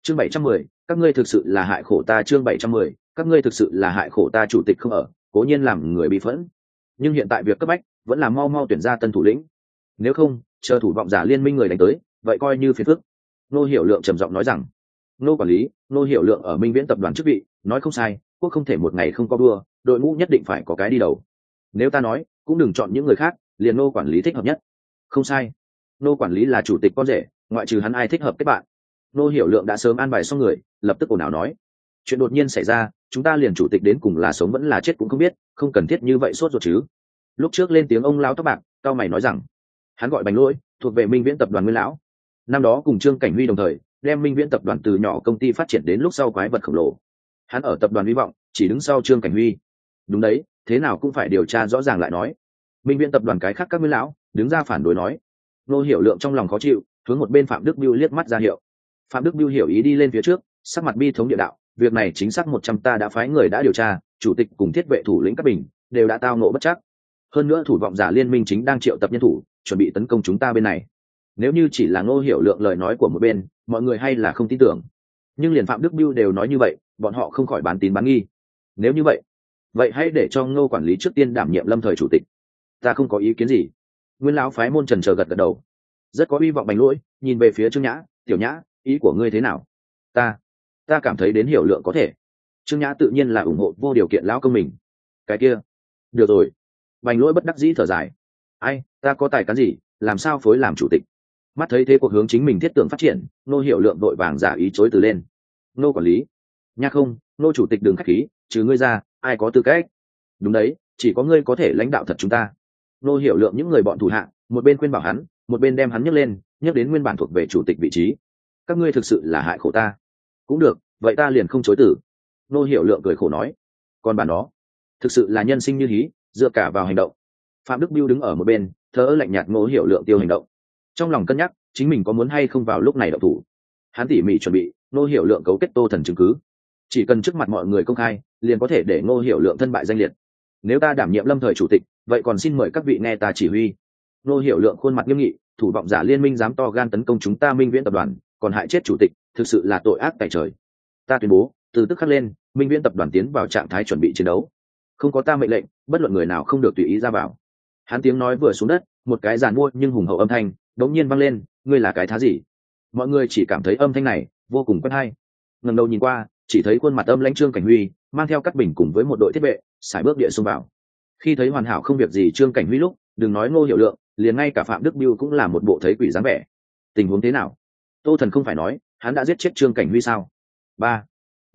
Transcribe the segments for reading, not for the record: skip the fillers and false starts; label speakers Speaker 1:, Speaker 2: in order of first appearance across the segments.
Speaker 1: chương 710, các ngươi thực sự là hại khổ ta. Chương 710, các ngươi thực sự là hại khổ ta. Chủ tịch không ở, cố nhiên làm người bị phẫn, nhưng hiện tại việc cấp bách vẫn là mau mau tuyển ra tân thủ lĩnh, nếu không chờ thủ vọng giả liên minh người đánh tới vậy coi như phiền phức. Nô Hiểu Lượng trầm giọng nói rằng, nô quản lý, Nô Hiểu Lượng ở Minh Viễn tập đoàn chức vị nói không sai, quốc không thể một ngày không có đua, đội ngũ nhất định phải có cái đi đầu. Nếu ta nói cũng đừng chọn những người khác, liền nô quản lý thích hợp nhất. Không sai, nô quản lý là chủ tịch con rể, ngoại trừ hắn ai thích hợp kết bạn. Nô Hiểu Lượng đã sớm an bài xong người, lập tức ồn ào nói, chuyện đột nhiên xảy ra, chúng ta liền chủ tịch đến cùng là sống vẫn là chết cũng không biết, không cần thiết như vậy sốt ruột chứ. Lúc trước lên tiếng ông lão tóc bạc cao mày nói rằng, hắn gọi Bành Lỗi, thuộc về Minh Viễn tập đoàn nguyên lão, năm đó cùng Trương Cảnh Huy đồng thời đem Minh Viễn tập đoàn từ nhỏ công ty phát triển đến lúc sau quái vật khổng lồ. Hắn ở tập đoàn hy vọng chỉ đứng sau Trương Cảnh Huy. Đúng đấy, thế nào cũng phải điều tra rõ ràng lại nói. Minh Viễn tập đoàn cái khác các nguyên lão đứng ra phản đối nói. Nô Hiểu Lượng trong lòng khó chịu, hướng một bên Phạm Đức Bưu liếc mắt ra hiệu. Phạm Đức Bưu hiểu ý đi lên phía trước, sắc mặt bi thống địa đạo, việc này chính xác 100 ta đã phái người đã điều tra, chủ tịch cùng thiết vệ thủ lĩnh các bình đều đã tao ngộ bất trắc. Hơn nữa thủ vọng giả liên minh chính đang triệu tập nhân thủ, chuẩn bị tấn công chúng ta bên này. Nếu như chỉ là Ngô Hiểu Lượng lời nói của một bên, mọi người hay là không tin tưởng. Nhưng liền Phạm Đức Bưu đều nói như vậy, bọn họ không khỏi bán tín bán nghi. Nếu như vậy hãy để cho Ngô quản lý trước tiên đảm nhiệm lâm thời chủ tịch. Ta không có ý kiến gì. Nguyên lão phái môn trần chờ gật đầu. Rất có hy vọng Bành Lỗi, nhìn về phía Trương Nhã, Tiểu Nhã, ý của ngươi thế nào? Ta cảm thấy đến Hiểu Lượng có thể. Trương Nhã tự nhiên là ủng hộ vô điều kiện lão công mình. Cái kia, được rồi. Bành Lỗi bất đắc dĩ thở dài. Ai, ta có tài cán gì, làm sao phối làm chủ tịch? Mắt thấy thế cuộc hướng chính mình thiết tưởng phát triển, Nô Hiểu Lượng vội vàng giả ý chối từ lên. Nô quản lý, nha không, nô chủ tịch đừng khách khí, trừ ngươi ra, ai có tư cách? Đúng đấy, chỉ có ngươi có thể lãnh đạo thật chúng ta. Nô Hiểu Lượng những người bọn thủ hạ, một bên khuyên bảo hắn, một bên đem hắn nhấc lên, nhấc đến nguyên bản thuộc về chủ tịch vị trí. Các ngươi thực sự là hại khổ ta. Cũng được, vậy ta liền không chối từ. Nô Hiểu Lượng cười khổ nói. Còn bản đó, thực sự là nhân sinh như hí, dựa cả vào hành động. Phạm Đức Bưu đứng ở một bên, thở lạnh nhạt Nô Hiểu Lượng tiêu hành động. Trong lòng cân nhắc, chính mình có muốn hay không vào lúc này động thủ. Hắn tỉ mỉ chuẩn bị, Nô Hiểu Lượng cấu kết Tô Thần chứng cứ, chỉ cần trước mặt mọi người công khai, liền có thể để Nô Hiểu Lượng thân bại danh liệt. Nếu ta đảm nhiệm lâm thời chủ tịch, vậy còn xin mời các vị nghe ta chỉ huy. Nô Hiểu Lượng khuôn mặt nghiêm nghị, thủ vọng giả liên minh dám to gan tấn công chúng ta Minh Viễn tập đoàn, còn hại chết chủ tịch, thực sự là tội ác tày trời. Ta tuyên bố, từ tức khắc lên, Minh Viễn tập đoàn tiến vào trạng thái chuẩn bị chiến đấu. Không có ta mệnh lệnh, bất luận người nào không được tùy ý ra vào. Hắn tiếng nói vừa xuống đất, một cái giàn mua nhưng hùng hậu âm thanh đống nhiên vang lên, ngươi là cái thá gì? Mọi người chỉ cảm thấy âm thanh này vô cùng quen hay. Ngẩng đầu nhìn qua, chỉ thấy khuôn mặt âm lãnh Trương Cảnh Huy mang theo Cát Bình cùng với một đội thiết vệ sải bước địa xông vào. Khi thấy hoàn hảo không việc gì Trương Cảnh Huy lúc, đừng nói Ngô Hiểu Lượng, liền ngay cả Phạm Đức Bưu cũng là một bộ thấy quỷ dáng vẻ. Tình huống thế nào? Tô Thần không phải nói hắn đã giết chết Trương Cảnh Huy sao? Ba,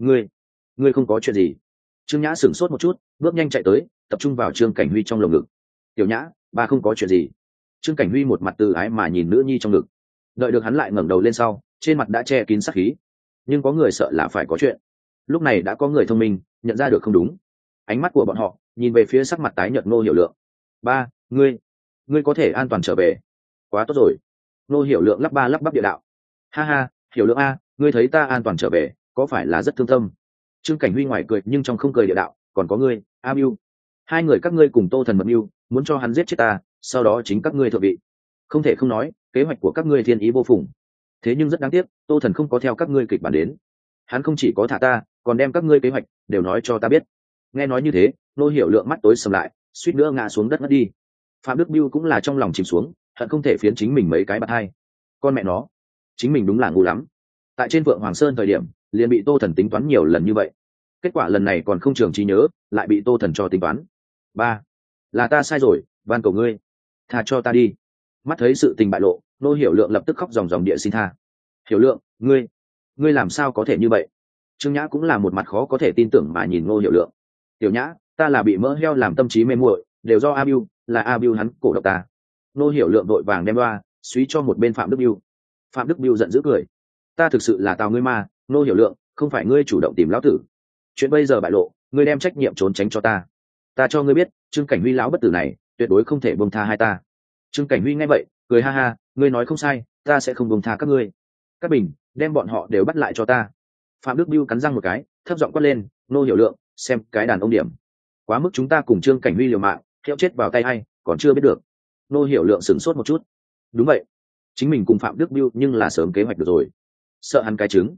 Speaker 1: ngươi không có chuyện gì? Trương Nhã sửng sốt một chút, bước nhanh chạy tới, tập trung vào Trương Cảnh Huy trong lồng ngực. Tiểu Nhã, ba không có chuyện gì. Trương Cảnh Huy một mặt từ ái mà nhìn nữ nhi trong ngực. Đợi được hắn lại ngẩng đầu lên sau, trên mặt đã che kín sát khí. Nhưng có người sợ là phải có chuyện. Lúc này đã có người thông minh nhận ra được không đúng. Ánh mắt của bọn họ nhìn về phía sắc mặt tái nhợt Ngô Hiểu Lượng. Ba, ngươi có thể an toàn trở về. Quá tốt rồi. Ngô Hiểu Lượng lắp bắp địa đạo. Ha ha, Hiểu Lượng a, ngươi thấy ta an toàn trở về, có phải là rất thương tâm? Trương Cảnh Huy ngoài cười nhưng trong không cười địa đạo. Còn có ngươi, A Bưu, hai người các ngươi cùng Tô Thần mật mưu, muốn cho hắn giết chết ta, sau đó chính các ngươi thượng vị. Không thể không nói, kế hoạch của các ngươi thiên ý vô phùng. Thế nhưng rất đáng tiếc, Tô Thần không có theo các ngươi kịch bản đến. Hắn không chỉ có thả ta, còn đem các ngươi kế hoạch đều nói cho ta biết. Nghe nói như thế, Nô Hiểu Lượng mắt tối sầm lại, suýt nữa ngã xuống đất ngất đi. Phạm Đức Bưu cũng là trong lòng chìm xuống, hận không thể phiến chính mình mấy cái bạt hai. Con mẹ nó, chính mình đúng là ngu lắm. Tại trên Vượng Hoàng Sơn thời điểm, liền bị Tô Thần tính toán nhiều lần như vậy. Kết quả lần này còn không trường trí nhớ, lại bị Tô Thần cho tính toán. Ba, là ta sai rồi, van cầu ngươi, tha cho ta đi. Mắt thấy sự tình bại lộ, Nô Hiểu Lượng lập tức khóc ròng ròng địa xin tha. Hiểu Lượng, ngươi làm sao có thể như vậy? Trương Nhã cũng là một mặt khó có thể tin tưởng mà nhìn Nô Hiểu Lượng. Tiểu Nhã, ta là bị mỡ heo làm tâm trí mê muội, đều do A Bưu, là A Bưu hắn cổ độc ta. Nô Hiểu Lượng vội vàng đem loa suý cho một bên Phạm Đức Bưu. Phạm Đức Bưu giận dữ cười. Ta thực sự là tào ngươi ma, Nô Hiểu Lượng, không phải ngươi chủ động tìm lão tử. Chuyện bây giờ bại lộ, ngươi đem trách nhiệm trốn tránh cho ta. Ta cho ngươi biết, Trương Cảnh Huy lão bất tử này tuyệt đối không thể buông tha hai ta. Trương Cảnh Huy nghe vậy cười ha ha, ngươi nói không sai, ta sẽ không buông tha các ngươi. Các bình đem bọn họ đều bắt lại cho ta. Phạm Đức Bưu cắn răng một cái, thấp giọng quát lên, Nô Hiểu Lượng, xem cái đàn ông điểm. Quá mức chúng ta cùng Trương Cảnh Huy liều mạng, theo chết vào tay hay còn chưa biết được. Nô Hiểu Lượng sửng sốt một chút. Đúng vậy, chính mình cùng Phạm Đức Bưu nhưng là sớm kế hoạch được rồi. Sợ hắn cái trứng.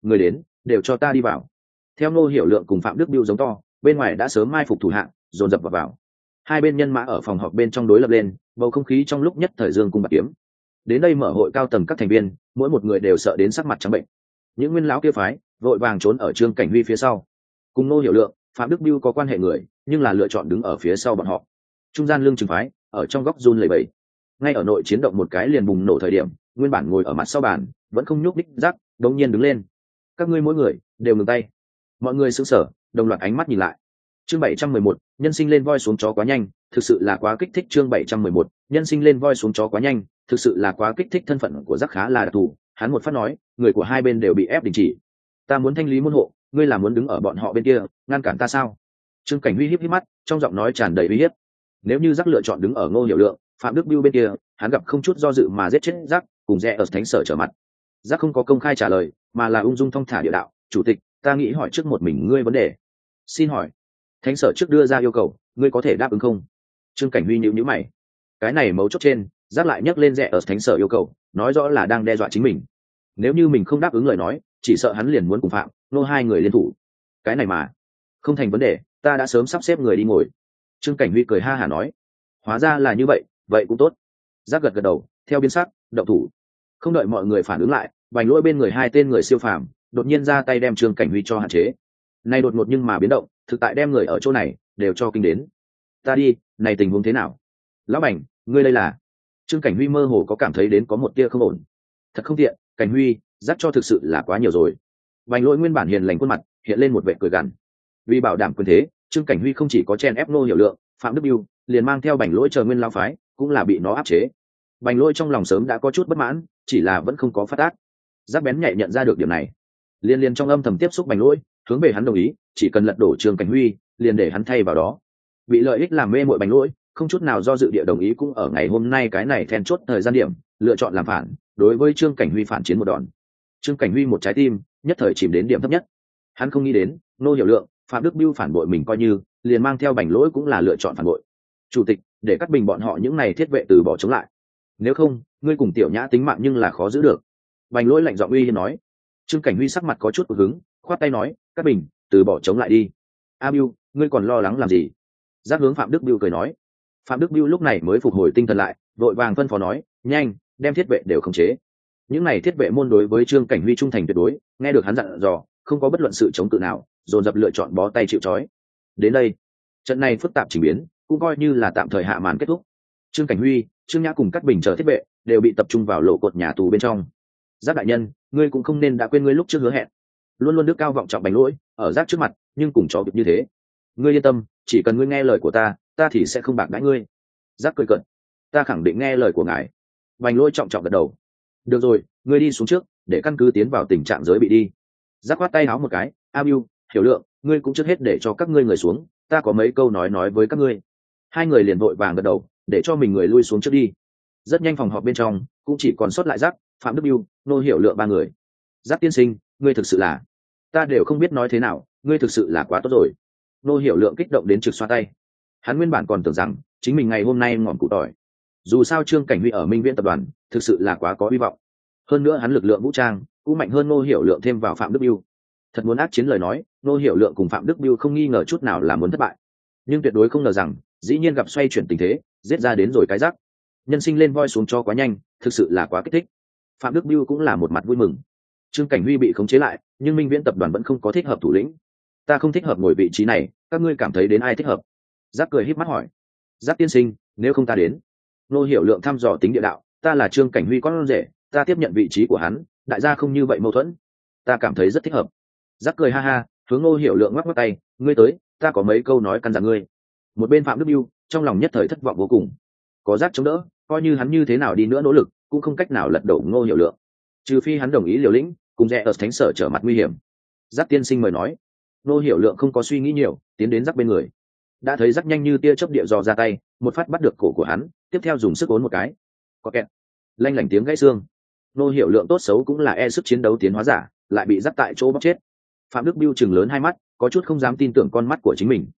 Speaker 1: người đến đều cho ta đi vào. Theo Ngô Hiểu Lượng cùng Phạm Đức Biêu giống to, bên ngoài đã sớm mai phục thủ hạng dồn dập vào. Hai bên nhân mã ở phòng họp bên trong đối lập lên, bầu không khí trong lúc nhất thời dương cung bạc kiếm. Đến đây mở hội cao tầng các thành viên, mỗi một người đều sợ đến sắc mặt trắng bệnh. Những nguyên lão kia phái vội vàng trốn ở Trương Cảnh Huy phía sau. Cùng Ngô Hiểu Lượng, Phạm Đức Biêu có quan hệ người, nhưng là lựa chọn đứng ở phía sau bọn họ. Trung gian Lương Trường phái ở trong góc run lẩy bẩy. Ngay ở nội chiến động một cái liền bùng nổ thời điểm, nguyên bản ngồi ở mặt sau bàn vẫn không nhúc nhích rắc, đống nhiên đứng lên. Các ngươi mỗi người đều ngừng tay. Mọi người sững sờ, đồng loạt ánh mắt nhìn lại. Chương 711, nhân sinh lên voi xuống chó quá nhanh, thực sự là quá kích thích. Chương 711, nhân sinh lên voi xuống chó quá nhanh, thực sự là quá kích thích. Thân phận của Giác khá là đặc thù, hắn một phát nói, người của hai bên đều bị ép đình chỉ. Ta muốn thanh lý môn hộ, ngươi là muốn đứng ở bọn họ bên kia, ngăn cản ta sao? Trương Cảnh Huy híp híp mắt, trong giọng nói tràn đầy uy hiếp. Nếu như Giác lựa chọn đứng ở Ngô Hiểu Lượng, Phạm Đức Biêu bên kia, hắn gặp không chút do dự mà giết chết Giác, cùng rẽ ở thánh sở trở mặt. Giác không có công khai trả lời, mà là ung dung thong thả địa đạo, chủ tịch, ta nghĩ hỏi trước một mình ngươi vấn đề. Xin hỏi. Thánh sở trước đưa ra yêu cầu, ngươi có thể đáp ứng không? Trương Cảnh Huy nhíu nhíu mày. Cái này mấu chốt trên, Giác lại nhắc lên rẽ ở thánh sở yêu cầu, nói rõ là đang đe dọa chính mình. Nếu như mình không đáp ứng lời nói, chỉ sợ hắn liền muốn cùng Phạm Nô hai người liên thủ. Cái này mà không thành vấn đề, ta đã sớm sắp xếp người đi ngồi. Trương Cảnh Huy cười ha hả nói, hóa ra là như vậy, vậy cũng tốt. Giác gật gật đầu, theo biến sắc, động thủ. Không đợi mọi người phản ứng lại, Bành Lỗi bên người hai tên người siêu phàm đột nhiên ra tay đem Trương Cảnh Huy cho hạn chế. Này đột ngột nhưng mà biến động, thực tại đem người ở chỗ này đều cho kinh đến. Ta đi, này tình huống thế nào? Lão Bành, ngươi đây là? Trương Cảnh Huy mơ hồ có cảm thấy đến có một tia không ổn. Thật không tiện, Cảnh Huy, Giác cho thực sự là quá nhiều rồi. Bành Lỗi nguyên bản hiền lành khuôn mặt hiện lên một vẻ cười gằn. Vì bảo đảm quyền thế, Trương Cảnh Huy không chỉ có chen ép Ngô Hiểu Lượng, Phạm Đức Biêu, liền mang theo Bành Lỗi chờ nguyên lão phái, cũng là bị nó áp chế. Bành Lỗi trong lòng sớm đã có chút bất mãn, chỉ là vẫn không có phát tác. Giác bén nhạy nhận ra được điểm này, liên trong âm thầm tiếp xúc Bành Lỗi, hướng về hắn đồng ý, chỉ cần lật đổ Trương Cảnh Huy, liền để hắn thay vào đó. Bị lợi ích làm mê muội Bành Lỗi, không chút nào do dự địa đồng ý, cũng ở ngày hôm nay cái này then chốt thời gian điểm, lựa chọn làm phản, đối với Trương Cảnh Huy phản chiến một đòn. Trương Cảnh Huy một trái tim nhất thời chìm đến điểm thấp nhất. Hắn không nghĩ đến, Ngô Hiểu Lượng, Phạm Đức Biêu phản bội mình coi như, liền mang theo Bành Lỗi cũng là lựa chọn phản bội. Chủ tịch, để cắt bình bọn họ những này thiết vệ từ bỏ chống lại. Nếu không, ngươi cùng Tiểu Nhã tính mạng nhưng là khó giữ được. Bành Lỗi lạnh giọng uy hiếp nói. Trương Cảnh Huy sắc mặt có chút hứng, khoát tay nói, cắt bình, từ bỏ chống lại đi. A Biêu, ngươi còn lo lắng làm gì? Giác hướng Phạm Đức Biêu cười nói. Phạm Đức Biêu lúc này mới phục hồi tinh thần lại, vội vàng phân phó nói, nhanh, đem thiết vệ đều khống chế. Những này thiết vệ môn đối với Trương Cảnh Huy trung thành tuyệt đối, nghe được hắn dặn dò, không có bất luận sự chống cự nào, dồn dập lựa chọn bó tay chịu trói. Đến đây, trận này phức tạp chỉnh biến, cũng coi như là tạm thời hạ màn kết thúc. Trương Cảnh Huy, Trương Nhã cùng Cát Bình chờ thiết vệ đều bị tập trung vào lỗ cột nhà tù bên trong. Giác đại nhân, ngươi cũng không nên đã quên ngươi lúc trước hứa hẹn, luôn luôn đức cao vọng trọng Bành Lỗi, ở Giác trước mặt, nhưng cùng chó việc như thế. Ngươi yên tâm, chỉ cần ngươi nghe lời của ta thì sẽ không bạc đãi ngươi. Giác cười cợt, ta khẳng định nghe lời của ngài. Bành Lỗi trọng trọng gật đầu. Được rồi, ngươi đi xuống trước, để căn cứ tiến vào tình trạng giới bị đi. Giác khoát tay háo một cái, A Biêu, Hiểu Lượng, ngươi cũng trước hết để cho các ngươi người xuống, ta có mấy câu nói với các ngươi. Hai người liền vội vàng gật đầu, để cho mình người lui xuống trước đi. Rất nhanh phòng họp bên trong cũng chỉ còn sót lại Giác, Phạm Đức Biêu, Ngô Hiểu Lượng ba người. Giác tiên sinh, ngươi thực sự là, ta đều không biết nói thế nào, ngươi thực sự là quá tốt rồi. Ngô Hiểu Lượng kích động đến trực xoa tay. Hắn nguyên bản còn tưởng rằng chính mình ngày hôm nay ngọn cụ tỏi. Dù sao Trương Cảnh Huy ở Minh Viễn tập đoàn thực sự là quá có hy vọng. Hơn nữa hắn lực lượng vũ trang cũng mạnh hơn Ngô Hiểu Lượng thêm vào Phạm Đức Biêu. Thật muốn ác chiến lời nói, Ngô Hiểu Lượng cùng Phạm Đức Biêu không nghi ngờ chút nào là muốn thất bại. Nhưng tuyệt đối không ngờ rằng, dĩ nhiên gặp xoay chuyển tình thế, giết ra đến rồi cái rắc. Nhân sinh lên voi xuống cho quá nhanh, thực sự là quá kích thích. Phạm Đức Biêu cũng là một mặt vui mừng. Trương Cảnh Huy bị khống chế lại, nhưng Minh Viễn tập đoàn vẫn không có thích hợp thủ lĩnh. Ta không thích hợp ngồi vị trí này, các ngươi cảm thấy đến ai thích hợp? Giác cười híp mắt hỏi. Giác tiên sinh, nếu không ta đến. Ngô Hiểu Lượng thăm dò tính địa đạo, ta là Trương Cảnh Huy con rể, ta tiếp nhận vị trí của hắn, đại gia không như vậy mâu thuẫn, ta cảm thấy rất thích hợp. Giác cười ha ha, hướng Ngô Hiểu Lượng ngoắc ngoắc tay, ngươi tới, ta có mấy câu nói căn dặn ngươi. Một bên Phạm Đức Biêu trong lòng nhất thời thất vọng vô cùng. Có Giác chống đỡ, coi như hắn như thế nào đi nữa nỗ lực, cũng không cách nào lật đổ Ngô Hiểu Lượng. Trừ phi hắn đồng ý liều lĩnh, cùng rẽ ở thánh sở trở mặt nguy hiểm. Giác tiên sinh mời nói. Ngô Hiểu Lượng không có suy nghĩ nhiều, tiến đến Giác bên người. Đã thấy Giác nhanh như tia chớp địa dò ra tay, một phát bắt được cổ của hắn, tiếp theo dùng sức ốn một cái. Có kẹt. Lanh lảnh tiếng gãy xương. Ngô Hiểu Lượng tốt xấu cũng là e sức chiến đấu tiến hóa giả, lại bị Giác tại chỗ bóc chết. Phạm Đức Biêu chừng lớn hai mắt, có chút không dám tin tưởng con mắt của chính mình.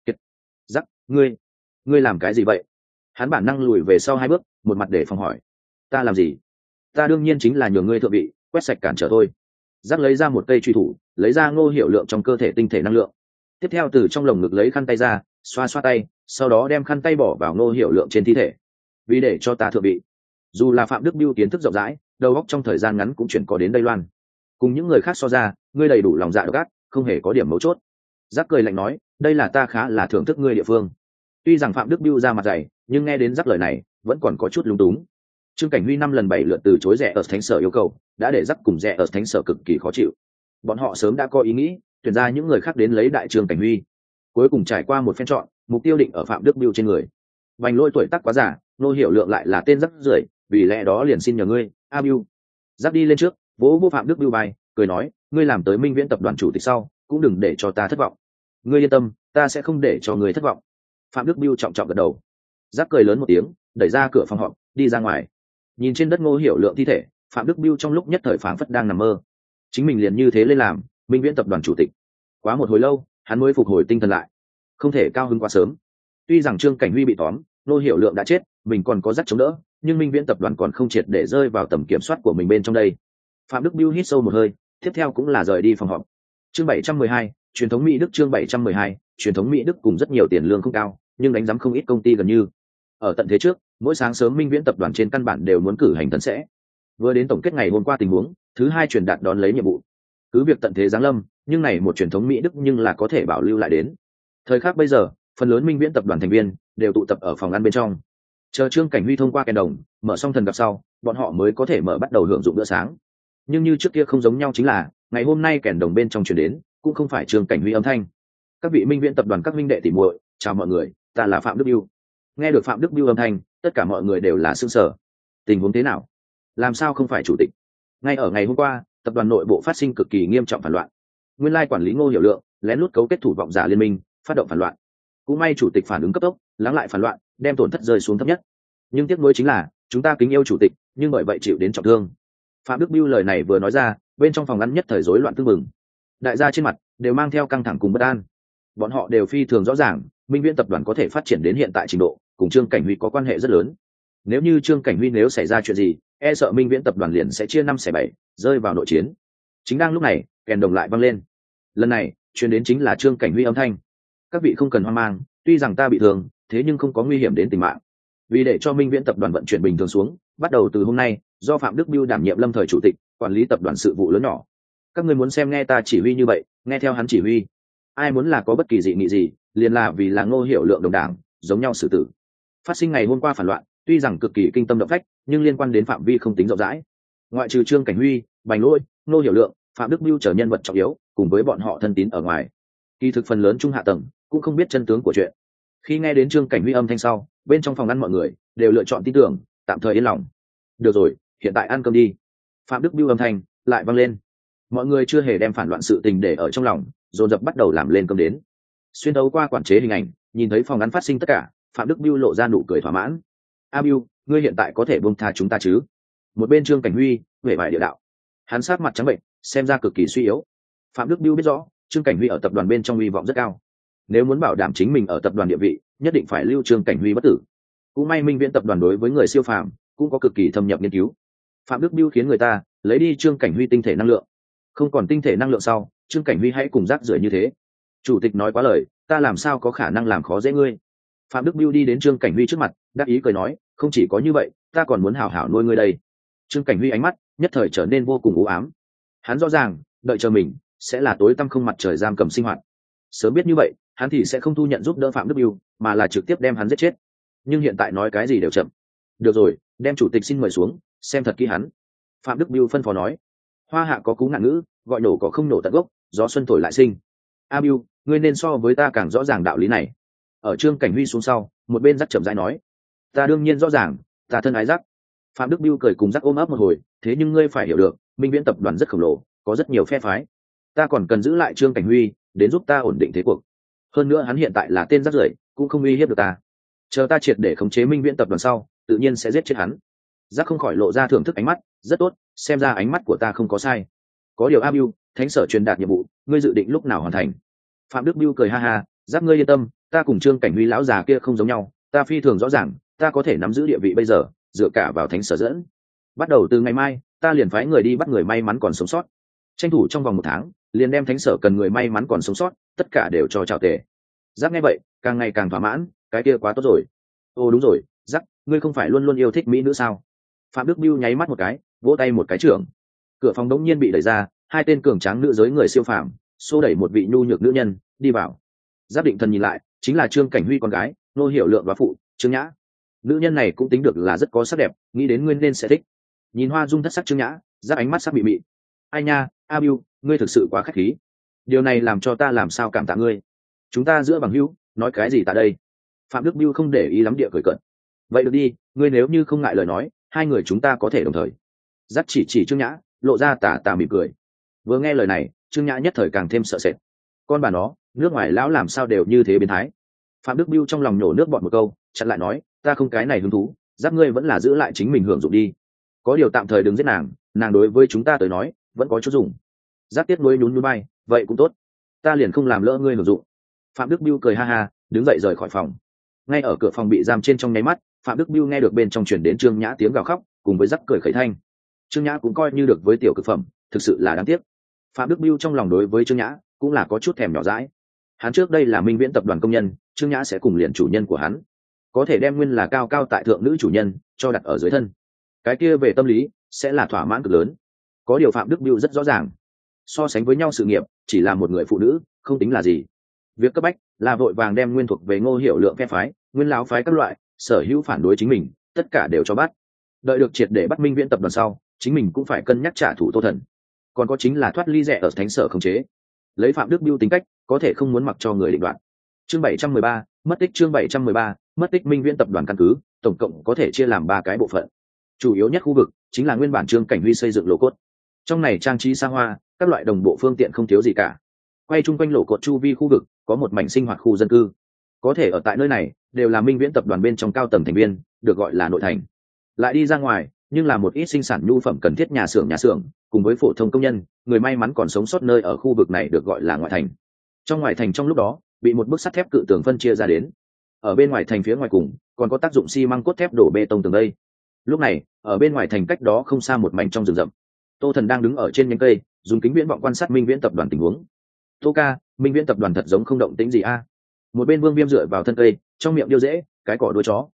Speaker 1: Giác, ngươi làm cái gì vậy? Hắn bản năng lùi về sau hai bước, một mặt để phòng hỏi. Ta làm gì? Ta đương nhiên chính là nhường ngươi thượng vị, quét sạch cản trở thôi. Giác lấy ra một cây truy thủ, lấy ra Ngô Hiểu Lượng trong cơ thể tinh thể năng lượng. Tiếp theo từ trong lồng ngực lấy khăn tay ra, xoa xoa tay, sau đó đem khăn tay bỏ vào Ngô Hiểu Lượng trên thi thể. Vì để cho ta thượng vị. Dù là Phạm Đức Biêu kiến thức rộng rãi, đầu óc trong thời gian ngắn cũng chuyển có đến đây loan. Cùng những người khác so ra, ngươi đầy đủ lòng dạ độc ác, không hề có điểm mấu chốt. Giác cười lạnh nói, đây là ta khá là thưởng thức ngươi địa phương. Tuy rằng Phạm Đức Biêu ra mặt dày, nhưng nghe đến Giác lời này, vẫn còn có chút lung túng. Trương Cảnh Huy 5 lần 7 lượt từ chối rẻ ở thánh sở yêu cầu, đã để Giác cùng rẻ ở thánh sở cực kỳ khó chịu. Bọn họ sớm đã có ý nghĩ, tuyển ra những người khác đến lấy đại Trương Cảnh Huy. Cuối cùng trải qua một phen chọn, mục tiêu định ở Phạm Đức Biêu trên người. Vành Lôi tuổi tác quá già, Ngô Hiểu Lượng lại là tên rắc rưởi, vì lẽ đó liền xin nhờ ngươi, A Biêu. Giác đi lên trước, vỗ vỗ Phạm Đức Biêu vai, cười nói, ngươi làm tới Minh Viễn tập đoàn chủ tịch sau, cũng đừng để cho ta thất vọng. Ngươi yên tâm, ta sẽ không để cho ngươi thất vọng. Phạm Đức Biêu trọng trọng gật đầu. Giác cười lớn một tiếng, đẩy ra cửa phòng họp, đi ra ngoài. Nhìn trên đất Ngô Hiểu Lượng thi thể, Phạm Đức Biêu trong lúc nhất thời phảng phất đang nằm mơ. Chính mình liền như thế lên làm Minh Viễn tập đoàn chủ tịch. Quá một hồi lâu, hắn mới phục hồi tinh thần lại. Không thể cao hứng quá sớm. Tuy rằng Trương Cảnh Huy bị tóm, Ngô Hiểu Lượng đã chết, mình còn có Giác chống đỡ, nhưng Minh Viễn tập đoàn còn không triệt để rơi vào tầm kiểm soát của mình bên trong đây. Phạm Đức Biêu hít sâu một hơi, tiếp theo cũng là rời đi phòng họp. Chương 712, truyền thống Mỹ Đức. Chương 712, truyền thống Mỹ Đức cùng rất nhiều tiền lương không cao, nhưng đánh giám không ít công ty gần như. Ở tận thế trước, mỗi sáng sớm Minh Viễn tập đoàn trên căn bản đều muốn cử hành tấn sẽ. Vừa đến tổng kết ngày hôm qua tình huống, thứ hai truyền đạt đón lấy nhiệm vụ. Cứ việc tận thế giáng lâm, nhưng này một truyền thống Mỹ Đức nhưng là có thể bảo lưu lại đến. Thời khắc bây giờ, phần lớn Minh Viễn tập đoàn thành viên đều tụ tập ở phòng ăn bên trong. Chờ Trương Cảnh Huy thông qua kèn đồng, mở xong thần gặp sau, bọn họ mới có thể mở bắt đầu hưởng dụng bữa sáng. Nhưng như trước kia không giống nhau chính là, ngày hôm nay kèn đồng bên trong truyền đến, cũng không phải Trương Cảnh Huy âm thanh. Các vị Minh Viễn tập đoàn các minh đệ tỉ muội, chào mọi người, ta là Phạm Đức Biêu. Nghe được Phạm Đức Biêu âm thanh, tất cả mọi người đều là sửng sở. Tình huống thế nào? Làm sao không phải chủ tịch? Ngay ở ngày hôm qua, tập đoàn nội bộ phát sinh cực kỳ nghiêm trọng phản loạn. Nguyên lai quản lý Ngô Hiểu Lượng lén lút cấu kết thủ vọng giả liên minh, phát động phản loạn. Cũng may chủ tịch phản ứng cấp tốc, lắng lại phản loạn, đem tổn thất rơi xuống thấp nhất. Nhưng tiếc nuối chính là, chúng ta kính yêu chủ tịch, nhưng bởi vậy chịu đến trọng thương. Phạm Đức Biêu lời này vừa nói ra, bên trong phòng ăn nhất thời rối loạn tương mừng. Đại gia trên mặt đều mang theo căng thẳng cùng bất an. Bọn họ đều phi thường rõ ràng, Minh Viễn tập đoàn có thể phát triển đến hiện tại trình độ, cùng Trương Cảnh Huy có quan hệ rất lớn. Nếu như Trương Cảnh Huy nếu xảy ra chuyện gì, e sợ Minh Viễn tập đoàn liền sẽ chia 5/7, rơi vào nội chiến. Chính đang lúc này, kèn đồng lại vang lên. Lần này, truyền đến chính là Trương Cảnh Huy âm thanh. Các vị không cần hoang mang, tuy rằng ta bị thương, thế nhưng không có nguy hiểm đến tính mạng. Vì để cho Minh Viễn tập đoàn vận chuyển bình thường xuống, bắt đầu từ hôm nay, do Phạm Đức Biêu đảm nhiệm lâm thời chủ tịch, quản lý tập đoàn sự vụ lớn nhỏ. Các ngươi muốn xem nghe ta chỉ huy như vậy, nghe theo hắn chỉ huy. Ai muốn là có bất kỳ dị nghị gì, liền là vì là Ngô Hiểu Lượng đồng đảng, giống nhau xử tử. Phát sinh ngày hôm qua phản loạn, tuy rằng cực kỳ kinh tâm động phách, nhưng liên quan đến phạm vi không tính rộng rãi. Ngoại trừ Trương Cảnh Huy, Bành Lôi, Ngô Hiểu Lượng, Phạm Đức Biêu trở nhân vật trọng yếu, cùng với bọn họ thân tín ở ngoài, kỳ thực phần lớn trung hạ tầng cũng không biết chân tướng của chuyện. Khi nghe đến Trương Cảnh Huy âm thanh sau, bên trong phòng ăn mọi người đều lựa chọn tin tưởng, tạm thời yên lòng. Được rồi, hiện tại ăn cơm đi. Phạm Đức Biêu âm thanh lại vang lên. Mọi người chưa hề đem phản loạn sự tình để ở trong lòng, dồn dập bắt đầu làm lên cơm đến. Xuyên thấu qua quản chế hình ảnh, nhìn thấy phòng ăn phát sinh tất cả, Phạm Đức Biêu lộ ra nụ cười thỏa mãn. A Biêu, ngươi hiện tại có thể buông tha chúng ta chứ? Một bên Trương Cảnh Huy vẻ vải địa đạo, hắn sát mặt trắng bệnh, xem ra cực kỳ suy yếu. Phạm Đức Biêu biết rõ, Trương Cảnh Huy ở tập đoàn bên trong uy vọng rất cao. Nếu muốn bảo đảm chính mình ở tập đoàn địa vị, nhất định phải lưu Trương Cảnh Huy bất tử. Cũng may Minh Viễn tập đoàn đối với người siêu phàm cũng có cực kỳ thâm nhập nghiên cứu. Phạm Đức Biêu khiến người ta lấy đi Trương Cảnh Huy tinh thể năng lượng. Không còn tinh thể năng lượng sau, Trương Cảnh Huy hãy cùng rác rưởi như thế. Chủ tịch nói quá lời, ta làm sao có khả năng làm khó dễ ngươi? Phạm Đức Biêu đi đến Trương Cảnh Huy trước mặt, đáp ý cười nói, không chỉ có như vậy, ta còn muốn hảo hảo nuôi ngươi đây. Trương Cảnh Huy ánh mắt nhất thời trở nên vô cùng u ám. Hắn rõ ràng, đợi chờ mình sẽ là tối tăm không mặt trời giam cầm sinh hoạt. Sớm biết như vậy, hắn thì sẽ không thu nhận giúp đỡ Phạm Đức Biêu, mà là trực tiếp đem hắn giết chết. Nhưng hiện tại nói cái gì đều chậm. Được rồi, đem chủ tịch xin mời xuống, xem thật kỹ hắn. Phạm Đức Biêu phân phó nói. Hoa hạ có cú ngạn ngữ, gọi nổ có không nổ tận gốc, gió xuân thổi lại sinh. A Biêu, ngươi nên so với ta càng rõ ràng đạo lý này. Ở Trương Cảnh Huy xuống sau, một bên Dắc chậm rãi nói, ta đương nhiên rõ ràng, ta thân ái Dắc. Phạm Đức Biêu cười cùng Dắc ôm ấp một hồi, thế nhưng ngươi phải hiểu được, Minh Viễn tập đoàn rất khổng lồ, có rất nhiều phe phái. Ta còn cần giữ lại Trương Cảnh Huy, đến giúp ta ổn định thế cuộc. Hơn nữa hắn hiện tại là tên rác rưởi, cũng không uy hiếp được ta. Chờ ta triệt để khống chế Minh Viễn tập đoàn sau, tự nhiên sẽ giết chết hắn. Giác không khỏi lộ ra thưởng thức ánh mắt, rất tốt, xem ra ánh mắt của ta không có sai. Có điều A Biêu, thánh sở truyền đạt nhiệm vụ, ngươi dự định lúc nào hoàn thành? Phạm Đức Biêu cười ha ha, Giác ngươi yên tâm, ta cùng Trương Cảnh Huy lão già kia không giống nhau, ta phi thường rõ ràng, ta có thể nắm giữ địa vị bây giờ, dựa cả vào thánh sở dẫn. Bắt đầu từ ngày mai, ta liền phái người đi bắt người may mắn còn sống sót. tranh thủ trong vòng 1 tháng liền đem thánh sở cần người may mắn còn sống sót tất cả đều cho chào tề. Giác nghe vậy càng ngày càng thỏa mãn, cái kia quá tốt rồi. Ô đúng rồi, Giác, ngươi không phải luôn luôn yêu thích mỹ nữ sao? Phạm Đức Biêu nháy mắt một cái, vỗ tay một cái trưởng. Cửa phòng đống nhiên bị đẩy ra, 2 tên cường tráng nữ giới người siêu phàm xô đẩy một vị nhu nhược nữ nhân đi vào. Giáp định thần nhìn lại, chính là Trương Cảnh Huy con gái, Nô Hiểu Lượng và phụ Trương Nhã. Nữ nhân này cũng tính được là rất có sắc đẹp, nghĩ đến nguyên nên sẽ thích. Nhìn hoa dung thất sắc Trương Nhã, Giáp ánh mắt sắc bị mị. Ai nha, A Biêu, ngươi thực sự quá khách khí. Điều này làm cho ta làm sao cảm tạ ngươi. Chúng ta giữa bằng hữu, nói cái gì tại đây? Phạm Đức Biêu không để ý lắm địa cười cợt. Vậy được đi, ngươi nếu như không ngại lời nói, 2 người chúng ta có thể đồng thời. Giáp chỉ Trương Nhã, lộ ra tà mỉm cười. Vừa nghe lời này, Trương Nhã nhất thời càng thêm sợ sệt. Con bà nó, nước ngoài lão làm sao đều như thế biến thái. Phạm Đức Biêu trong lòng nhổ nước bọt một câu, chặn lại nói, ta không cái này hứng thú, Giáp ngươi vẫn là giữ lại chính mình hưởng dụng đi. Có điều tạm thời đừng giết nàng đối với chúng ta tới nói vẫn có chút dùng. Giáp tiếc nuối nhún nhún bay, vậy cũng tốt, ta liền không làm lỡ ngươi hưởng dụng. Phạm Đức Biêu cười ha ha, đứng dậy rời khỏi phòng. Ngay ở cửa phòng bị giam trên trong nháy mắt, Phạm Đức Biêu nghe được bên trong truyền đến Trương Nhã tiếng gào khóc cùng với Giáp cười khẩy thanh. Trương Nhã cũng coi như được với tiểu cực phẩm, thực sự là đáng tiếc. Phạm Đức Biêu trong lòng đối với Trương Nhã cũng là có chút thèm nhỏ dãi. Hắn trước đây là Minh Viễn tập đoàn công nhân, Trương Nhã sẽ cùng liền chủ nhân của hắn, có thể đem nguyên là cao cao tại thượng nữ chủ nhân cho đặt ở dưới thân, cái kia về tâm lý sẽ là thỏa mãn cực lớn. Có điều Phạm Đức Biêu rất rõ ràng, so sánh với nhau sự nghiệp chỉ là một người phụ nữ không tính là gì. Việc cấp bách là vội vàng đem nguyên thuộc về Ngô Hiểu Lượng phe phái, nguyên lão phái các loại sở hữu phản đối chính mình tất cả đều cho bắt. Đợi được triệt để bắt Minh Viễn tập đoàn sau, chính mình cũng phải cân nhắc trả thù Tô Thần. Còn có chính là thoát ly rẻ ở thánh sở khống chế. Lấy Phạm Đức Biêu tính cách, có thể không muốn mặc cho người định đoạt. Chương 713, mất tích. Chương 713, mất tích. Minh Viễn tập đoàn căn cứ tổng cộng có thể chia làm 3 cái bộ phận. Chủ yếu nhất khu vực chính là nguyên bản Trương Cảnh Huy xây dựng lô cốt. Trong này trang trí xa hoa, các loại đồng bộ phương tiện không thiếu gì cả. Quay chung quanh lô cốt chu vi khu vực có một mảnh sinh hoạt khu dân cư. Có thể ở tại nơi này đều là Minh Viễn tập đoàn bên trong cao tầng thành viên, được gọi là nội thành. Lại đi ra ngoài, nhưng là một ít sinh sản nhu phẩm cần thiết nhà xưởng, cùng với phổ thông công nhân, người may mắn còn sống sót nơi ở khu vực này được gọi là ngoại thành. Trong ngoại thành trong lúc đó bị một bức sắt thép cự tường phân chia ra đến. Ở bên ngoài thành phía ngoài cùng còn có tác dụng xi măng cốt thép đổ bê tông tường đây. Lúc này ở bên ngoài thành cách đó không xa một mảnh trong rừng rậm, Tô Thần đang đứng ở trên nhánh cây, dùng kính viễn vọng quan sát Minh Viễn tập đoàn tình huống. Tô ca, Minh Viễn tập đoàn thật giống không động tĩnh gì a? Một bên Vương Viêm dựa vào thân cây, trong miệng điêu dễ cái cỏ đuôi chó.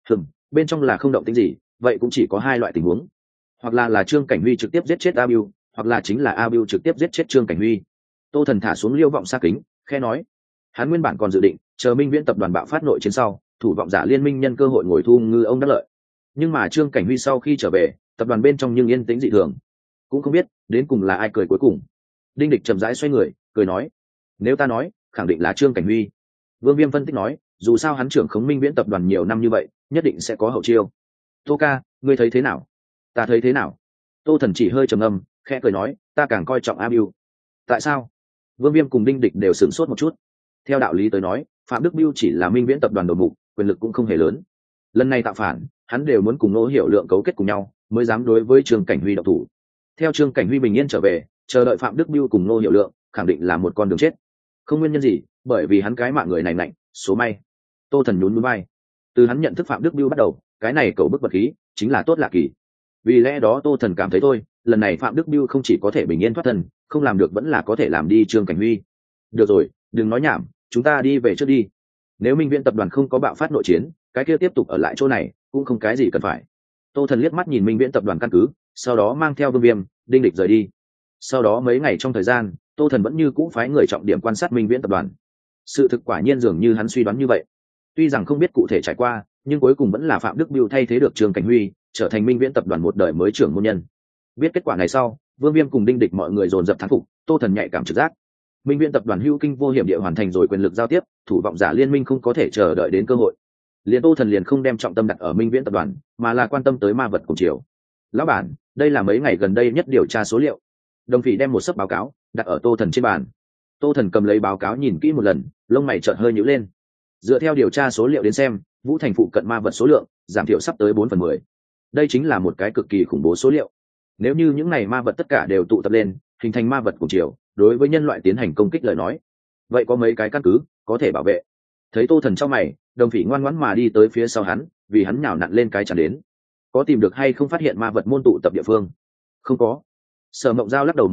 Speaker 1: Bên trong là không động tĩnh gì, vậy cũng chỉ có 2 loại tình huống, hoặc là Trương Cảnh Huy trực tiếp giết chết A Bưu, hoặc là chính là A Bưu trực tiếp giết chết Trương Cảnh Huy. Tô Thần thả xuống liêu vọng xa kính, khẽ nói, hắn nguyên bản còn dự định chờ Minh Viễn tập đoàn bạo phát nội chiến sau, thủ vọng giả liên minh nhân cơ hội ngồi thu ngư ông đắc lợi. Nhưng mà Trương Cảnh Huy sau khi trở về, tập đoàn bên trong nhưng yên tĩnh dị thường, cũng không biết đến cùng là ai cười cuối cùng. Đinh Địch chậm rãi xoay người, cười nói, nếu ta nói, khẳng định là Trương Cảnh Huy. Vương Viêm phân tích nói, dù sao hắn trưởng khống Minh Viễn tập đoàn nhiều năm như vậy, nhất định sẽ có hậu chiêu. Tô ca, ngươi thấy thế nào? Ta thấy thế nào? Tô Thần chỉ hơi trầm ngâm, khẽ cười nói, ta càng coi trọng A Bưu. Tại sao? Vương Viêm cùng Đinh Địch đều sửng sốt một chút. Theo đạo lý tới nói, Phạm Đức Bưu chỉ là Minh Viễn tập đoàn đầu mục, quyền lực cũng không hề lớn. Lần này tạo phản, hắn đều muốn cùng Ngô Hiểu Lượng cấu kết cùng nhau, mới dám đối với Trương Cảnh Huy động thủ. Theo Trương Cảnh Huy bình yên trở về, chờ đợi Phạm Đức Bưu cùng Ngô Hiểu Lượng, khẳng định là một con đường chết. Không nguyên nhân gì, bởi vì hắn cái mạng người này mạnh, số may. Tô Thần nhún nhún vai. Từ hắn nhận thức Phạm Đức Bưu bắt đầu, cái này cầu bức vật khí chính là tốt lạ kỳ. Vì lẽ đó Tô Thần cảm thấy thôi, lần này Phạm Đức Bưu không chỉ có thể bình yên thoát thân, không làm được vẫn là có thể làm đi Trương Cảnh Huy. Được rồi, đừng nói nhảm, chúng ta đi về trước đi. Nếu Minh Viễn tập đoàn không có bạo phát nội chiến, cái kia tiếp tục ở lại chỗ này cũng không cái gì cần phải. Tô Thần liếc mắt nhìn Minh Viễn tập đoàn căn cứ, sau đó mang theo Vương Viêm, Đinh Địch rời đi. Sau đó mấy ngày trong thời gian, Tô Thần vẫn như cũ phái người trọng điểm quan sát Minh Viễn tập đoàn. Sự thực quả nhiên dường như hắn suy đoán như vậy. Tuy rằng không biết cụ thể trải qua, nhưng cuối cùng vẫn là Phạm Đức Bưu thay thế được Trương Cảnh Huy, trở thành Minh Viễn tập đoàn một đời mới trưởng môn nhân. Biết kết quả này sau, Vương Viêm cùng Đinh Địch mọi người dồn dập thán phục. Tô Thần nhạy cảm trực giác, Minh Viễn tập đoàn hữu kinh vô hiểm địa hoàn thành rồi quyền lực giao tiếp, thủ vọng giả liên minh không có thể chờ đợi đến cơ hội. Liền Tô Thần liền không đem trọng tâm đặt ở Minh Viễn tập đoàn, mà là quan tâm tới ma vật cùng triều. Lão bản, đây là mấy ngày gần đây nhất điều tra số liệu. Đồng Phỉ đem một sấp báo cáo đặt ở Tô Thần trên bàn. Tô Thần cầm lấy báo cáo nhìn kỹ một lần, lông mày chợt hơi nhíu lên. Dựa theo điều tra số liệu đến xem, Vũ Thành phụ cận ma vật số lượng giảm thiểu sắp tới 4/10. Đây chính là một cái cực kỳ khủng bố số liệu. Nếu như những này ma vật tất cả đều tụ tập lên, hình thành ma vật cùng chiều, đối với nhân loại tiến hành công kích lời nói, vậy có mấy cái căn cứ có thể bảo vệ. Thấy Tô Thần trong mày, Đồng Phỉ ngoan ngoãn mà đi tới phía sau hắn, vì hắn nhào nặn lên cái chắn đến. Có tìm được hay không phát hiện ma vật môn tụ tập địa phương? Không có. Sở Mộng Giao lắc đầu một cái,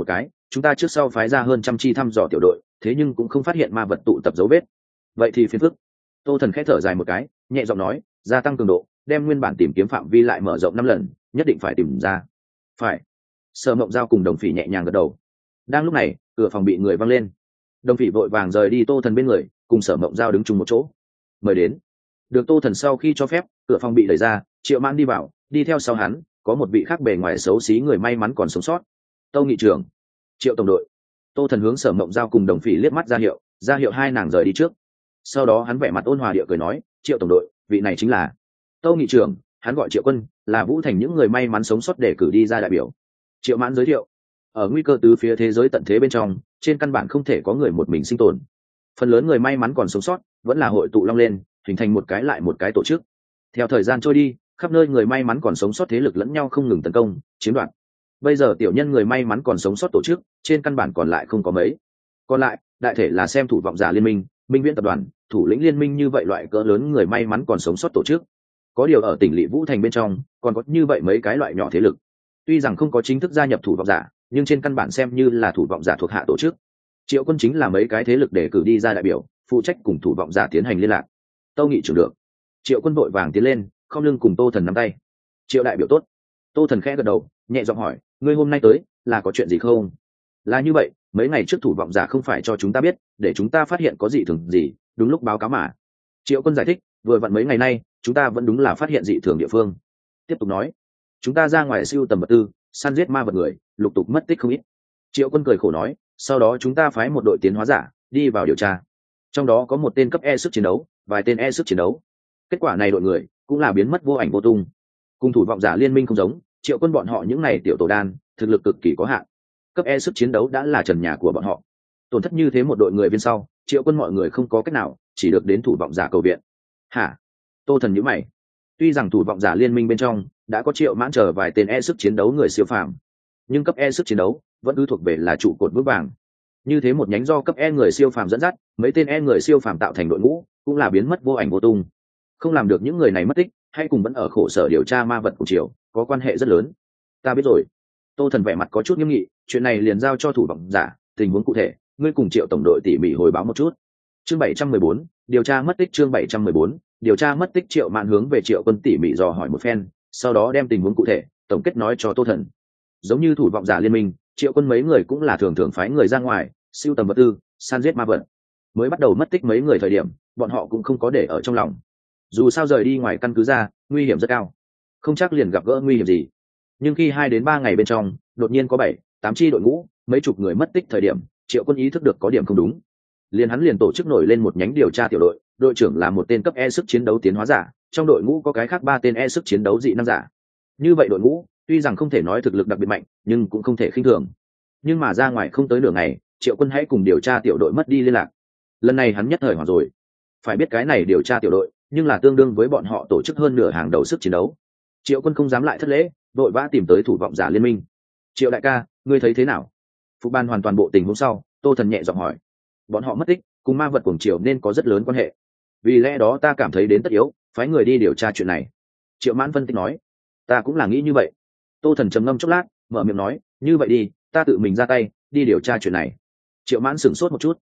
Speaker 1: chúng ta trước sau phái ra hơn trăm chi thăm dò tiểu đội, thế nhưng cũng không phát hiện ma vật tụ tập dấu vết. Vậy thì phiền phức. Tô Thần khẽ thở dài một cái, nhẹ giọng nói, gia tăng cường độ, đem nguyên bản tìm kiếm phạm vi lại mở rộng 5 lần, nhất định phải tìm ra. Phải. Sở Mộng Giao cùng Đồng Phỉ nhẹ nhàng gật đầu. Đang lúc này, cửa phòng bị người văng lên. Đồng Phỉ vội vàng rời đi Tô Thần bên người, cùng Sở Mộng Giao đứng chung một chỗ. Mời đến. Được Tô Thần sau khi cho phép, cửa phòng bị đẩy ra, Triệu Mãn đi vào, đi theo sau hắn, có một vị khác bề ngoài xấu xí người may mắn còn sống sót. Tâu nghị trưởng, Triệu tổng đội. Tô Thần hướng Sở Mộng Giao cùng Đồng Phỉ liếc mắt ra hiệu hai nàng rời đi trước. Sau đó hắn vẻ mặt ôn hòa địa cười nói, Triệu tổng đội, vị này chính là Tâu nghị trưởng, hắn gọi Triệu Quân, là Vũ Thành những người may mắn sống sót để cử đi ra đại biểu. Triệu Mãn giới thiệu, ở nguy cơ tứ phía thế giới tận thế bên trong, trên căn bản không thể có người một mình sinh tồn. Phần lớn người may mắn còn sống sót vẫn là hội tụ long lên, hình thành một cái lại một cái tổ chức. Theo thời gian trôi đi, khắp nơi người may mắn còn sống sót thế lực lẫn nhau không ngừng tấn công, chiếm đoạt. Bây giờ tiểu nhân người may mắn còn sống sót tổ chức, trên căn bản còn lại không có mấy. Còn lại, đại thể là xem thủ vọng giả liên minh, minh viễn tập đoàn, thủ lĩnh liên minh như vậy loại cỡ lớn người may mắn còn sống sót tổ chức. Có điều ở tỉnh lỵ Vũ Thành bên trong, còn có như vậy mấy cái loại nhỏ thế lực. Tuy rằng không có chính thức gia nhập thủ vọng giả, nhưng trên căn bản xem như là thủ vọng giả thuộc hạ tổ chức. Triệu Quân chính là mấy cái thế lực để cử đi ra đại biểu, phụ trách cùng thủ vọng giả tiến hành liên lạc. Tâu nghị trưởng được. Triệu Quân vội vàng tiến lên, không lưng cùng Tô Thần nắm tay. Triệu đại biểu tốt. Tô Thần khẽ gật đầu, nhẹ giọng hỏi, ngươi hôm nay tới là có chuyện gì không? Là như vậy, mấy ngày trước thủ vọng giả không phải cho chúng ta biết, để chúng ta phát hiện có dị thường gì, đúng lúc báo cáo mà. Triệu Quân giải thích, vừa vặn mấy ngày nay chúng ta vẫn đúng là phát hiện dị thường địa phương. Tiếp tục nói, chúng ta ra ngoài siêu tầm vật tư, săn giết ma vật người, lục tục mất tích không ít. Triệu Quân cười khổ nói, sau đó chúng ta phái một đội tiến hóa giả đi vào điều tra, trong đó có một tên cấp E sức chiến đấu, vài tên E sức chiến đấu. Kết quả này đội người cũng là biến mất vô ảnh vô tung. Cùng thủ vọng giả liên minh không giống, Triệu Quân bọn họ những này tiểu tổ đan thực lực cực kỳ có hạn, cấp E sức chiến đấu đã là trần nhà của bọn họ. Tổn thất như thế một đội người viên sau, Triệu Quân mọi người không có cách nào, chỉ được đến thủ vọng giả cầu viện. Hả? Tô Thần nhíu mày. Tuy rằng thủ vọng giả liên minh bên trong đã có Triệu Mãn chờ vài tên E sức chiến đấu người siêu phàm, nhưng cấp E sức chiến đấu vẫn cứ thuộc về là trụ cột vững vàng. Như thế một nhánh do cấp E người siêu phàm dẫn dắt, mấy tên E người siêu phàm tạo thành đội ngũ, cũng là biến mất vô ảnh vô tung. Không làm được những người này mất tích, hay cùng vẫn ở khổ sở điều tra ma vật của Triều, có quan hệ rất lớn. Ta biết rồi. Tô Thần vẻ mặt có chút nghiêm nghị, chuyện này liền giao cho thủ vọng giả, tình huống cụ thể, ngươi cùng Triệu tổng đội tỉ mỉ hồi báo một chút. Chương 714, điều tra mất tích. Chương 714, điều tra mất tích. Triệu Mạn hướng về Triệu Quân tỉ mỉ dò hỏi một phen, sau đó đem tình huống cụ thể tổng kết nói cho Tô Thần. Giống như thủ vọng giả liên minh, Triệu Quân mấy người cũng là thường thường phái người ra ngoài siêu tầm vật tư, săn giết ma vật. Mới bắt đầu mất tích mấy người thời điểm, bọn họ cũng không có để ở trong lòng. Dù sao rời đi ngoài căn cứ ra, nguy hiểm rất cao, không chắc liền gặp gỡ nguy hiểm gì. Nhưng khi 2 đến 3 ngày bên trong, đột nhiên có 7-8 chi đội ngũ, mấy chục người mất tích thời điểm, Triệu Quân ý thức được có điểm không đúng. Hắn liền tổ chức nổi lên một nhánh điều tra tiểu đội, đội trưởng là một tên cấp E sức chiến đấu tiến hóa giả, trong đội ngũ có cái khác 3 tên E sức chiến đấu dị năng giả. Như vậy đội ngũ, tuy rằng không thể nói thực lực đặc biệt mạnh, nhưng cũng không thể khinh thường. Nhưng mà ra ngoài không tới nửa ngày, Triệu Quân hãy cùng điều tra tiểu đội mất đi liên lạc. Lần này hắn nhất thời hoảng rồi. Phải biết cái này điều tra tiểu đội, nhưng là tương đương với bọn họ tổ chức hơn nửa hàng đầu sức chiến đấu. Triệu Quân không dám lại thất lễ, vội vã tìm tới thủ vọng giả liên minh. Triệu đại ca, ngươi thấy thế nào? Phục ban hoàn toàn bộ tình huống sau, Tô Thần nhẹ giọng hỏi. Bọn họ mất tích, cùng ma vật cuồng triều nên có rất lớn quan hệ. Vì lẽ đó ta cảm thấy đến tất yếu, phái người đi điều tra chuyện này. Triệu Mãn phân tích nói. Ta cũng là nghĩ như vậy. Tô Thần trầm ngâm chốc lát, mở miệng nói, như vậy đi, ta tự mình ra tay, đi điều tra chuyện này. Triệu Mãn sửng sốt một chút,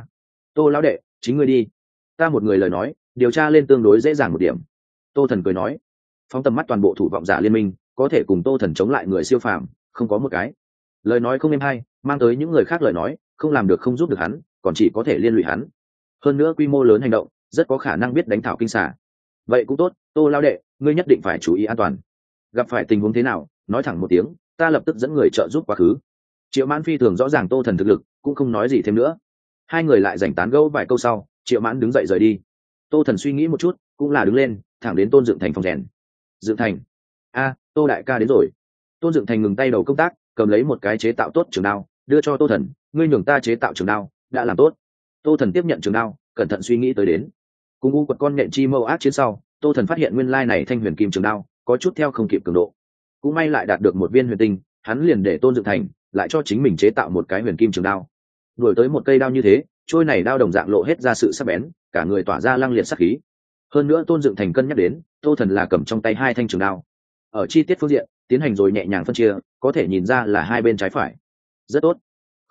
Speaker 1: Tô lão đệ, chính ngươi đi. Ta một người lời nói, điều tra lên tương đối dễ dàng một điểm. Tô Thần cười nói, phóng tầm mắt toàn bộ thủ vọng giả liên minh, có thể cùng Tô Thần chống lại người siêu phàm, không có một cái. Lời nói không êm hay, mang tới những người khác lời nói, không làm được không giúp được hắn, còn chỉ có thể liên lụy hắn. Hơn nữa quy mô lớn hành động, rất có khả năng biết đánh thảo kinh xà. Vậy cũng tốt, Tô lão đệ, ngươi nhất định phải chú ý an toàn. Gặp phải tình huống thế nào, nói thẳng một tiếng, ta lập tức dẫn người trợ giúp quá khứ. Triệu Mãn phi thường rõ ràng Tô Thần thực lực, cũng không nói gì thêm nữa. Hai người lại rảnh tán gẫu vài câu sau, Triệu Mãn đứng dậy rời đi. Tô Thần suy nghĩ một chút, cũng là đứng lên, thẳng đến Tôn Dựng Thành phòng rèn. Dựng Thành, Tô đại ca đến rồi. Tôn Dựng Thành ngừng tay đầu công tác, cầm lấy một cái chế tạo tốt trường đao, đưa cho Tô Thần, ngươi nhường ta chế tạo trường đao, đã làm tốt. Tô Thần tiếp nhận trường đao, cẩn thận suy nghĩ tới đến. Cùng u quật con nhện chi mâu ác chiến sau, Tô Thần phát hiện nguyên lai này thanh huyền kim trường đao có chút theo không kịp cường độ. Cũng may lại đạt được một viên huyền tinh, hắn liền để Tôn Dựng Thành lại cho chính mình chế tạo một cái huyền kim trường đao. Đuổi tới một cây đao như thế, trôi này đao đồng dạng lộ hết ra sự sắc bén, cả người tỏa ra lăng liệt sắc khí. Hơn nữa Tôn Dựng Thành cân nhắc đến, Tô Thần là cầm trong tay 2 thanh trường đao. Ở chi tiết phương diện, tiến hành rồi nhẹ nhàng phân chia, có thể nhìn ra là hai bên trái phải. Rất tốt.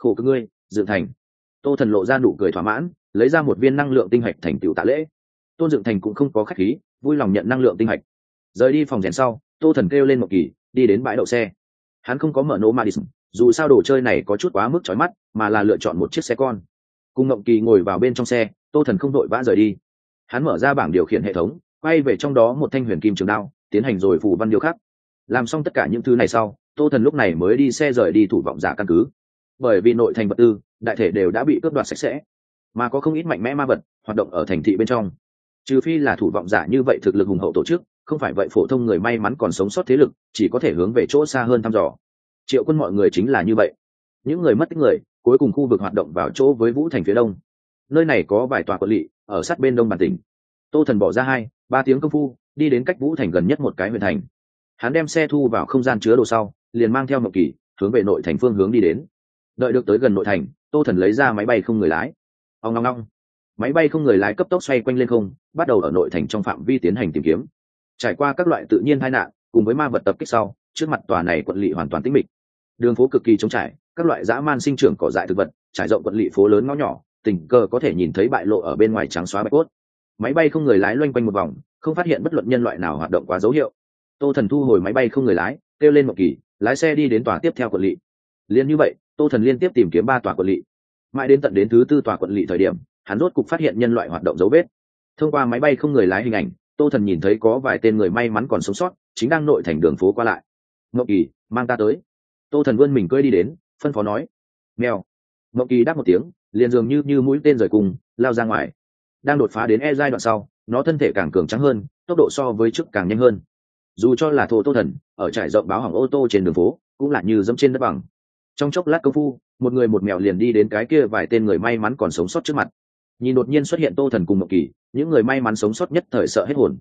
Speaker 1: khổ cực ngươi dựng thành. Tô Thần lộ ra nụ cười thỏa mãn, lấy ra một viên năng lượng tinh hạch thành tựu tạ lễ. Tôn Dựng Thành cũng không có khách khí, vui lòng nhận năng lượng tinh hạch. Rời đi phòng rèn sau, Tô Thần kêu lên Mộng Kỳ đi đến bãi đậu xe. Hắn không có mở Nomadism, dù sao đồ chơi này có chút quá mức chói mắt, mà là lựa chọn một chiếc xe con. Cùng Mộng Kỳ ngồi vào bên trong xe, Tô Thần không đội vã rời đi. Hắn mở ra bảng điều khiển hệ thống, quay về trong đó một thanh huyền kim trường đao, tiến hành rồi phù văn điêu khắc. Làm xong tất cả những thứ này sau, Tô Thần lúc này mới đi xe rời đi thủ vọng giả căn cứ. Bởi vì nội thành vật tư, đại thể đều đã bị cướp đoạt sạch sẽ, mà có không ít mạnh mẽ ma vật hoạt động ở thành thị bên trong. Trừ phi là thủ vọng giả như vậy thực lực hùng hậu tổ chức, không phải vậy phổ thông người may mắn còn sống sót thế lực chỉ có thể hướng về chỗ xa hơn thăm dò. Triệu Quân mọi người chính là như vậy. Những người mất tích người cuối cùng khu vực hoạt động vào chỗ với Vũ Thành phía đông. Nơi này có vài tòa quận lỵ ở sát bên đông bản tỉnh. Tô Thần bỏ ra 2-3 tiếng công phu đi đến cách Vũ Thành gần nhất một cái huyện thành. Hắn đem xe thu vào không gian chứa đồ sau, liền mang theo Mộng Kỳ hướng về nội thành phương hướng đi đến. Đợi được tới gần nội thành, Tô Thần lấy ra máy bay không người lái. Ong long long, máy bay không người lái cấp tốc xoay quanh lên không, bắt đầu ở nội thành trong phạm vi tiến hành tìm kiếm. Trải qua các loại tự nhiên tai nạn cùng với ma vật tập kích sau, trước mặt tòa này quận lỵ hoàn toàn tĩnh mịch. Đường phố cực kỳ trống trải, các loại dã man sinh trưởng cỏ dại thực vật trải rộng quận lỵ phố lớn ngõ nhỏ, tình cờ có thể nhìn thấy bại lộ ở bên ngoài trắng xóa bạch cốt. Máy bay không người lái loanh quanh một vòng, không phát hiện bất luận nhân loại nào hoạt động quá dấu hiệu. Tô Thần thu hồi máy bay không người lái, kêu lên Mộng Kỳ lái xe đi đến tòa tiếp theo quận lỵ. Liên như vậy, Tô Thần liên tiếp tìm kiếm 3 tòa quận lỵ, mãi đến tận đến thứ 4 tòa quận lỵ thời điểm, hắn rốt cục phát hiện nhân loại hoạt động dấu vết. Thông qua máy bay không người lái hình ảnh, Tô Thần nhìn thấy có vài tên người may mắn còn sống sót chính đang nội thành đường phố qua lại. Mộng Kỳ, mang ta tới. Tô Thần vươn mình cưỡi đi đến, phân phó nói. Mèo. Mộng Kỳ đáp một tiếng, liền dường như mũi tên rời cùng lao ra ngoài. Đang đột phá đến giai đoạn sau, nó thân thể càng cường tráng hơn, tốc độ so với trước càng nhanh hơn. Dù cho là Tô Thần ở trải rộng báo hỏng ô tô trên đường phố, cũng là như dẫm trên đất bằng. Trong chốc lát công phu, một người một mèo liền đi đến cái kia vài tên người may mắn còn sống sót trước mặt. Nhìn đột nhiên xuất hiện Tô Thần cùng Mộng Kỳ, những người may mắn sống sót nhất thời sợ hết hồn.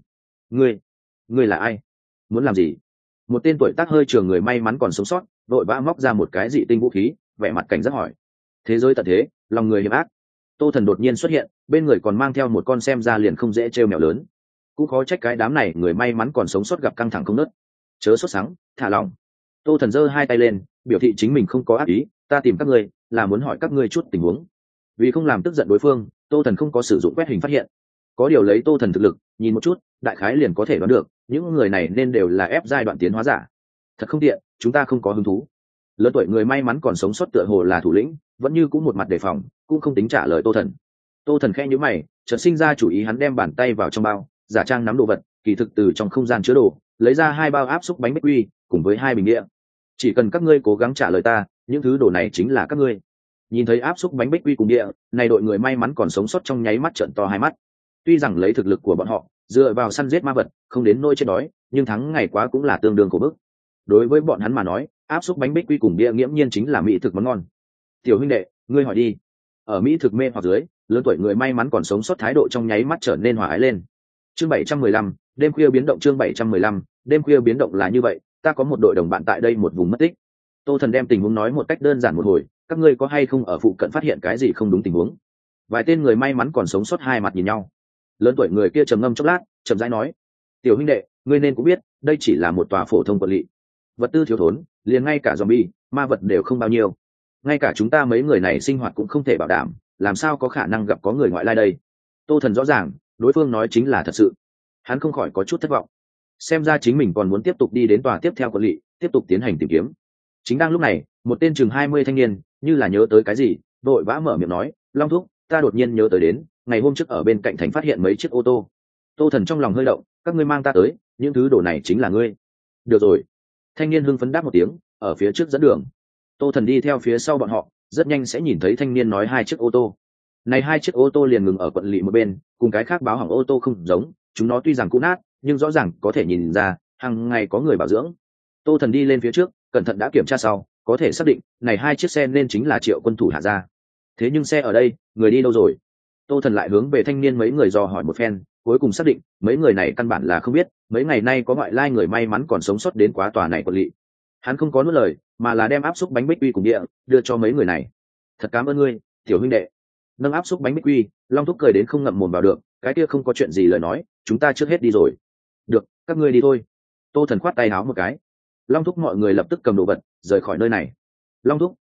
Speaker 1: Ngươi là ai? Muốn làm gì? Một tên tuổi tác hơi trường người may mắn còn sống sót vội vã móc ra một cái dị tinh vũ khí, vẻ mặt cảnh giác hỏi. Thế giới tận thế, lòng người hiểm ác. Tô Thần đột nhiên xuất hiện, bên người còn mang theo một con xem ra liền không dễ trêu mèo lớn. Cũng khó trách cái đám này người may mắn còn sống sót gặp căng thẳng không nớt. Chớ sốt sắng, thả lòng. Tô Thần giơ 2 tay lên, biểu thị chính mình không có ác ý, ta tìm các ngươi là muốn hỏi các ngươi chút tình huống. Vì không làm tức giận đối phương, Tô Thần không có sử dụng quét hình phát hiện. Có điều lấy Tô Thần thực lực, nhìn một chút, đại khái liền có thể đoán được, những người này nên đều là ép giai đoạn tiến hóa giả. Thật không tiện, chúng ta không có hứng thú. Lớn tuổi người may mắn còn sống sót tựa hồ là thủ lĩnh, vẫn như cũng một mặt đề phòng, cũng không tính trả lời Tô Thần. Tô Thần khẽ nhíu mày, chợt sinh ra chủ ý, hắn đem bàn tay vào trong bao, giả trang nắm đồ vật, kỳ thực từ trong không gian chứa đồ, lấy ra 2 bao áp xúc bánh bích quy, cùng với 2 bình địa. Chỉ cần các ngươi cố gắng trả lời ta, những thứ đồ này chính là các ngươi. Nhìn thấy áp xúc bánh bích quy cùng địa, này đội người may mắn còn sống sót trong nháy mắt trợn to 2 mắt. Tuy rằng lấy thực lực của bọn họ, dựa vào săn giết ma vật, không đến nỗi chết đói, nhưng thắng ngày quá cũng là tương đương khổ bức. Đối với bọn hắn mà nói, áp xúc bánh bích quy cùng địa nghiễm nhiên chính là mỹ thực món ngon. Tiểu huynh đệ, ngươi hỏi đi. Ở mỹ thực mê hoặc dưới, lớn tuổi người may mắn còn sống sót thái độ trong nháy mắt trở nên hòa ái lên. Chương 715, đêm khuya biến động. Chương 715, đêm khuya biến động là như vậy, ta có một đội đồng bạn tại đây một vùng mất tích. Tô Thần đem tình huống nói một cách đơn giản một hồi, các ngươi có hay không ở phụ cận phát hiện cái gì không đúng tình huống? Vài tên người may mắn còn sống sót hai mặt nhìn nhau. Lớn tuổi người kia trầm ngâm chốc lát, chậm rãi nói: "Tiểu huynh đệ, ngươi nên cũng biết, đây chỉ là một tòa phổ thông quận lỵ. Vật tư thiếu thốn, liền ngay cả zombie, ma vật đều không bao nhiêu. Ngay cả chúng ta mấy người này sinh hoạt cũng không thể bảo đảm, làm sao có khả năng gặp có người ngoại lai đây?" Tô Thần rõ ràng, đối phương nói chính là thật sự. Hắn không khỏi có chút thất vọng. Xem ra chính mình còn muốn tiếp tục đi đến tòa tiếp theo quận lỵ, tiếp tục tiến hành tìm kiếm. Chính đang lúc này, một tên chừng 20 thanh niên, như là nhớ tới cái gì, vội vã mở miệng nói: "Long thúc, ta đột nhiên nhớ tới đến, ngày hôm trước ở bên cạnh thành phát hiện mấy chiếc ô tô." Tô Thần trong lòng hơi động, các ngươi mang ta tới, những thứ đồ này chính là ngươi. Được rồi. Thanh niên hưng phấn đáp một tiếng, ở phía trước dẫn đường. Tô Thần đi theo phía sau bọn họ, rất nhanh sẽ nhìn thấy thanh niên nói 2 chiếc ô tô. Này 2 chiếc ô tô liền ngừng ở quận lỵ một bên, cùng cái khác báo hỏng ô tô không giống, chúng nó tuy rằng cũ nát, nhưng rõ ràng có thể nhìn ra, hàng ngày có người bảo dưỡng. Tô Thần đi lên phía trước, cẩn thận đã kiểm tra sau, có thể xác định, này 2 chiếc xe nên chính là Triệu Quân thủ hạ ra. Thế nhưng xe ở đây, người đi đâu rồi? Tô Thần lại hướng về thanh niên mấy người dò hỏi một phen, cuối cùng xác định, mấy người này căn bản là không biết, mấy ngày nay có ngoại lai người may mắn còn sống sót đến quá tòa này quận lỵ. Hắn không có nuốt lời, mà là đem áp xúc bánh bích quy cùng địa đưa cho mấy người này. Thật cảm ơn ngươi, tiểu huynh đệ. Nâng áp xúc bánh bích quy, Long thúc cười đến không ngậm mồm vào được, cái kia không có chuyện gì lời nói, chúng ta trước hết đi rồi. Được, các ngươi đi thôi. Tô Thần khoát tay áo một cái. Long thúc mọi người lập tức cầm đồ vật rời khỏi nơi này. Long thúc,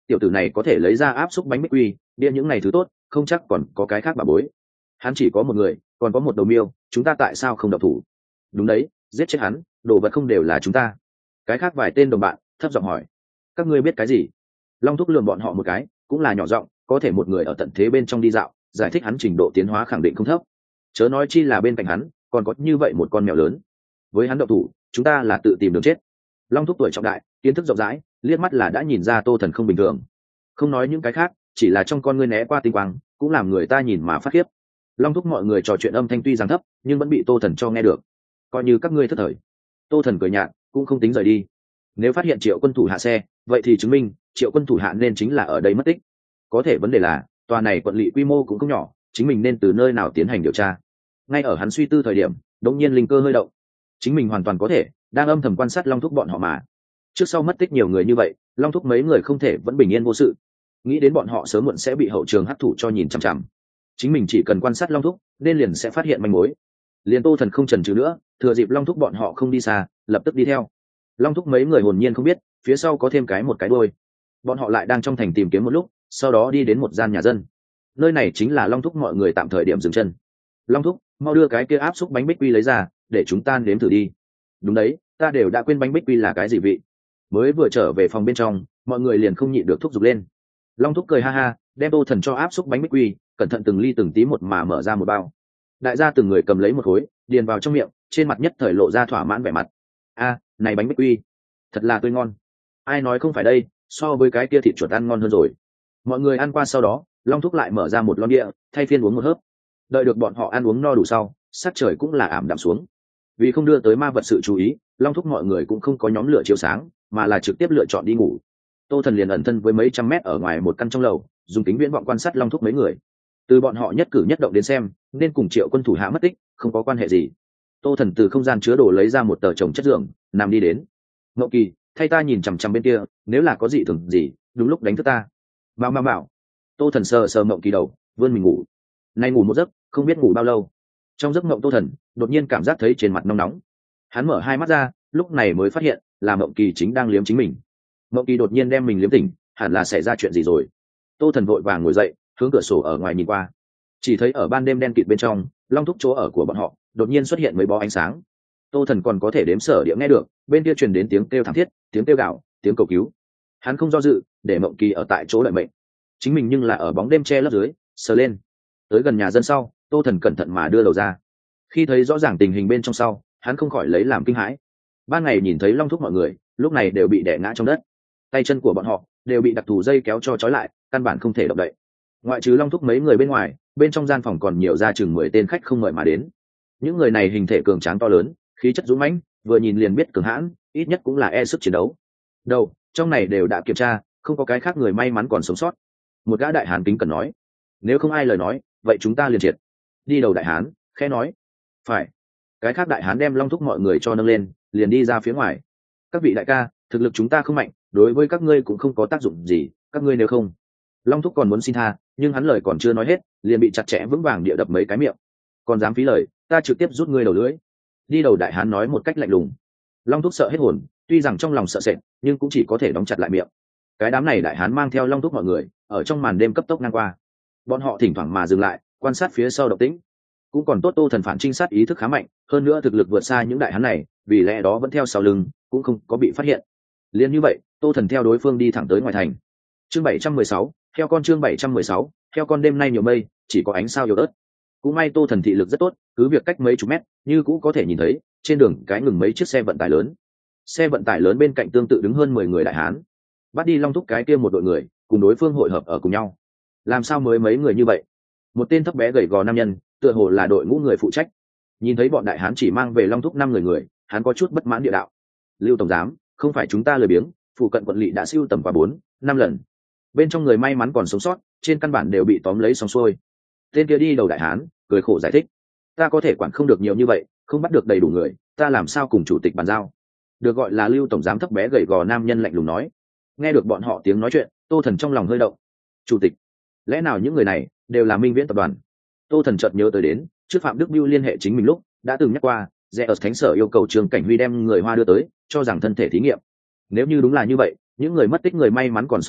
Speaker 1: tiểu tử này có thể lấy ra áp xúc bánh bích quy bia những ngày thứ tốt, không chắc còn có cái khác bà bối. Hắn chỉ có một người, còn có một đầu miêu, chúng ta tại sao không động thủ? Đúng đấy, giết chết hắn, đồ vật không đều là chúng ta. Cái khác vài tên đồng bạn thấp giọng hỏi, các ngươi biết cái gì? Long thúc lườm bọn họ một cái, cũng là nhỏ giọng, có thể một người ở tận thế bên trong đi dạo, giải thích hắn trình độ tiến hóa khẳng định không thấp, chớ nói chi là bên cạnh hắn còn có như vậy một con mèo lớn. Với hắn động thủ, chúng ta là tự tìm đường chết. Long thúc tuổi trọng đại, kiến thức rộng rãi, liếc mắt là đã nhìn ra Tô Thần không bình thường. Không nói những cái khác, chỉ là trong con ngươi né qua tinh quang, cũng làm người ta nhìn mà phát khiếp. Long thúc mọi người trò chuyện âm thanh tuy rằng thấp, nhưng vẫn bị Tô Thần cho nghe được. Coi như các ngươi thất thời. Tô Thần cười nhạt, cũng không tính rời đi. Nếu phát hiện Triệu quân thủ hạ xe, vậy thì chứng minh Triệu quân thủ hạ nên chính là ở đây mất tích. Có thể vấn đề là tòa này quận lỵ quy mô cũng không nhỏ, chính mình nên từ nơi nào tiến hành điều tra. Ngay ở hắn suy tư thời điểm, đống nhiên linh cơ hơi động. Chính mình hoàn toàn có thể đang âm thầm quan sát Long thúc bọn họ mà. Trước sau mất tích nhiều người như vậy, Long thúc mấy người không thể vẫn bình yên vô sự. Nghĩ đến bọn họ sớm muộn sẽ bị hậu trường hấp thụ cho nhìn chằm chằm. Chính mình chỉ cần quan sát Long thúc, nên liền sẽ phát hiện manh mối. Liền Tô Thần không chần chừ nữa, thừa dịp Long thúc bọn họ không đi xa, lập tức đi theo. Long thúc mấy người hồn nhiên không biết, phía sau có thêm một cái đuôi. Bọn họ lại đang trong thành tìm kiếm một lúc, sau đó đi đến một gian nhà dân. Nơi này chính là Long thúc mọi người tạm thời điểm dừng chân. Long thúc, mau đưa cái kia áp xúc bánh bích quy lấy ra, để chúng ta nếm thử đi. Đúng đấy, ta đều đã quên bánh bích quy là cái gì vị. Mới vừa trở về phòng bên trong, mọi người liền không nhịn được thúc giục lên. Long thúc cười ha ha, đem Tô Thần cho áp xúc bánh bích quy, cẩn thận từng ly từng tí một mà mở ra một bao. Đại gia từng người cầm lấy một khối, điền vào trong miệng, trên mặt nhất thời lộ ra thỏa mãn vẻ mặt. A, này bánh bích quy, thật là tươi ngon. Ai nói không phải đây, so với cái kia thịt chuột ăn ngon hơn rồi. Mọi người ăn qua sau đó, Long thúc lại mở ra một lon địa, thay phiên uống một hớp. Đợi được bọn họ ăn uống no đủ sau, sắc trời cũng là ảm đạm xuống. Vì không đưa tới ma vật sự chú ý, Long thúc mọi người cũng không có nhóm lửa chiếu sáng, mà là trực tiếp lựa chọn đi ngủ. Tô Thần liền ẩn thân với mấy trăm mét ở ngoài một căn trong lầu, dùng kính viễn vọng quan sát Long thúc mấy người. Từ bọn họ nhất cử nhất động đến xem, nên cùng Triệu quân thủ hạ mất tích không có quan hệ gì. Tô Thần từ không gian chứa đồ lấy ra một tờ chồng chất giường, nằm đi đến. Ngộ Kỳ, thay ta nhìn chằm chằm bên kia, nếu là có gì thường gì, đúng lúc đánh thức ta. Bảo. Tô Thần sờ sờ Ngộ Kỳ đầu, vươn mình ngủ. Nay ngủ một giấc, không biết ngủ bao lâu. Trong giấc mộng Tô Thần đột nhiên cảm giác thấy trên mặt nóng nóng. Hắn mở hai mắt ra, lúc này mới phát hiện là Ngộ Kỳ chính đang liếm chính mình. Ngộ Kỳ đột nhiên đem mình liếm tỉnh, hẳn là xảy ra chuyện gì rồi. Tô Thần vội vàng ngồi dậy, hướng cửa sổ ở ngoài nhìn qua. Chỉ thấy ở ban đêm đen kịt bên trong, Long thúc chỗ ở của bọn họ đột nhiên xuất hiện mấy bó ánh sáng. Tô Thần còn có thể đếm sở địa nghe được, bên kia truyền đến tiếng kêu thảm thiết, tiếng kêu gào, tiếng cầu cứu. Hắn không do dự, để Mộng Kỳ ở tại chỗ đợi mệnh. Chính mình nhưng là ở bóng đêm che lấp dưới, sờ lên. Tới gần nhà dân sau, Tô Thần cẩn thận mà đưa đầu ra. Khi thấy rõ ràng tình hình bên trong sau, hắn không khỏi lấy làm kinh hãi. Ban ngày nhìn thấy Long thúc mọi người, lúc này đều bị đè ngã trong đất. Tay chân của bọn họ đều bị đặc thù dây kéo cho trói lại, căn bản không thể động đậy. Ngoại trừ Long thúc mấy người bên ngoài, bên trong gian phòng còn nhiều ra chừng 10 tên khách không mời mà đến. Những người này hình thể cường tráng to lớn, khí chất dũng mãnh, vừa nhìn liền biết cường hãn, ít nhất cũng là e sức chiến đấu. Đâu, trong này đều đã kiểm tra, không có cái khác người may mắn còn sống sót. Một gã đại hán kính cần nói, nếu không ai lời nói, vậy chúng ta liền triệt. Đi đầu đại hán khẽ nói, phải. Cái khác đại hán đem Long thúc mọi người cho nâng lên, liền đi ra phía ngoài. Các vị đại ca, thực lực chúng ta không mạnh, đối với các ngươi cũng không có tác dụng gì, các ngươi nếu không. Long thúc còn muốn xin tha, nhưng hắn lời còn chưa nói hết, liền bị chặt chẽ vững vàng địa đập mấy cái miệng. Còn dám phí lời, ta trực tiếp rút ngươi đầu lưỡi. Đi đầu đại hán nói một cách lạnh lùng. Long thúc sợ hết hồn, tuy rằng trong lòng sợ sệt, nhưng cũng chỉ có thể đóng chặt lại miệng. Cái đám này đại hán mang theo Long thúc mọi người, ở trong màn đêm cấp tốc ngang qua. Bọn họ thỉnh thoảng mà dừng lại, quan sát phía sau động tĩnh. Cũng còn tốt Tô Thần phản trinh sát ý thức khá mạnh, hơn nữa thực lực vượt xa những đại hán này, vì lẽ đó vẫn theo sau lưng, cũng không có bị phát hiện. Liên như vậy, Tô Thần theo đối phương đi thẳng tới ngoài thành. Chương 716, theo con chương 716, theo con đêm nay nhiều mây, chỉ có ánh sao yếu ớt. Cũng may Tô Thần thị lực rất tốt, cứ việc cách mấy chục mét, như cũng có thể nhìn thấy, trên đường cái ngừng mấy chiếc xe vận tải lớn. Xe vận tải lớn bên cạnh tương tự đứng hơn 10 người đại hán. Bắt đi Long thúc cái kia một đội người, cùng đối phương hội hợp ở cùng nhau. Làm sao mới mấy người như vậy? Một tên thấp bé gầy gò nam nhân, tựa hồ là đội ngũ người phụ trách. Nhìn thấy bọn đại hán chỉ mang về Long thúc 5 người, hắn có chút bất mãn địa đạo. Lưu tổng giám, không phải chúng ta lười biếng, phụ cận quận lỵ đã siêu tầm qua 4-5 lần. Bên trong người may mắn còn sống sót, trên căn bản đều bị tóm lấy xong xuôi. Tên kia đi đầu đại hán cười khổ giải thích, ta có thể quản không được nhiều như vậy, không bắt được đầy đủ người, ta làm sao cùng chủ tịch bàn giao. Được gọi là Lưu tổng giám thấp bé gầy gò nam nhân lạnh lùng nói. Nghe được bọn họ tiếng nói chuyện, Tô Thần trong lòng hơi động. Chủ tịch, lẽ nào những người này đều là Minh Viễn tập đoàn? Tô Thần chợt nhớ tới đến trước Phạm Đức Bưu liên hệ chính mình lúc đã từng nhắc qua, rẽ ở thánh sở yêu cầu Trường Cảnh Huy đem người Hoa đưa tới, cho rằng thân thể thí nghiệm. Nếu như đúng là như vậy, những người mất tích người may mắn còn sống sót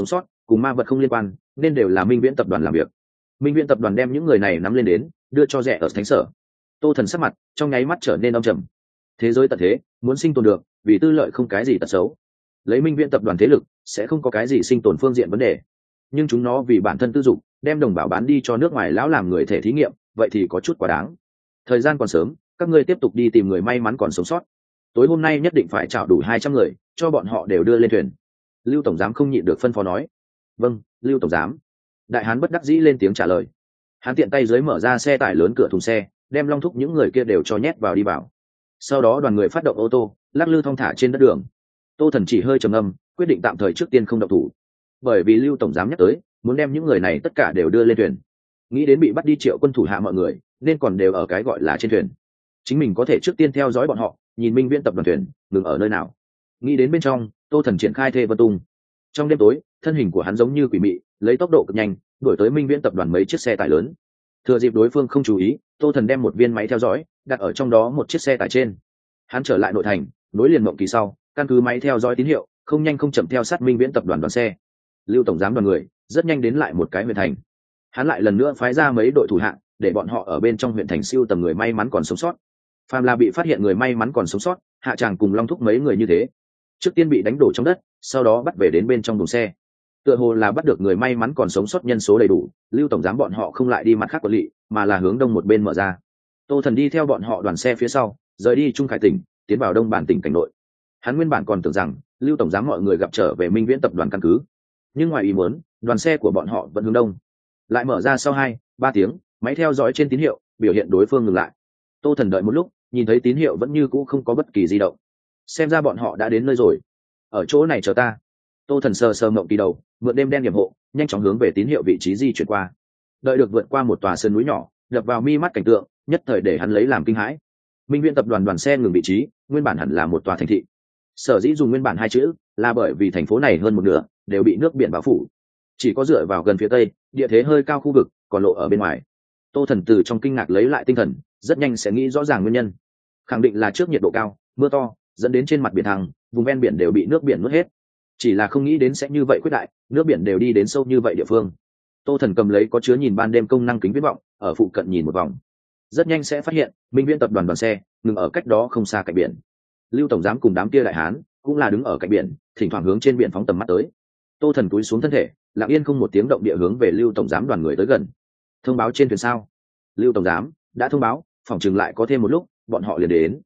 Speaker 1: cùng ma vật không liên quan, nên đều là Minh Viễn tập đoàn làm việc. Minh Viễn tập đoàn đem những người này nắm lên đến, đưa cho rẻ ở thánh sở. Tô Thần sắc mặt trong nháy mắt trở nên âm trầm. Thế giới tận thế, muốn sinh tồn được, vì tư lợi không cái gì tật xấu. Lấy Minh Viễn tập đoàn thế lực, sẽ không có cái gì sinh tồn phương diện vấn đề. Nhưng chúng nó vì bản thân tư dục, đem đồng bào bán đi cho nước ngoài lão làm người thể thí nghiệm, vậy thì có chút quá đáng. Thời gian còn sớm, các ngươi tiếp tục đi tìm người may mắn còn sống sót. Tối hôm nay nhất định phải chảo đủ 200 người, cho bọn họ đều đưa lên thuyền. Lưu tổng giám không nhịn được phân phó nói. Vâng, Lưu tổng giám. Đại hán bất đắc dĩ lên tiếng trả lời. Hắn tiện tay dưới mở ra xe tải lớn cửa thùng xe, đem Long Thúc những người kia đều cho nhét vào đi vào. Sau đó đoàn người phát động ô tô, lắc lư thong thả trên đất đường. Tô Thần chỉ hơi trầm ngâm, quyết định tạm thời trước tiên không động thủ, bởi vì Lưu tổng giám nhắc tới, muốn đem những người này tất cả đều đưa lên thuyền. Nghĩ đến bị bắt đi Triệu Quân thủ hạ mọi người, nên còn đều ở cái gọi là trên thuyền. Chính mình có thể trước tiên theo dõi bọn họ, nhìn Minh Viễn tập đoàn thuyền ngừng ở nơi nào. Nghĩ đến bên trong, Tô Thần triển khai Thê Vân Tung. Trong đêm tối, thân hình của hắn giống như quỷ mị, lấy tốc độ cực nhanh đuổi tới Minh Viễn tập đoàn mấy chiếc xe tải lớn. Thừa dịp đối phương không chú ý, Tô Thần đem một viên máy theo dõi đặt ở trong đó một chiếc xe tải trên. Hắn trở lại nội thành, nối liền Mộng Kỳ sau, căn cứ máy theo dõi tín hiệu, không nhanh không chậm theo sát Minh Viễn tập đoàn đoàn xe. Lưu tổng giám đoàn người rất nhanh đến lại một cái huyện thành. Hắn lại lần nữa phái ra mấy đội thủ hạng để bọn họ ở bên trong huyện thành siêu tầm người may mắn còn sống sót. Phàm là bị phát hiện người may mắn còn sống sót, hạ tràng cùng Long Thúc mấy người như thế, trước tiên bị đánh đổ trong đất, sau đó bắt về đến bên trong đồn xe. Tựa hồ là bắt được người may mắn còn sống sót nhân số đầy đủ, Lưu tổng giám bọn họ không lại đi mặt khác quận lỵ, mà là hướng đông một bên mở ra. Tô Thần đi theo bọn họ đoàn xe phía sau, rời đi Trung Khải tỉnh, tiến vào đông bản tỉnh cảnh nội. Hắn nguyên bản còn tưởng rằng Lưu tổng giám mọi người gặp trở về Minh Viễn tập đoàn căn cứ, nhưng ngoài ý muốn, đoàn xe của bọn họ vẫn hướng đông. Lại mở ra sau 2-3 tiếng, máy theo dõi trên tín hiệu biểu hiện đối phương ngừng lại. Tô Thần đợi một lúc, nhìn thấy tín hiệu vẫn như cũ không có bất kỳ di động. Xem ra bọn họ đã đến nơi rồi. Ở chỗ này chờ ta. Tô Thần sờ sờ Mộng Kỳ đầu, mượn đêm đen điểm hộ, nhanh chóng hướng về tín hiệu vị trí di chuyển qua. Đợi được vượt qua một tòa sơn núi nhỏ, đập vào mi mắt cảnh tượng, nhất thời để hắn lấy làm kinh hãi. Minh Viễn tập đoàn đoàn xe ngừng vị trí, nguyên bản hẳn là một tòa thành thị. Sở dĩ dùng nguyên bản 2 chữ, là bởi vì thành phố này hơn một nửa đều bị nước biển bao phủ. Chỉ có dựa vào gần phía tây, địa thế hơi cao khu vực, còn lộ ở bên ngoài. Tô Thần từ trong kinh ngạc lấy lại tinh thần, rất nhanh sẽ nghĩ rõ ràng nguyên nhân. Khẳng định là trước nhiệt độ cao, mưa to, dẫn đến trên mặt biển thăng, vùng ven biển đều bị nước biển nuốt hết. Chỉ là không nghĩ đến sẽ như vậy quyết đại, nước biển đều đi đến sâu như vậy địa phương. Tô Thần cầm lấy có chứa nhìn ban đêm công năng kính viễn vọng, ở phụ cận nhìn một vòng. Rất nhanh sẽ phát hiện, Minh Viễn tập đoàn đoàn xe ngừng ở cách đó không xa cạnh biển. Lưu tổng giám cùng đám kia đại hán cũng là đứng ở cạnh biển, thỉnh thoảng hướng trên biển phóng tầm mắt tới. Tô Thần cúi xuống thân thể, lặng yên không một tiếng động địa hướng về Lưu tổng giám đoàn người tới gần. Thông báo trên thuyền sao? Lưu tổng giám đã thông báo, phòng chừng lại có thêm một lúc bọn họ liền đến.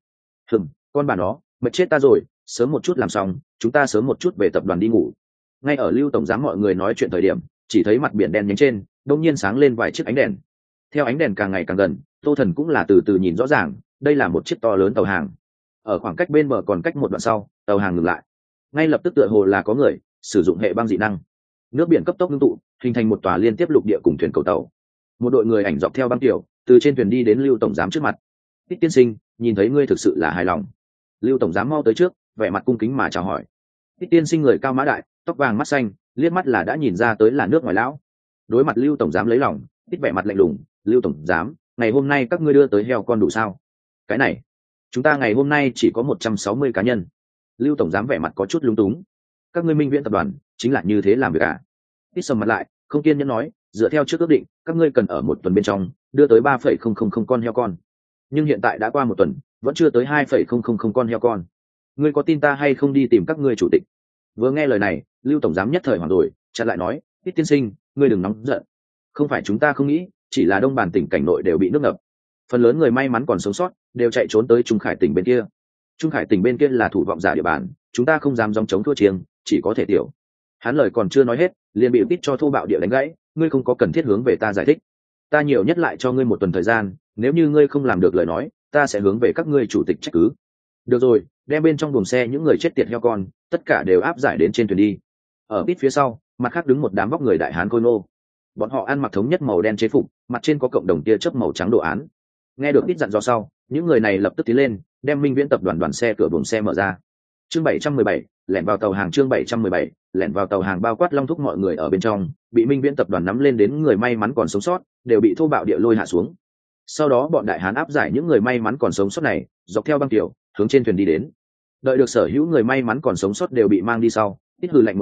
Speaker 1: Con bà nó mệt chết ta rồi, sớm một chút làm xong, chúng ta sớm một chút về tập đoàn đi ngủ. Ngay ở Lưu tổng giám mọi người nói chuyện thời điểm, chỉ thấy mặt biển đen nhánh trên đông nhiên sáng lên vài chiếc ánh đèn. Theo ánh đèn càng ngày càng gần, Tô Thần cũng là từ từ nhìn rõ ràng, đây là một chiếc to lớn tàu hàng. Ở khoảng cách bên bờ còn cách một đoạn sau, tàu hàng ngừng lại. Ngay lập tức tựa hồ là có người sử dụng hệ băng dị năng, nước biển cấp tốc ngưng tụ, hình thành một tòa liên tiếp lục địa cùng thuyền cầu tàu. Một đội người ảnh dọc theo băng tiểu từ trên thuyền đi đến Lưu tổng giám trước mặt. Tít tiên sinh, nhìn thấy ngươi thực sự là hài lòng. Lưu tổng giám mau tới trước, vẻ mặt cung kính mà chào hỏi. Tít tiên sinh người cao mã đại, tóc vàng mắt xanh, liếc mắt là đã nhìn ra tới là nước ngoài lão. Đối mặt Lưu tổng giám lấy lòng, Tít vẻ mặt lạnh lùng. Lưu tổng giám, ngày hôm nay các ngươi đưa tới heo con đủ sao? Cái này, chúng ta ngày hôm nay chỉ có 160 cá nhân. Lưu tổng giám vẻ mặt có chút lung túng. Các ngươi Minh Viễn tập đoàn chính là như thế làm việc à? Tít sầm mặt lại, không kiên nhẫn nói, dựa theo trước ước định, các ngươi cần ở một tuần bên trong đưa tới 3,000 con heo con. Nhưng hiện tại đã qua một tuần, vẫn chưa tới 2,000 con heo con. Ngươi có tin ta hay không đi tìm các ngươi chủ tịch? Vừa nghe lời này, Lưu tổng giám nhất thời hoảng rồi, chặn lại nói, Tít tiên sinh, ngươi đừng nóng giận. Không phải chúng ta không nghĩ, chỉ là đông bản tỉnh cảnh nội đều bị nước ngập. Phần lớn người may mắn còn sống sót đều chạy trốn tới Trung Khải tỉnh bên kia. Trung Khải tỉnh bên kia là thủ vọng giả địa bàn, chúng ta không dám dòng chống thua chiêng, chỉ có thể tiểu. Hắn lời còn chưa nói hết, liền bị Tít cho thô bạo địa đánh gãy. Ngươi không có cần thiết hướng về ta giải thích, ta nhiều nhất lại cho ngươi một tuần thời gian, nếu như ngươi không làm được lời nói, ta sẽ hướng về các ngươi chủ tịch trách cứ. Được rồi, đem bên trong buồng xe những người chết tiệt heo con tất cả đều áp giải đến trên thuyền đi. Ở Tít phía sau, mặt khác đứng một đám vóc người đại hán khôi ngô. Bọn họ ăn mặc thống nhất màu đen chế phục, mặt trên có cộng đồng tia chớp màu trắng đồ án. Nghe được Tít dặn dò sau, những người này lập tức tiến lên, đem Minh Viễn tập đoàn đoàn xe cửa buồng xe mở ra. Chương 717, lẻn vào tàu hàng. Chương 717, lẻn vào tàu hàng bao quát Long Thúc mọi người ở bên trong, bị Minh Viễn tập đoàn nắm lên đến người may mắn còn sống sót, đều bị thô bạo địa lôi hạ xuống. Sau đó bọn đại hán áp giải những người may mắn còn sống sót này, dọc theo băng tiểu, hướng trên thuyền đi đến. Đợi được sở hữu người may mắn còn sống sót đều bị mang đi sau, Tít hừ lạnh một tiếng,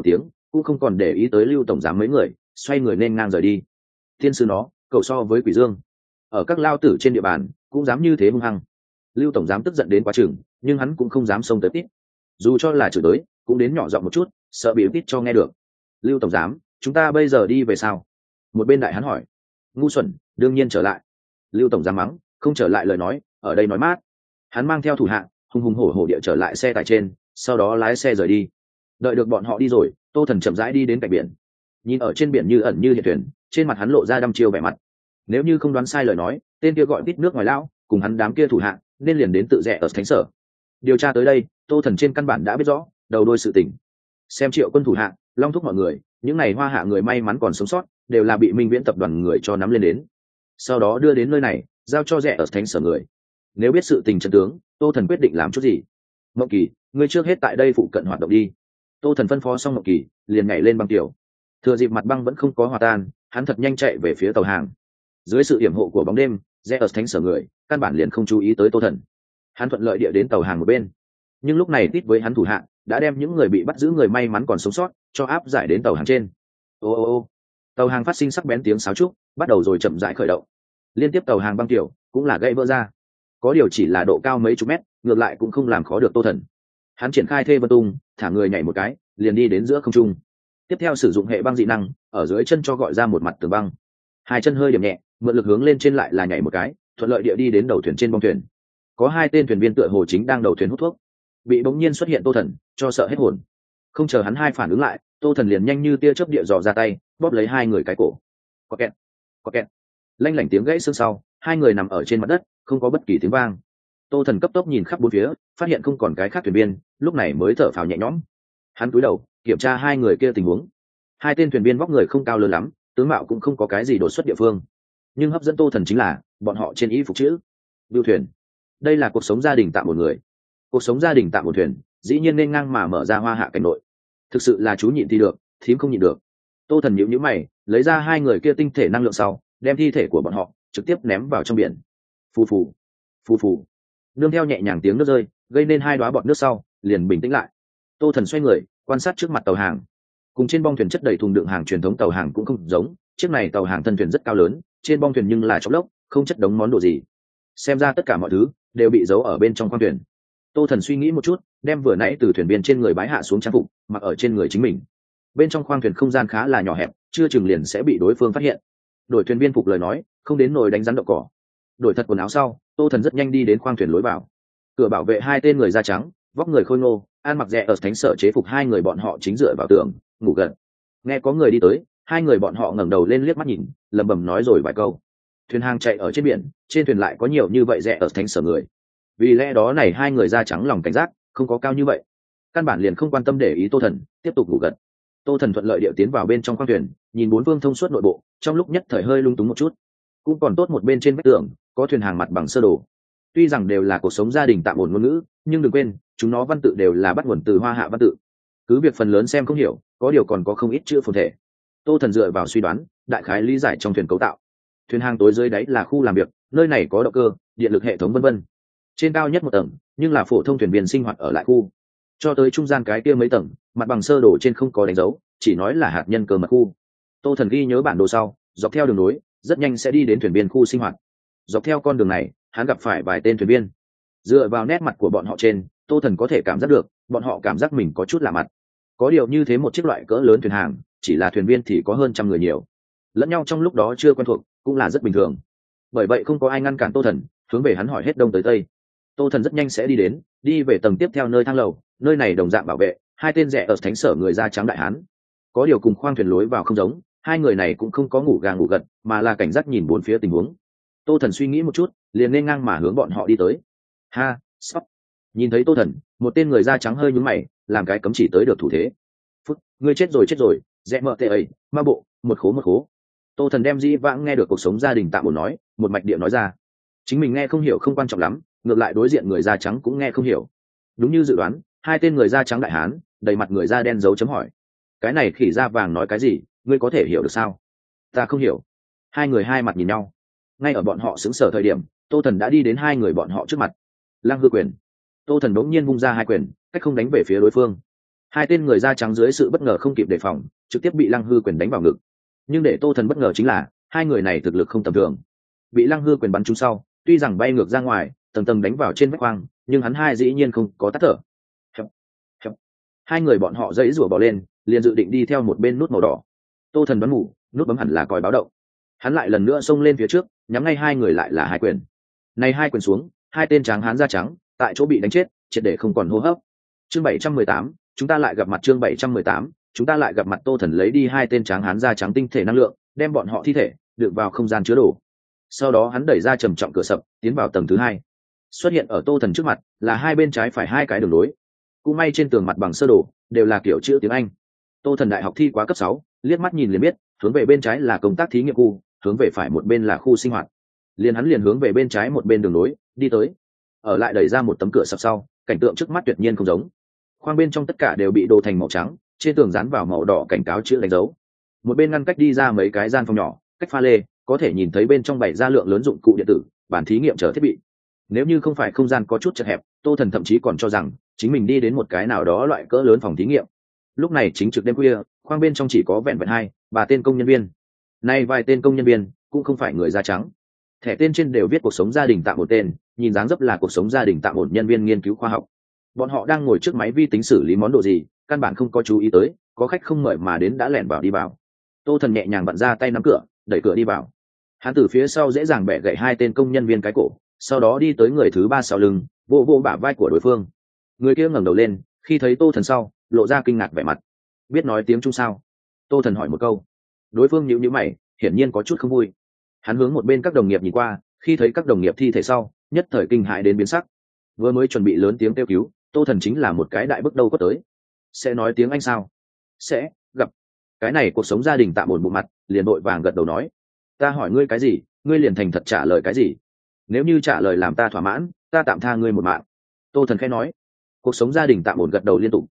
Speaker 1: cũng không còn để ý tới Lưu tổng giám mấy người, xoay người nên ngang rời đi. Thiên sư nó cậu so với quỷ dương, ở các lao tử trên địa bàn cũng dám như thế hung hăng. Lưu tổng giám tức giận đến quá chừng, nhưng hắn cũng không dám xông tới tít, dù cho là chửi tới cũng đến nhỏ giọng một chút, sợ bị tít cho nghe được. Lưu tổng giám, chúng ta bây giờ đi về sao? Một bên đại hắn hỏi. Ngu xuẩn, đương nhiên trở lại. Lưu tổng giám mắng, không trở lại lời nói, ở đây nói mát. Hắn mang theo thủ hạ hùng hùng hổ hổ địa trở lại xe tải trên, sau đó lái xe rời đi. Đợi được bọn họ đi rồi, Tô Thần chậm rãi đi đến cạnh biển, nhìn ở trên biển như ẩn như hiện thuyền, trên mặt hắn lộ ra đăm chiêu vẻ mặt. Nếu như không đoán sai lời nói, tên kia gọi tít nước ngoài lão cùng hắn đám kia thủ hạ nên liền đến tự rẽ ở thánh sở. Điều tra tới đây, Tô Thần trên căn bản đã biết rõ đầu đuôi sự tình. Xem Triệu Quân thủ hạ long thúc mọi người, những này hoa hạ người may mắn còn sống sót đều là bị Minh Viễn tập đoàn người cho nắm lên đến, sau đó đưa đến nơi này giao cho rẽ ở thánh sở người. Nếu biết sự tình chân tướng, Tô Thần quyết định làm chút gì. Mộng Kỳ, ngươi trước hết tại đây phụ cận hoạt động đi. Tô Thần phân phó xong Mộng Kỳ liền nhảy lên băng tiểu. Thừa dịp mặt băng vẫn không có hòa tan, hắn thật nhanh chạy về phía tàu hàng. Dưới sự yểm hộ của bóng đêm, rẽ ở thánh sở người căn bản liền không chú ý tới Tô Thần. Hắn thuận lợi địa đến tàu hàng một bên, nhưng lúc này tít với hắn thủ hạ đã đem những người bị bắt giữ người may mắn còn sống sót cho áp giải đến tàu hàng trên. Ô ô ô, tàu hàng phát sinh sắc bén tiếng sáo trúc, bắt đầu rồi chậm rãi khởi động. Liên tiếp tàu hàng băng tiểu cũng là gãy vỡ ra, có điều chỉ là độ cao mấy chục mét, ngược lại cũng không làm khó được Tô Thần. Hắn triển khai thê vân tung, thả người nhảy một cái liền đi đến giữa không trung. Tiếp theo sử dụng hệ băng dị năng, ở dưới chân cho gọi ra một mặt tường băng, hai chân hơi điểm nhẹ, mượn lực hướng lên trên lại là nhảy một cái, thuận lợi địa đi đến đầu thuyền trên bong thuyền. Có hai tên thuyền viên tựa hồ chính đang đầu thuyền hút thuốc, bị bỗng nhiên xuất hiện Tô Thần cho sợ hết hồn. Không chờ hắn hai phản ứng lại, Tô Thần liền nhanh như tia chớp địa dò ra tay, bóp lấy hai người cái cổ. Có kẹt, có kẹt, lanh lảnh tiếng gãy xương sau, hai người nằm ở trên mặt đất, không có bất kỳ tiếng vang. Tô Thần cấp tốc nhìn khắp bốn phía, phát hiện không còn cái khác thuyền viên, lúc này mới thở phào nhẹ nhõm. Hắn cúi đầu kiểm tra hai người kia tình huống. Hai tên thuyền viên vóc người không cao lớn lắm, tướng mạo cũng không có cái gì đột xuất địa phương, nhưng hấp dẫn Tô Thần chính là bọn họ trên y phục chữ bưu thuyền. Đây là cuộc sống gia đình tạm một người, cuộc sống gia đình tạm một thuyền, dĩ nhiên nên ngang mà mở ra hoa hạ cảnh nội. Thực sự là chú nhịn thì được, thím không nhịn được. Tô Thần nhíu nhíu mày, lấy ra hai người kia tinh thể năng lượng sau, đem thi thể của bọn họ trực tiếp ném vào trong biển. Phù phù, phù phù, nương theo nhẹ nhàng tiếng nước rơi, gây nên hai đóa bọt nước sau, liền bình tĩnh lại. Tô Thần xoay người, quan sát trước mặt tàu hàng. Cùng trên bong thuyền chất đầy thùng đựng hàng truyền thống tàu hàng cũng không giống, chiếc này tàu hàng thân thuyền rất cao lớn, trên bong thuyền nhưng là chốc lốc, không chất đống món đồ gì. Xem ra tất cả mọi thứ đều bị giấu ở bên trong khoang thuyền. Tô Thần suy nghĩ một chút, đem vừa nãy từ thuyền viên trên người bái hạ xuống trang phục mặc ở trên người chính mình. Bên trong khoang thuyền không gian khá là nhỏ hẹp, chưa chừng liền sẽ bị đối phương phát hiện. Đổi thuyền viên phục lời nói, không đến nồi đánh rắn đậu cỏ. Đổi thật quần áo sau, Tô Thần rất nhanh đi đến khoang thuyền lối vào. Cửa bảo vệ hai tên người da trắng, vóc người khôi ngô, ăn mặc rẻ ở thánh sở chế phục, hai người bọn họ chính dựa vào tường ngủ gần. Nghe có người đi tới, hai người bọn họ ngẩng đầu lên liếc mắt nhìn, lẩm bẩm nói rồi vài câu. Thuyền hàng chạy ở trên biển, trên thuyền lại có nhiều như vậy rẻ ở thánh sở người, vì lẽ đó này hai người da trắng lòng cảnh giác không có cao như vậy, căn bản liền không quan tâm để ý Tô Thần, tiếp tục ngủ gật. Tô Thần thuận lợi điệu tiến vào bên trong khoang thuyền, nhìn bốn phương thông suốt nội bộ, trong lúc nhất thời hơi lung túng một chút. Cũng còn tốt một bên trên vách tường có thuyền hàng mặt bằng sơ đồ, tuy rằng đều là cuộc sống gia đình tạm ổn ngôn ngữ, nhưng đừng quên chúng nó văn tự đều là bắt nguồn từ hoa hạ văn tự, cứ việc phần lớn xem không hiểu, có điều còn có không ít chữ phồn thể. Tô Thần dựa vào suy đoán đại khái lý giải trong thuyền cấu tạo. Thuyền hàng tối dưới đáy là khu làm việc, nơi này có động cơ, điện lực hệ thống vân vân. Trên cao nhất một tầng nhưng là phổ thông thuyền viên sinh hoạt ở lại khu, cho tới trung gian cái kia mấy tầng mặt bằng sơ đồ trên không có đánh dấu, chỉ nói là hạt nhân cơ mật khu. Tô Thần ghi nhớ bản đồ sau, dọc theo đường nối rất nhanh sẽ đi đến thuyền viên khu sinh hoạt. Dọc theo con đường này hắn gặp phải vài tên thuyền viên, dựa vào nét mặt của bọn họ trên, Tô Thần có thể cảm giác được bọn họ cảm giác mình có chút lạ mặt. Có điều như thế một chiếc loại cỡ lớn thuyền hàng, chỉ là thuyền viên thì có hơn trăm người nhiều, lẫn nhau trong lúc đó chưa quen thuộc cũng là rất bình thường. Bởi vậy không có ai ngăn cản Tô Thần hướng về hắn hỏi hết đông tới tây. Tô Thần rất nhanh sẽ đi về tầng tiếp theo nơi thang lầu, nơi này đồng dạng bảo vệ hai tên rẻ ở thánh sở người da trắng đại hán. Có điều cùng khoang thuyền lối vào không giống, hai người này cũng không có ngủ gà ngủ gật, mà là cảnh giác nhìn bốn phía tình huống. Tô Thần suy nghĩ một chút, liền nên ngang mà hướng bọn họ đi tới. Ha, sắp. Nhìn thấy Tô Thần, một tên người da trắng hơi nhướng mày, làm cái cấm chỉ tới được thủ thế. Phút, ngươi chết rồi, rẽ mợ tệ ấy, ma bộ, một khố. Tô Thần đem dĩ vãng nghe được cuộc sống gia đình tạm ổn nói, một mạch địa nói ra. Chính mình nghe không hiểu không quan trọng lắm, ngược lại đối diện người da trắng cũng nghe không hiểu. Đúng như dự đoán, hai tên người da trắng đại hán đầy mặt người da đen dấu chấm hỏi. Cái này khỉ da vàng nói cái gì, ngươi có thể hiểu được sao? Ta không hiểu. Hai người hai mặt nhìn nhau. Ngay ở bọn họ sững sờ thời điểm, Tô Thần đã đi đến hai người bọn họ trước mặt. Lăng hư quyền. Tô Thần đống nhiên vung ra hai quyền, cách không đánh về phía đối phương. Hai tên người da trắng dưới sự bất ngờ không kịp đề phòng trực tiếp bị Lăng Hư quyền đánh vào ngực. Nhưng để Tô Thần bất ngờ chính là hai người này thực lực không tầm thường. Bị Lăng Hư quyền bắn trúng sau, tuy rằng bay ngược ra ngoài, tầng tầng đánh vào trên vách khoang, nhưng hắn hai dĩ nhiên không có tắt thở. Hai người bọn họ dãy rủa bò lên, liền dự định đi theo một bên nút màu đỏ. Tô Thần đoán ngủ, nút bấm hẳn là còi báo động. Hắn lại lần nữa xông lên phía trước, nhắm ngay hai người lại là hai quyền. Này hai quyền xuống, hai tên tráng hán da trắng tại chỗ bị đánh chết, triệt để không còn hô hấp. Chương 718, chúng ta lại gặp mặt. Chương 718, chúng ta lại gặp mặt. Tô Thần lấy đi hai tên tráng hán da trắng tinh thể năng lượng, đem bọn họ thi thể được vào không gian chứa đồ. Sau đó hắn đẩy ra trầm trọng cửa sập, tiến vào tầng thứ hai. Xuất hiện ở Tô Thần trước mặt là hai bên trái phải hai cái đường lối. Cũng may trên tường mặt bằng sơ đồ đều là kiểu chữ tiếng Anh. Tô Thần đại học thi quá cấp 6, liếc mắt nhìn liền biết, hướng về bên trái là công tác thí nghiệm khu, hướng về phải một bên là khu sinh hoạt. Hắn liền hướng về bên trái một bên đường lối đi tới. Ở lại đẩy ra một tấm cửa sập sau, cảnh tượng trước mắt tuyệt nhiên không giống. Khoang bên trong tất cả đều bị đồ thành màu trắng, trên tường dán vào màu đỏ cảnh cáo chữ đánh dấu. Một bên ngăn cách đi ra mấy cái gian phòng nhỏ, cách pha lê, có thể nhìn thấy bên trong bày ra lượng lớn dụng cụ điện tử, bản thí nghiệm chờ thiết bị. Nếu như không phải không gian có chút chật hẹp, Tô Thần thậm chí còn cho rằng chính mình đi đến một cái nào đó loại cỡ lớn phòng thí nghiệm. Lúc này chính trực đêm khuya, khoang bên trong chỉ có vẹn vẹn hai ba tên công nhân viên. Nay vài tên công nhân viên cũng không phải người da trắng. Thẻ tên trên đều viết cuộc sống gia đình tạm ổn tên, nhìn dáng dấp là cuộc sống gia đình tạm ổn nhân viên nghiên cứu khoa học. Bọn họ đang ngồi trước máy vi tính xử lý món đồ gì, căn bản không có chú ý tới, có khách không mời mà đến đã lẻn vào đi vào. Tô Thần nhẹ nhàng vặn ra tay nắm cửa, đẩy cửa đi vào. Hắn từ phía sau dễ dàng bẻ gãy hai tên công nhân viên cái cổ, sau đó đi tới người thứ ba sau lưng, vô vô bả vai của đối phương. Người kia ngẩng đầu lên, khi thấy Tô Thần sau, lộ ra kinh ngạc vẻ mặt. Biết nói tiếng Trung sao? Tô Thần hỏi một câu. Đối phương nhíu nhíu mày, hiển nhiên có chút không vui. Hắn hướng một bên các đồng nghiệp nhìn qua, khi thấy các đồng nghiệp thi thể sau, nhất thời kinh hãi đến biến sắc. Vừa mới chuẩn bị lớn tiếng kêu cứu, Tô Thần chính là một cái đại bước đầu có tới. Sẽ nói tiếng Anh sao? Sẽ, gặp. Cái này cuộc sống gia đình tạm ổn bộ mặt, liền đội vàng gật đầu nói. Ta hỏi ngươi cái gì, ngươi liền thành thật trả lời cái gì. Nếu như trả lời làm ta thỏa mãn, ta tạm tha ngươi một mạng. Tô Thần khẽ nói. Cuộc sống gia đình tạm ổn gật đầu liên tục.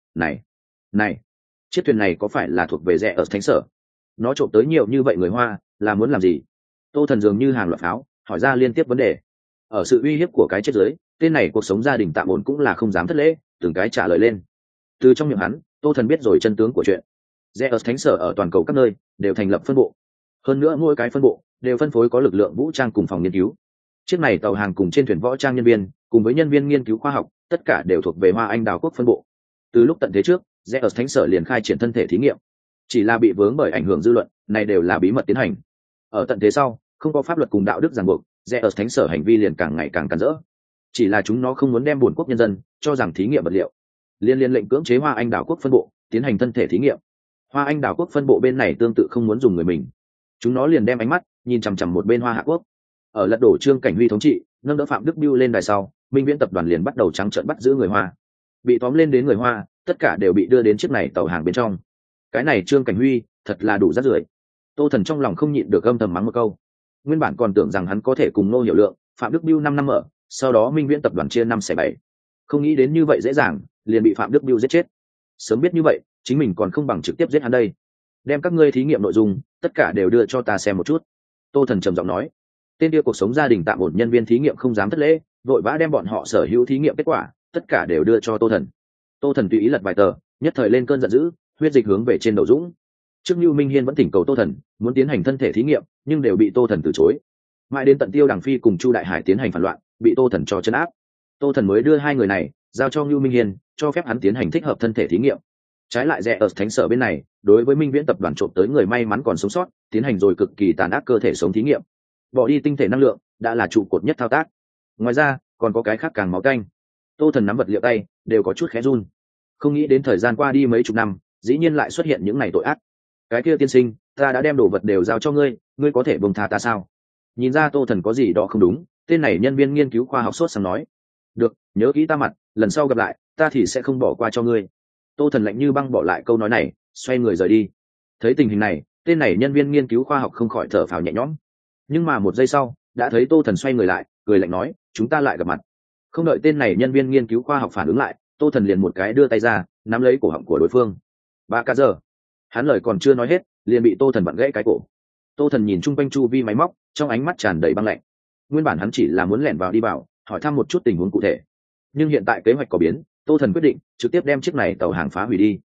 Speaker 1: Này, chiếc thuyền này có phải là thuộc về rẻ ở thánh sở? Nó trộm tới nhiều như vậy người Hoa, là muốn làm gì? Tô Thần dường như hàng loạt pháo, hỏi ra liên tiếp vấn đề. Ở sự uy hiếp của cái chết giới, tên này cuộc sống gia đình tạm ổn cũng là không dám thất lễ, từng cái trả lời lên. Từ trong miệng hắn, Tô Thần biết rồi chân tướng của chuyện. Rẻ ở thánh sở ở toàn cầu các nơi đều thành lập phân bộ. Hơn nữa mỗi cái phân bộ đều phân phối có lực lượng vũ trang cùng phòng nghiên cứu. Chiếc này tàu hàng cùng trên thuyền võ trang nhân viên, cùng với nhân viên nghiên cứu khoa học, tất cả đều thuộc về Hoa Anh Đào quốc phân bộ. Từ lúc tận thế trước, rẽ ở thánh sở liền khai triển thân thể thí nghiệm, chỉ là bị vướng bởi ảnh hưởng dư luận, này đều là bí mật tiến hành. Ở tận thế sau, không có pháp luật cùng đạo đức ràng buộc, rẽ ở thánh sở hành vi liền càng ngày càng càn rỡ. Chỉ là chúng nó không muốn đem buồn quốc nhân dân cho rằng thí nghiệm vật liệu, liên lệnh cưỡng chế Hoa Anh Đào quốc phân bộ tiến hành thân thể thí nghiệm. Hoa Anh Đào quốc phân bộ bên này tương tự không muốn dùng người mình, chúng nó liền đem ánh mắt nhìn chằm chằm một bên Hoa Hạ quốc. Ở lật đổ Trương Cảnh Huy thống trị, nâng đỡ Phạm Đức Biêu lên đài sau, Minh Viễn tập đoàn liền bắt đầu trắng trợn bắt giữ người Hoa. Bị tóm lên đến người Hoa, tất cả đều bị đưa đến chiếc này tàu hàng bên trong. Cái này Trương Cảnh Huy thật là đủ rác rưởi. Tô Thần trong lòng không nhịn được âm thầm mắng một câu. Nguyên bản còn tưởng rằng hắn có thể cùng Ngô Hiểu Lượng, Phạm Đức Biêu 5 năm ở, sau đó Minh Viễn tập đoàn chia 5/7. Không nghĩ đến như vậy dễ dàng, liền bị Phạm Đức Biêu giết chết. Sớm biết như vậy, chính mình còn không bằng trực tiếp giết hắn đây. Đem các ngươi thí nghiệm nội dung, tất cả đều đưa cho ta xem một chút. Tô Thần trầm giọng nói. Tên kia cuộc sống gia đình tạm ổn nhân viên thí nghiệm không dám thất lễ, vội vã đem bọn họ sở hữu thí nghiệm kết quả, tất cả đều đưa cho Tô Thần. Tô Thần tùy ý lật vài tờ, nhất thời lên cơn giận dữ, huyết dịch hướng về trên đầu dũng. Trước Nưu Minh Hiên vẫn thỉnh cầu Tô Thần muốn tiến hành thân thể thí nghiệm, nhưng đều bị Tô Thần từ chối. Mãi đến tận Tiêu Đằng Phi cùng Chu Đại Hải tiến hành phản loạn, bị Tô Thần cho trấn áp. Tô Thần mới đưa hai người này giao cho Nưu Minh Hiên, cho phép hắn tiến hành thích hợp thân thể thí nghiệm. Trái lại rẽ ở thánh sở bên này, đối với Minh Viễn tập đoàn trộm tới người may mắn còn sống sót, tiến hành rồi cực kỳ tàn ác cơ thể sống thí nghiệm. Bỏ đi tinh thể năng lượng đã là trụ cột nhất thao tác. Ngoài ra còn có cái khác càng máu canh. Tô Thần nắm vật liệu tay đều có chút khẽ run. Không nghĩ đến thời gian qua đi mấy chục năm, dĩ nhiên lại xuất hiện những này tội ác. Cái kia tiên sinh, ta đã đem đồ vật đều giao cho ngươi, ngươi có thể buông tha ta sao? Nhìn ra Tô Thần có gì đó không đúng, tên này nhân viên nghiên cứu khoa học sốt sắng nói. Được, nhớ kỹ ta mặt, lần sau gặp lại ta thì sẽ không bỏ qua cho ngươi. Tô Thần lạnh như băng bỏ lại câu nói này, xoay người rời đi. Thấy tình hình này, tên này nhân viên nghiên cứu khoa học không khỏi thở phào nhẹ nhõm. Nhưng mà một giây sau, đã thấy Tô Thần xoay người lại, cười lạnh nói, chúng ta lại gặp mặt. Không đợi tên này nhân viên nghiên cứu khoa học phản ứng lại, Tô Thần liền một cái đưa tay ra, nắm lấy cổ họng của đối phương. Ba ca giờ. Hắn lời còn chưa nói hết, liền bị Tô Thần vặn gãy cái cổ. Tô Thần nhìn chung quanh chu vi máy móc, trong ánh mắt tràn đầy băng lạnh. Nguyên bản hắn chỉ là muốn lẻn vào đi vào, hỏi thăm một chút tình huống cụ thể. Nhưng hiện tại kế hoạch có biến, Tô Thần quyết định trực tiếp đem chiếc này tàu hàng phá hủy đi.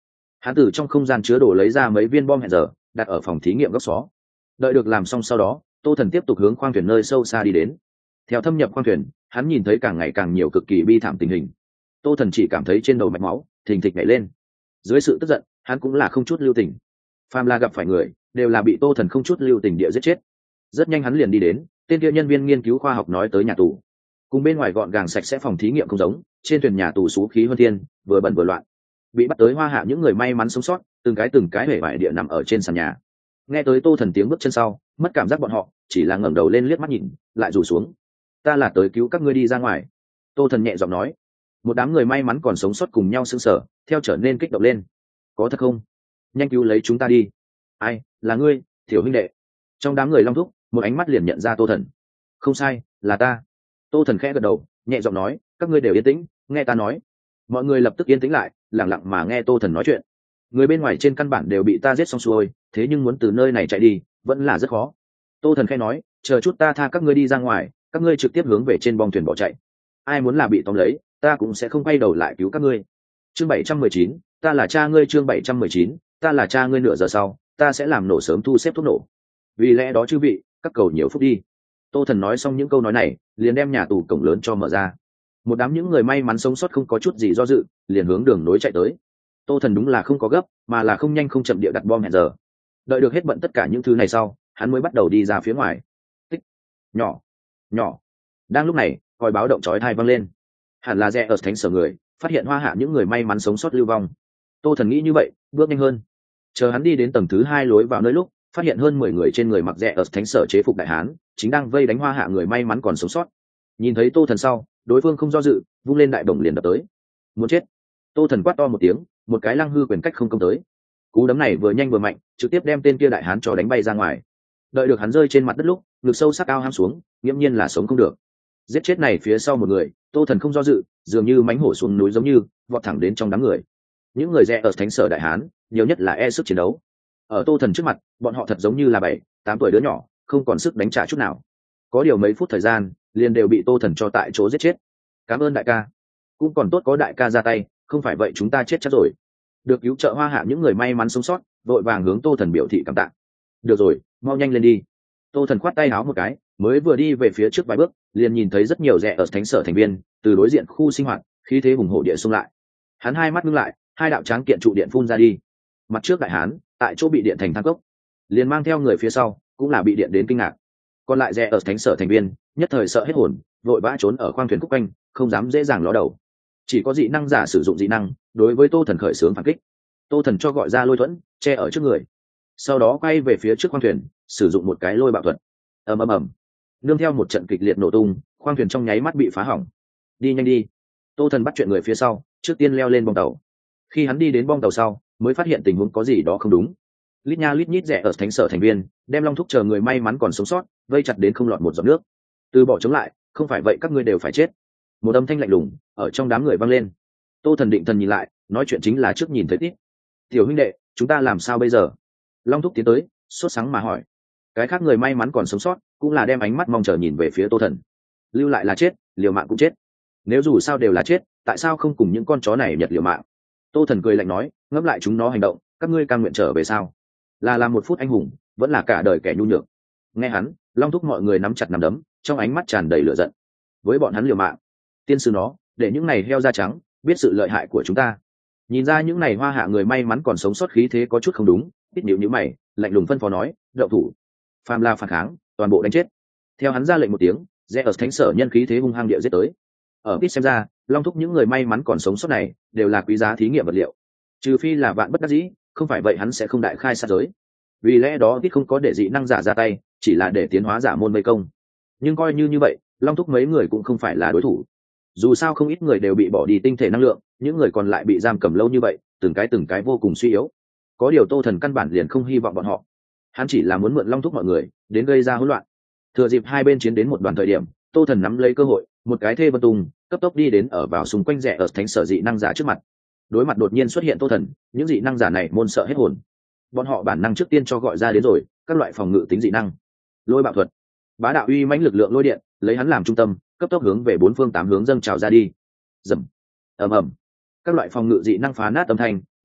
Speaker 1: hắn từ trong không gian chứa đồ lấy ra mấy viên bom hẹn giờ đặt ở phòng thí nghiệm góc xó. Đợi được làm xong sau đó, Tô Thần tiếp tục hướng khoang thuyền nơi sâu xa đi đến. Theo thâm nhập khoang thuyền, hắn nhìn thấy càng ngày càng nhiều cực kỳ bi thảm tình hình. Tô Thần chỉ cảm thấy trên đầu mạch máu thình thịch nhảy lên. Dưới sự tức giận, hắn cũng là không chút lưu tình. Phàm là gặp phải người, đều là bị Tô Thần không chút lưu tình địa giết chết. Rất nhanh hắn liền đi đến, tên kia nhân viên nghiên cứu khoa học nói tới nhà tù. Cùng bên ngoài gọn gàng sạch sẽ phòng thí nghiệm không giống, trên thuyền nhà tù xú khí hơn thiên, vừa bẩn vừa loạn. Bị bắt tới Hoa Hạ những người may mắn sống sót, từng cái hể vải địa nằm ở trên sàn nhà. Nghe tới Tô Thần tiếng bước chân sau, mất cảm giác bọn họ, chỉ là ngẩng đầu lên liếc mắt nhìn, lại rủ xuống. Ta là tới cứu các ngươi đi ra ngoài. Tô Thần nhẹ giọng nói. Một đám người may mắn còn sống sót cùng nhau sững sờ, theo trở nên kích động lên. Có thật không? Nhanh cứu lấy chúng ta đi. Ai, là ngươi, Tiểu huynh đệ? Trong đám người Long Thúc, một ánh mắt liền nhận ra Tô Thần. Không sai, là ta. Tô Thần khẽ gật đầu, nhẹ giọng nói, các ngươi đều yên tĩnh, nghe ta nói. Mọi người lập tức yên tĩnh lại, lặng lặng mà nghe Tô Thần nói chuyện. Người bên ngoài trên căn bản đều bị ta giết xong xuôi, thế nhưng muốn từ nơi này chạy đi vẫn là rất khó. Tô Thần khẽ nói, chờ chút ta tha các ngươi đi ra ngoài, các ngươi trực tiếp hướng về trên bong thuyền bỏ chạy. Ai muốn là bị tóm lấy, ta cũng sẽ không quay đầu lại cứu các ngươi. Chương 719, ta là cha ngươi. Chương 719, ta là cha ngươi. Nửa giờ sau, ta sẽ làm nổ sớm thu xếp thuốc nổ. Vì lẽ đó chư vị, các cầu nhiều phúc đi. Tô Thần nói xong những câu nói này, liền đem nhà tù cổng lớn cho mở ra. Một đám những người may mắn sống sót không có chút gì do dự, liền hướng đường nối chạy tới. Tô Thần đúng là không có gấp, mà là không nhanh không chậm địa đặt bom hẹn giờ. Đợi được hết bận tất cả những thứ này sau, hắn mới bắt đầu đi ra phía ngoài. Tích, nhỏ, nhỏ. Đang lúc này, còi báo động chói tai vang lên. Hẳn là rẽ ở thánh sở người phát hiện Hoa Hạ những người may mắn sống sót lưu vong. Tô Thần nghĩ như vậy, bước nhanh hơn. Chờ hắn đi đến tầng thứ 2 lối vào nơi lúc, phát hiện hơn 10 người trên người mặc rẽ ở thánh sở chế phục đại hán, chính đang vây đánh Hoa Hạ người may mắn còn sống sót. Nhìn thấy Tô Thần sau, đối phương không do dự, vung lên đại bổng liền đập tới. Muốn chết! Tô Thần quát to một tiếng, một cái lăng hư quyền cách không công tới. Cú đấm này vừa nhanh vừa mạnh, trực tiếp đem tên kia đại hán cho đánh bay ra ngoài. Đợi được hắn rơi trên mặt đất lúc, ngực sâu sắc ao ham xuống, nghiễm nhiên là sống không được. Giết chết này phía sau một người, Tô Thần không do dự, dường như mánh hổ xuống núi giống như vọt thẳng đến trong đám người. Những người rẽ ở thánh sở đại hán, nhiều nhất là e sức chiến đấu. Ở Tô Thần trước mặt, bọn họ thật giống như là 7, 8 tuổi đứa nhỏ, không còn sức đánh trả chút nào. Có điều mấy phút thời gian, liền đều bị Tô Thần cho tại chỗ giết chết. Cảm ơn đại ca. Cũng còn tốt có đại ca ra tay, không phải vậy chúng ta chết chắc rồi. Được cứu trợ Hoa Hạ những người may mắn sống sót, vội vàng hướng Tô Thần biểu thị cảm tạ. Được rồi, mau nhanh lên đi. Tô Thần khoát tay áo một cái, mới vừa đi về phía trước vài bước, liền nhìn thấy rất nhiều rẽ ở thánh sở thành viên từ đối diện khu sinh hoạt, khí thế hùng hổ địa xung lại. Hắn hai mắt ngưng lại, hai đạo tráng kiện trụ điện phun ra đi. Mặt trước đại hán, tại chỗ bị điện thành than cốc, liền mang theo người phía sau, cũng là bị điện đến kinh ngạc. Còn lại rẽ ở thánh sở thành viên, nhất thời sợ hết hồn, vội vã trốn ở khoang thuyền khúc quanh, không dám dễ dàng ló đầu. Chỉ có dị năng giả sử dụng dị năng, đối với Tô Thần khởi xướng phản kích. Tô Thần cho gọi ra lôi thuẫn, che ở trước người, sau đó quay về phía trước khoang thuyền, sử dụng một cái lôi bạo thuật. Ầm ầm ầm, nương theo một trận kịch liệt nổ tung, khoang thuyền trong nháy mắt bị phá hỏng. Đi nhanh đi. Tô Thần bắt chuyện người phía sau, trước tiên leo lên bong tàu. Khi hắn đi đến bong tàu sau, mới phát hiện tình huống có gì đó không đúng. Lít nha lít nhít rẽ ở thánh sở thành viên, đem Long Thúc chờ người may mắn còn sống sót, vây chặt đến không lọt một giọt nước. Từ bỏ chống lại, không phải vậy các ngươi đều phải chết. Một âm thanh lạnh lùng ở trong đám người vang lên. Tô Thần định thần nhìn lại, nói chuyện chính là trước nhìn thấy Tít. Tiểu huynh đệ, chúng ta làm sao bây giờ? Long Thúc tiến tới, sốt sắng mà hỏi. Cái khác người may mắn còn sống sót, cũng là đem ánh mắt mong chờ nhìn về phía Tô Thần. Lưu lại là chết, liều mạng cũng chết. Nếu dù sao đều là chết, tại sao không cùng những con chó này nhặt liều mạng? Tô Thần cười lạnh nói, ngẫm lại chúng nó hành động, các ngươi cam nguyện trở về sao? Là làm một phút anh hùng, vẫn là cả đời kẻ nhu nhược? Nghe hắn, Long Thúc mọi người nắm chặt nắm đấm, trong ánh mắt tràn đầy lửa giận. Với bọn hắn liều mạng, tiên sư nó, để những này heo da trắng biết sự lợi hại của chúng ta. Nhìn ra những này Hoa Hạ người may mắn còn sống sót khí thế có chút không đúng, Tít nhíu nhíu mày, lạnh lùng phân phó nói, động thủ. Phàm là phản kháng, toàn bộ đánh chết. Theo hắn ra lệnh một tiếng, rẽ ở thánh sở nhân khí thế hung hăng địa giết tới. Ở Tít xem ra, Long Thúc những người may mắn còn sống sót này đều là quý giá thí nghiệm vật liệu. Trừ phi là vạn bất đắc dĩ, không phải vậy hắn sẽ không đại khai sát giới. Vì lẽ đó Tít không có để dị năng giả ra tay, chỉ là để tiến hóa giả môn vây công. Nhưng coi như vậy, Long Thúc mấy người cũng không phải là đối thủ. Dù sao không ít người đều bị bỏ đi tinh thể năng lượng, những người còn lại bị giam cầm lâu như vậy, từng cái vô cùng suy yếu. Có điều Tô Thần căn bản liền không hy vọng bọn họ. Hắn chỉ là muốn mượn Long Thúc mọi người đến gây ra hỗn loạn. Thừa dịp hai bên chiến đến một đoàn thời điểm, Tô Thần nắm lấy cơ hội, một cái thê vân tung, cấp tốc đi đến ở vào xung quanh rẽ ở thánh sở dị năng giả trước mặt. Đối mặt đột nhiên xuất hiện Tô Thần, những dị năng giả này môn sợ hết hồn. Bọn họ bản năng trước tiên cho gọi ra đến rồi các loại phòng ngự tính dị năng. Lôi bạo thuật, bá đạo uy mãnh lực lượng lôi điện, lấy hắn làm trung tâm, cấp tốc hướng về bốn phương tám hướng dâng trào ra đi. Rầm, ầm ầm, các loại phòng ngự dị năng phá nát âm thanh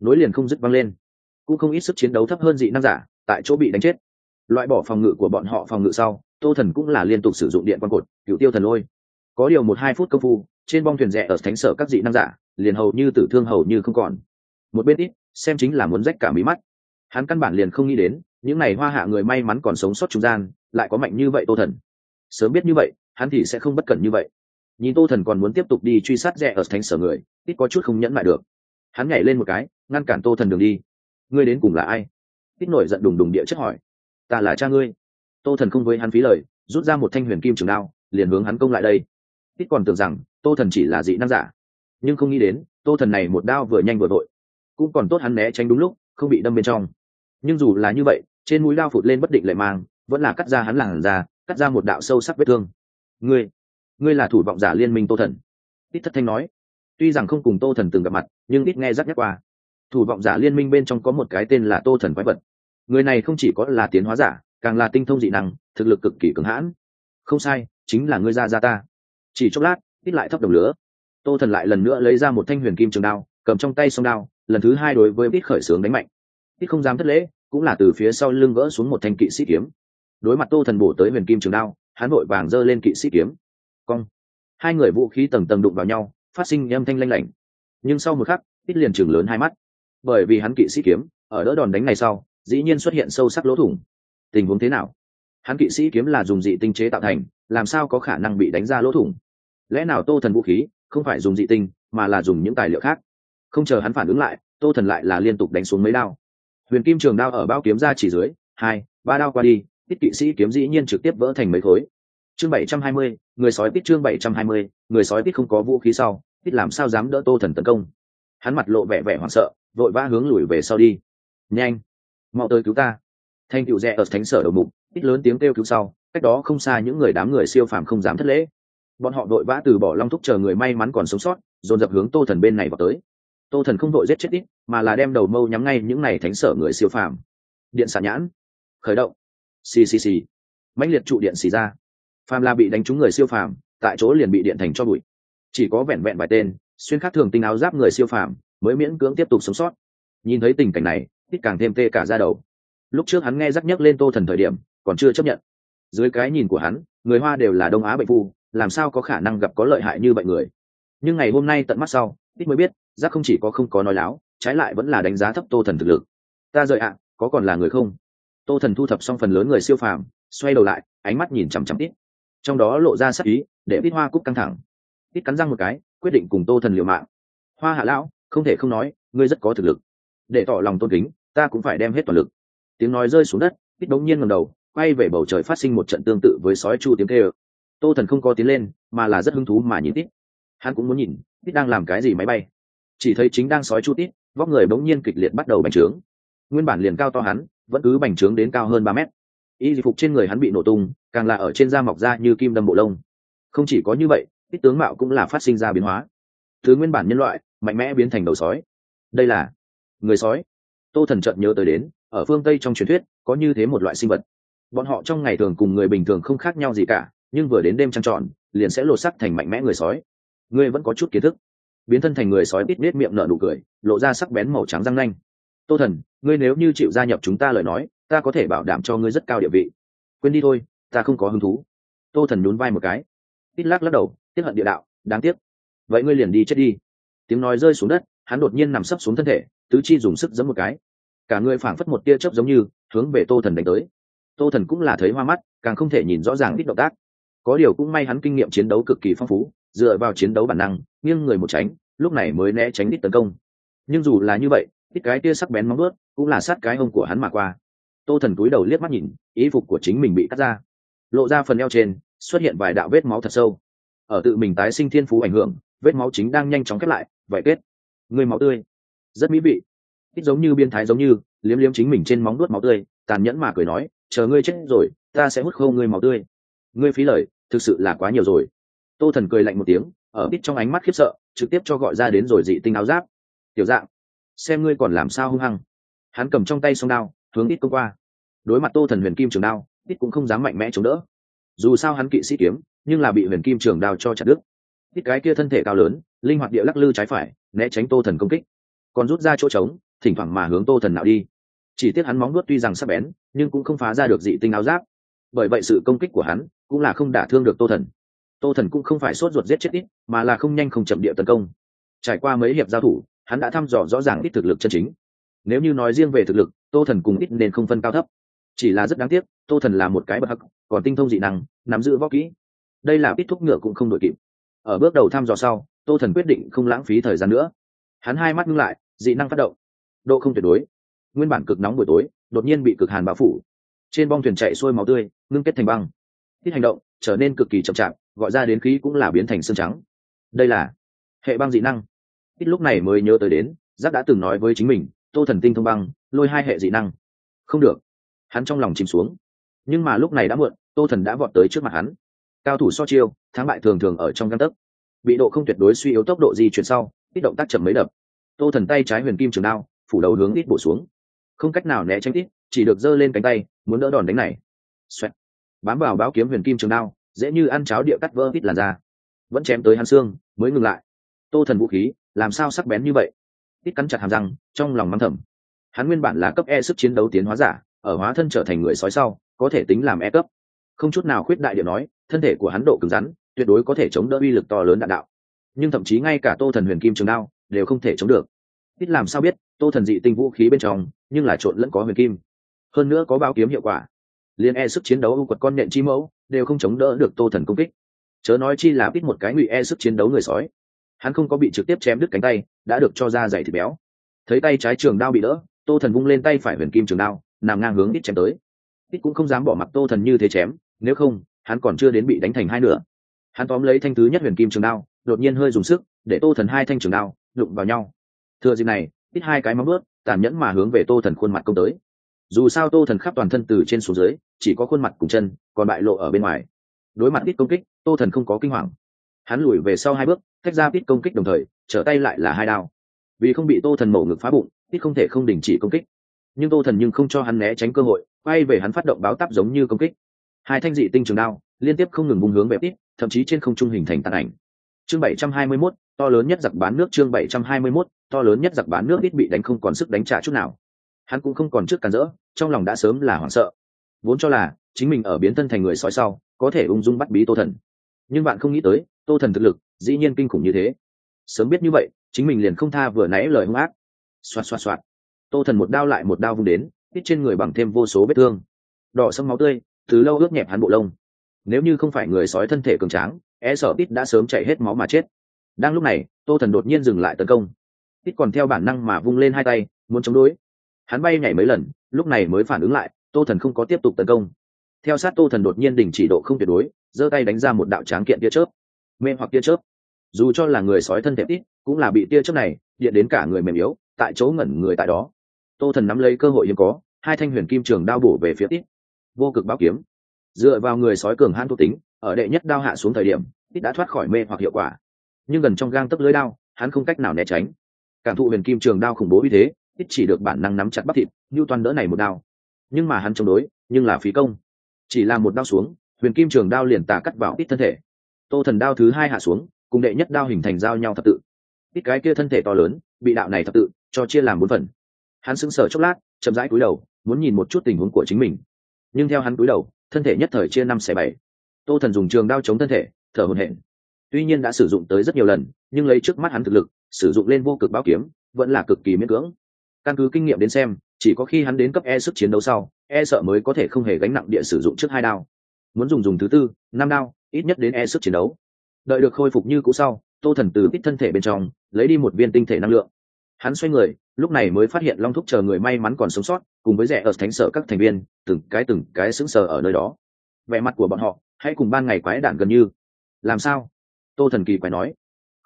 Speaker 1: nối liền không dứt văng lên, cũng không ít sức chiến đấu thấp hơn dị năng giả tại chỗ bị đánh chết. Loại bỏ phòng ngự của bọn họ phòng ngự sau, Tô Thần cũng là liên tục sử dụng điện quan cột, cựu tiêu thần lôi. Có điều 1-2 phút công phu, trên bong thuyền rẽ ở thánh sở các dị năng giả liền hầu như tử thương hầu như không còn. Một bên ít xem chính là muốn rách cả mí mắt. Hắn căn bản liền không nghĩ đến những này hoa hạ người may mắn còn sống sót trung gian lại có mạnh như vậy. Tô Thần sớm biết như vậy, hắn thì sẽ không bất cẩn như vậy. Nhìn Tô Thần còn muốn tiếp tục đi truy sát rẽ ở thánh sở người, ít có chút không nhẫn lại được. Hắn nhảy lên một cái, ngăn cản Tô Thần đường đi. Ngươi đến cùng là ai? Ít nổi giận đùng đùng địa chất hỏi. Ta là cha ngươi. Tô Thần không với hắn phí lời, rút ra một thanh huyền kim trường đao, liền hướng hắn công lại đây. Ít còn tưởng rằng Tô Thần chỉ là dị năng giả, nhưng không nghĩ đến Tô Thần này một đao vừa nhanh vừa vội, cũng còn tốt hắn né tránh đúng lúc, không bị đâm bên trong. Nhưng dù là như vậy, trên mũi đao phụt lên bất định lệ mang, vẫn là cắt ra hắn làn da, cắt ra một đạo sâu sắc vết thương. Ngươi là thủ vọng giả liên minh Tô Thần. Ít thất thanh nói. Tuy rằng không cùng Tô Thần từng gặp mặt, nhưng ít nghe rắc nhắc qua. Thủ vọng giả liên minh bên trong có một cái tên là Tô Thần quái vật. Người này không chỉ có là tiến hóa giả, càng là tinh thông dị năng, thực lực cực kỳ cường hãn. Không sai, chính là ngươi ra ta. Chỉ chốc lát, ít lại thấp đồng lửa. Tô Thần lại lần nữa lấy ra một thanh huyền kim trường đao, cầm trong tay song đao, lần thứ hai đối với ít khởi xướng đánh mạnh. Ít không dám thất lễ, cũng là từ phía sau lưng gỡ xuống một thanh kỵ sĩ kiếm. Đối mặt Tô Thần bổ tới huyền kim trường đao, hắn vội vàng giơ lên kỵ sĩ kiếm. Cong. Hai người vũ khí tầng tầng đụng vào nhau, phát sinh âm thanh lanh lảnh. Nhưng sau một khắc, ít liền chừng lớn hai mắt, bởi vì hắn kỵ sĩ kiếm ở đỡ đòn đánh này sau, dĩ nhiên xuất hiện sâu sắc lỗ thủng. Tình huống thế nào? Hắn kỵ sĩ kiếm là dùng dị tinh chế tạo thành, làm sao có khả năng bị đánh ra lỗ thủng? Lẽ nào Tô Thần vũ khí không phải dùng dị tinh, mà là dùng những tài liệu khác? Không chờ hắn phản ứng lại, Tô Thần lại là liên tục đánh xuống mấy đao. Huyền kim trường đao ở bao kiếm ra chỉ dưới 2-3 đao qua đi, Tiết kỵ sĩ kiếm dĩ nhiên trực tiếp vỡ thành mấy khối. Chương 720, người sói Tiết. Chương 720, người sói Tiết không có vũ khí sau, Tiết làm sao dám đỡ Tô Thần tấn công? Hắn mặt lộ vẻ hoảng sợ, vội vã hướng lùi về sau đi. Nhanh, mau tới cứu ta! Thanh cựu rẽ ở thánh sở đầu mục, Tiết lớn tiếng kêu cứu sau. Cách đó không xa những đám người siêu phàm không dám thất lễ. Bọn họ vội vã từ bỏ long thúc chờ người may mắn còn sống sót, dồn dập hướng Tô Thần bên này vào tới. Tô Thần không đội giết chết ít, mà là đem đầu mâu nhắm ngay những thánh sở người siêu phàm. Điện xạ nhãn khởi động. Xì xì xì, mãnh liệt trụ điện xì ra. Phàm là bị đánh trúng người siêu phàm, tại chỗ liền bị điện thành cho bụi. Chỉ có vẹn vẹn vài tên xuyên khác thường tinh áo giáp người siêu phàm mới miễn cưỡng tiếp tục sống sót. Nhìn thấy tình cảnh này, ít càng thêm tê cả da đầu. Lúc trước hắn nghe rắc nhắc lên Tô Thần thời điểm, còn chưa chấp nhận. Dưới cái nhìn của hắn, người Hoa đều là Đông Á bệnh phu, làm sao có khả năng gặp có lợi hại như vậy người. Nhưng ngày hôm nay tận mắt sau, ít mới biết, giác không chỉ có không có nói láo, trái lại vẫn là đánh giá thấp Tô Thần thực lực. Ta rời ạ, có còn là người không? Tô Thần thu thập xong phần lớn người siêu phàm, xoay đầu lại, ánh mắt nhìn chằm chằm ít, trong đó lộ ra sắc ý, để ít Hoa Cúc căng thẳng. Ít cắn răng một cái, quyết định cùng Tô Thần liều mạng. Hoa hạ lão, không thể không nói, ngươi rất có thực lực. Để tỏ lòng tôn kính, ta cũng phải đem hết toàn lực. Tiếng nói rơi xuống đất, ít đống nhiên ngẩng đầu, quay về bầu trời phát sinh một trận tương tự với sói chu tiếng kêu. Tô Thần không có tiến lên, mà là rất hứng thú mà nhìn ít. Hắn cũng muốn nhìn ít đang làm cái gì máy bay. Chỉ thấy chính đang sói chu ít, vóc người bỗng nhiên kịch liệt bắt đầu bành trướng. Nguyên bản liền cao to hắn, vẫn cứ bành trướng đến cao hơn 3 mét. Y phục trên người hắn bị nổ tung, càng là ở trên da mọc ra như kim đâm bộ lông. Không chỉ có như vậy, ít tướng mạo cũng là phát sinh ra biến hóa. Từ nguyên bản nhân loại mạnh mẽ biến thành đầu sói. Đây là người sói. Tô Thần chợt nhớ tới đến, ở phương Tây trong truyền thuyết có như thế một loại sinh vật. Bọn họ trong ngày thường cùng người bình thường không khác nhau gì cả, nhưng vừa đến đêm trăng tròn, liền sẽ lột xác thành mạnh mẽ người sói. Ngươi vẫn có chút kiến thức. Biến thân thành người sói ít nết miệng nở nụ cười, lộ ra sắc bén màu trắng răng nanh. Tô Thần, ngươi nếu như chịu gia nhập chúng ta lời nói, ta có thể bảo đảm cho ngươi rất cao địa vị. Quên đi thôi, ta không có hứng thú. Tô Thần nhún vai một cái, ít lắc đầu, tiếc hận địa đạo, đáng tiếc. Vậy ngươi liền đi chết đi. Tiếng nói rơi xuống đất, hắn đột nhiên nằm sấp xuống thân thể, tứ chi dùng sức giẫm một cái, cả người phảng phất một tia chớp giống như hướng về Tô Thần đánh tới. Tô Thần cũng là thấy hoa mắt, càng không thể nhìn rõ ràng ít động tác. Có điều cũng may hắn kinh nghiệm chiến đấu cực kỳ phong phú, dựa vào chiến đấu bản năng, nghiêng người một tránh, lúc này mới né tránh ít tấn công. Nhưng dù là như vậy, ít cái tia sắc bén móng vuốt cũng là sát cái hông của hắn mà qua. Tô Thần cúi đầu liếc mắt nhìn, y phục của chính mình bị cắt ra, lộ ra phần eo trên xuất hiện vài đạo vết máu thật sâu. Ở tự mình tái sinh thiên phú ảnh hưởng, vết máu chính đang nhanh chóng khép lại, vậy kết. Người máu tươi, rất mỹ vị. Ít giống như biên thái giống như liếm liếm chính mình trên móng vuốt máu tươi, tàn nhẫn mà cười nói, chờ ngươi chết rồi, ta sẽ hút khô ngươi máu tươi. Ngươi phí lời, thực sự là quá nhiều rồi. Tô Thần cười lạnh một tiếng, ở ít trong ánh mắt khiếp sợ, trực tiếp cho gọi ra đến rồi dị tinh áo giáp. Tiểu dạng, xem ngươi còn làm sao hung hăng. Hắn cầm trong tay song đao, hướng ít công qua. Đối mặt Tô Thần huyền kim trường đao, ít cũng không dám mạnh mẽ chống đỡ. Dù sao hắn kỵ sĩ kiếm, nhưng là bị huyền kim trường đao cho chặt đứt. Ít cái kia thân thể cao lớn, linh hoạt địa lắc lư trái phải, né tránh Tô Thần công kích, còn rút ra chỗ trống, thỉnh thoảng mà hướng tô thần nào đi. Chỉ tiếc hắn móng nuốt tuy rằng sắc bén nhưng cũng không phá ra được dị tinh áo giáp, bởi vậy sự công kích của hắn cũng là không đả thương được tô thần. Tô thần cũng không phải sốt ruột giết chết ít, mà là không nhanh không chậm địa tấn công. Trải qua mấy hiệp giao thủ, hắn đã thăm dò rõ ràng ít thực lực chân chính. Nếu như nói riêng về thực lực, tô thần cùng ít nên không phân cao thấp. Chỉ là rất đáng tiếc, tô thần là một cái bậc hắc, còn tinh thông dị năng, nắm giữ võ kỹ, đây là ít thúc ngựa cũng không đội kịp. Ở bước đầu thăm dò sau, tô thần quyết định không lãng phí thời gian nữa. Hắn hai mắt ngưng lại, dị năng phát động, độ không tuyệt đối. Nguyên bản cực nóng buổi tối đột nhiên bị cực hàn bao phủ, trên bong thuyền chạy xuôi máu tươi ngưng kết thành băng. Ít hành động trở nên cực kỳ chậm chạp, gọi ra đến khí cũng là biến thành xương trắng. Đây là hệ băng dị năng. Ít lúc này mới nhớ tới đến giác đã từng nói với chính mình tô thần tinh thông băng lôi hai hệ dị năng. Không được, hắn trong lòng chìm xuống. Nhưng mà lúc này đã muộn, tô thần đã vọt tới trước mặt hắn. Cao thủ so chiêu, thắng bại thường thường ở trong gang tấc. Bị độ không tuyệt đối suy yếu tốc độ di chuyển sau, ít động tác chậm mấy đập. Tô thần tay trái huyền kim trường đao phủ đầu hướng ít bổ xuống, không cách nào né tránh ít, chỉ được giơ lên cánh tay muốn đỡ đòn đánh này. Xoẹt. Bám vào báo kiếm huyền kim trường đao dễ như ăn cháo địa cắt vỡ ít làn da, vẫn chém tới hắn xương mới ngừng lại. Tô thần vũ khí làm sao sắc bén như vậy? Ít cắn chặt hàm răng, trong lòng mắng thầm. Hắn nguyên bản là cấp E sức chiến đấu tiến hóa giả, ở hóa thân trở thành người sói sau có thể tính làm E cấp. Không chút nào khuyết đại địa nói, thân thể của hắn độ cứng rắn tuyệt đối có thể chống đỡ uy lực to lớn đạn đạo. Nhưng thậm chí ngay cả tô thần huyền kim trường đao đều không thể chống được. Ít làm sao biết tô thần dị tinh vũ khí bên trong nhưng là trộn lẫn có huyền kim, hơn nữa có báo kiếm hiệu quả. Liên E sức chiến đấu ưu quật con nhện chi mẫu đều không chống đỡ được tô thần công kích, chớ nói chi là ít một cái ngụy E sức chiến đấu người sói. Hắn không có bị trực tiếp chém đứt cánh tay, đã được cho ra dày thịt béo. Thấy tay trái trường đao bị đỡ, tô thần vung lên tay phải huyền kim trường đao nằm ngang hướng ít chém tới. Ít cũng không dám bỏ mặc tô thần như thế chém, nếu không hắn còn chưa đến bị đánh thành hai nửa. Hắn tóm lấy thanh thứ nhất huyền kim trường đao, đột nhiên hơi dùng sức để tô thần hai thanh trường đao đụng vào nhau. Thừa dịp này, ít hai cái móng vuốt tàn nhẫn mà hướng về tô thần khuôn mặt công tới. Dù sao tô thần khắp toàn thân từ trên xuống dưới chỉ có khuôn mặt cùng chân còn bại lộ ở bên ngoài. Đối mặt ít công kích, tô thần không có kinh hoàng. Hắn lùi về sau hai bước, tách ra ít công kích, đồng thời trở tay lại là hai đao. Vì không bị tô thần mổ ngực phá bụng, ít không thể không đình chỉ công kích. Nhưng tô thần nhưng không cho hắn né tránh cơ hội, quay về hắn phát động báo táp giống như công kích. Hai thanh dị tinh trường đao liên tiếp không ngừng bung hướng về ít, thậm chí trên không trung hình thành tàn ảnh. Chương 721, to lớn nhất giặc bán nước. Chương 721, to lớn nhất giặc bán nước. Ít bị đánh không còn sức đánh trả chút nào. Hắn cũng không còn trước cản rỡ, trong lòng đã sớm là hoảng sợ. Vốn cho là chính mình ở biến thân thành người sói sau có thể ung dung bắt bí tô thần, nhưng bạn không nghĩ tới tô thần thực lực dĩ nhiên kinh khủng như thế. Sớm biết như vậy chính mình liền không tha vừa nãy lời hung ác. Xoạt xoạt xoạt, tô thần một đao lại một đao vung đến, ít trên người bằng thêm vô số vết thương đỏ sẫm máu tươi từ lâu ướt nhẹp hắn bộ lông. Nếu như không phải người sói thân thể cường tráng, e sợ ít đã sớm chảy hết máu mà chết. Đang lúc này tô thần đột nhiên dừng lại tấn công, ít còn theo bản năng mà vung lên hai tay muốn chống đối. Hắn bay nhảy mấy lần lúc này mới phản ứng lại tô thần không có tiếp tục tấn công. Theo sát tô thần đột nhiên đình chỉ độ không tuyệt đối, giơ tay đánh ra một đạo tráng kiện tia chớp, mê hoặc tia chớp. Dù cho là người sói thân thể ít cũng là bị tia chớp này điện đến cả người mềm yếu, tại chỗ ngẩn người tại đó. Tô thần nắm lấy cơ hội hiếm có, hai thanh huyền kim trường đao bổ về phía ít. Vô cực báo kiếm dựa vào người sói cường hãn thuộc tính, ở đệ nhất đao hạ xuống thời điểm ít đã thoát khỏi mê hoặc hiệu quả, nhưng gần trong gang tấc lưới đao hắn không cách nào né tránh. Cảm thụ huyền kim trường đao khủng bố uy thế, ít chỉ được bản năng nắm chặt bắp thịt như toàn đỡ này một đao. Nhưng mà hắn chống đối nhưng là phí công, chỉ là một đao xuống huyền kim trường đao liền tà cắt vào ít thân thể. Tô thần đao thứ hai hạ xuống cùng đệ nhất đao hình thành giao nhau thập tự, ít cái kia thân thể to lớn bị đạo này thập tự cho chia làm bốn phần. Hắn sững sờ chốc lát, chậm rãi cúi đầu muốn nhìn một chút tình huống của chính mình, nhưng theo hắn cúi đầu thân thể nhất thời chia năm xẻ bảy. Tô thần dùng trường đao chống thân thể thở hổn hển. Tuy nhiên đã sử dụng tới rất nhiều lần, nhưng lấy trước mắt hắn thực lực sử dụng lên vô cực báo kiếm vẫn là cực kỳ miễn cưỡng. Căn cứ kinh nghiệm đến xem, chỉ có khi hắn đến cấp E sức chiến đấu sau, E sợ mới có thể không hề gánh nặng địa sử dụng trước hai đao. Muốn dùng thứ tư, năm đao, ít nhất đến E sức chiến đấu. Đợi được khôi phục như cũ sau, tô thần từ ít thân thể bên trong lấy đi một viên tinh thể năng lượng. Hắn xoay người, lúc này mới phát hiện Long Thúc chờ người may mắn còn sống sót cùng với rẻ ở thánh sở các thành viên từng cái sững sờ ở nơi đó. Vẻ mặt của bọn họ hãy cùng ban ngày quái đản gần như. Làm sao? Tô thần kỳ quái nói.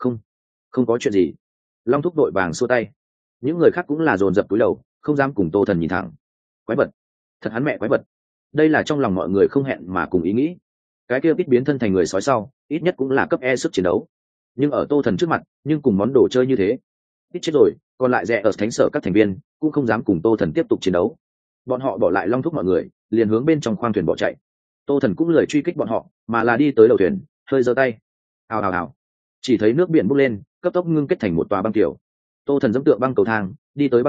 Speaker 1: Không có chuyện gì. Long Thúc đội vàng xua tay. Những người khác cũng là dồn dập cúi đầu, không dám cùng tô thần nhìn thẳng. Quái vật, thật hắn mẹ quái vật. Đây là trong lòng mọi người không hẹn mà cùng ý nghĩ. Cái kia biết biến thân thành người sói sau ít nhất cũng là cấp E sức chiến đấu, nhưng ở tô thần trước mặt nhưng cùng món đồ chơi như thế. Ít chết rồi, còn lại rẻ ở thánh sở các thành viên cũng không dám cùng tô thần tiếp tục chiến đấu. Bọn họ bỏ lại Long Thúc mọi người liền hướng bên trong khoang thuyền bỏ chạy. Tô thần cũng lười truy kích bọn họ, mà là đi tới đầu thuyền hơi giơ tay. Hào hào hào, chỉ thấy nước biển bốc lên cấp tốc ngưng kết thành một tòa băng tiểu. Tô thần dẫm tượng băng cầu thang đi tới băng tiểu,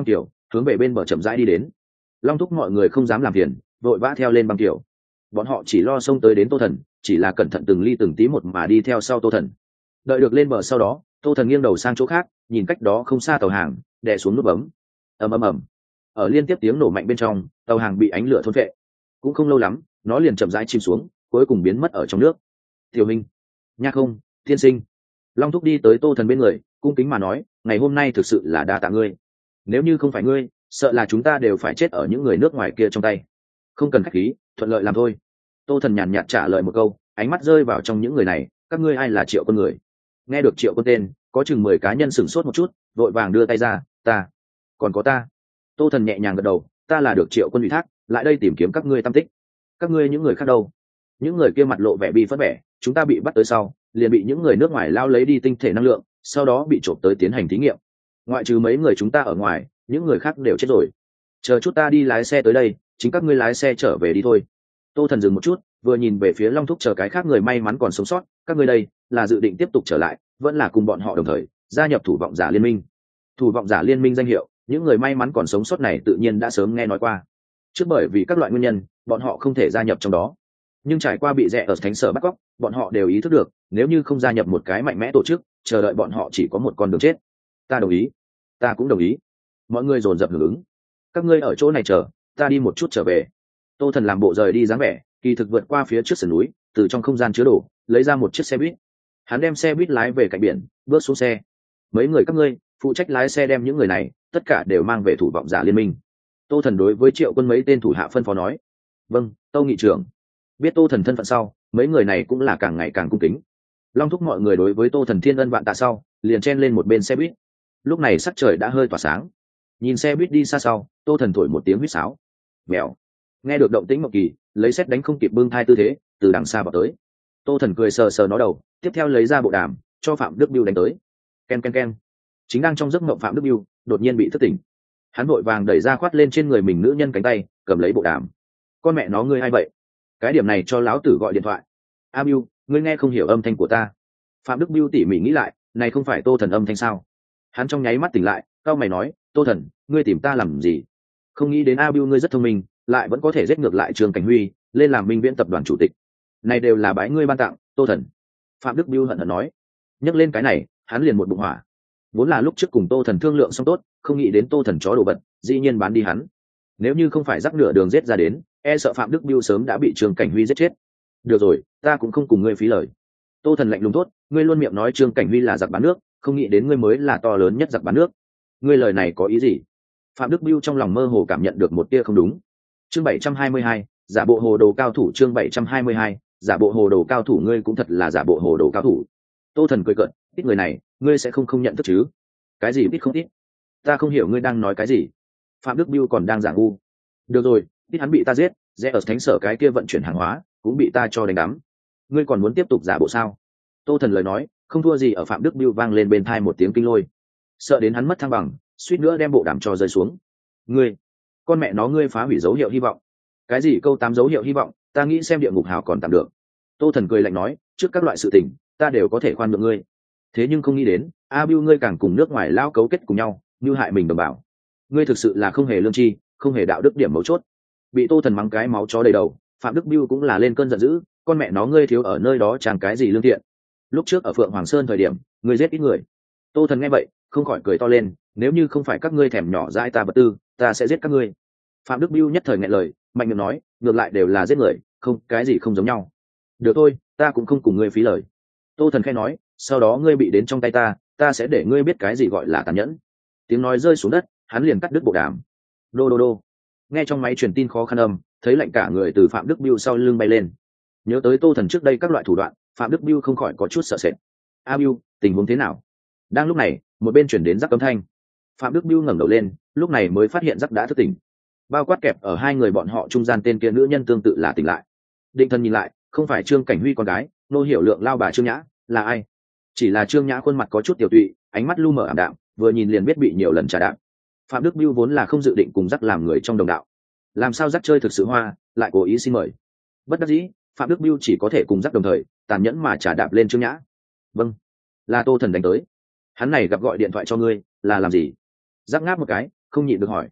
Speaker 1: hướng về bên bờ chậm rãi đi đến. Long thúc mọi người không dám làm phiền, vội vã theo lên băng tiểu. Bọn họ chỉ lo xông tới đến Tô Thần, chỉ là cẩn thận từng ly từng tí một mà đi theo sau Tô Thần. Đợi được lên bờ sau đó, Tô Thần nghiêng đầu sang chỗ khác, nhìn cách đó không xa tàu hàng, đè xuống nút bấm. Ầm ầm ầm. Ở liên tiếp tiếng nổ mạnh bên trong, tàu hàng bị ánh lửa thôn phệ. Cũng không lâu lắm, nó liền chậm rãi chìm xuống, cuối cùng biến mất ở trong nước. Tiểu Minh, Nha Không, tiên sinh. Long thúc đi tới Tô Thần bên người, cung kính mà nói, ngày hôm nay thực sự là đa tạ ngươi. Nếu như không phải ngươi, sợ là chúng ta đều phải chết ở những người nước ngoài kia trong tay. Không cần khách khí, thuận lợi làm thôi. Tô Thần nhàn nhạt trả lời một câu, ánh mắt rơi vào trong những người này, các ngươi ai là Triệu Quân người? Nghe được Triệu Quân tên, có chừng 10 cá nhân sửng sốt một chút, vội vàng đưa tay ra, ta, còn có ta. Tô Thần nhẹ nhàng gật đầu, ta là được Triệu Quân ủy thác, lại đây tìm kiếm các ngươi tam tích. Các ngươi những người khác đâu? Những người kia mặt lộ vẻ bi phẫn vẻ, chúng ta bị bắt tới sau, liền bị những người nước ngoài lao lấy đi tinh thể năng lượng, sau đó bị trộm tới tiến hành thí nghiệm. Ngoại trừ mấy người chúng ta ở ngoài, những người khác đều chết rồi. Chờ chút ta đi lái xe tới đây, chính các ngươi lái xe trở về đi thôi. Tô Thần dừng một chút, vừa nhìn về phía Long thúc chờ cái khác người may mắn còn sống sót, các ngươi đây là dự định tiếp tục trở lại, vẫn là cùng bọn họ đồng thời gia nhập thủ vọng giả liên minh? Thủ vọng giả liên minh danh hiệu, những người may mắn còn sống sót này tự nhiên đã sớm nghe nói qua. Trước bởi vì các loại nguyên nhân, bọn họ không thể gia nhập trong đó. Nhưng trải qua bị rẽ ở thánh sở bắt cóc, bọn họ đều ý thức được, nếu như không gia nhập một cái mạnh mẽ tổ chức, chờ đợi bọn họ chỉ có một con đường chết. Ta đồng ý, ta cũng đồng ý. Mọi người dồn dập hưởng ứng. Các ngươi ở chỗ này chờ, ta đi một chút trở về. Tô Thần làm bộ rời đi dáng vẻ, kỳ thực vượt qua phía trước sườn núi, từ trong không gian chứa đồ lấy ra một chiếc xe buýt. Hắn đem xe buýt lái về cạnh biển, bước xuống xe. Mấy người các ngươi phụ trách lái xe đem những người này tất cả đều mang về thủ vọng giả liên minh. Tô Thần đối với Triệu Quân mấy tên thủ hạ phân phó nói. Vâng, Tâu nghị trưởng. Biết Tô Thần thân phận sau, mấy người này cũng là càng ngày càng cung kính. Long thúc mọi người đối với Tô Thần thiên ân vạn tạ sau, liền chen lên một bên xe buýt. Lúc này sắc trời đã hơi tỏa sáng. Nhìn xe buýt đi xa sau, Tô Thần thổi một tiếng huýt sáo. Mèo. Nghe được động tĩnh Mộng Kỳ, lấy sét đánh không kịp bưng thai tư thế, từ đằng xa vào tới. Tô Thần cười sờ sờ nó đầu, tiếp theo lấy ra bộ đàm, cho Phạm Đức Biêu đánh tới. Ken ken ken. Chính đang trong giấc mộng Phạm Đức Biêu đột nhiên bị thức tỉnh. Hắn vội vàng đẩy ra khoát lên trên người mình nữ nhân cánh tay, cầm lấy bộ đàm. Con mẹ nó ngươi hay vậy? Cái điểm này cho lão tử gọi điện thoại. A Biêu, ngươi nghe không hiểu âm thanh của ta. Phạm Đức Biêu tỉ mỉ nghĩ lại, này không phải Tô Thần âm thanh sao? Hắn trong nháy mắt tỉnh lại, cao mày nói, Tô Thần, ngươi tìm ta làm gì? Không nghĩ đến A Biêu ngươi rất thông minh, lại vẫn có thể giết ngược lại Trương Cảnh Huy, lên làm Minh Viễn tập đoàn chủ tịch. Này đều là bái ngươi ban tặng, Tô Thần. Phạm Đức Biêu hận hận nói. Nhắc lên cái này, hắn liền một bụng hỏa. Vốn là lúc trước cùng Tô Thần thương lượng xong tốt, không nghĩ đến Tô Thần chó đồ vật, dĩ nhiên bán đi hắn. Nếu như không phải rắc nửa đường giết ra đến, e sợ Phạm Đức Biêu sớm đã bị Trương Cảnh Huy giết chết. Được rồi, ta cũng không cùng ngươi phí lời. Tô Thần lạnh lùng tốt, ngươi luôn miệng nói Trương Cảnh Huy là giặc bán nước, không nghĩ đến ngươi mới là to lớn nhất giặc bán nước. Ngươi lời này có ý gì? Phạm Đức Biêu trong lòng mơ hồ cảm nhận được một tia không đúng. Chương 722, giả bộ hồ đồ cao thủ. Chương 722, giả bộ hồ đồ cao thủ. Ngươi cũng thật là giả bộ hồ đồ cao thủ. Tô Thần cười cợt, ít người này, ngươi sẽ không nhận thức chứ? Cái gì ít không ít? Ta không hiểu ngươi đang nói cái gì. Phạm Đức Biêu còn đang giả ngu. Được rồi, ít hắn bị ta giết, rẽ ở thánh sở cái kia vận chuyển hàng hóa cũng bị ta cho đánh đắm. Ngươi còn muốn tiếp tục giả bộ sao? Tô Thần lời nói không thua gì ở Phạm Đức Biêu vang lên bên tai một tiếng kinh lôi, sợ đến hắn mất thăng bằng, suýt nữa đem bộ đàm cho rơi xuống. Ngươi, con mẹ nó, ngươi phá hủy dấu hiệu hy vọng. Cái gì câu 8 dấu hiệu hy vọng, ta nghĩ xem địa ngục hào còn tạm được. Tô Thần cười lạnh nói, trước các loại sự tình ta đều có thể khoan nhượng ngươi, thế nhưng không nghĩ đến A Biêu ngươi càng cùng nước ngoài lao cấu kết cùng nhau, như hại mình đồng bào. Ngươi thực sự là không hề lương tri, không hề đạo đức điểm mấu chốt. Bị Tô Thần mắng cái máu chó đầy đầu, Phạm Đức Biêu cũng là lên cơn giận dữ, con mẹ nó, ngươi thiếu ở nơi đó chẳng cái gì lương thiện. Lúc trước ở Phượng Hoàng Sơn thời điểm, ngươi giết ít người. Tô Thần nghe vậy không khỏi cười to lên, nếu như không phải các ngươi thèm nhỏ dãi ta vật tư, ta sẽ giết các ngươi. Phạm Đức Biêu nhất thời nghẹn lời, mạnh miệng nói, ngược lại đều là giết người, không cái gì không giống nhau. Được thôi, ta cũng không cùng ngươi phí lời. Tô Thần khẽ nói, sau đó ngươi bị đến trong tay ta sẽ để ngươi biết cái gì gọi là tàn nhẫn. Tiếng nói rơi xuống đất, hắn liền cắt đứt bộ đàm. Đô đô đô. Nghe trong máy truyền tin khó khăn âm, thấy lạnh cả người từ Phạm Đức Biêu sau lưng bay lên. Nhớ tới Tô Thần trước đây các loại thủ đoạn, Phạm Đức Biêu không khỏi có chút sợ sệt. A Biêu, tình huống thế nào? Đang lúc này, một bên chuyển đến Dắc âm thanh. Phạm Đức Biêu ngẩng đầu lên, lúc này mới phát hiện Dắc đã thức tỉnh. Bao quát kẹp ở hai người bọn họ trung gian tên kia nữ nhân tương tự là tỉnh lại. Định Thần nhìn lại, không phải Trương Cảnh Huy con gái, nô hiểu lượng lao bà Trương Nhã, là ai? Chỉ là Trương Nhã khuôn mặt có chút tiểu tụy, ánh mắt lu mờ ảm đạm, vừa nhìn liền biết bị nhiều lần trà đạp. Phạm Đức Biêu vốn là không dự định cùng Dắc làm người trong đồng đạo, làm sao Dắc chơi thực sự hoa, lại cố ý xin mời. Bất đắc dĩ, Phạm Đức Biêu chỉ có thể cùng Dắc đồng thời tàn nhẫn mà trà đạp lên Trương Nhã. Vâng, là Tô Thần đánh tới. Hắn này gặp gọi điện thoại cho ngươi là làm gì? Dắc ngáp một cái, không nhịn được hỏi.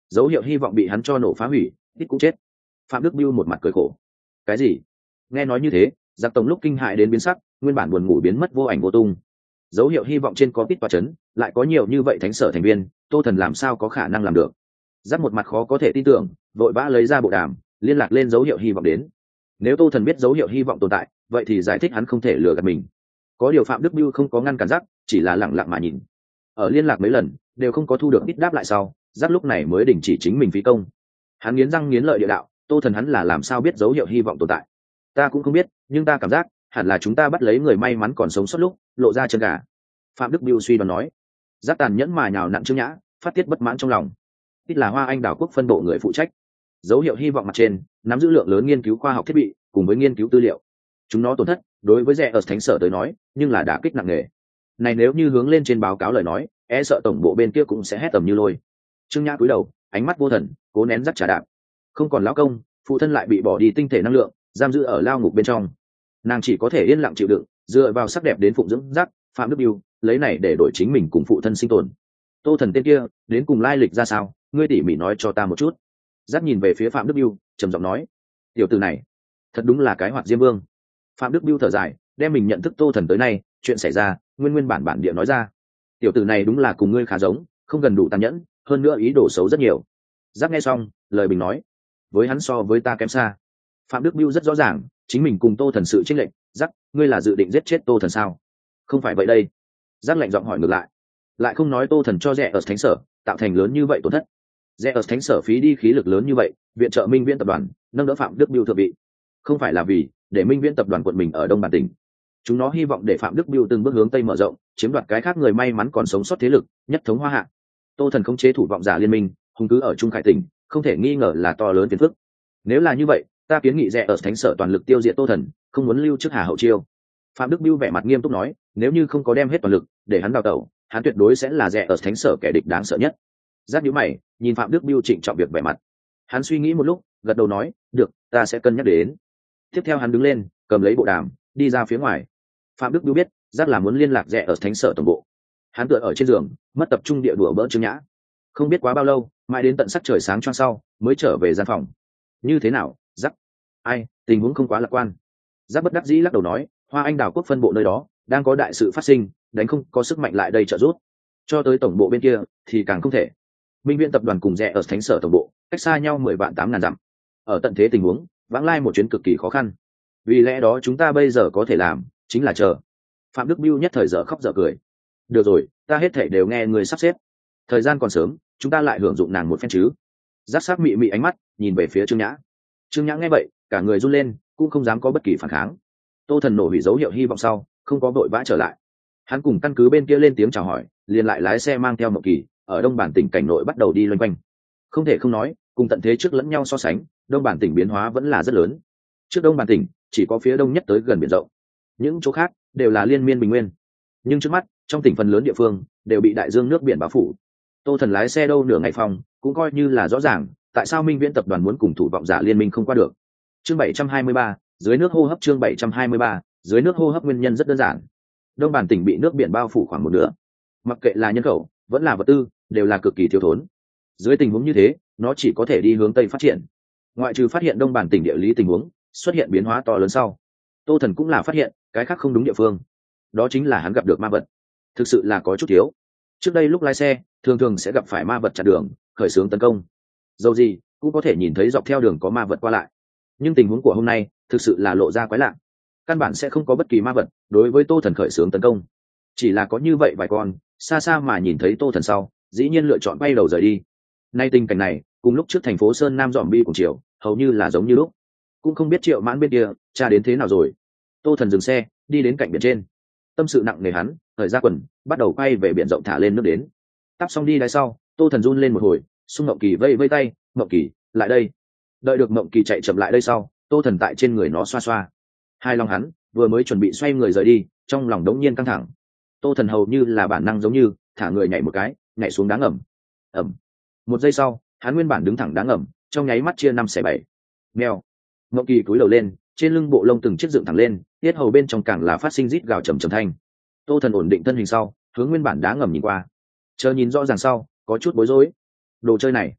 Speaker 1: dấu hiệu hy vọng bị hắn cho nổ phá hủy, ít cũng chết. Phạm Đức Biêu một mặt cười khổ. Cái gì? Nghe nói như thế, giặc tổng lúc kinh hại đến biến sắc, nguyên bản buồn ngủ biến mất vô ảnh vô tung. Dấu hiệu hy vọng trên có ít tòa chấn, lại có nhiều như vậy thánh sở thành viên, Tô Thần làm sao có khả năng làm được? Giáp một mặt khó có thể tin tưởng, vội vã lấy ra bộ đàm, liên lạc lên dấu hiệu hy vọng đến. Nếu Tô Thần biết dấu hiệu hy vọng tồn tại, vậy thì giải thích hắn không thể lừa gạt mình. Có điều Phạm Đức Biêu không có ngăn cản Giáp, chỉ là lặng lặng mà nhìn. Ở liên lạc mấy lần, đều không có thu được ít đáp lại sau, Giáp lúc này mới đình chỉ chính mình phí công. Hắn nghiến răng nghiến lợi địa đạo, Tô Thần hắn là làm sao biết dấu hiệu hy vọng tồn tại? Ta cũng không biết, nhưng ta cảm giác hẳn là chúng ta bắt lấy người may mắn còn sống sót lúc lộ ra chân gà. Phạm Đức Biêu suy đoán nói. Giáp tàn nhẫn mà nhào nặn Trương Nhã, phát tiết bất mãn trong lòng. Ít là Hoa Anh đảo quốc phân bộ người phụ trách. Dấu hiệu hy vọng mặt trên nắm giữ lượng lớn nghiên cứu khoa học thiết bị cùng với nghiên cứu tư liệu. Chúng nó tổn thất đối với rẻ ở thánh sở tới nói nhưng là đả kích nặng nề. Này nếu như hướng lên trên báo cáo lời nói, e sợ tổng bộ bên kia cũng sẽ hét tầm như lôi. Trương Nhã cúi đầu, ánh mắt vô thần, cố nén rắc trả đạp. Không còn lão công, phụ thân lại bị bỏ đi tinh thể năng lượng, giam giữ ở lao ngục bên trong. Nàng chỉ có thể yên lặng chịu đựng, dựa vào sắc đẹp đến phụng dưỡng rắc Phạm Đức Biêu, lấy này để đổi chính mình cùng phụ thân sinh tồn. Tô Thần tên kia đến cùng lai lịch ra sao, ngươi tỉ mỉ nói cho ta một chút. Giác nhìn về phía Phạm Đức Biêu, trầm giọng nói, tiểu tử này thật đúng là cái hoạt diêm vương. Phạm Đức Biêu thở dài, đem mình nhận thức Tô Thần tới nay chuyện xảy ra nguyên bản địa nói ra. Tiểu tử này đúng là cùng ngươi khá giống, không gần đủ tàn nhẫn, hơn nữa ý đồ xấu rất nhiều. Giác nghe xong lời bình nói, với hắn so với ta kém xa. Phạm Đức Biêu rất rõ ràng chính mình cùng Tô Thần sự chênh lệch. Giác, ngươi là dự định giết chết Tô Thần sao? Không phải vậy đây. Giác lạnh giọng hỏi ngược lại không nói Tô Thần cho rẻ ở thánh sở tạo thành lớn như vậy tổn thất. Rẻ ở thánh sở phí đi khí lực lớn như vậy, viện trợ Minh Viễn tập đoàn nâng đỡ Phạm Đức Biêu thượng vị, không phải là vì để Minh Viễn tập đoàn quận mình ở đông bản tỉnh. Chúng nó hy vọng để Phạm Đức Biêu từng bước hướng tây mở rộng, chiếm đoạt cái khác người may mắn còn sống sót thế lực, nhất thống Hoa Hạ. Tô Thần khống chế thủ vọng giả liên minh, hùng cứ ở Trung Khải tỉnh, không thể nghi ngờ là to lớn phiền phức. Nếu là như vậy, ta kiến nghị rẻ ở thánh sở toàn lực tiêu diệt Tô Thần, không muốn lưu trước Hà hậu chiêu. Phạm Đức Biêu vẻ mặt nghiêm túc nói, nếu như không có đem hết toàn lực để hắn đào tẩu, hắn tuyệt đối sẽ là rẻ ở thánh sở kẻ địch đáng sợ nhất. Giáp nhíu mày, nhìn Phạm Đức Biêu trịnh trọng việc vẻ mặt. Hắn suy nghĩ một lúc, gật đầu nói, được, ta sẽ cân nhắc đến. Tiếp theo hắn đứng lên, cầm lấy bộ đàm, đi ra phía ngoài. Phạm Đức Biêu biết, Giáp là muốn liên lạc rẻ ở thánh sở tổng bộ. Hắn tựa ở trên giường, mất tập trung địa đùa bỡn Trương Nhã. Không biết quá bao lâu, mãi đến tận sắc trời sáng choang sau, mới trở về gian phòng. Như thế nào, Giáp? Ai, tình huống không quá lạc quan. Giáp bất đắc dĩ lắc đầu nói, Hoa Anh đảo quốc phân bộ nơi đó đang có đại sự phát sinh, đánh không có sức mạnh lại đây trợ giúp. Cho tới tổng bộ bên kia thì càng không thể. Minh Viễn tập đoàn cùng rẻ ở thánh sở tổng bộ cách xa nhau 10 vạn 8 ngàn dặm. Ở tận thế tình huống, vãng lai một chuyến cực kỳ khó khăn. Vì lẽ đó chúng ta bây giờ có thể làm chính là chờ. Phạm Đức Biêu nhất thời dở khóc dở cười. Được rồi, ta hết thảy đều nghe người sắp xếp. Thời gian còn sớm, chúng ta lại hưởng dụng nàng một phen chứ. Giác sắc mị mị ánh mắt nhìn về phía Trương Nhã. Trương Nhã nghe vậy, cả người run lên, cũng không dám có bất kỳ phản kháng. Tô Thần nổ hủy dấu hiệu hy vọng sau, không có vội vã trở lại. Hắn cùng căn cứ bên kia lên tiếng chào hỏi, liền lại lái xe mang theo Mộng Kỳ ở đông bản tỉnh cảnh nội bắt đầu đi loanh quanh. Không thể không nói, cùng tận thế trước lẫn nhau so sánh, đông bản tỉnh biến hóa vẫn là rất lớn. Trước đông bản tỉnh chỉ có phía đông nhất tới gần biển rộng, những chỗ khác đều là liên miên bình nguyên. Nhưng trước mắt, trong tỉnh phần lớn địa phương đều bị đại dương nước biển bao phủ. Tô Thần lái xe đâu nửa ngày phòng, cũng coi như là rõ ràng tại sao Minh Viễn tập đoàn muốn cùng thủ vọng giả liên minh không qua được. Chương 723, dưới nước hô hấp. Chương 723, dưới nước hô hấp nguyên nhân rất đơn giản. Đông bản tỉnh bị nước biển bao phủ khoảng một nửa, mặc kệ là nhân khẩu vẫn là vật tư đều là cực kỳ thiếu thốn. Dưới tình huống như thế, nó chỉ có thể đi hướng tây phát triển. Ngoại trừ phát hiện đông bản tỉnh địa lý tình huống xuất hiện biến hóa to lớn sau, Tô Thần cũng là phát hiện cái khác không đúng địa phương. Đó chính là hắn gặp được ma vật, thực sự là có chút thiếu. Trước đây lúc lái xe thường thường sẽ gặp phải ma vật chặn đường, khởi xướng tấn công, dầu gì cũng có thể nhìn thấy dọc theo đường có ma vật qua lại. Nhưng tình huống của hôm nay thực sự là lộ ra quái lạ, căn bản sẽ không có bất kỳ ma vật đối với Tô Thần khởi xướng tấn công. Chỉ là có như vậy vài con xa xa mà nhìn thấy Tô Thần sau, dĩ nhiên lựa chọn bay đầu rời đi. Nay tình cảnh này cùng lúc trước thành phố Sơn Nam dòm bi cùng chiều hầu như là giống như lúc. Cũng không biết Triệu Mãn bên kia tra đến thế nào rồi. Tô Thần dừng xe đi đến cạnh biển trên, tâm sự nặng nề hắn thời ra quần, bắt đầu quay về biển rộng thả lên nước đến. Tắp xong đi đáy sau, Tô Thần run lên một hồi, xung Mộng Kỳ vây vây tay, Mộng Kỳ lại đây. Đợi được Mộng Kỳ chạy chậm lại đây sau, Tô Thần tại trên người nó xoa xoa. Hai lòng hắn vừa mới chuẩn bị xoay người rời đi, trong lòng đống nhiên căng thẳng. Tô Thần hầu như là bản năng giống như thả người nhảy một cái, nhảy xuống đá ngầm. Ẩm. Một giây sau, hắn nguyên bản đứng thẳng đá ngầm, trong nháy mắt chia 5/7. Mèo. Mộng Kỳ cúi đầu lên, trên lưng bộ lông từng chiếc dựng thẳng lên, tiết hầu bên trong càng là phát sinh rít gào trầm trầm thanh. Tô Thần ổn định thân hình sau, hướng nguyên bản đá ngầm nhìn qua. Chờ nhìn rõ ràng sau, có chút bối rối. Đồ chơi này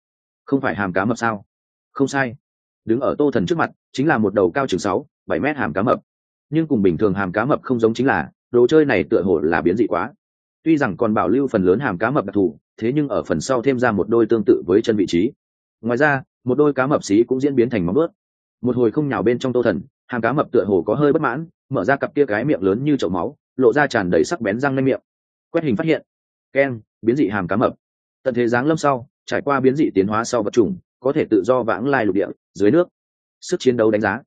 Speaker 1: Không phải hàm cá mập sao? Không sai, đứng ở Tô Thần trước mặt chính là một đầu cao chừng 6-7 mét hàm cá mập. Nhưng cùng bình thường hàm cá mập không giống chính là đồ chơi này tựa hồ là biến dị quá. Tuy rằng còn bảo lưu phần lớn hàm cá mập đặc thù, thế nhưng ở phần sau thêm ra một đôi tương tự với chân vị trí. Ngoài ra một đôi cá mập xí cũng diễn biến thành móng ướt. Một hồi không nhào bên trong Tô Thần, hàm cá mập tựa hồ có hơi bất mãn, mở ra cặp kia cái miệng lớn như chậu máu, lộ ra tràn đầy sắc bén răng nanh miệng. Quét hình phát hiện, keng, biến dị hàm cá mập. Tận thế giáng lâm sau, trải qua biến dị tiến hóa sau vật chủng, có thể tự do vãng lai lục địa, dưới nước. Sức chiến đấu đánh giá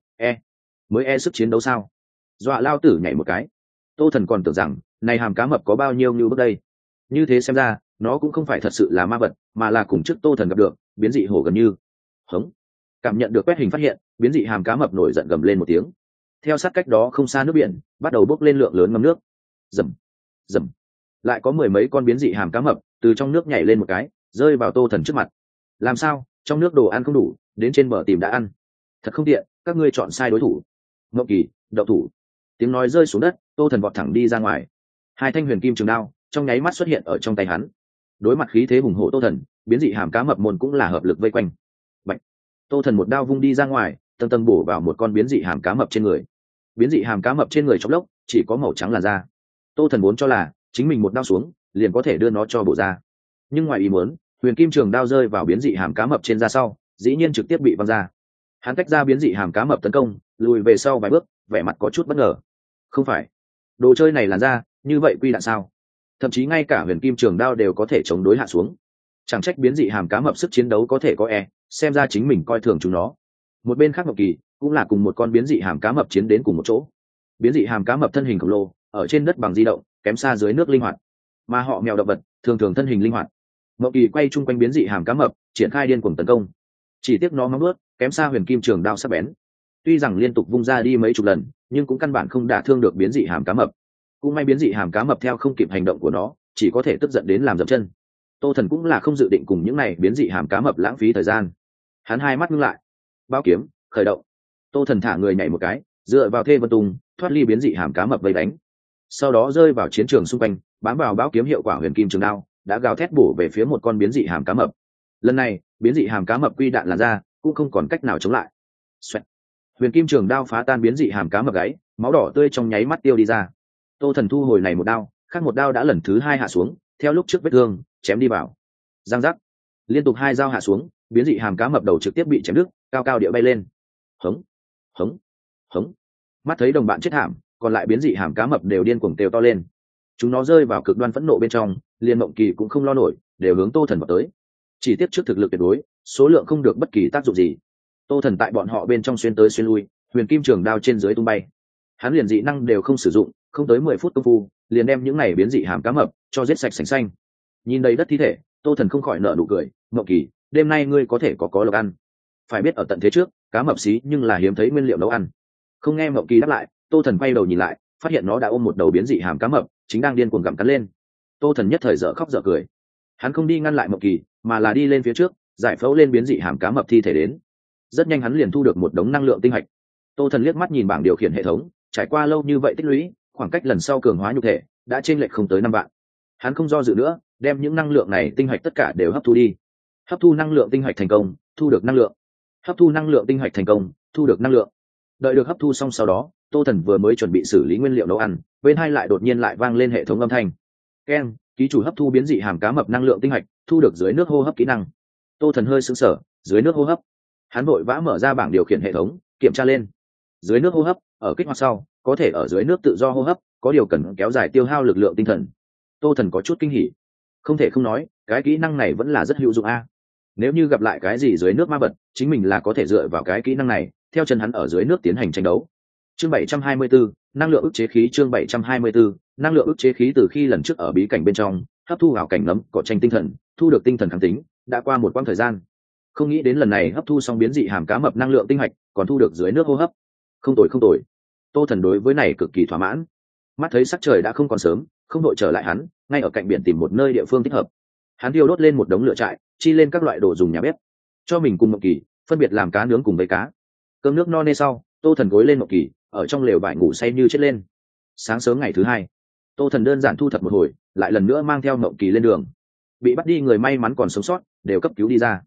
Speaker 1: mới sức chiến đấu sao? Dọa lao tử nhảy một cái. Tô Thần còn tưởng rằng này hàm cá mập có bao nhiêu như bước đây, như thế xem ra nó cũng không phải thật sự là ma vật, mà là cùng trước Tô Thần gặp được biến dị hổ gần như. Hống. Cảm nhận được quét hình phát hiện, biến dị hàm cá mập nổi giận gầm lên một tiếng. Theo sát cách đó không xa nước biển bắt đầu bốc lên lượng lớn ngâm nước. Rầm rầm, lại có mười mấy con biến dị hàm cá mập từ trong nước nhảy lên một cái, rơi vào Tô Thần trước mặt. Làm sao, trong nước đồ ăn không đủ, đến trên bờ tìm đã ăn? Thật không tiện, các ngươi chọn sai đối thủ. Ngộng Kỳ, đậu thủ. Tiếng nói rơi xuống đất, Tô Thần vọt thẳng đi ra ngoài. Hai thanh huyền kim trường đao trong nháy mắt xuất hiện ở trong tay hắn. Đối mặt khí thế hùng hổ Tô Thần, biến dị hàm cá mập môn cũng là hợp lực vây quanh. Bạch. Tô Thần một đao vung đi ra ngoài, tầng tầng bổ vào một con biến dị hàm cá mập trên người. Biến dị hàm cá mập trên người chốc lốc chỉ có màu trắng là da. Tô Thần vốn cho là chính mình một đao xuống liền có thể đưa nó cho bổ ra, nhưng ngoài ý muốn, huyền kim trường đao rơi vào biến dị hàm cá mập trên da sau, dĩ nhiên trực tiếp bị văng ra. Hắn tách ra biến dị hàm cá mập tấn công, lùi về sau vài bước, vẻ mặt có chút bất ngờ. Không phải, đồ chơi này làn da như vậy quy đạn sao? Thậm chí ngay cả huyền kim trường đao đều có thể chống đối hạ xuống. Chẳng trách biến dị hàm cá mập sức chiến đấu có thể có xem ra chính mình coi thường chúng nó. Một bên khác Ngọc Kỳ cũng là cùng một con biến dị hàm cá mập chiến đến cùng một chỗ. Biến dị hàm cá mập thân hình khổng lồ, ở trên đất bằng di động, kém xa dưới nước linh hoạt. Mà họ mèo động vật thường thường thân hình linh hoạt. Ngọc Kỳ quay chung quanh biến dị hàm cá mập, triển khai điên cuồng tấn công. Chỉ tiếc nó móng vuốt kém xa huyền kim trường đao sắc bén. Tuy rằng liên tục vung ra đi mấy chục lần, nhưng cũng căn bản không đả thương được biến dị hàm cá mập. Cũng may biến dị hàm cá mập theo không kịp hành động của nó, chỉ có thể tức giận đến làm dậm chân. Tô Thần cũng là không dự định cùng những này biến dị hàm cá mập lãng phí thời gian. Hắn hai mắt ngưng lại, bao kiếm khởi động. Tô Thần thả người nhảy một cái, dựa vào thê vân tùng, thoát ly biến dị hàm cá mập vây đánh. Sau đó rơi vào chiến trường xung quanh, bám vào báo kiếm hiệu quả huyền kim trường đao, đã gào thét bổ về phía một con biến dị hàm cá mập. Lần này biến dị hàm cá mập quy đạn làn ra, cũng không còn cách nào chống lại. Xoẹt. Huyền kim trường đao phá tan biến dị hàm cá mập gáy, máu đỏ tươi trong nháy mắt tiêu đi ra. Tô Thần thu hồi này một đao, khác một đao đã lần thứ hai hạ xuống, theo lúc trước vết thương chém đi vào. Giang giác, liên tục hai dao hạ xuống, biến dị hàm cá mập đầu trực tiếp bị chém đứt, cao cao địa bay lên. Hống hống hống. Mắt thấy đồng bạn chết thảm, còn lại biến dị hàm cá mập đều điên cuồng kêu to lên. Chúng nó rơi vào cực đoan phẫn nộ bên trong, liền Mộng Kỳ cũng không lo nổi, đều hướng Tô Thần vào tới. Chỉ tiếp trước thực lực tuyệt đối, số lượng không được bất kỳ tác dụng gì. Tô Thần tại bọn họ bên trong xuyên tới xuyên lui, huyền kim trường đao trên dưới tung bay. Hắn liền dị năng đều không sử dụng, không tới 10 phút công phu, liền đem những này biến dị hàm cá mập cho giết sạch sành xanh. Nhìn đầy đất thi thể, Tô Thần không khỏi nở nụ cười. Mộng Kỳ, đêm nay ngươi có thể có lộc ăn. Phải biết ở tận thế trước, cá mập xí nhưng là hiếm thấy nguyên liệu nấu ăn. Không nghe Mộng Kỳ đáp lại, Tô Thần quay đầu nhìn lại, phát hiện nó đã ôm một đầu biến dị hàm cá mập, chính đang điên cuồng gặm cắn lên. Tô Thần nhất thời dở khóc dở cười. Hắn không đi ngăn lại Mộng Kỳ, mà là đi lên phía trước, giải phẫu lên biến dị hàm cá mập thi thể đến. Rất nhanh hắn liền thu được một đống năng lượng tinh hạch. Tô Thần liếc mắt nhìn bảng điều khiển hệ thống, trải qua lâu như vậy tích lũy, khoảng cách lần sau cường hóa nhục thể đã chênh lệch không tới 5 vạn. Hắn không do dự nữa, đem những năng lượng này tinh hạch tất cả đều hấp thu đi. Hấp thu năng lượng tinh hạch thành công, thu được năng lượng. Hấp thu năng lượng tinh hạch thành công, thu được năng lượng. Đợi được hấp thu xong sau đó, Tô Thần vừa mới chuẩn bị xử lý nguyên liệu nấu ăn, bên hai lại đột nhiên lại vang lên hệ thống âm thanh. Keng, ký chủ hấp thu biến dị hàm cá mập năng lượng tinh hạch, thu được dưới nước hô hấp kỹ năng. Tô Thần hơi sững sờ, dưới nước hô hấp. Hắn vội vã mở ra bảng điều khiển hệ thống, kiểm tra lên. Dưới nước hô hấp, ở kích hoạt sau, có thể ở dưới nước tự do hô hấp, có điều cần kéo dài tiêu hao lực lượng tinh thần. Tô Thần có chút kinh hỉ. Không thể không nói, cái kỹ năng này vẫn là rất hữu dụng a. Nếu như gặp lại cái gì dưới nước ma vật, chính mình là có thể dựa vào cái kỹ năng này, theo chân hắn ở dưới nước tiến hành tranh đấu. Chương 724, năng lượng ức chế khí. Chương 724, năng lượng ức chế khí. Từ khi lần trước ở bí cảnh bên trong hấp thu vào cảnh nấm cỏ tranh tinh thần, thu được tinh thần kháng tính, đã qua một quãng thời gian. Không nghĩ đến lần này hấp thu xong biến dị hàm cá mập năng lượng tinh hạch, còn thu được dưới nước hô hấp. Không tồi không tồi. Tô Thần đối với này cực kỳ thỏa mãn. Mắt thấy sắc trời đã không còn sớm, không đội trở lại hắn, ngay ở cạnh biển tìm một nơi địa phương thích hợp. Hắn thiêu đốt lên một đống lửa trại, chi lên các loại đồ dùng nhà bếp, cho mình cùng Mộng Kỳ phân biệt làm cá nướng cùng với cá. Cơm nước no nê sau, Tô Thần gối lên Mộng Kỳ, ở trong lều vải ngủ say như chết lên. Sáng sớm ngày thứ hai, Tô Thần đơn giản thu thập một hồi, lại lần nữa mang theo Mộng Kỳ lên đường. Bị bắt đi người may mắn còn sống sót đều cấp cứu đi ra.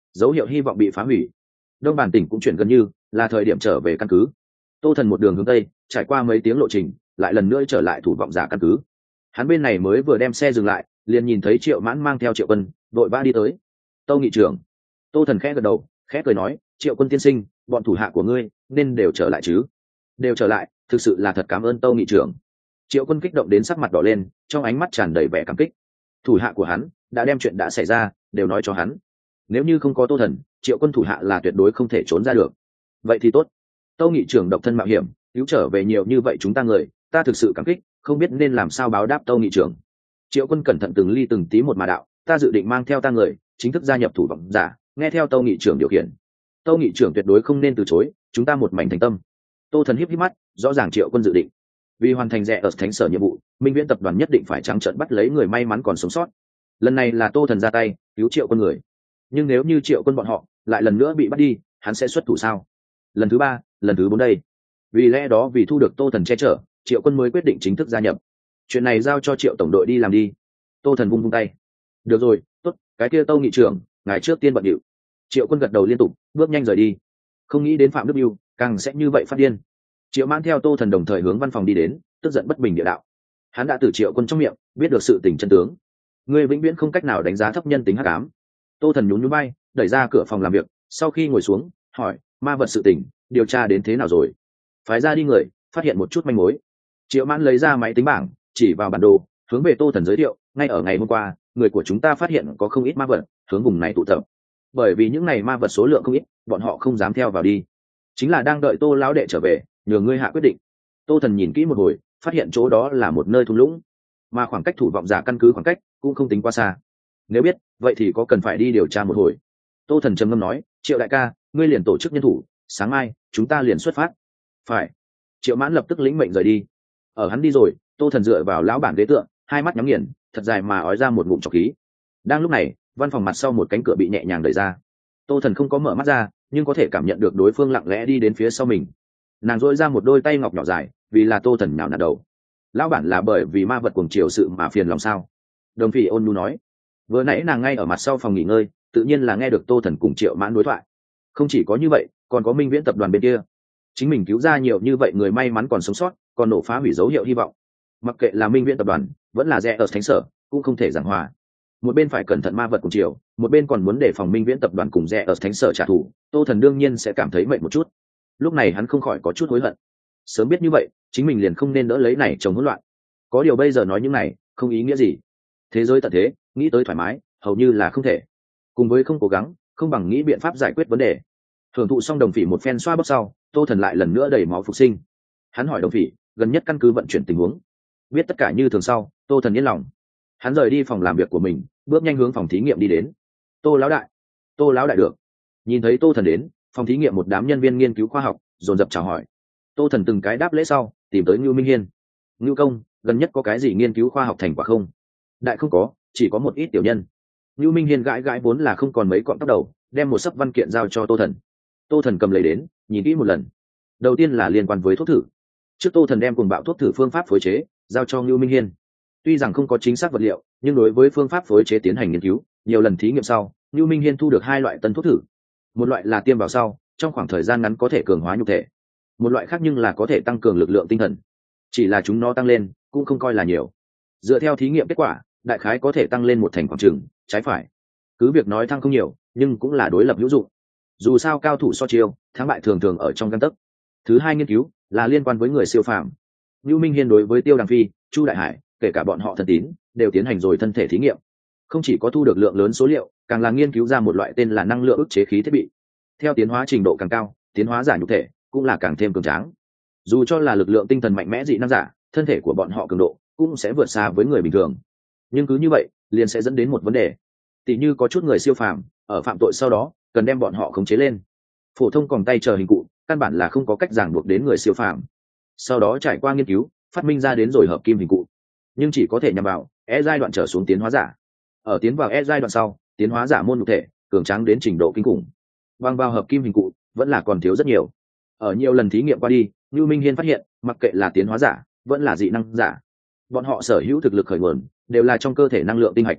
Speaker 1: dấu hiệu hy vọng bị phá hủy. Đông bản tỉnh cũng chuyển gần như là thời điểm trở về căn cứ. Tô Thần một đường hướng tây, trải qua mấy tiếng lộ trình, lại lần nữa trở lại thủ vọng giả căn cứ. Hắn bên này mới vừa đem xe dừng lại, liền nhìn thấy Triệu Mãn mang theo Triệu Quân vội vã đi tới. Tâu nghị trưởng. Tô Thần khẽ gật đầu, khẽ cười nói, Triệu Quân tiên sinh, bọn thủ hạ của ngươi nên đều trở lại chứ? Đều trở lại, thực sự là thật cảm ơn Tâu nghị trưởng. Triệu Quân kích động đến sắc mặt đỏ lên, trong ánh mắt tràn đầy vẻ cảm kích. Thủ hạ của hắn đã đem chuyện đã xảy ra đều nói cho hắn. Nếu như không có Tô Thần, Triệu Quân thủ hạ là tuyệt đối không thể trốn ra được. Vậy thì tốt. Tâu nghị trưởng độc thân mạo hiểm cứu trở về nhiều như vậy chúng ta người, ta thực sự cảm kích, không biết nên làm sao báo đáp Tâu nghị trưởng. Triệu Quân cẩn thận từng ly từng tí một mà đạo, ta dự định mang theo ta người chính thức gia nhập thủ vọng giả, nghe theo Tâu nghị trưởng điều khiển. Tâu nghị trưởng tuyệt đối không nên từ chối, chúng ta một mảnh thành tâm. Tô Thần híp híp mắt, rõ ràng Triệu Quân dự định vì hoàn thành rẽ ở thánh sở nhiệm vụ, Minh Viễn tập đoàn nhất định phải trắng trợn bắt lấy người may mắn còn sống sót. Lần này là Tô Thần ra tay cứu Triệu Quân người, nhưng nếu như Triệu Quân bọn họ lại lần nữa bị bắt đi, hắn sẽ xuất thủ sao? Lần thứ 3, lần thứ 4 đây. Vì lẽ đó vì thu được Tô Thần che chở, Triệu Quân mới quyết định chính thức gia nhập. Chuyện này giao cho Triệu tổng đội đi làm đi. Tô Thần vung vung tay. Được rồi, tốt, cái kia Tâu nghị trưởng, ngài trước tiên bận điệu. Triệu Quân gật đầu liên tục, bước nhanh rời đi. Không nghĩ đến Phạm Đức Bưu càng sẽ như vậy phát điên. Triệu Mãn theo Tô Thần đồng thời hướng văn phòng đi đến, tức giận bất bình địa đạo. Hắn đã từ Triệu Quân trong miệng biết được sự tình chân tướng. Người vĩnh viễn không cách nào đánh giá thấp nhân tính hắc ám. Tô Thần nhún nhún vai, đẩy ra cửa phòng làm việc, sau khi ngồi xuống, hỏi, ma vật sự tình điều tra đến thế nào rồi? Phái ra đi người, phát hiện một chút manh mối. Triệu Mãn lấy ra máy tính bảng, chỉ vào bản đồ, hướng về Tô Thần giới thiệu, ngay ở ngày hôm qua, người của chúng ta phát hiện có không ít ma vật hướng vùng này tụ tập. Bởi vì những này ma vật số lượng không ít, bọn họ không dám theo vào đi, chính là đang đợi Tô lão đệ trở về, nhờ ngươi hạ quyết định. Tô Thần nhìn kỹ một hồi, phát hiện chỗ đó là một nơi thung lũng, mà khoảng cách thủ vọng giả căn cứ khoảng cách cũng không tính quá xa. Nếu biết, vậy thì có cần phải đi điều tra một hồi. Tô Thần trầm ngâm nói, Triệu đại ca, ngươi liền tổ chức nhân thủ, sáng mai chúng ta liền xuất phát. Phải. Triệu Mãn lập tức lĩnh mệnh rời đi. Ở hắn đi rồi, Tô Thần dựa vào lão bản ghế tựa, hai mắt nhắm nghiền, thật dài mà ói ra một ngụm trọc khí. Đang lúc này, văn phòng mặt sau một cánh cửa bị nhẹ nhàng đẩy ra. Tô Thần không có mở mắt ra, nhưng có thể cảm nhận được đối phương lặng lẽ đi đến phía sau mình. Nàng dội ra một đôi tay ngọc nhỏ dài, vì là Tô Thần nhào nặn đầu. Lão bản là bởi vì ma vật cuồng chiều sự mà phiền lòng sao? Đồng Phỉ ôn nhu nói. Vừa nãy nàng ngay ở mặt sau phòng nghỉ ngơi, tự nhiên là nghe được Tô Thần cùng Triệu Mãn đối thoại. Không chỉ có như vậy, còn có Minh Viễn tập đoàn bên kia. Chính mình cứu ra nhiều như vậy người may mắn còn sống sót, còn nổ phá hủy dấu hiệu hy vọng. Mặc kệ là Minh Viễn tập đoàn, vẫn là rẽ ở thánh sở, cũng không thể giảng hòa. Một bên phải cẩn thận ma vật cùng chiều, một bên còn muốn đề phòng Minh Viễn tập đoàn cùng rẽ ở thánh sở trả thù. Tô Thần đương nhiên sẽ cảm thấy mệt một chút. Lúc này hắn không khỏi có chút hối hận. Sớm biết như vậy, chính mình liền không nên đỡ lấy này trồng hỗn loạn. Có điều bây giờ nói những này, không ý nghĩa gì. Thế giới tận thế, nghĩ tới thoải mái, hầu như là không thể. Cùng với không cố gắng, không bằng nghĩ biện pháp giải quyết vấn đề. Hưởng thụ xong Đồng Phỉ một phen xoa bóp sau, Tô Thần lại lần nữa đẩy máu phục sinh. Hắn hỏi Đồng Phỉ, gần nhất căn cứ vận chuyển tình huống. Biết tất cả như thường sau, Tô Thần yên lòng. Hắn rời đi phòng làm việc của mình, bước nhanh hướng phòng thí nghiệm đi đến. Tô lão đại, Tô lão đại được. Nhìn thấy Tô Thần đến, phòng thí nghiệm một đám nhân viên nghiên cứu khoa học dồn dập chào hỏi. Tô Thần từng cái đáp lễ sau, tìm tới Ngưu Minh Hiên. Ngưu công, gần nhất có cái gì nghiên cứu khoa học thành quả không? Đại không có, chỉ có một ít tiểu nhân. Ngưu Minh Hiên gãi gãi vốn là không còn mấy cọng tóc đầu, đem một sấp văn kiện giao cho Tô Thần. Tô Thần cầm lấy đến, nhìn kỹ một lần. Đầu tiên là liên quan với thuốc thử. Trước Tô Thần đem cùng bạo thuốc thử phương pháp phối chế giao cho Ngưu Minh Hiên. Tuy rằng không có chính xác vật liệu, nhưng đối với phương pháp phối chế tiến hành nghiên cứu, nhiều lần thí nghiệm sau, Ngưu Minh Hiên thu được 2 loại tân thuốc thử. Một loại là tiêm vào sau, trong khoảng thời gian ngắn có thể cường hóa nhục thể. Một loại khác nhưng là có thể tăng cường lực lượng tinh thần. Chỉ là chúng nó tăng lên, cũng không coi là nhiều. Dựa theo thí nghiệm kết quả, đại khái có thể tăng lên 1 thành khoảng chừng, trái phải. Cứ việc nói thăng không nhiều, nhưng cũng là đối lập hữu dụng. Dù sao cao thủ so chiêu, thắng bại thường thường ở trong gang tấc. Thứ hai nghiên cứu là liên quan với người siêu phàm. Ngưu Minh Hiên đối với Tiêu Đằng Phi, Chu Đại Hải, kể cả bọn họ thân tín, đều tiến hành rồi thân thể thí nghiệm. Không chỉ có thu được lượng lớn số liệu, càng là nghiên cứu ra một loại tên là năng lượng ức chế khí thiết bị. Theo tiến hóa trình độ càng cao, tiến hóa giả nhục thể cũng là càng thêm cường tráng. Dù cho là lực lượng tinh thần mạnh mẽ dị năng giả, thân thể của bọn họ cường độ cũng sẽ vượt xa với người bình thường. Nhưng cứ như vậy, liền sẽ dẫn đến một vấn đề. Tỷ như có chút người siêu phàm, ở phạm tội sau đó, cần đem bọn họ khống chế lên. Phổ thông còng tay chờ hình cụ, căn bản là không có cách ràng buộc đến người siêu phàm. Sau đó trải qua nghiên cứu, phát minh ra đến rồi hợp kim hình cụ. Nhưng chỉ có thể nhằm vào giai đoạn trở xuống tiến hóa giả. Ở tiến vào giai đoạn sau, tiến hóa giả môn nhục thể cường tráng đến trình độ kinh khủng. Bằng vào hợp kim hình cụ, vẫn là còn thiếu rất nhiều. Ở nhiều lần thí nghiệm qua đi, Lưu Minh Hiên phát hiện, mặc kệ là tiến hóa giả, vẫn là dị năng giả, bọn họ sở hữu thực lực khởi nguồn đều là trong cơ thể năng lượng tinh hạch.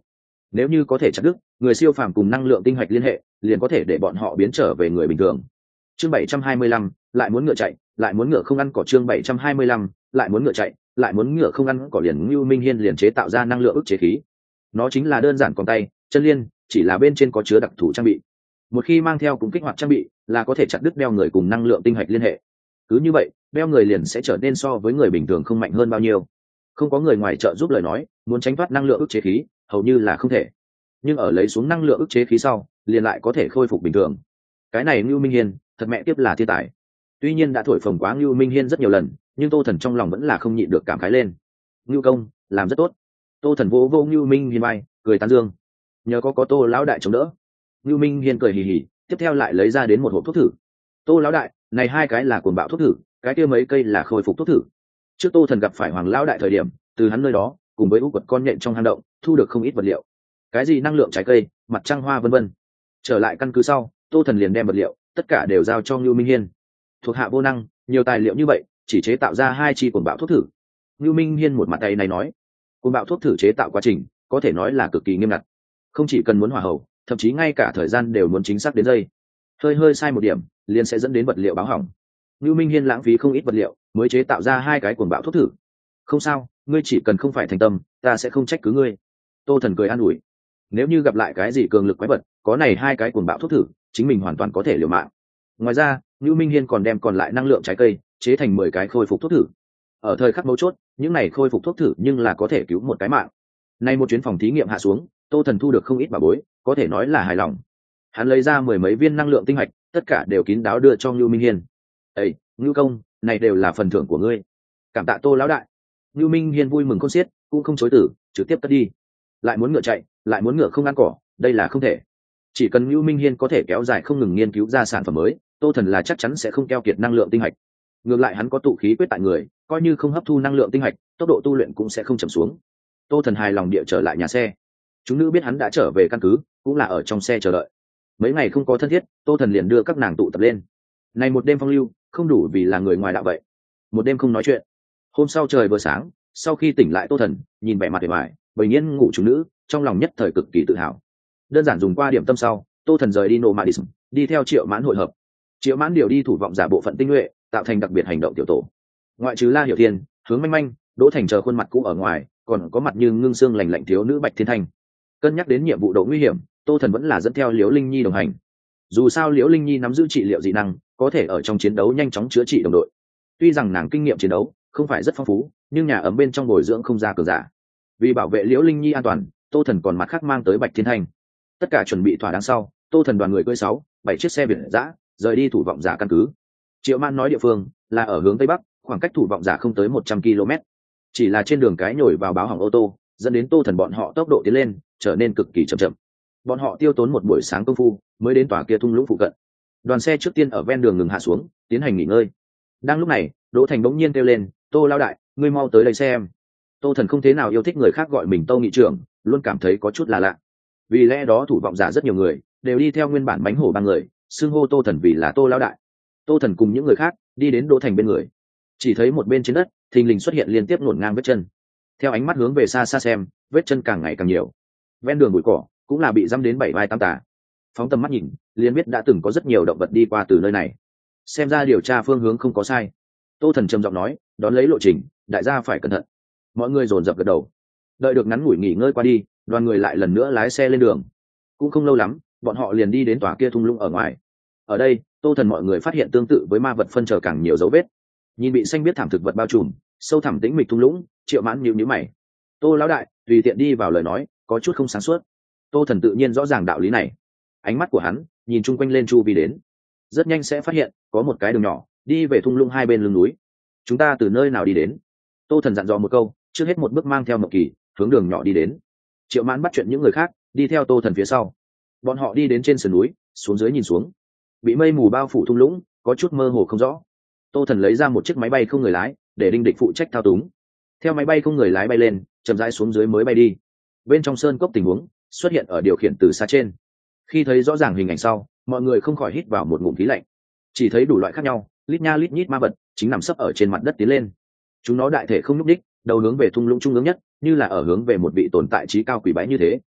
Speaker 1: Nếu như có thể chặt đứt người siêu phàm cùng năng lượng tinh hạch liên hệ, liền có thể để bọn họ biến trở về người bình thường. Chương 725, lại muốn ngựa chạy, lại muốn ngựa không ăn cỏ. Chương 725, lại muốn ngựa chạy, lại muốn ngựa không ăn cỏ. Liền Nưu Minh Hiên liền chế tạo ra năng lượng ức chế khí. Nó chính là đơn giản còn tay, chân liên, chỉ là bên trên có chứa đặc thù trang bị. Một khi mang theo cũng kích hoạt trang bị, là có thể chặt đứt đeo người cùng năng lượng tinh hạch liên hệ. Cứ như vậy, đeo người liền sẽ trở nên so với người bình thường không mạnh hơn bao nhiêu. Không có người ngoài trợ giúp lời nói, muốn tránh thoát năng lượng ức chế khí, hầu như là không thể. Nhưng ở lấy xuống năng lượng ức chế khí sau, liền lại có thể khôi phục bình thường. Cái này Nưu Minh Hiên, thật mẹ tiếp là thiên tài. Tuy nhiên đã thổi phồng quá Nưu Minh Hiên rất nhiều lần, nhưng Tô Thần trong lòng vẫn là không nhịn được cảm khái lên. Nưu công, làm rất tốt. Tô Thần vỗ vỗ Nưu Minh Hiên vai, cười tán dương. Nhờ có Tô lão đại chống đỡ. Nưu Minh Hiên cười hì hì, tiếp theo lại lấy ra đến một hộp thuốc thử. Tô lão đại, này hai cái là cuồng bạo thuốc thử, cái kia mấy cây là khôi phục thuốc thử. Trước Tô Thần gặp phải Hoàng lão đại thời điểm, từ hắn nơi đó, cùng với u quật con nhện trong hang động, thu được không ít vật liệu. Cái gì năng lượng trái cây, mặt trăng hoa vân vân. Trở lại căn cứ sau, Tô Thần liền đem vật liệu tất cả đều giao cho Nưu Minh Hiên. Thuộc hạ vô năng, nhiều tài liệu như vậy, chỉ chế tạo ra 2 chi cuồng bạo thuốc thử. Nưu Minh Hiên một mặt tay này nói, cuồng bạo thuốc thử chế tạo quá trình có thể nói là cực kỳ nghiêm ngặt, không chỉ cần muốn hòa hậu, thậm chí ngay cả thời gian đều muốn chính xác đến giây. Hơi sai một điểm, liền sẽ dẫn đến vật liệu báo hỏng. Nưu Minh Hiên lãng phí không ít vật liệu, mới chế tạo ra 2 cái cuồng bạo thuốc thử. Không sao, ngươi chỉ cần không phải thành tâm, ta sẽ không trách cứ ngươi. Tô Thần cười an ủi. Nếu như gặp lại cái gì cường lực quái vật, có này 2 cái cuồng bạo thuốc thử, chính mình hoàn toàn có thể liều mạng. Ngoài ra, Nưu Minh Hiên còn đem còn lại năng lượng trái cây chế thành 10 cái khôi phục thuốc thử. Ở thời khắc mấu chốt, những này khôi phục thuốc thử nhưng là có thể cứu một cái mạng. Nay một chuyến phòng thí nghiệm hạ xuống, Tô Thần thu được không ít bảo bối, có thể nói là hài lòng. Hắn lấy ra 10 mấy viên năng lượng tinh hạch, tất cả đều kín đáo đưa cho Nưu Minh Hiên. "Ê, Nưu công, này đều là phần thưởng của ngươi." Cảm tạ Tô lão đại. Nưu Minh Hiên vui mừng khôn xiết, cũng không chối từ, trực tiếp cất đi. Lại muốn ngựa chạy, lại muốn ngựa không ăn cỏ, đây là không thể. Chỉ cần Nưu Minh Hiên có thể kéo dài không ngừng nghiên cứu ra sản phẩm mới, Tô Thần là chắc chắn sẽ không keo kiệt năng lượng tinh hạch. Ngược lại hắn có tụ khí quyết tại người, coi như không hấp thu năng lượng tinh hạch, tốc độ tu luyện cũng sẽ không chậm xuống. Tô Thần hài lòng địa trở lại nhà xe. Chúng nữ biết hắn đã trở về căn cứ, cũng là ở trong xe chờ đợi. Mấy ngày không có thân thiết, Tô Thần liền đưa các nàng tụ tập lên. Này một đêm phong lưu, không đủ vì là người ngoài đạo vậy. Một đêm không nói chuyện. Hôm sau trời vừa sáng, sau khi tỉnh lại Tô Thần nhìn vẻ mặt vẻ vải, bình yên ngủ chúng nữ, trong lòng nhất thời cực kỳ tự hào. Đơn giản dùng qua điểm tâm sau, Tô Thần rời đi Nomadism, đi theo Triệu Mãn hội hợp. Triệu Mãn điều đi thủ vọng giả bộ phận tinh nhuệ, tạo thành đặc biệt hành động tiểu tổ. Ngoại trừ La Hiểu Thiên, Hướng Manh Manh, Đỗ Thành chờ khuôn mặt cũ ở ngoài, còn có mặt như ngưng xương lành lạnh thiếu nữ Bạch Thiên Thanh. Cân nhắc đến nhiệm vụ độ nguy hiểm, Tô Thần vẫn là dẫn theo Liễu Linh Nhi đồng hành. Dù sao Liễu Linh Nhi nắm giữ trị liệu dị năng, có thể ở trong chiến đấu nhanh chóng chữa trị đồng đội. Tuy rằng nàng kinh nghiệm chiến đấu không phải rất phong phú, nhưng nhà ấm bên trong bồi dưỡng không ra cường giả. Vì bảo vệ Liễu Linh Nhi an toàn, Tô Thần còn mặt khác mang tới Bạch Thiên Thanh. Tất cả chuẩn bị thỏa đáng sau, Tô Thần đoàn người cưỡi 6-7 chiếc xe Việt dã, rời đi thủ vọng giả căn cứ. Triệu Mãn nói địa phương là ở hướng tây bắc, khoảng cách thủ vọng giả không tới 100 km. Chỉ là trên đường cái nhồi vào báo hỏng ô tô, dẫn đến Tô Thần bọn họ tốc độ tiến lên trở nên cực kỳ chậm. Bọn họ tiêu tốn một buổi sáng công phu mới đến tòa kia thung lũng phụ cận. Đoàn xe trước tiên ở ven đường ngừng hạ xuống, tiến hành nghỉ ngơi. Đang lúc này, Đỗ Thành bỗng nhiên kêu lên, "Tô lão đại, ngươi mau tới đây xem." Tô Thần không thế nào yêu thích người khác gọi mình Tô nghị trưởng, luôn cảm thấy có chút là lạ. Vì lẽ đó thủ vọng giả rất nhiều người đều đi theo nguyên bản bánh hổ ba người, xưng hô Tô Thần vì là Tô lão đại. Tô Thần cùng những người khác đi đến Đỗ Thành bên người, chỉ thấy một bên trên đất thình lình xuất hiện liên tiếp ngổn ngang vết chân. Theo ánh mắt hướng về xa xa xem, vết chân càng ngày càng nhiều. Ven đường bụi cỏ cũng là bị dăm đến 7 vai 8 tả. Phóng tầm mắt nhìn, liền biết đã từng có rất nhiều động vật đi qua từ nơi này. Xem ra điều tra phương hướng không có sai. Tô Thần trầm giọng nói, đón lấy lộ trình, đại gia phải cẩn thận. Mọi người dồn dập gật đầu. Đợi được ngắn ngủi nghỉ ngơi qua đi, đoàn người lại lần nữa lái xe lên đường. Cũng không lâu lắm, bọn họ liền đi đến tòa kia thung lũng ở ngoài. Ở đây, Tô Thần mọi người phát hiện tương tự với ma vật phân chờ càng nhiều dấu vết. Nhìn bị xanh biết thảm thực vật bao trùm, sâu thẳm tĩnh mịch thung lũng, Triệu Mãn nhíu nhíu mày. Tô lão đại, tùy tiện đi vào lời nói, có chút không sáng suốt. Tô Thần tự nhiên rõ ràng đạo lý này. Ánh mắt của hắn nhìn chung quanh lên chu vi đến, rất nhanh sẽ phát hiện có một cái đường nhỏ đi về thung lũng hai bên lưng núi. Chúng ta từ nơi nào đi đến? Tô Thần dặn dò một câu, trước hết một bước mang theo Mộc Kỳ hướng đường nhỏ đi đến. Triệu Mãn bắt chuyện những người khác đi theo Tô Thần phía sau. Bọn họ đi đến trên sườn núi, xuống dưới nhìn xuống, bị mây mù bao phủ thung lũng có chút mơ hồ không rõ. Tô Thần lấy ra một chiếc máy bay không người lái để Đinh Địch phụ trách thao túng. Theo máy bay không người lái bay lên, chậm rãi xuống dưới mới bay đi. Bên trong sơn cốc tình huống xuất hiện ở điều khiển từ xa trên. Khi thấy rõ ràng hình ảnh sau, mọi người không khỏi hít vào một ngụm khí lạnh. Chỉ thấy đủ loại khác nhau, lít nha lít nhít ma vật chính nằm sấp ở trên mặt đất tiến lên. Chúng nó đại thể không nhúc đích, đầu hướng về thung lũng trung ương nhất, như là ở hướng về một vị tồn tại trí cao quỷ bái như thế.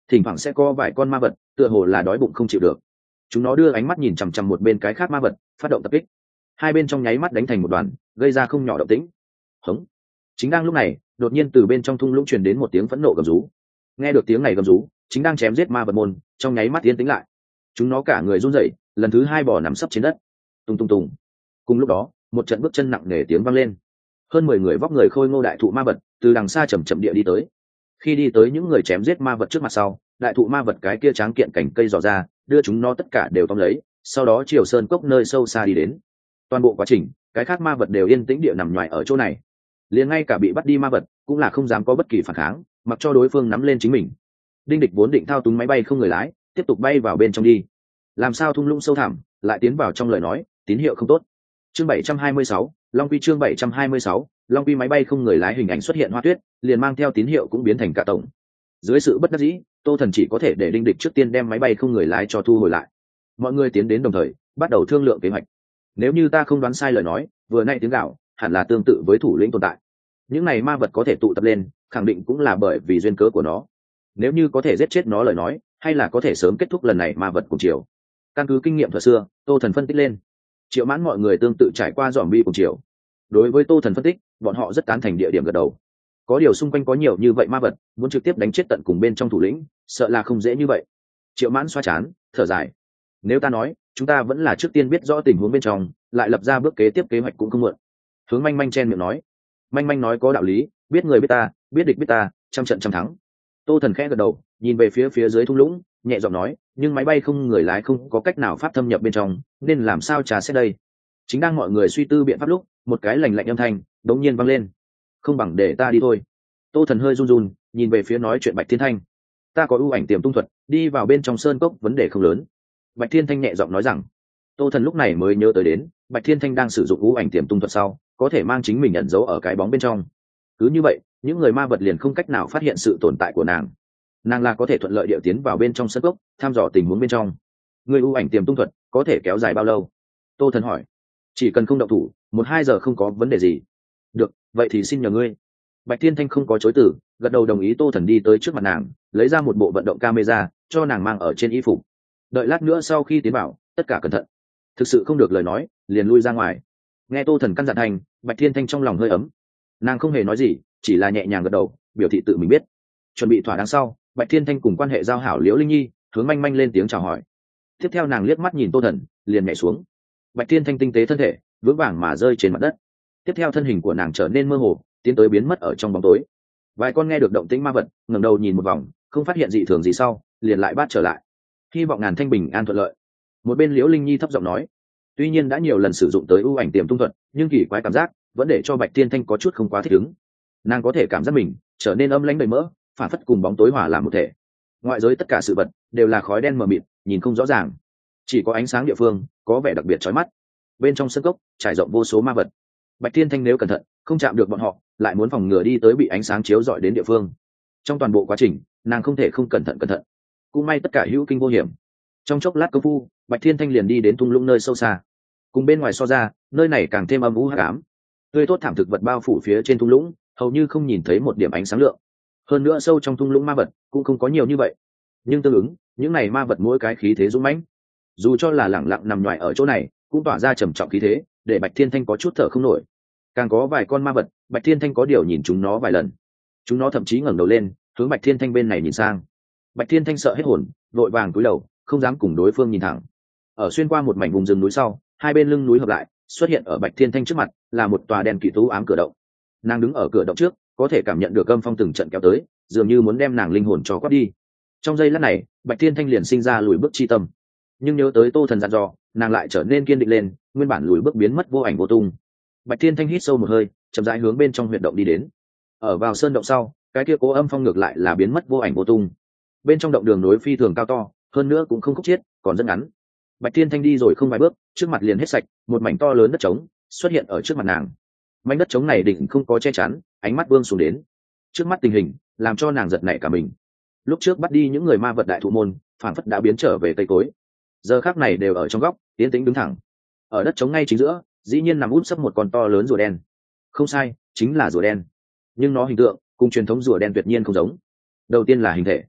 Speaker 1: thỉnh thoảng sẽ có vài con ma vật tựa hồ là đói bụng không chịu được, chúng nó đưa ánh mắt nhìn chằm chằm một bên cái khác ma vật, phát động tập kích. Hai bên trong nháy mắt đánh thành một đoàn, gây ra không nhỏ động tĩnh. Hống. Chính đang lúc này, đột nhiên từ bên trong thung lũng truyền đến một tiếng phẫn nộ gầm rú. Nghe được tiếng này gầm rú, chính đang chém giết ma vật môn trong nháy mắt yên tĩnh lại. Chúng nó cả người run rẩy, lần thứ hai bò nằm sấp trên đất. Tung tung tung. Cùng lúc đó, một trận bước chân nặng nề tiếng vang lên. Hơn 10 người vóc người khôi ngô đại thụ ma vật từ đằng xa chậm chậm địa đi tới. Khi đi tới những người chém giết ma vật trước mặt sau, đại thụ ma vật cái kia tráng kiện cành cây dò ra, đưa chúng nó tất cả đều tóm lấy, sau đó chiều sơn cốc nơi sâu xa đi đến. Toàn bộ quá trình, cái khác ma vật đều yên tĩnh địa nằm nhoài ở chỗ này. Liền ngay cả bị bắt đi ma vật cũng là không dám có bất kỳ phản kháng, mặc cho đối phương nắm lên chính mình. Đinh Địch vốn định thao túng máy bay không người lái, tiếp tục bay vào bên trong đi. Làm sao thung lũng sâu thẳm, lại tiến vào trong lời nói, tín hiệu không tốt. Chương 726, Long Quy chương 726, Long Quy máy bay không người lái hình ảnh xuất hiện hoa tuyết, liền mang theo tín hiệu cũng biến thành cả tổng. Dưới sự bất đắc dĩ, Tô Thần chỉ có thể để Đinh Địch trước tiên đem máy bay không người lái cho thu hồi lại. Mọi người tiến đến đồng thời, bắt đầu thương lượng kế hoạch. Nếu như ta không đoán sai lời nói, vừa nãy tiếng gạo hẳn là tương tự với thủ lĩnh tồn tại. Những này ma vật có thể tụ tập lên, khẳng định cũng là bởi vì duyên cớ của nó. Nếu như có thể giết chết nó lời nói, hay là có thể sớm kết thúc lần này ma vật cùng chiều. Căn cứ kinh nghiệm thuở xưa, Tô Thần phân tích lên. Triệu Mãn mọi người tương tự trải qua dòm bi cùng chiều. Đối với Tô Thần phân tích, bọn họ rất tán thành địa điểm gật đầu. Có điều xung quanh có nhiều như vậy ma vật, muốn trực tiếp đánh chết tận cùng bên trong thủ lĩnh, sợ là không dễ như vậy. Triệu Mãn xoa chán, thở dài. Nếu ta nói, chúng ta vẫn là trước tiên biết rõ tình huống bên trong, lại lập ra bước kế tiếp kế hoạch cũng không muộn. Hướng Manh Manh chen miệng nói. Manh Manh nói có đạo lý, biết người biết ta, biết địch biết ta, trăm trận trăm thắng. Tô Thần khẽ gật đầu, nhìn về phía dưới thung lũng, nhẹ giọng nói, nhưng máy bay không người lái không có cách nào pháp thâm nhập bên trong, nên làm sao trà xét đây? Chính đang mọi người suy tư biện pháp lúc, một cái lạnh lạnh âm thanh đống nhiên vang lên. Không bằng để ta đi thôi. Tô Thần hơi run run, nhìn về phía nói chuyện Bạch Thiên Thanh. Ta có ưu ảnh tiềm tung thuật, đi vào bên trong sơn cốc vấn đề không lớn. Bạch Thiên Thanh nhẹ giọng nói rằng. Tô Thần lúc này mới nhớ tới đến, Bạch Thiên Thanh đang sử dụng ưu ảnh tiềm tung thuật sau, có thể mang chính mình ẩn giấu ở cái bóng bên trong. Cứ như vậy, những người ma vật liền không cách nào phát hiện sự tồn tại của nàng. Nàng là có thể thuận lợi điệu tiến vào bên trong sơn cốc, thăm dò tình huống bên trong. Người ưu ảnh tiềm tung thuật có thể kéo dài bao lâu? Tô Thần hỏi. Chỉ cần không động thủ, 1-2 giờ không có vấn đề gì. Được, vậy thì xin nhờ ngươi. Bạch Thiên Thanh không có chối từ, gật đầu đồng ý. Tô Thần đi tới trước mặt nàng, lấy ra một bộ vận động camera cho nàng mang ở trên y phục. Đợi lát nữa sau khi tiến vào, tất cả cẩn thận. Thực sự không được lời nói, liền lui ra ngoài. Nghe Tô Thần căn dặn thành, Bạch Thiên Thanh trong lòng hơi ấm. Nàng không hề nói gì, chỉ là nhẹ nhàng gật đầu, biểu thị tự mình biết. Chuẩn bị thỏa đáng sau, Bạch Thiên Thanh cùng quan hệ giao hảo Liễu Linh Nhi, Hướng Manh Manh lên tiếng chào hỏi. Tiếp theo nàng liếc mắt nhìn Tô Thần, liền nhảy xuống. Bạch Thiên Thanh tinh tế thân thể, vững vàng mà rơi trên mặt đất. Tiếp theo thân hình của nàng trở nên mơ hồ, tiến tới biến mất ở trong bóng tối. Vài con nghe được động tĩnh ma vật, ngẩng đầu nhìn một vòng, không phát hiện dị thường gì sau, liền lại bắt trở lại. Hy vọng Ngàn Thanh bình an thuận lợi. Một bên Liễu Linh Nhi thấp giọng nói. Tuy nhiên đã nhiều lần sử dụng tới ưu ảnh tiềm tung thuật, nhưng kỳ quái cảm giác vẫn để cho Bạch Thiên Thanh có chút không quá thích ứng. Nàng có thể cảm giác mình trở nên âm lãnh đầy mỡ, phản phất cùng bóng tối hòa làm một thể. Ngoại giới tất cả sự vật đều là khói đen mờ mịt, nhìn không rõ ràng. Chỉ có ánh sáng địa phương có vẻ đặc biệt chói mắt. Bên trong sân cốc trải rộng vô số ma vật. Bạch Thiên Thanh nếu cẩn thận, không chạm được bọn họ, lại muốn phòng ngừa đi tới bị ánh sáng chiếu rọi đến địa phương. Trong toàn bộ quá trình, nàng không thể không cẩn thận. Cũng may tất cả hữu kinh vô hiểm. Trong chốc lát công phu, Bạch Thiên Thanh liền đi đến thung lũng nơi sâu xa. Cùng bên ngoài so ra, nơi này càng thêm âm u hắc ám. Tươi tốt thảm thực vật bao phủ phía trên thung lũng, hầu như không nhìn thấy một điểm ánh sáng lượng. Hơn nữa sâu trong thung lũng ma vật cũng không có nhiều như vậy. Nhưng tương ứng, những này ma vật mỗi cái khí thế dũng mãnh. Dù cho là lẳng lặng nằm nhoài ở chỗ này, cũng tỏa ra trầm trọng khí thế, để Bạch Thiên Thanh có chút thở không nổi. Càng có vài con ma vật, Bạch Thiên Thanh có điều nhìn chúng nó vài lần. Chúng nó thậm chí ngẩng đầu lên, hướng Bạch Thiên Thanh bên này nhìn sang. Bạch Thiên Thanh sợ hết hồn, vội vàng cúi đầu, không dám cùng đối phương nhìn thẳng. Ở xuyên qua một mảnh vùng rừng núi sau, hai bên lưng núi hợp lại, xuất hiện ở Bạch Thiên Thanh trước mặt là một tòa đèn kỵ tú ám cửa động. Nàng đứng ở cửa động trước, có thể cảm nhận được âm phong từng trận kéo tới, dường như muốn đem nàng linh hồn cho quát đi. Trong giây lát này, Bạch Thiên Thanh liền sinh ra lùi bước chi tâm. Nhưng nhớ tới Tô Thần dặn dò, nàng lại trở nên kiên định lên, nguyên bản lùi bước biến mất vô ảnh vô tung. Bạch Thiên Thanh hít sâu một hơi, chậm rãi hướng bên trong huyệt động đi đến. Ở vào sơn động sau, cái kia cố âm phong ngược lại là biến mất vô ảnh vô tung. Bên trong động đường nối phi thường cao to, hơn nữa cũng không khúc chiết, còn rất ngắn. Bạch Thiên Thanh đi rồi không vài bước, trước mặt liền hết sạch, một mảnh to lớn đất trống xuất hiện ở trước mặt nàng. Mảnh đất trống này đỉnh không có che chắn, ánh mắt vương xuống đến. Trước mắt tình hình, làm cho nàng giật nảy cả mình. Lúc trước bắt đi những người ma vật đại thụ môn, phản phất đã biến trở về tây tối. Giờ khắc này đều ở trong góc, tiến tĩnh đứng thẳng. Ở đất trống ngay chính giữa, dĩ nhiên nằm úp sấp một con to lớn rùa đen. Không sai, chính là rùa đen. Nhưng nó hình tượng cùng truyền thống rùa đen tuyệt nhiên không giống. Đầu tiên là hình thể.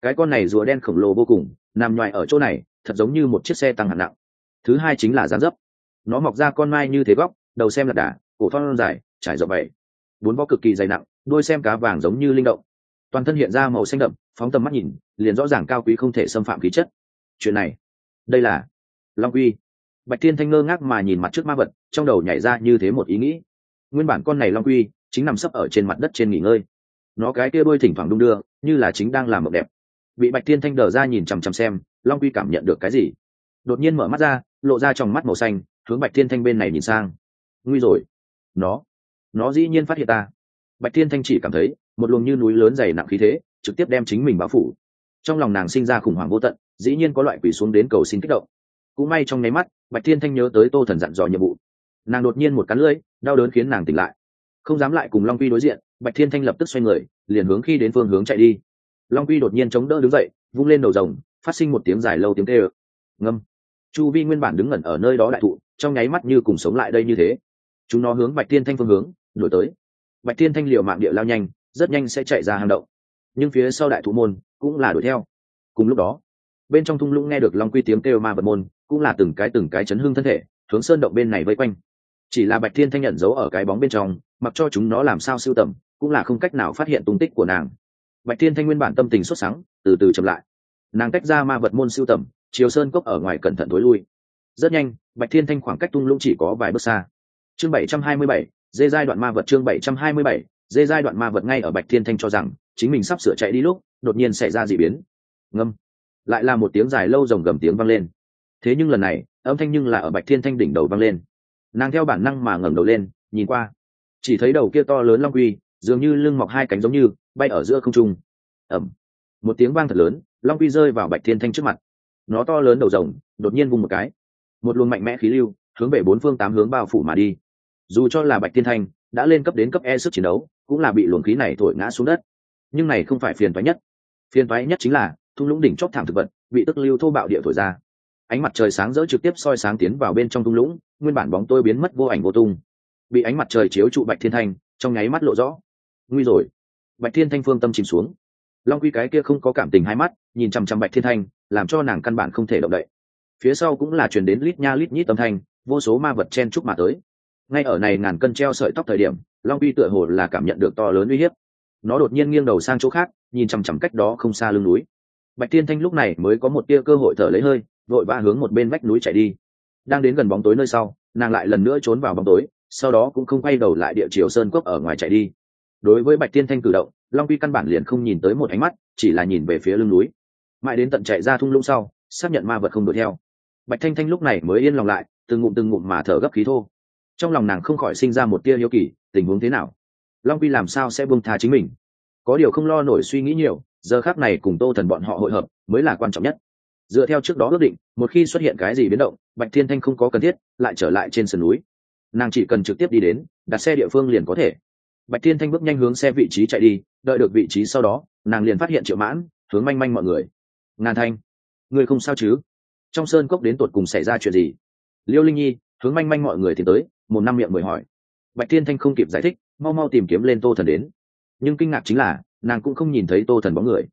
Speaker 1: Cái con này rùa đen khổng lồ vô cùng, nằm nhoài ở chỗ này thật giống như một chiếc xe tăng hạng nặng. Thứ hai chính là dáng dấp, nó mọc ra con mai như thế góc, đầu xem là đà, cổ thon dài trải rộng vậy, bốn vó cực kỳ dày nặng, đuôi xem cá vàng giống như linh động, toàn thân hiện ra màu xanh đậm, phóng tầm mắt nhìn liền rõ ràng cao quý không thể xâm phạm khí chất. Chuyện này, đây là long quy. Bạch Thiên Thanh ngơ ngác mà nhìn mặt trước ma vật, trong đầu nhảy ra như thế một ý nghĩ. Nguyên bản con này long quy chính nằm sấp ở trên mặt đất trên nghỉ ngơi, nó cái kia đuôi thỉnh thoảng đung đưa như là chính đang làm mộng đẹp. Bị Bạch Thiên Thanh đờ ra nhìn chằm chằm xem, long quy cảm nhận được cái gì, đột nhiên mở mắt ra, lộ ra trong mắt màu xanh, hướng Bạch Thiên Thanh bên này nhìn sang. Nguy rồi, nó dĩ nhiên phát hiện ta. Bạch Thiên Thanh chỉ cảm thấy một luồng như núi lớn dày nặng khí thế trực tiếp đem chính mình bao phủ, trong lòng nàng sinh ra khủng hoảng vô tận, dĩ nhiên có loại quỷ xuống đến cầu xin kích động. Cũng may trong nháy mắt Bạch Thiên Thanh nhớ tới Tô Thần dặn dò nhiệm vụ, nàng đột nhiên một cắn lưỡi, đau đớn khiến nàng tỉnh lại, không dám lại cùng long quy đối diện. Bạch Thiên Thanh lập tức xoay người, liền hướng khi đến phương hướng chạy đi. Long quy đột nhiên chống đỡ đứng dậy, vung lên đầu rồng, phát sinh một tiếng dài lâu tiếng kêu ngâm. Chu vi nguyên bản đứng ngẩn ở nơi đó đại thụ trong nháy mắt như cùng sống lại đây như thế, chúng nó hướng Bạch Thiên Thanh phương hướng đuổi tới. Bạch Thiên Thanh liều mạng địa lao nhanh, rất nhanh sẽ chạy ra hang động, nhưng phía sau đại thụ môn cũng là đuổi theo. Cùng lúc đó, bên trong thung lũng nghe được long quy tiếng kêu, ma vật môn cũng là từng cái chấn hương thân thể hướng sơn động bên này vây quanh. Chỉ là Bạch Thiên Thanh nhận dấu ở cái bóng bên trong, mặc cho chúng nó làm sao sưu tầm cũng là không cách nào phát hiện tung tích của nàng. Bạch Thiên Thanh nguyên bản tâm tình sốt sắng từ từ chậm lại, nàng tách ra ma vật môn sưu tầm, chiều sơn cốc ở ngoài cẩn thận tối lui. Rất nhanh Bạch Thiên Thanh khoảng cách thung lũng chỉ có vài bước xa. Chương 727, dê giai đoạn ma vật. Chương 727, dê giai đoạn ma vật. Ngay ở Bạch Thiên Thanh cho rằng chính mình sắp sửa chạy đi lúc, đột nhiên xảy ra dị biến. Ngâm, lại là một tiếng dài lâu rồng gầm tiếng vang lên. Thế nhưng lần này âm thanh nhưng là ở Bạch Thiên Thanh đỉnh đầu vang lên. Nàng theo bản năng mà ngẩng đầu lên nhìn qua, chỉ thấy đầu kia to lớn long quy dường như lưng mọc hai cánh giống như bay ở giữa không trung. Ẩm, một tiếng vang thật lớn, long quy rơi vào Bạch Thiên Thanh trước mặt. Nó to lớn đầu rồng đột nhiên vung một cái, một luồng mạnh mẽ khí lưu hướng về bốn phương tám hướng bao phủ mà đi. Dù cho là Bạch Thiên Thanh đã lên cấp đến cấp E sức chiến đấu, cũng là bị luồng khí này thổi ngã xuống đất. Nhưng này không phải phiền toái nhất, phiền toái nhất chính là thung lũng đỉnh chóp thảm thực vật bị tức lưu thô bạo địa thổi ra. Ánh mặt trời sáng rỡ trực tiếp soi sáng tiến vào bên trong thung lũng, nguyên bản bóng tối biến mất vô ảnh vô tung, bị ánh mặt trời chiếu trụ Bạch Thiên Thanh trong nháy mắt lộ rõ. Nguy rồi! Bạch Thiên Thanh phương tâm chìm xuống. Long quy cái kia không có cảm tình hai mắt nhìn chằm chằm Bạch Thiên Thanh, làm cho nàng căn bản không thể động đậy. Phía sau cũng là truyền đến lít nha lít nhít âm thanh, vô số ma vật chen chúc mà tới. Ngay ở này ngàn cân treo sợi tóc thời điểm, long quy tựa hồ là cảm nhận được to lớn uy hiếp, nó đột nhiên nghiêng đầu sang chỗ khác, nhìn chằm chằm cách đó không xa lưng núi. Bạch Thiên Thanh lúc này mới có một tia cơ hội thở lấy hơi, vội vã hướng một bên vách núi chạy đi. Đang đến gần bóng tối nơi sau, nàng lại lần nữa trốn vào bóng tối, sau đó cũng không quay đầu lại địa chiều sơn cốc ở ngoài chạy đi. Đối với Bạch Thiên Thanh cử động, long quy căn bản liền không nhìn tới một ánh mắt, chỉ là nhìn về phía lưng núi. Mãi đến tận chạy ra thung lũng sau, xác nhận ma vật không đuổi theo, Bạch Thanh Thanh lúc này mới yên lòng lại, từng ngụm mà thở gấp khí thô. Trong lòng nàng không khỏi sinh ra một tia hiếu kỳ, tình huống thế nào, long quy làm sao sẽ buông tha chính mình. Có điều không lo nổi suy nghĩ nhiều, giờ khắc này cùng Tô Thần bọn họ hội hợp mới là quan trọng nhất. Dựa theo trước đó ước định, một khi xuất hiện cái gì biến động, Bạch Thiên Thanh không có cần thiết lại trở lại trên sườn núi, nàng chỉ cần trực tiếp đi đến đặt xe địa phương liền có thể. Bạch Thiên Thanh bước nhanh hướng xe vị trí chạy đi, đợi được vị trí sau đó, nàng liền phát hiện Triệu Mãn hướng manh manh mọi người. Ngàn Thanh, người không sao chứ? Trong sơn cốc đến tột cùng xảy ra chuyện gì? Liêu Linh Nhi hướng manh manh mọi người tiến tới, một năm miệng mười hỏi. Bạch Thiên Thanh không kịp giải thích, mau mau tìm kiếm lên Tô Thần đến. Nhưng kinh ngạc chính là nàng cũng không nhìn thấy Tô Thần bóng người.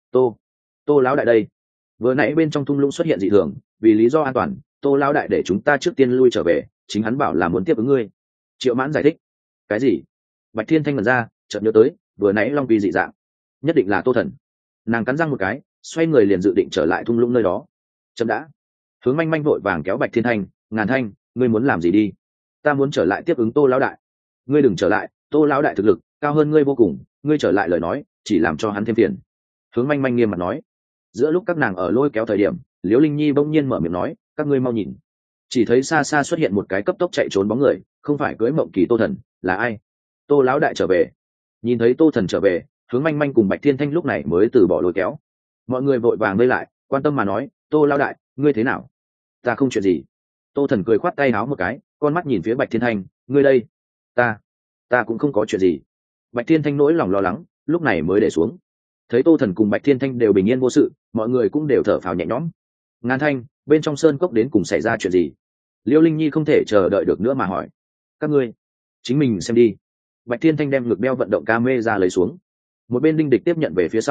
Speaker 1: Tô lão đại đây. Vừa nãy bên trong thung lũng xuất hiện dị thường, vì lý do an toàn, Tô lão đại để chúng ta trước tiên lui trở về, chính hắn bảo là muốn tiếp ứng ngươi. Triệu Mãn giải thích. Cái gì? Bạch Thiên Thanh ngẩn ra, chợt nhớ tới vừa nãy long vi dị dạng, nhất định là Tô Thần. Nàng cắn răng một cái, xoay người liền dự định trở lại thung lũng nơi đó. Chậm đã. Hướng manh manh vội vàng kéo Bạch Thiên Thanh. Ngàn Thanh, ngươi muốn làm gì đi? Ta muốn trở lại tiếp ứng Tô lão đại. Ngươi đừng trở lại, Tô lão đại thực lực cao hơn ngươi vô cùng, ngươi trở lại lời nói chỉ làm cho hắn thêm phiền. Hướng manh manh nghiêm mặt nói. Giữa lúc các nàng ở lôi kéo thời điểm, Liễu Linh Nhi bỗng nhiên mở miệng nói, các ngươi mau nhìn. Chỉ thấy xa xa xuất hiện một cái cấp tốc chạy trốn bóng người, không phải cưỡi mộng kỳ Tô Thần, là ai? Tô lão đại trở về. Nhìn thấy Tô Thần trở về, Hướng manh manh cùng Bạch Thiên Thanh lúc này mới từ bỏ lôi kéo. Mọi người vội vàng vây lại, quan tâm mà nói, Tô lão đại, ngươi thế nào? Ta không chuyện gì. Tô Thần cười khoát tay áo một cái, con mắt nhìn phía Bạch Thiên Thanh, ngươi đây? Ta cũng không có chuyện gì. Bạch Thiên Thanh nỗi lòng lo lắng lúc này mới để xuống. Thấy Tô Thần cùng Bạch Thiên Thanh đều bình yên vô sự, mọi người cũng đều thở phào nhẹ nhõm. Ngàn Thanh, bên trong sơn cốc đến cùng xảy ra chuyện gì? Liêu Linh Nhi không thể chờ đợi được nữa mà hỏi. Các ngươi chính mình xem đi. Bạch Thiên Thanh đem ngực đeo vận động ca mê ra lấy xuống. Một bên Đinh Địch tiếp nhận về phía sau,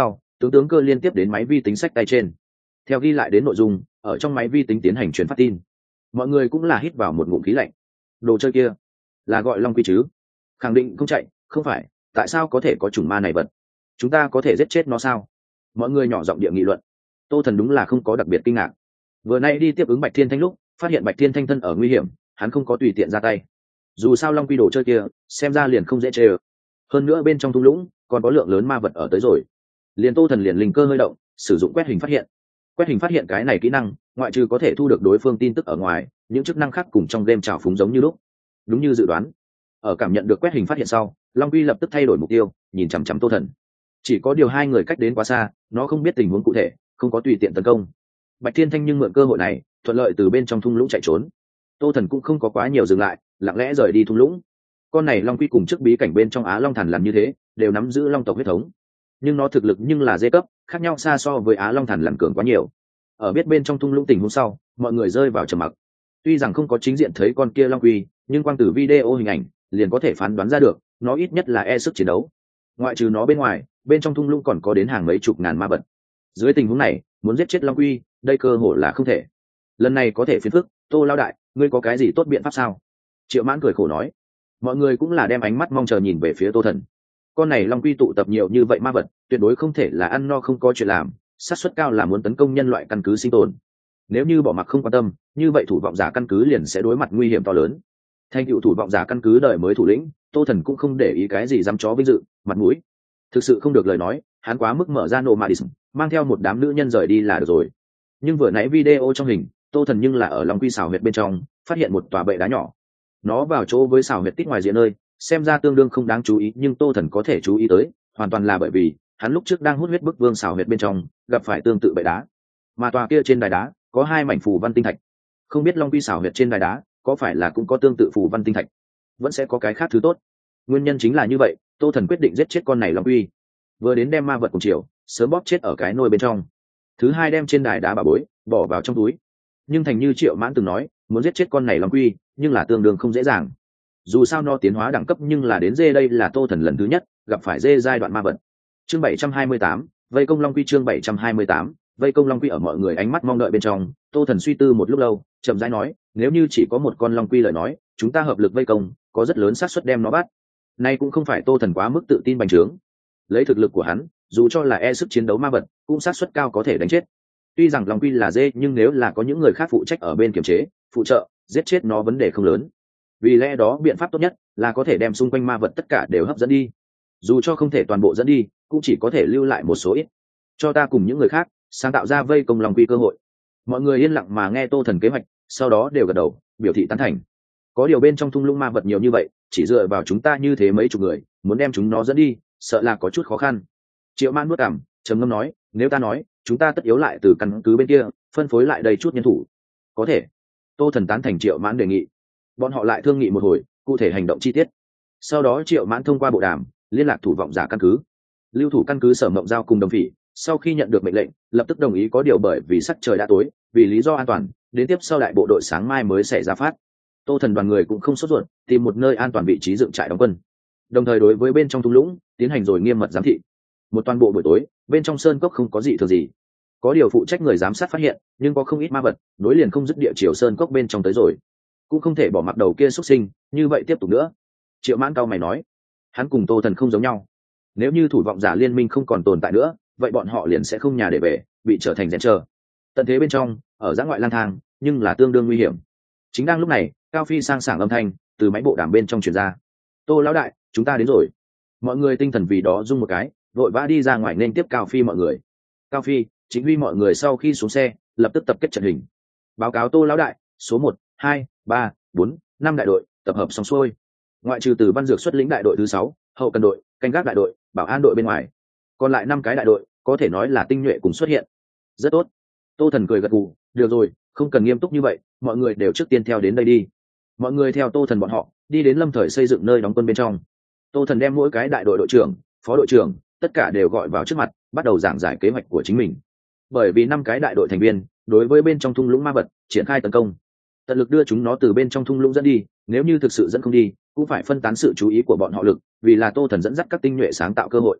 Speaker 1: tướng cơ liên tiếp đến máy vi tính sách tay trên, theo ghi lại đến nội dung ở trong máy vi tính tiến hành truyền phát tin. Mọi người cũng là hít vào một ngụm khí lạnh. Đồ chơi kia là gọi long quy chứ? Khẳng định không chạy, không phải? Tại sao có thể có chủng ma này vật? Chúng ta có thể giết chết nó sao? Mọi người nhỏ giọng địa nghị luận. Tô Thần đúng là không có đặc biệt kinh ngạc. Vừa nay đi tiếp ứng Bạch Thiên Thanh lúc phát hiện Bạch Thiên Thanh thân ở nguy hiểm, hắn không có tùy tiện ra tay. Dù sao long quy đồ chơi kia xem ra liền không dễ chơi. Hơn nữa bên trong thung lũng còn có lượng lớn ma vật ở tới rồi. Liền Tô Thần liền linh cơ hơi động, sử dụng quét hình phát hiện. Quét hình phát hiện cái này kỹ năng ngoại trừ có thể thu được đối phương tin tức ở ngoài, những chức năng khác cùng trong game trào phúng giống như lúc. Đúng như dự đoán, ở cảm nhận được quét hình phát hiện sau, long quy lập tức thay đổi mục tiêu, nhìn chằm chằm Tô Thần. Chỉ có điều hai người cách đến quá xa, nó không biết tình huống cụ thể, không có tùy tiện tấn công. Bạch Thiên Thanh nhưng mượn cơ hội này thuận lợi từ bên trong thung lũng chạy trốn. Tô Thần cũng không có quá nhiều dừng lại, lặng lẽ rời đi thung lũng. Con này long quy cùng trước bí cảnh bên trong Á Long Thần làm như thế, đều nắm giữ long tộc huyết thống, nhưng nó thực lực nhưng là dê cấp, khác nhau xa so với Á Long Thần làm cường quá nhiều. Ở biết bên trong thung lũng tình huống sau, mọi người rơi vào trầm mặc. Tuy rằng không có chính diện thấy con kia long quy, nhưng quang từ video hình ảnh liền có thể phán đoán ra được, nó ít nhất là e sức chiến đấu. Ngoại trừ nó bên ngoài, bên trong thung lũng còn có đến hàng mấy chục ngàn ma vật. Dưới tình huống này, muốn giết chết long quy, đây cơ hội là không thể. Lần này có thể phiền phức, Tô lão đại, ngươi có cái gì tốt biện pháp sao? Triệu Mãn cười khổ nói. Mọi người cũng là đem ánh mắt mong chờ nhìn về phía Tô Thần. Con này long quy tụ tập nhiều như vậy ma vật, tuyệt đối không thể là ăn no không có chuyện làm, xác suất cao là muốn tấn công nhân loại căn cứ sinh tồn. Nếu như bỏ mặc không quan tâm, như vậy thủ vọng giả căn cứ liền sẽ đối mặt nguy hiểm to lớn. Thành tựu thủ vọng giả căn cứ đời mới thủ lĩnh, Tô Thần cũng không để ý cái gì dám chó vinh dự, mặt mũi. Thực sự không được lời nói, hắn quá mức mở ra nomadism, mang theo một đám nữ nhân rời đi là được rồi. Nhưng vừa nãy video trong hình, Tô Thần nhưng là ở long quy xào huyệt bên trong phát hiện một tòa bệ đá nhỏ. Nó vào chỗ với xào huyệt tích ngoài diện nơi, xem ra tương đương không đáng chú ý, nhưng Tô Thần có thể chú ý tới, hoàn toàn là bởi vì hắn lúc trước đang hút huyết bức vương xào huyệt bên trong gặp phải tương tự bệ đá, mà tòa kia trên đài đá có hai mảnh phù văn tinh thạch. Không biết long quy xào huyệt trên đài đá có phải là cũng có tương tự phù văn tinh thạch, vẫn sẽ có cái khác thứ tốt. Nguyên nhân chính là như vậy, Tô Thần quyết định giết chết con này long quy, vừa đến đem ma vật cùng chiều sớm bóp chết ở cái nôi bên trong, thứ hai đem trên đài đá bà bối bỏ vào trong túi. Nhưng thành như Triệu Mãn từng nói, muốn giết chết con này long quy nhưng là tương đương không dễ dàng. Dù sao nó tiến hóa đẳng cấp nhưng là đến dê, đây là Tô Thần lần thứ nhất gặp phải dê giai đoạn ma vật. Chương 728, vây công long quy. Chương 728, vây công long quy. Ở mọi người ánh mắt mong đợi bên trong, Tô Thần suy tư một lúc lâu, chậm rãi nói, nếu như chỉ có một con long quy lời nói, chúng ta hợp lực vây công, có rất lớn xác suất đem nó bắt. Nay cũng không phải Tô Thần quá mức tự tin bành trướng. Lấy thực lực của hắn, dù cho là e sức chiến đấu ma vật, cũng xác suất cao có thể đánh chết. Tuy rằng long quy là dê, nhưng nếu là có những người khác phụ trách ở bên kiểm chế, phụ trợ, giết chết nó vấn đề không lớn. Vì lẽ đó biện pháp tốt nhất là có thể đem xung quanh ma vật tất cả đều hấp dẫn đi. Dù cho không thể toàn bộ dẫn đi, cũng chỉ có thể lưu lại một số ít, cho ta cùng những người khác sáng tạo ra vây công long quy cơ hội. Mọi người yên lặng mà nghe Tô Thần kế hoạch, sau đó đều gật đầu biểu thị tán thành. Có điều bên trong thung lũng ma vật nhiều như vậy, chỉ dựa vào chúng ta như thế mấy chục người muốn đem chúng nó dẫn đi, sợ là có chút khó khăn. Triệu Man nuốt cằm, trầm ngâm nói, nếu ta nói chúng ta tất yếu lại từ căn cứ bên kia phân phối lại đây chút nhân thủ. Có thể. Tô Thần tán thành Triệu Mãn đề nghị. Bọn họ lại thương nghị một hồi cụ thể hành động chi tiết. Sau đó Triệu Mãn thông qua bộ đàm liên lạc thủ vọng giả căn cứ. Lưu thủ căn cứ Sở Mộng Giao cùng Đồng Phỉ sau khi nhận được mệnh lệnh lập tức đồng ý, có điều bởi vì sắc trời đã tối, vì lý do an toàn, đến tiếp sau đại bộ đội sáng mai mới sẽ ra phát. Tô Thần đoàn người cũng không sốt ruột, tìm một nơi an toàn vị trí dựng trại đóng quân, đồng thời đối với bên trong thung lũng tiến hành rồi nghiêm mật giám thị. Một toàn bộ buổi tối, bên trong sơn cốc không có gì thường gì. Có điều phụ trách người giám sát phát hiện, nhưng có không ít ma vật nối liền không dứt địa chiều sơn cốc bên trong tới rồi. Cũng không thể bỏ mặc đầu kia xuất sinh như vậy tiếp tục nữa. Triệu Mãn cao mày nói, hắn cùng Tô Thần không giống nhau. Nếu như thủ vọng giả liên minh không còn tồn tại nữa, vậy bọn họ liền sẽ không nhà để về, bị trở thành rèn chờ. Tận thế bên trong, ở giã ngoại lang thang, nhưng là tương đương nguy hiểm. Chính đang lúc này, Cao Phi sang sảng âm thanh từ máy bộ đàm bên trong truyền ra. Tô lão đại, chúng ta đến rồi. Mọi người tinh thần vì đó rung một cái, vội vã đi ra ngoài nên tiếp Cao Phi mọi người. Cao Phi, Chính Huy mọi người sau khi xuống xe, lập tức tập kết trận hình. Báo cáo Tô lão đại, số 1, 2, 3, 4, 5 đại đội tập hợp xong xuôi. Ngoại trừ từ Văn Dược xuất lĩnh đại đội thứ 6, hậu cần đội, canh gác đại đội, bảo an đội bên ngoài, còn lại 5 cái đại đội có thể nói là tinh nhuệ cùng xuất hiện. Rất tốt. Tô Thần cười gật gù, được rồi, không cần nghiêm túc như vậy, mọi người đều trước tiên theo đến đây đi. Mọi người theo Tô Thần bọn họ đi đến Lâm Thời xây dựng nơi đóng quân bên trong. Tô Thần đem mỗi cái đại đội đội trưởng, phó đội trưởng tất cả đều gọi vào trước mặt, bắt đầu giảng giải kế hoạch của chính mình. Bởi vì 5 cái đại đội thành viên đối với bên trong thung lũng ma vật triển khai tấn công, tận lực đưa chúng nó từ bên trong thung lũng dẫn đi, nếu như thực sự dẫn không đi, cũng phải phân tán sự chú ý của bọn họ lực, vì là Tô Thần dẫn dắt các tinh nhuệ sáng tạo cơ hội.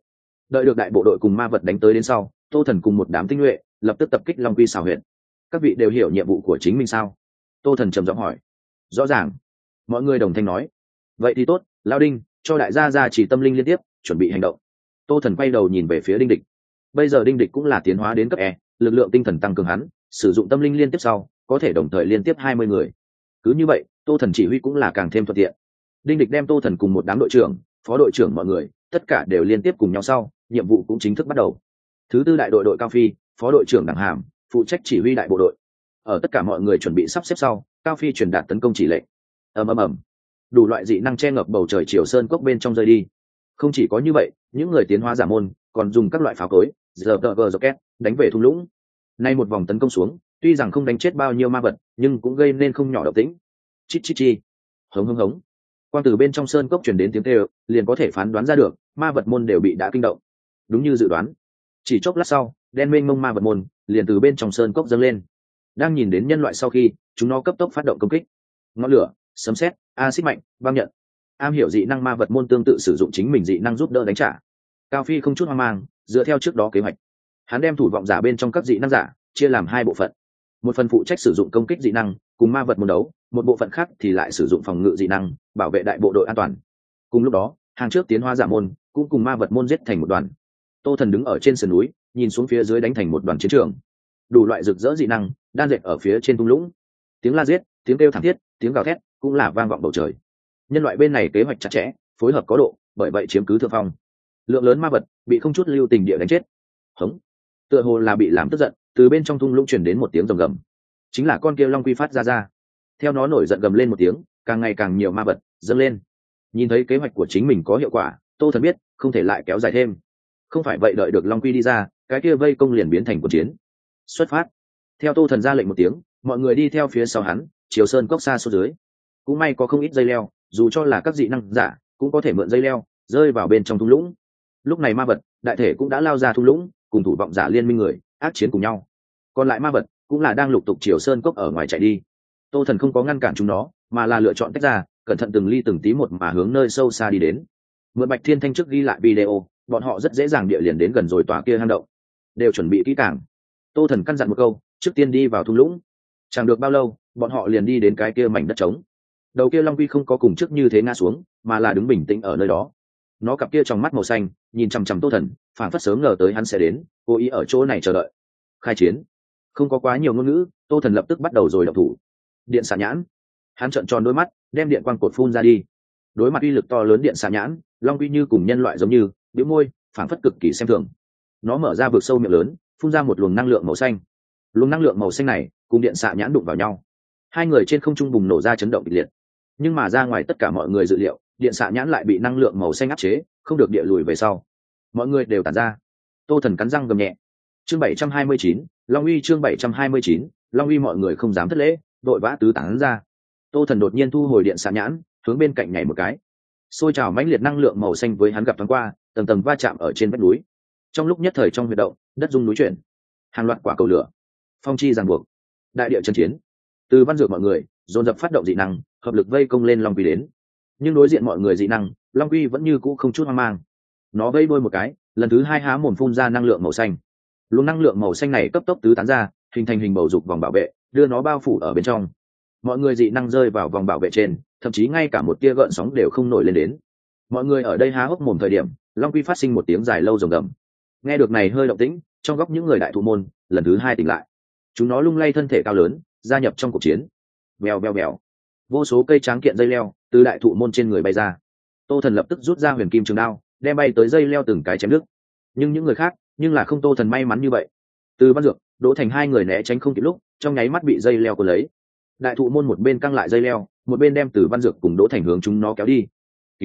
Speaker 1: Đợi được đại bộ đội cùng ma vật đánh tới đến sau, Tô Thần cùng một đám tinh nhuệ lập tức tập kích Long Quy xảo huyện. Các vị đều hiểu nhiệm vụ của chính mình sao? Tô Thần trầm giọng hỏi. Rõ ràng. Mọi người đồng thanh nói. Vậy thì tốt, Lão Đinh, cho đại gia ra chỉ tâm linh liên tiếp, chuẩn bị hành động. Tô Thần quay đầu nhìn về phía Đinh Địch. Bây giờ Đinh Địch cũng là tiến hóa đến cấp E, lực lượng tinh thần tăng cường hắn, sử dụng tâm linh liên tiếp sau, có thể đồng thời liên tiếp 20 người. Cứ như vậy, Tô Thần chỉ huy cũng là càng thêm thuận tiện. Đinh Địch đem Tô Thần cùng một đám đội trưởng, phó đội trưởng mọi người, tất cả đều liên tiếp cùng nhau sau, nhiệm vụ cũng chính thức bắt đầu. Thứ tư đại đội đội Cao Phi, phó đội trưởng Đặng Hàm, phụ trách chỉ huy đại bộ đội. Ở tất cả mọi người chuẩn bị sắp xếp sau, Cao Phi truyền đạt tấn công chỉ lệnh. Ầm ầm ầm, đủ loại dị năng che ngập bầu trời Triều Sơn cốc bên trong rơi đi. Không chỉ có như vậy, những người tiến hóa giả môn còn dùng các loại pháo cối, rocket đánh về thung lũng. Nay một vòng tấn công xuống, tuy rằng không đánh chết bao nhiêu ma vật, nhưng cũng gây nên không nhỏ động tĩnh. Chít chít chi, hống hống hống. Quang từ bên trong sơn cốc truyền đến tiếng kêu, liền có thể phán đoán ra được, ma vật môn đều bị đã kinh động. Đúng như dự đoán, chỉ chốc lát sau, đen mênh mông ma vật môn liền từ bên trong sơn cốc dâng lên. Đang nhìn đến nhân loại sau khi, chúng nó cấp tốc phát động công kích. Ngọn lửa, sấm sét, axit mạnh, băng nhận. Am hiểu dị năng ma vật môn tương tự sử dụng chính mình dị năng giúp đỡ đánh trả. Cao Phi không chút hoang mang, dựa theo trước đó kế hoạch, hắn đem thủ vọng giả bên trong các dị năng giả chia làm hai bộ phận. Một phần phụ trách sử dụng công kích dị năng cùng ma vật môn đấu, một bộ phận khác thì lại sử dụng phòng ngự dị năng bảo vệ đại bộ đội an toàn. Cùng lúc đó, hàng trước tiến hóa giả môn cũng cùng ma vật môn giết thành một đoàn. Tô Thần đứng ở trên sườn núi, nhìn xuống phía dưới đánh thành một đoàn chiến trường. Đủ loại rực rỡ dị năng đan dệt ở phía trên thung lũng. Tiếng la giết, tiếng kêu thảm thiết, tiếng gào thét cũng là vang vọng bầu trời. Nhân loại bên này kế hoạch chặt chẽ, phối hợp có độ, bởi vậy chiếm cứ thượng phong. Lượng lớn ma vật bị không chút lưu tình địa đánh chết. Hống, tựa hồ là bị làm tức giận, từ bên trong thung lũng truyền đến một tiếng rồng gầm. Chính là con kia Long Quy phát ra. Theo nó nổi giận gầm lên một tiếng, càng ngày càng nhiều ma vật dâng lên. Nhìn thấy kế hoạch của chính mình có hiệu quả, Tô Thần biết không thể lại kéo dài thêm. Không phải vậy, đợi được Long Quy đi ra, cái kia vây công liền biến thành cuộc chiến. Xuất phát. Theo Tô Thần ra lệnh một tiếng, mọi người đi theo phía sau hắn, chiều sơn cốc xa xuống dưới. Cũng may có không ít dây leo, dù cho là các dị năng giả cũng có thể mượn dây leo rơi vào bên trong thung lũng. Lúc này ma vật đại thể cũng đã lao ra thung lũng, cùng thủ vọng giả liên minh người ác chiến cùng nhau. Còn lại ma vật cũng là đang lục tục chiều sơn cốc ở ngoài chạy đi. Tô Thần không có ngăn cản chúng nó, mà là lựa chọn tách ra, cẩn thận từng ly từng tí một mà hướng nơi sâu xa đi đến. Mượn Bạch Thiên Thanh trước ghi lại video, bọn họ rất dễ dàng địa liền đến gần rồi tòa kia hang động. Đều chuẩn bị kỹ càng. Tô Thần căn dặn một câu, trước tiên đi vào thung lũng. Chẳng được bao lâu, bọn họ liền đi đến cái kia mảnh đất trống. Đầu kia Long Quy không có cùng trước như thế ngã xuống, mà là đứng bình tĩnh ở nơi đó. Nó cặp kia trong mắt màu xanh nhìn chằm chằm Tô Thần, phảng phất sớm ngờ tới hắn sẽ đến, cố ý ở chỗ này chờ đợi. Khai chiến. Không có quá nhiều ngôn ngữ, Tô Thần lập tức bắt đầu rồi động thủ. Điện xạ nhãn. Hắn trợn tròn đôi mắt, đem điện quang cột phun ra đi. Đối mặt uy lực to lớn điện xạ nhãn, Long Quy như cùng nhân loại giống như, bĩu môi, phảng phất cực kỳ xem thường. Nó mở ra vực sâu miệng lớn, phun ra một luồng năng lượng màu xanh. Luồng năng lượng màu xanh này cùng điện xạ nhãn đụng vào nhau, hai người trên không trung bùng nổ ra chấn động kịch liệt. Nhưng mà ra ngoài tất cả mọi người dự liệu, điện xạ nhãn lại bị năng lượng màu xanh áp chế, không được địa lùi về sau. Mọi người đều tản ra. Tô Thần cắn răng gầm nhẹ. Chương 729, Long Uy. Chương 729, Long Uy. Mọi người không dám thất lễ, đội vã tứ tán ra. Tô Thần đột nhiên thu hồi điện xạ nhãn, hướng bên cạnh nhảy một cái. Xôi trào mãnh liệt năng lượng màu xanh với hắn gặp thoáng qua, tầng tầng va chạm ở trên vách núi. Trong lúc nhất thời trong huy động, đất rung núi chuyển. Hàng loạt quả cầu lửa, phong chi ràng buộc, đại địa chân chiến. Từ Văn Dược mọi người dồn dập phát động dị năng, hợp lực vây công lên Long Quy đến. Nhưng đối diện mọi người dị năng, Long Quy vẫn như cũ không chút hoang mang. Nó vây đuôi một cái, lần thứ hai há mồm phun ra năng lượng màu xanh. Luồng năng lượng màu xanh này cấp tốc tứ tán ra, hình thành hình bầu dục vòng bảo vệ, đưa nó bao phủ ở bên trong. Mọi người dị năng rơi vào vòng bảo vệ trên, thậm chí ngay cả một tia gợn sóng đều không nổi lên đến. Mọi người ở đây há hốc mồm thời điểm, Long Quy phát sinh một tiếng dài lâu rồng gầm. Nghe được này hơi động tĩnh, trong góc những người đại thụ môn lần thứ hai tỉnh lại. Chúng nó lung lay thân thể cao lớn, gia nhập trong cuộc chiến. Vèo vèo vèo, vô số cây tráng kiện dây leo từ đại thụ môn trên người bay ra. Tô Thần lập tức rút ra huyền kim trường đao, đem bay tới dây leo từng cái chém đứt. Nhưng những người khác nhưng là không Tô Thần may mắn như vậy. Từ Văn Dược, Đỗ Thành hai người né tránh không kịp lúc, trong nháy mắt bị dây leo cuốn lấy. Đại thụ môn một bên căng lại dây leo, một bên đem Từ Văn Dược cùng Đỗ Thành hướng chúng nó kéo đi.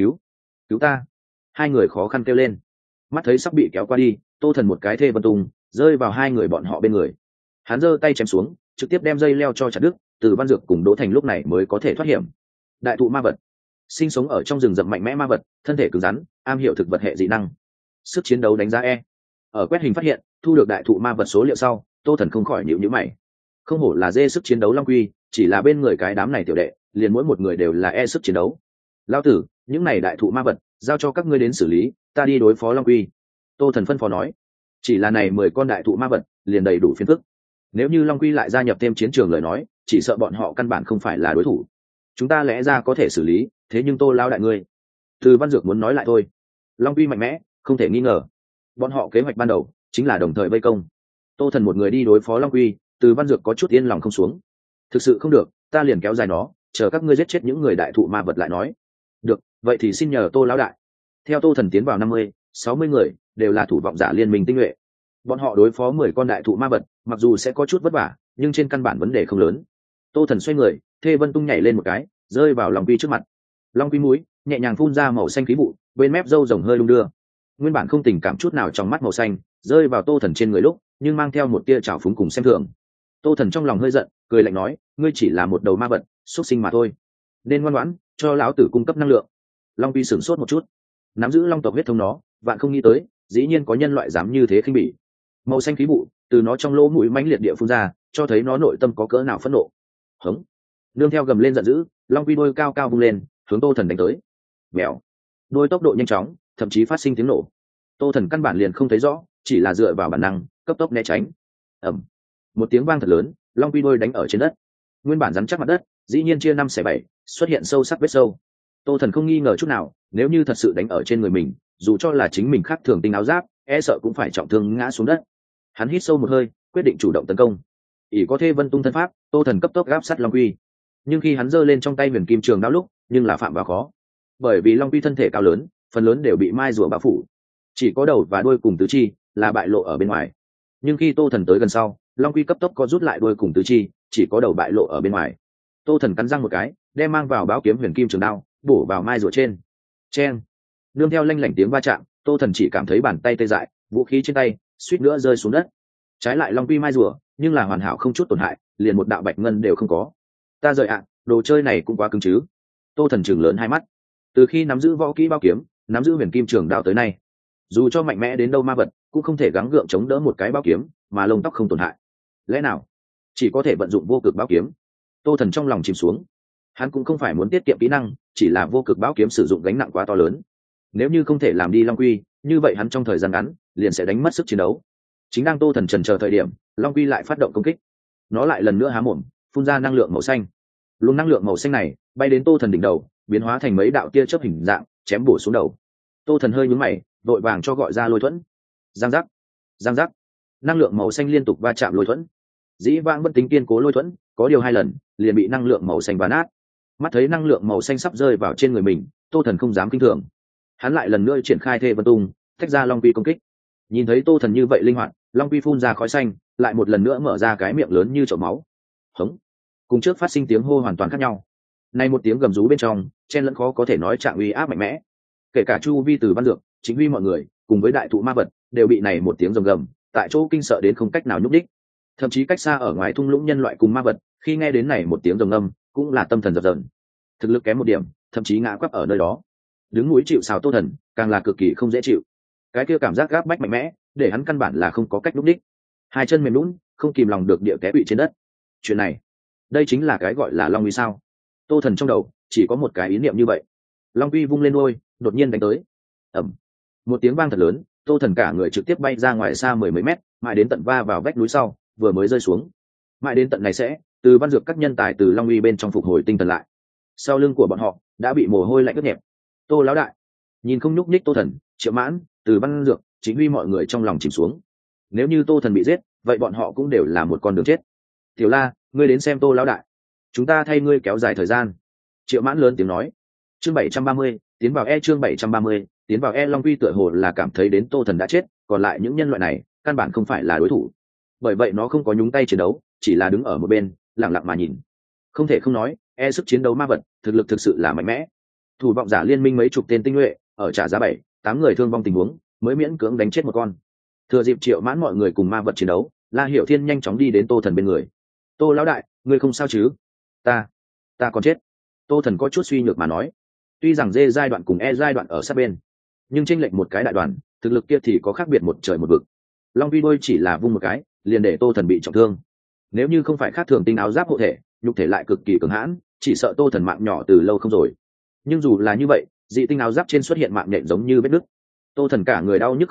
Speaker 1: Cứu ta! Hai người khó khăn kêu lên. Mắt thấy sắp bị kéo qua đi, Tô Thần một cái thê vân tung rơi vào hai người bọn họ bên người. Hắn giơ tay chém xuống, trực tiếp đem dây leo cho chặt đứt. Từ Văn Dược cùng Đỗ Thành lúc này mới có thể thoát hiểm. Đại thụ ma vật, sinh sống ở trong rừng rậm mạnh mẽ ma vật, thân thể cứng rắn, am hiểu thực vật hệ dị năng, sức chiến đấu đánh giá E. Ở quét hình phát hiện, thu được đại thụ ma vật số liệu sau, Tô Thần không khỏi nhíu nhíu mày. Không hổ là dê sức chiến đấu Long Quy, chỉ là bên người cái đám này tiểu đệ, liền mỗi một người đều là E sức chiến đấu. Lão tử, những này đại thụ ma vật, giao cho các ngươi đến xử lý, ta đi đối phó Long Quy. Tô Thần phân phó nói. Chỉ là này 10 con đại thụ ma vật liền đầy đủ phiền phức. Nếu như Long Quy lại gia nhập thêm chiến trường lời nói, chỉ sợ bọn họ căn bản không phải là đối thủ. Chúng ta lẽ ra có thể xử lý, thế nhưng Tô lão đại ngươi. Từ Văn Dược muốn nói lại thôi. Long Quy mạnh mẽ, không thể nghi ngờ. Bọn họ kế hoạch ban đầu chính là đồng thời vây công. Tô Thần một người đi đối phó Long Quy, Từ Văn Dược có chút yên lòng không xuống. Thực sự không được, ta liền kéo dài nó, chờ các ngươi giết chết những người đại thụ ma vật lại nói. Được, vậy thì xin nhờ Tô lão đại. Theo Tô Thần tiến vào 50-60 người, đều là thủ vọng giả liên minh tinh nhuệ. Bọn họ đối phó 10 con đại thụ ma vật, mặc dù sẽ có chút vất vả, nhưng trên căn bản vấn đề không lớn. Tô Thần xoay người, Thê Vân tung nhảy lên một cái, rơi vào Long Quy trước mặt. Long Quy mũi nhẹ nhàng phun ra màu xanh khí vụ, bên mép râu rồng hơi lung đưa. Nguyên bản không tình cảm chút nào trong mắt màu xanh, rơi vào Tô Thần trên người lúc, nhưng mang theo một tia trào phúng cùng xem thường. Tô Thần trong lòng hơi giận, cười lạnh nói, ngươi chỉ là một đầu ma vật, xuất sinh mà thôi, nên ngoan ngoãn cho lão tử cung cấp năng lượng. Long Quy sửng sốt một chút, nắm giữ long tộc huyết thống nó, vạn không nghĩ tới, dĩ nhiên có nhân loại dám như thế khinh bỉ. Màu xanh khí vụ từ nó trong lỗ mũi mãnh liệt địa phun ra, cho thấy nó nội tâm có cỡ nào phẫn nộ. Hống! Nương theo gầm lên giận dữ, Long Quy đôi cao cao vung lên, hướng Tô Thần đánh tới. Mèo! Đôi tốc độ nhanh chóng, thậm chí phát sinh tiếng nổ. Tô Thần căn bản liền không thấy rõ, chỉ là dựa vào bản năng cấp tốc né tránh. Ầm! Một tiếng vang thật lớn, Long Quy đôi đánh ở trên đất. Nguyên bản rắn chắc mặt đất, dĩ nhiên chia 5/7, xuất hiện sâu sắc vết sâu. Tô Thần không nghi ngờ chút nào, nếu như thật sự đánh ở trên người mình, dù cho là chính mình khác thường tinh áo giáp, e sợ cũng phải trọng thương ngã xuống đất. Hắn hít sâu một hơi, quyết định chủ động tấn công. ỷ có Thê Vân tung thân pháp, Tô Thần cấp tốc gáp sát Long Quy. Nhưng khi hắn giơ lên trong tay huyền kim trường đao lúc, nhưng là phạm vào khó. Bởi vì Long Quy thân thể cao lớn, phần lớn đều bị mai rùa bao phủ, chỉ có đầu và đuôi cùng tứ chi là bại lộ ở bên ngoài. Nhưng khi Tô Thần tới gần sau, Long Quy cấp tốc có rút lại đuôi cùng tứ chi, chỉ có đầu bại lộ ở bên ngoài. Tô Thần cắn răng một cái, đem mang vào báo kiếm huyền kim trường đao, bổ vào mai rùa trên. Chen! Nương theo lanh lảnh tiếng va chạm, Tô Thần chỉ cảm thấy bàn tay tê dại, vũ khí trên tay suýt nữa rơi xuống đất. Trái lại Long Quy mai rùa, nhưng là hoàn hảo không chút tổn hại, liền một đạo bạch ngân đều không có. Ta rời ạ, đồ chơi này cũng quá cứng chứ. Tô Thần trừng lớn hai mắt. Từ khi nắm giữ võ kỹ bao kiếm, nắm giữ huyền kim trường đao tới nay, dù cho mạnh mẽ đến đâu ma vật, cũng không thể gắng gượng chống đỡ một cái bao kiếm mà lông tóc không tổn hại. Lẽ nào chỉ có thể vận dụng vô cực bao kiếm? Tô Thần trong lòng chìm xuống. Hắn cũng không phải muốn tiết kiệm kỹ năng, chỉ là vô cực bao kiếm sử dụng gánh nặng quá to lớn. Nếu như không thể làm đi Long Quy, như vậy hắn trong thời gian ngắn liền sẽ đánh mất sức chiến đấu. Chính đang Tô Thần chần chờ thời điểm, Long Quy lại phát động công kích. Nó lại lần nữa há mồm, phun ra năng lượng màu xanh. Luồng năng lượng màu xanh này bay đến Tô Thần đỉnh đầu, biến hóa thành mấy đạo tia chớp hình dạng, chém bổ xuống đầu. Tô Thần hơi nhướng mày, vội vàng cho gọi ra lôi thuẫn. Giang giác, giang giác, năng lượng màu xanh liên tục va chạm lôi thuẫn. Dĩ vãng bất tính kiên cố lôi thuẫn, có điều 2 lần liền bị năng lượng màu xanh vá nát. Mắt thấy năng lượng màu xanh sắp rơi vào trên người mình, Tô Thần không dám kinh thường. Hắn lại lần nữa triển khai Thê Vân tung, tách ra Long Quy công kích. Nhìn thấy Tô Thần như vậy linh hoạt, Long Quy phun ra khói xanh, lại một lần nữa mở ra cái miệng lớn như chậu máu. Hống! Cùng trước phát sinh tiếng hô hoàn toàn khác nhau. Nay một tiếng gầm rú bên trong, chen lẫn khó có thể nói trạng uy áp mạnh mẽ. Kể cả Chu Vi Từ Văn Dược, Chính Huy mọi người, cùng với đại thụ ma vật, đều bị này một tiếng rồng gầm, tại chỗ kinh sợ đến không cách nào nhúc đích. Thậm chí cách xa ở ngoài thung lũng nhân loại cùng ma vật, khi nghe đến này một tiếng rồng ngâm, cũng là tâm thần dập dờn. Thực lực kém một điểm, thậm chí ngã quắp ở nơi đó. Đứng núi chịu sào Tô Thần, càng là cực kỳ không dễ chịu. Cái kia cảm giác gáp bách mạnh mẽ, để hắn căn bản là không có cách nhúc đích. Hai chân mềm nhũn, không kìm lòng được địa té bị trên đất. Chuyện này, đây chính là cái gọi là Long Uy sao? Tô Thần trong đầu chỉ có một cái ý niệm như vậy. Long Uy vung lên đuôi, đột nhiên đánh tới. Ầm! Một tiếng vang thật lớn, Tô Thần cả người trực tiếp bay ra ngoài xa 10 mấy mét, mãi đến tận va vào vách núi sau, vừa mới rơi xuống. Mãi đến tận này sẽ, Từ Văn Dược các nhân tài từ Long Uy bên trong phục hồi tinh thần lại. Sau lưng của bọn họ đã bị mồ hôi lạnh ướt nhẹp. Tô lão đại, nhìn không nhúc nhích Tô Thần, Triệu Mãn, Từ Văn Dược, Chính Huy mọi người trong lòng chìm xuống. Nếu như Tô Thần bị giết, vậy bọn họ cũng đều là một con đường chết. Tiểu La, ngươi đến xem Tô lão đại, chúng ta thay ngươi kéo dài thời gian. Triệu Mãn lớn tiếng nói. Chương 730, tiến vào chương 730, tiến vào Long Uy tựa hồ là cảm thấy đến Tô Thần đã chết, còn lại những nhân loại này căn bản không phải là đối thủ. Bởi vậy nó không có nhúng tay chiến đấu, chỉ là đứng ở một bên, lặng lặng mà nhìn. Không thể không nói, sức chiến đấu ma vật, thực lực thực sự là mạnh mẽ. Thủ vọng giả liên minh mấy chục tên tinh nhuệ, ở trả giá 7-8 người thương vong tình huống, mới miễn cưỡng đánh chết một con. Thừa dịp Triệu Mãn mọi người cùng ma vật chiến đấu, La Hiểu Thiên nhanh chóng đi đến Tô Thần bên người. Tô lão đại, ngươi không sao chứ? Ta còn chết. Tô Thần có chút suy nhược mà nói. Tuy rằng D giai đoạn cùng E giai đoạn ở sát bên, nhưng chênh lệch một cái đại đoàn, thực lực kia thì có khác biệt một trời một vực. Long Vi đôi chỉ là vung một cái, liền để Tô Thần bị trọng thương. Nếu như không phải khác thường tinh áo giáp hộ thể, nhục thể lại cực kỳ cường hãn, chỉ sợ Tô Thần mạng nhỏ từ lâu không rồi. Nhưng dù là như vậy, dị tinh áo giáp trên xuất hiện mạng nhện giống như vết nứt. Tô Thần cả người đau nhức không ngớt,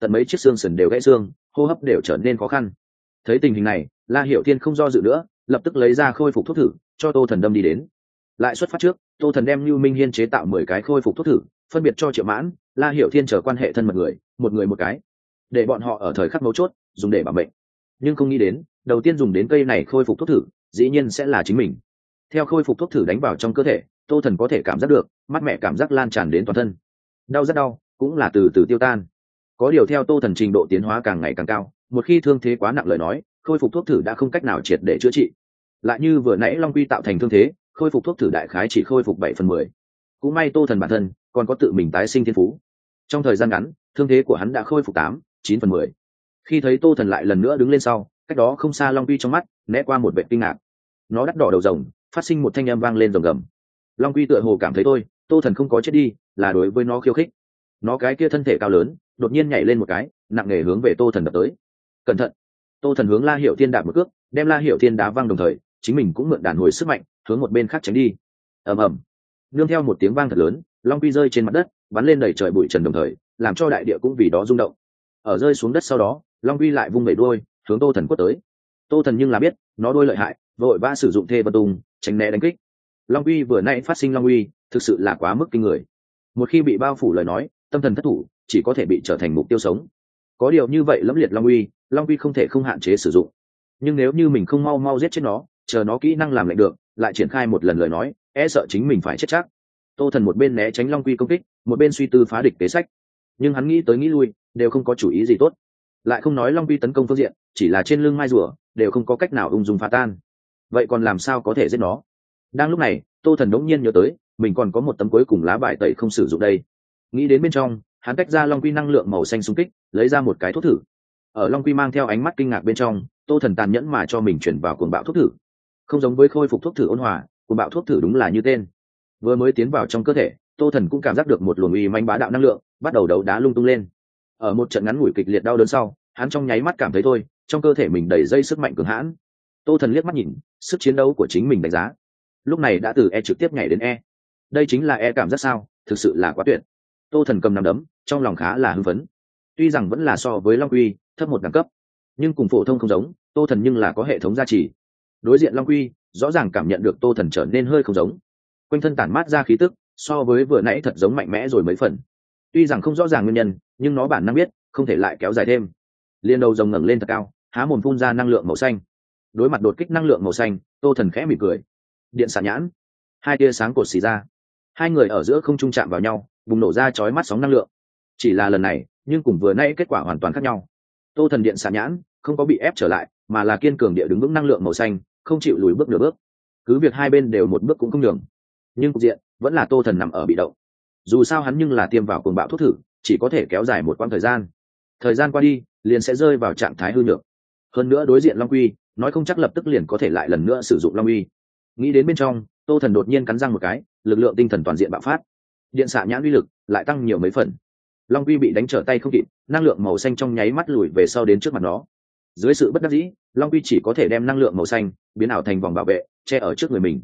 Speaker 1: tận mấy chiếc xương sườn đều gãy xương, hô hấp đều trở nên khó khăn. Thấy tình hình này, La Hiểu Thiên không do dự nữa, lập tức lấy ra khôi phục thuốc thử, cho Tô Thần đâm đi đến. Lại xuất phát trước, Tô Thần đem Lưu Minh Hiên chế tạo 10 cái khôi phục thuốc thử, phân biệt cho Triệu Mãn, La Hiểu Thiên chờ quan hệ thân mật người một cái, để bọn họ ở thời khắc mấu chốt dùng để bảo mệnh. Nhưng không nghĩ đến, đầu tiên dùng đến cây này khôi phục thuốc thử, dĩ nhiên sẽ là chính mình. Theo khôi phục thuốc thử đánh vào trong cơ thể, Tô Thần có thể cảm giác được mát mẻ cảm giác lan tràn đến toàn thân. Đau rất đau, cũng là từ từ tiêu tan. Có điều theo Tô Thần trình độ tiến hóa càng ngày càng cao, một khi thương thế quá nặng lời nói, khôi phục thuốc thử đã không cách nào triệt để chữa trị. Lại như vừa nãy Long Quy tạo thành thương thế, khôi phục thuốc thử đại khái chỉ khôi phục 7/10. Cũng may Tô Thần bản thân còn có tự mình tái sinh thiên phú. Trong thời gian ngắn, thương thế của hắn đã khôi phục 8-9/10. Khi thấy Tô Thần lại lần nữa đứng lên sau, cách đó không xa Long Quy trong mắt né qua một vẻ kinh ngạc. Nó đắt đỏ đầu rồng, phát sinh một thanh âm vang lên rồng gầm. Long Quy tựa hồ cảm thấy Tô Thần không có chết đi, là đối với nó khiêu khích. Nó cái kia thân thể cao lớn, đột nhiên nhảy lên một cái, nặng nề hướng về Tô Thần đập tới. Cẩn thận! Tô Thần hướng La Hiểu Thiên đạp một cước, đem La Hiểu Thiên đá văng, đồng thời chính mình cũng mượn đàn hồi sức mạnh, hướng một bên khác tránh đi. Ầm ầm! Nương theo một tiếng vang thật lớn, Long Quy rơi trên mặt đất, bắn lên đầy trời bụi trần, đồng thời làm cho đại địa cũng vì đó rung động. Ở rơi xuống đất sau đó, Long Quy lại vung vẩy đuôi, hướng Tô Thần quất tới. Tô Thần nhưng là biết nó đuôi lợi hại, vội vã sử dụng Thê Vân Tung tránh né đánh kích. Long Quy vừa nãy phát sinh Long Uy thực sự là quá mức kinh người. Một khi bị bao phủ lời nói, tâm thần thất thủ, chỉ có thể bị trở thành mục tiêu sống. Có điều như vậy lẫm liệt Long Uy không thể không hạn chế sử dụng. Nhưng nếu như mình không mau mau giết chết nó, chờ nó kỹ năng làm lệnh được, lại triển khai một lần lời nói, e sợ chính mình phải chết chắc. Tô Thần một bên né tránh Long Uy công kích, một bên suy tư phá địch kế sách. Nhưng hắn nghĩ tới nghĩ lui, đều không có chủ ý gì tốt. Lại không nói Long Uy tấn công phương diện, chỉ là trên lưng mai rùa, đều không có cách nào ung dung phá tan. Vậy còn làm sao có thể giết nó? Đang lúc này, Tô Thần đống nhiên nhớ tới, mình còn có một tấm cuối cùng lá bài tẩy không sử dụng đây. Nghĩ đến bên trong, hắn tách ra Long Quy năng lượng màu xanh xung kích, lấy ra một cái thuốc thử. Ở Long Quy mang theo ánh mắt kinh ngạc bên trong, Tô Thần tàn nhẫn mà cho mình chuyển vào cuồng bạo thuốc thử. Không giống với khôi phục thuốc thử ôn hòa, cuồng bạo thuốc thử đúng là như tên. Vừa mới tiến vào trong cơ thể, Tô Thần cũng cảm giác được một luồng uy manh bá đạo năng lượng, bắt đầu đấu đá lung tung lên. Ở một trận ngắn ngủi kịch liệt đau đớn sau, hắn trong nháy mắt cảm thấy trong cơ thể mình đầy dây sức mạnh cường hãn. Tô Thần liếc mắt nhìn, sức chiến đấu của chính mình đánh giá. Lúc này đã từ E trực tiếp nhảy đến E. Đây chính là E cảm giác sao, thực sự là quá tuyệt. Tô Thần cầm nắm đấm, trong lòng khá là hưng phấn. Tuy rằng vẫn là so với Long Quy thấp một đẳng cấp, nhưng cùng phổ thông không giống, Tô Thần nhưng là có hệ thống gia trì. Đối diện Long Quy, rõ ràng cảm nhận được Tô Thần trở nên hơi không giống. Quanh thân tản mát ra khí tức, so với vừa nãy thật giống mạnh mẽ rồi mấy phần. Tuy rằng không rõ ràng nguyên nhân, nhưng nó bản năng biết, không thể lại kéo dài thêm. Liên đầu rồng ngẩng lên thật cao, há mồm phun ra năng lượng màu xanh. Đối mặt đột kích năng lượng màu xanh, Tô Thần khẽ mỉm cười. Điện xạ nhãn, hai tia sáng cột xì ra, hai người ở giữa không trung chạm vào nhau, bùng nổ ra chói mắt sóng năng lượng. Chỉ là lần này, nhưng cùng vừa nãy kết quả hoàn toàn khác nhau. Tô Thần điện xạ nhãn không có bị ép trở lại, mà là kiên cường địa đứng vững năng lượng màu xanh, không chịu lùi bước nửa bước. Cứ việc hai bên đều một bước cũng không nhường, nhưng cục diện vẫn là Tô Thần nằm ở bị động. Dù sao hắn nhưng là tiêm vào cuồng bạo thuốc thử, chỉ có thể kéo dài một quãng thời gian. Thời gian qua đi, liền sẽ rơi vào trạng thái hư nhược. Hơn nữa đối diện Long Quy, nói không chắc lập tức liền có thể lại lần nữa sử dụng Long Uy. Nghĩ đến bên trong, Tô Thần đột nhiên cắn răng một cái, lực lượng tinh thần toàn diện bạo phát. Điện xạ nhãn uy lực lại tăng nhiều mấy phần. Long Uy bị đánh trở tay không kịp, năng lượng màu xanh trong nháy mắt lùi về sau đến trước mặt nó. Dưới sự bất đắc dĩ, Long Uy chỉ có thể đem năng lượng màu xanh biến ảo thành vòng bảo vệ, che ở trước người mình.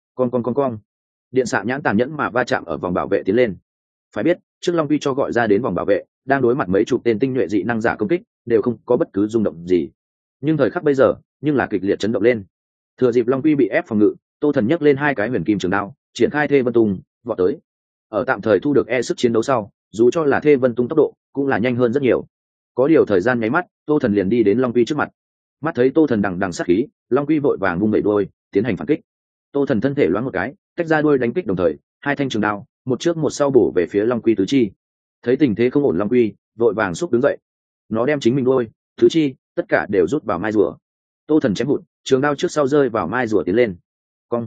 Speaker 1: Con. Điện xạ nhãn tàn nhẫn mà va chạm ở vòng bảo vệ tiến lên. Phải biết, trước Long Uy cho gọi ra đến vòng bảo vệ, đang đối mặt mấy chục tên tinh nhuệ dị năng giả công kích, đều không có bất cứ rung động gì. Nhưng thời khắc bây giờ, nhưng là kịch liệt chấn động lên. Thừa dịp Long Uy bị ép phòng ngự, Tô Thần nhấc lên hai cái huyền kim trường đao, triển khai Thê Vân Tung, vọt tới. Ở tạm thời thu được E sức chiến đấu sau, dù cho là Thê Vân Tung tốc độ, cũng là nhanh hơn rất nhiều. Có điều thời gian nháy mắt, Tô Thần liền đi đến Long Uy trước mặt. Mắt thấy Tô Thần đằng sát khí, Long Uy vội vàng vung vẩy đuôi, tiến hành phản kích. Tô Thần thân thể loáng một cái, tách ra đuôi đánh kích, đồng thời, hai thanh trường đao, một trước một sau bổ về phía Long Uy tứ chi. Thấy tình thế không ổn, Long Uy vội vàng xúc đứng dậy. Nó đem chính mình đuôi, tứ chi, tất cả đều rút vào mai rùa. Tô Thần chém hụt, trường đao trước sau rơi vào mai rùa tiến lên. Cong.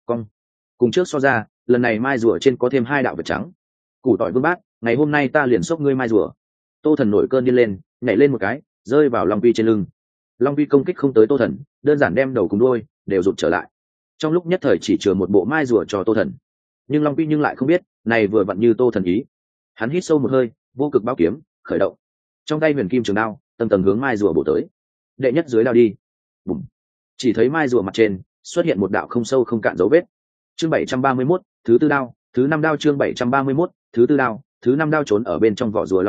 Speaker 1: Cùng trước so ra, lần này mai rùa trên có thêm hai đạo vật trắng. Củ tỏi vương bát, ngày hôm nay ta liền xốc ngươi mai rùa. Tô Thần nổi cơn điên lên, nhảy lên một cái, rơi vào Long Uy trên lưng. Long Uy công kích không tới Tô Thần, đơn giản đem đầu cùng đuôi đều rụt trở lại. Trong lúc nhất thời chỉ chừa một bộ mai rùa cho Tô Thần. Nhưng Long Uy nhưng lại không biết, này vừa vặn như Tô Thần ý. Hắn hít sâu một hơi, vô cực bao kiếm khởi động. Trong tay huyền kim trường đao, tầng tầng hướng mai rùa bổ tới. Đệ nhất dưới đao đi. Bùm. Chỉ thấy mai rùa mặt trên xuất hiện một đạo không sâu không cạn dấu vết. Chương 731, thứ tư đao, thứ năm đao. Chương 731, thứ tư đao, thứ năm đao. Trốn ở bên trong vỏ rùa Long Uy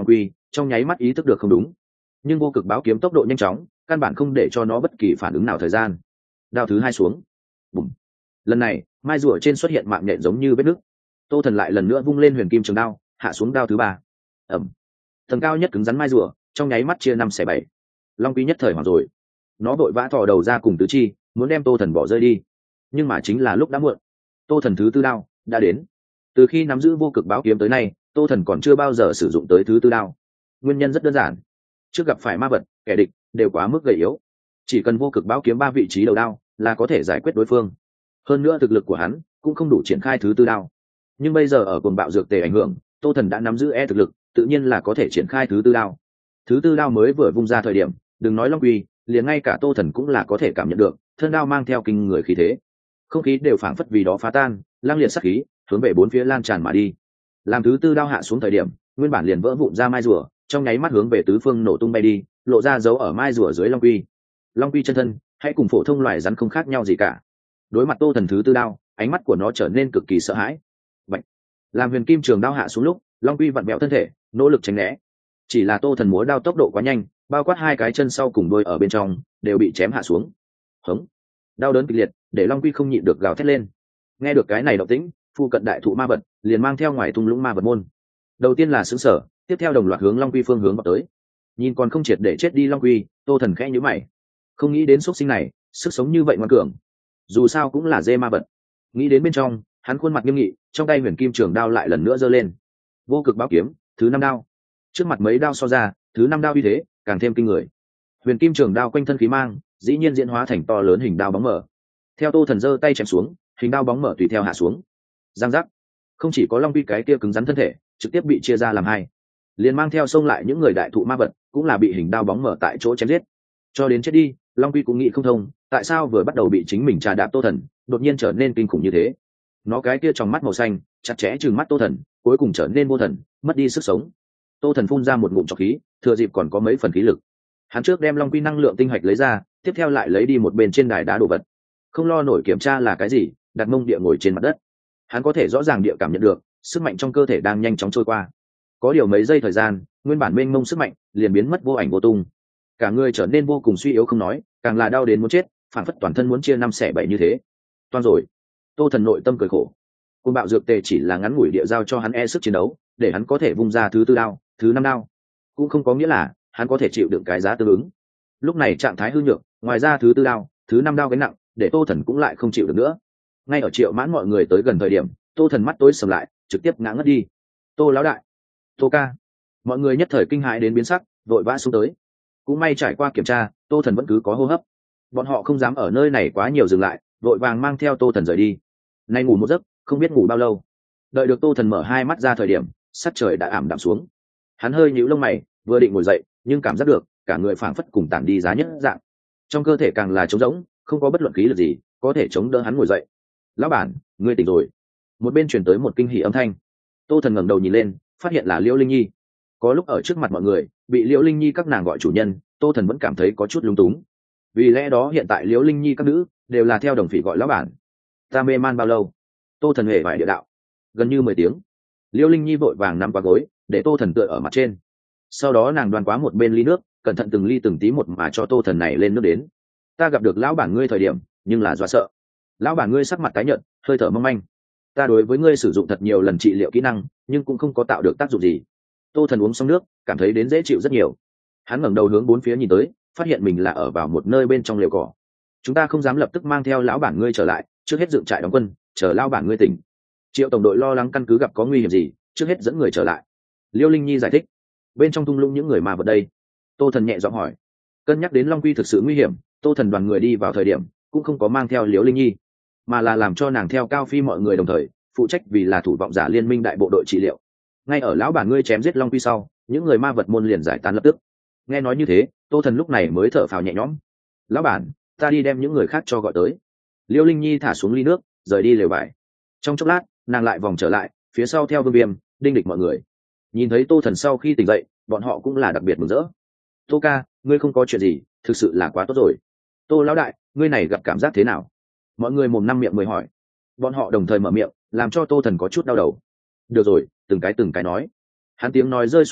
Speaker 1: trong nháy mắt ý thức được không đúng, nhưng vô cực báo kiếm tốc độ nhanh chóng, căn bản không để cho nó bất kỳ phản ứng nào thời gian. Đao thứ hai xuống, bùm. Lần này mai rùa trên xuất hiện mạng nhện giống như vết nứt. Tô Thần lại lần nữa vung lên huyền kim trường đao, hạ xuống đao thứ ba. Ẩm. Tầng cao nhất cứng rắn mai rùa, trong nháy mắt chia 5/7. Long Quy nhất thời hoảng rồi, nó vội vã thò đầu ra cùng tứ chi, muốn đem Tô Thần bỏ rơi đi, nhưng mà chính là lúc đã muộn. Tô Thần thứ tư đao đã đến. Từ khi nắm giữ vô cực báo kiếm tới nay, Tô Thần còn chưa bao giờ sử dụng tới thứ tư đao. Nguyên nhân rất đơn giản, trước gặp phải ma vật, kẻ địch đều quá mức gầy yếu, chỉ cần vô cực báo kiếm 3 vị trí đầu đao là có thể giải quyết đối phương. Hơn nữa thực lực của hắn cũng không đủ triển khai thứ tư đao. Nhưng bây giờ ở cuồng bạo dược tề ảnh hưởng, Tô Thần đã nắm giữ thực lực, tự nhiên là có thể triển khai thứ tư đao. Thứ tư đao mới vừa vung ra thời điểm, đừng nói Long Quy, liền ngay cả Tô Thần cũng là có thể cảm nhận được, thân đao mang theo kinh người khí thế, không khí đều phảng phất vì đó phá tan, lang liệt sát khí hướng về bốn phía lan tràn mà đi. Làm thứ tư đao hạ xuống thời điểm, nguyên bản liền vỡ vụn ra mai rùa, trong nháy mắt hướng về tứ phương nổ tung bay đi, lộ ra dấu ở mai rùa dưới Long Quy. Long Quy chân thân hãy cùng phổ thông loài rắn không khác nhau gì cả. Đối mặt Tô Thần thứ tư đao, ánh mắt của nó trở nên cực kỳ sợ hãi. Bạch. Làm huyền kim trường đao hạ xuống lúc, Long Quy vặn vẹo thân thể, nỗ lực tránh né. Chỉ là Tô Thần múa đao tốc độ quá nhanh, bao quát hai cái chân sau cùng đuôi ở bên trong đều bị chém hạ xuống. Hống. Đau đớn kịch liệt để Long Quy không nhịn được gào thét lên. Nghe được cái này động tĩnh, phu cận đại thụ ma vật liền mang theo ngoài thung lũng ma vật môn. Đầu tiên là sững sờ, tiếp theo đồng loạt hướng Long Quy phương hướng vào tới. Nhìn còn không triệt để chết đi Long Quy, Tô Thần khẽ nhíu mày. Không nghĩ đến xuất sinh này sức sống như vậy ngoan cường, dù sao cũng là dê ma vật. Nghĩ đến bên trong, hắn khuôn mặt nghiêm nghị, trong tay huyền kim trường đao lại lần nữa giơ lên. Vô cực báo kiếm thứ 5 đao. Trước mặt mấy đao so ra, thứ 5 đao uy thế càng thêm kinh người. Huyền kim trường đao quanh thân khí mang dĩ nhiên diễn hóa thành to lớn hình đao bóng mở. Theo Tô Thần giơ tay chém xuống, hình đao bóng mở tùy theo hạ xuống. Giang giác. Không chỉ có Long Quy cái kia cứng rắn thân thể trực tiếp bị chia ra làm hai, liền mang theo xông lại những người đại thụ ma vật cũng là bị hình đao bóng mở tại chỗ chém giết. Cho đến chết đi, Long Quy cũng nghĩ không thông, tại sao vừa bắt đầu bị chính mình trà đạp Tô Thần, đột nhiên trở nên kinh khủng như thế. Nó cái kia trong mắt màu xanh chặt chẽ trừng mắt Tô Thần, cuối cùng trở nên vô thần, mất đi sức sống. Tô Thần phun ra một ngụm trọc khí, thừa dịp còn có mấy phần khí lực, hắn trước đem Long Quy năng lượng tinh hạch lấy ra, tiếp theo lại lấy đi một bên trên đài đá đồ vật, không lo nổi kiểm tra là cái gì, đặt mông địa ngồi trên mặt đất. Hắn có thể rõ ràng địa cảm nhận được sức mạnh trong cơ thể đang nhanh chóng trôi qua. Có điều mấy giây thời gian, nguyên bản mênh mông sức mạnh liền biến mất vô ảnh vô tung. Cả người trở nên vô cùng suy yếu không nói, càng là đau đến muốn chết, phản phất toàn thân muốn chia 5/7 như thế. Toan rồi. Tô Thần nội tâm cười khổ. Côn bạo dược tề chỉ là ngắn ngủi địa giao cho hắn sức chiến đấu, để hắn có thể vung ra thứ tư đao, thứ 5 đao, cũng không có nghĩa là hắn có thể chịu đựng cái giá tương ứng. Lúc này trạng thái hư nhược, ngoài ra thứ tư đao, thứ 5 đao gánh nặng, để Tô Thần cũng lại không chịu được nữa. Ngay ở Triệu Mãn mọi người tới gần thời điểm, Tô Thần mắt tối sầm lại, trực tiếp ngã ngất đi. Tô lão đại, Tô ca. Mọi người nhất thời kinh hãi đến biến sắc, vội vã xuống tới. Cũng may trải qua kiểm tra, Tô Thần vẫn cứ có hô hấp. Bọn họ không dám ở nơi này quá nhiều dừng lại, vội vàng mang theo Tô Thần rời đi. Nay ngủ một giấc, không biết ngủ bao lâu. Đợi được Tô Thần mở hai mắt ra thời điểm, sắc trời đã ảm đạm xuống. Hắn hơi nhíu lông mày, vừa định ngồi dậy, nhưng cảm giác được cả người phảng phất cùng tản đi giá nhất dạng. Trong cơ thể càng là trống rỗng, không có bất luận khí lực gì có thể chống đỡ hắn ngồi dậy. Lão bản, ngươi tỉnh rồi. Một bên truyền tới một kinh hỉ âm thanh. Tô Thần ngẩng đầu nhìn lên, phát hiện là Liễu Linh Nhi. Có lúc ở trước mặt mọi người bị Liễu Linh Nhi các nàng gọi chủ nhân, Tô Thần vẫn cảm thấy có chút lung túng. Vì lẽ đó hiện tại Liễu Linh Nhi các nữ đều là theo đồng phỉ gọi lão bản. Ta mê man bao lâu? Tô Thần hề vải địa đạo. Gần như 10 tiếng. Liễu Linh Nhi vội vàng nằm qua gối, để Tô Thần tựa ở mặt trên. Sau đó nàng đoan quá một bên ly nước, cẩn thận từng ly từng tí một mà cho Tô Thần này lên nước đến. Ta gặp được lão bản ngươi thời điểm, nhưng là dọa sợ. Lão bản ngươi sắc mặt tái nhợt, hơi thở mong manh. Ta đối với ngươi sử dụng thật nhiều lần trị liệu kỹ năng, nhưng cũng không có tạo được tác dụng gì. Tô Thần uống xong nước, cảm thấy đến dễ chịu rất nhiều. Hắn ngẩng đầu hướng bốn phía nhìn tới, phát hiện mình là ở vào một nơi bên trong liều cỏ. Chúng ta không dám lập tức mang theo lão bản ngươi trở lại, trước hết dựng trại đóng quân, chờ lão bản ngươi tỉnh. Triệu tổng đội lo lắng căn cứ gặp có nguy hiểm gì, trước hết dẫn người trở lại. Liêu Linh Nhi giải thích. Bên trong thung lũng những người mà vào đây. Tô Thần nhẹ giọng hỏi. Cân nhắc đến Long Quy thực sự nguy hiểm, Tô Thần đoàn người đi vào thời điểm cũng không có mang theo Liễu Linh Nhi, mà là làm cho nàng theo Cao Phi mọi người đồng thời phụ trách, vì là thủ vọng giả liên minh đại bộ đội trị liệu. Ngay ở lão bản ngươi chém giết Long Quy sau, những người ma vật môn liền giải tán lập tức. Nghe nói như thế, Tô Thần lúc này mới thở phào nhẹ nhõm. Lão bản, ta đi đem những người khác cho gọi tới. Liễu Linh Nhi thả xuống ly nước, rời đi lều vải. Trong chốc lát, nàng lại vòng trở lại, phía sau theo Vương Viêm, Đinh Địch mọi người. Nhìn thấy Tô Thần sau khi tỉnh dậy, bọn họ cũng là đặc biệt mừng rỡ. Tô ca, ngươi không có chuyện gì, thực sự là quá tốt rồi. Tô lão đại, ngươi này gặp cảm giác thế nào? Mọi người mồm năm miệng mười hỏi. Bọn họ đồng thời mở miệng, làm cho Tô Thần có chút đau đầu. Được rồi, từng cái nói. Hắn tiếng nói rơi xuống đất,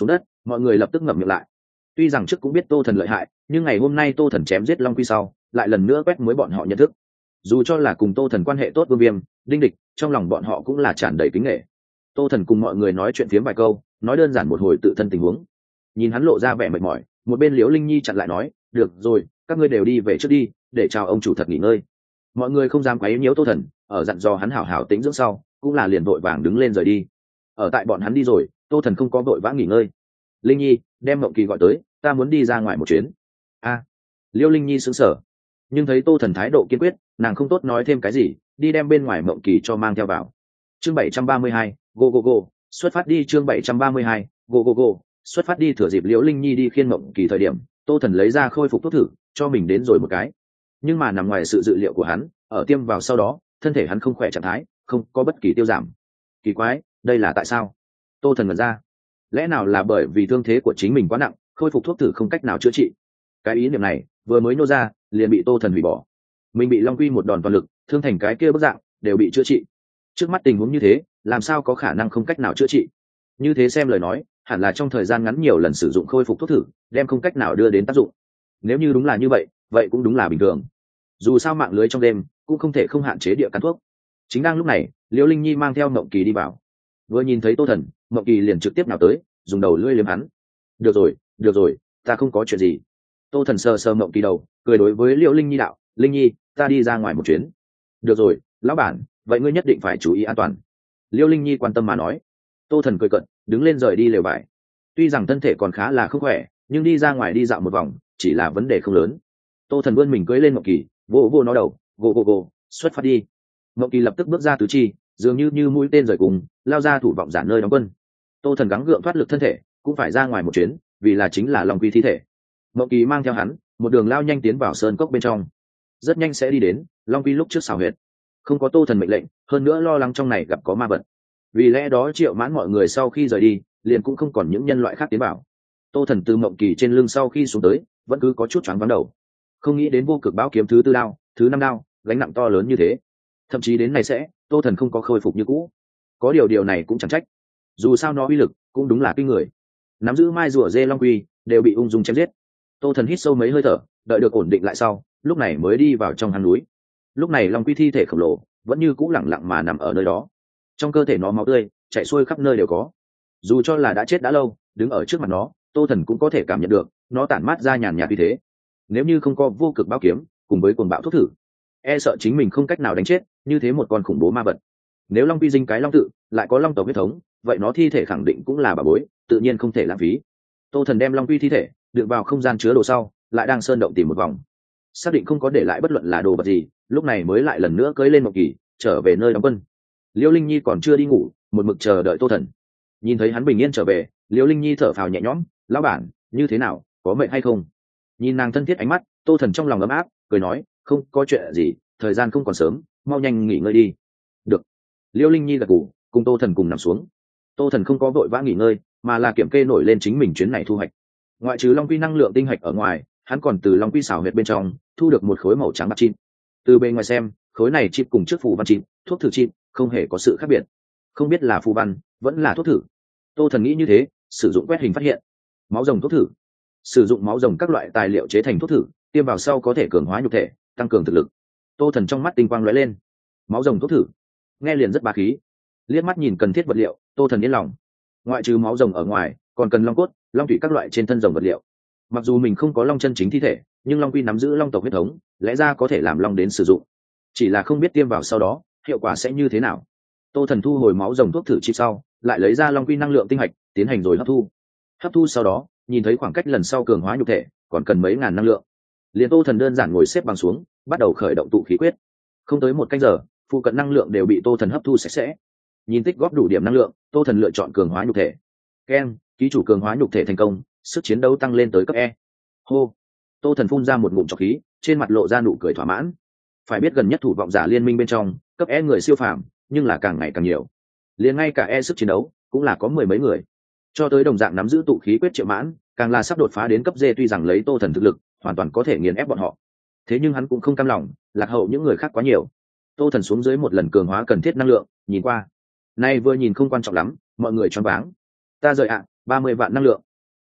Speaker 1: mọi người lập tức ngậm miệng lại. Tuy rằng trước cũng biết Tô Thần lợi hại, nhưng ngày hôm nay Tô Thần chém giết Long Quy sau, lại lần nữa quét mới bọn họ nhận thức. Dù cho là cùng Tô Thần quan hệ tốt Vương Viêm, Đinh Địch, trong lòng bọn họ cũng là tràn đầy kính nể. Tô Thần cùng mọi người nói chuyện phiếm vài câu, nói đơn giản một hồi tự thân tình huống. Nhìn hắn lộ ra vẻ mệt mỏi, một bên Liễu Linh Nhi chặn lại nói, được rồi, các ngươi đều đi về trước đi, để chào ông chủ thật nghỉ ngơi. Mọi người không dám quấy nhiễu Tô Thần, ở dặn dò hắn hảo hảo tĩnh dưỡng sau, cũng là liền vội vàng đứng lên rời đi. Ở tại bọn hắn đi rồi, Tô Thần không có vội vã nghỉ ngơi. Linh Nhi, đem Mộng Kỳ gọi tới, ta muốn đi ra ngoài một chuyến. A. Liễu Linh Nhi sững sờ, nhưng thấy Tô Thần thái độ kiên quyết, nàng không tốt nói thêm cái gì, đi đem bên ngoài Mộng Kỳ cho mang theo vào. Chương 732, go go go, xuất phát đi. Chương 732, go go go, xuất phát đi. Thừa dịp Liễu Linh Nhi đi khiên Mộng Kỳ thời điểm, Tô Thần lấy ra khôi phục thuốc thử, cho mình đến rồi một cái. Nhưng mà nằm ngoài sự dự liệu của hắn, ở tiêm vào sau đó, thân thể hắn không khỏe trạng thái, không có bất kỳ tiêu giảm. Kỳ quái, đây là tại sao? Tô Thần ngẩn ra. Lẽ nào là bởi vì thương thế của chính mình quá nặng, khôi phục thuốc thử không cách nào chữa trị? Cái ý niệm này vừa mới nô ra, liền bị Tô Thần hủy bỏ. Mình bị Long Quy một đòn toàn lực, thương thành cái kia bức dạng, đều bị chữa trị. Trước mắt tình huống như thế, làm sao có khả năng không cách nào chữa trị? Như thế xem lời nói, hẳn là trong thời gian ngắn nhiều lần sử dụng khôi phục thuốc thử, đem không cách nào đưa đến tác dụng. Nếu như đúng là như vậy, vậy cũng đúng là bình thường. Dù sao mạng lưới trong đêm cũng không thể không hạn chế địa cắn thuốc. Chính đang lúc này, Liễu Linh Nhi mang theo Mộng Kỳ đi vào. Vừa nhìn thấy Tô Thần, Mộng Kỳ liền trực tiếp nào tới, dùng đầu lưỡi liếm hắn. Được rồi, ta không có chuyện gì. Tô Thần sờ sờ Mộng Kỳ đầu, cười đối với Liễu Linh Nhi đạo, Linh Nhi, ta đi ra ngoài một chuyến. Được rồi, lão bản, vậy ngươi nhất định phải chú ý an toàn. Liễu Linh Nhi quan tâm mà nói. Tô Thần cười cận, đứng lên rời đi lều vải. Tuy rằng thân thể còn khá là không khỏe, nhưng đi ra ngoài đi dạo một vòng chỉ là vấn đề không lớn. Tô Thần vươn mình cưỡi lên Mộng Kỳ, vô vô nó đầu, go, xuất phát đi. Mộng Kỳ lập tức bước ra tứ chi, dường như mũi tên rời cùng, lao ra thủ vọng giả nơi đóng quân. Tô Thần gắng gượng thoát lực thân thể, cũng phải ra ngoài một chuyến, vì là chính là Long Quy thi thể. Mộng Kỳ mang theo hắn, một đường lao nhanh tiến vào sơn cốc bên trong. Rất nhanh sẽ đi đến Long Quy lúc trước xào huyệt. Không có Tô Thần mệnh lệnh, hơn nữa lo lắng trong này gặp có ma vật. Vì lẽ đó Triệu Mãn mọi người sau khi rời đi, liền cũng không còn những nhân loại khác tiến vào. Tô Thần từ Mộng Kỳ trên lưng sau khi xuống tới, vẫn cứ có chút choáng váng đầu. Không nghĩ đến vô cực báo kiếm thứ 4 đao, thứ 5 đao, gánh nặng to lớn như thế. Thậm chí đến này sẽ, Tô Thần không có khôi phục như cũ. Có điều này cũng chẳng trách. Dù sao nó uy lực cũng đúng là kinh người. Nắm giữ mai rùa dê Long Quy đều bị ung dung chém giết. Tô Thần hít sâu mấy hơi thở, đợi được ổn định lại sau, lúc này mới đi vào trong hang núi. Lúc này Long Quy thi thể khổng lồ vẫn như cũ lẳng lặng mà nằm ở nơi đó. Trong cơ thể nó máu tươi chảy xuôi khắp nơi đều có. Dù cho là đã chết đã lâu, đứng ở trước mặt nó, Tô Thần cũng có thể cảm nhận được nó tản mát ra nhàn nhạt uy thế. Nếu như không có vô cực báo kiếm cùng với cuồng bạo thuốc thử, e sợ chính mình không cách nào đánh chết như thế một con khủng bố ma vật. Nếu Long Quy dinh cái Long tự lại có Long tộc huyết thống, vậy nó thi thể khẳng định cũng là bảo bối, tự nhiên không thể lãng phí. Tô Thần đem Long Quy thi thể được vào không gian chứa đồ sau, lại đang sơn động tìm một vòng, xác định không có để lại bất luận là đồ vật gì, lúc này mới lại lần nữa cưỡi lên Mộng Kỳ trở về nơi đóng quân. Liễu Linh Nhi còn chưa đi ngủ, một mực chờ đợi Tô Thần. Nhìn thấy hắn bình yên trở về, Liễu Linh Nhi thở phào nhẹ nhõm, lão bản, như thế nào, có mệt hay không? Nhìn nàng thân thiết ánh mắt, Tô Thần trong lòng ấm áp, cười nói, không có chuyện gì, thời gian không còn sớm, mau nhanh nghỉ ngơi đi. Được. Liễu Linh Nhi gật gù, cùng Tô Thần cùng nằm xuống. Tô Thần không có vội vã nghỉ ngơi, mà là kiểm kê nổi lên chính mình chuyến này thu hoạch. Ngoại trừ Long Quy năng lượng tinh hạch ở ngoài, hắn còn từ Long Quy xảo huyệt bên trong thu được một khối màu trắng bạc chim. Từ bên ngoài xem, khối này chip cùng trước phù văn chip, thuốc thử chip, không hề có sự khác biệt. Không biết là phù văn, vẫn là thuốc thử. Tô Thần nghĩ như thế, sử dụng quét hình phát hiện. Máu rồng thuốc thử. Sử dụng máu rồng các loại tài liệu chế thành thuốc thử, tiêm vào sau có thể cường hóa nhục thể, tăng cường thực lực. Tô Thần trong mắt tinh quang lóe lên. Máu rồng thuốc thử, nghe liền rất bá khí. Liếc mắt nhìn cần thiết vật liệu, Tô Thần yên lòng. Ngoại trừ máu rồng ở ngoài, còn cần long cốt, long thủy các loại trên thân rồng vật liệu. Mặc dù mình không có long chân chính thi thể, nhưng Long Quy nắm giữ long tộc huyết thống, lẽ ra có thể làm long đến sử dụng. Chỉ là không biết tiêm vào sau đó, hiệu quả sẽ như thế nào. Tô Thần thu hồi máu rồng thuốc thử chip sau, lại lấy ra Long Quy năng lượng tinh hạch, tiến hành rồi hấp thu. Hấp thu sau đó, nhìn thấy khoảng cách lần sau cường hóa nhục thể, còn cần mấy ngàn năng lượng. Liền Tô Thần đơn giản ngồi xếp bằng xuống, bắt đầu khởi động tụ khí quyết. Không tới 1 canh giờ, phụ cận năng lượng đều bị Tô Thần hấp thu sạch sẽ. Nhìn tích góp đủ điểm năng lượng, Tô Thần lựa chọn cường hóa nhục thể. Ken, ký chủ cường hóa nhục thể thành công, sức chiến đấu tăng lên tới cấp E. Hô. Tô Thần phun ra một ngụm trọc khí, trên mặt lộ ra nụ cười thỏa mãn. Phải biết gần nhất thủ vọng giả liên minh bên trong, cấp E người siêu phàm, nhưng là càng ngày càng nhiều. Liền ngay cả E sức chiến đấu cũng là có 10 mấy người. Cho tới đồng dạng nắm giữ tụ khí quyết Triệu Mãn, càng là sắp đột phá đến cấp D, tuy rằng lấy Tô Thần thực lực, hoàn toàn có thể nghiền ép bọn họ. Thế nhưng hắn cũng không cam lòng, lạc hậu những người khác quá nhiều. Tô Thần xuống dưới một lần cường hóa cần thiết năng lượng, nhìn qua. Nay vừa nhìn không quan trọng lắm, mọi người choáng váng. Ta rời ạ, 30 vạn năng lượng.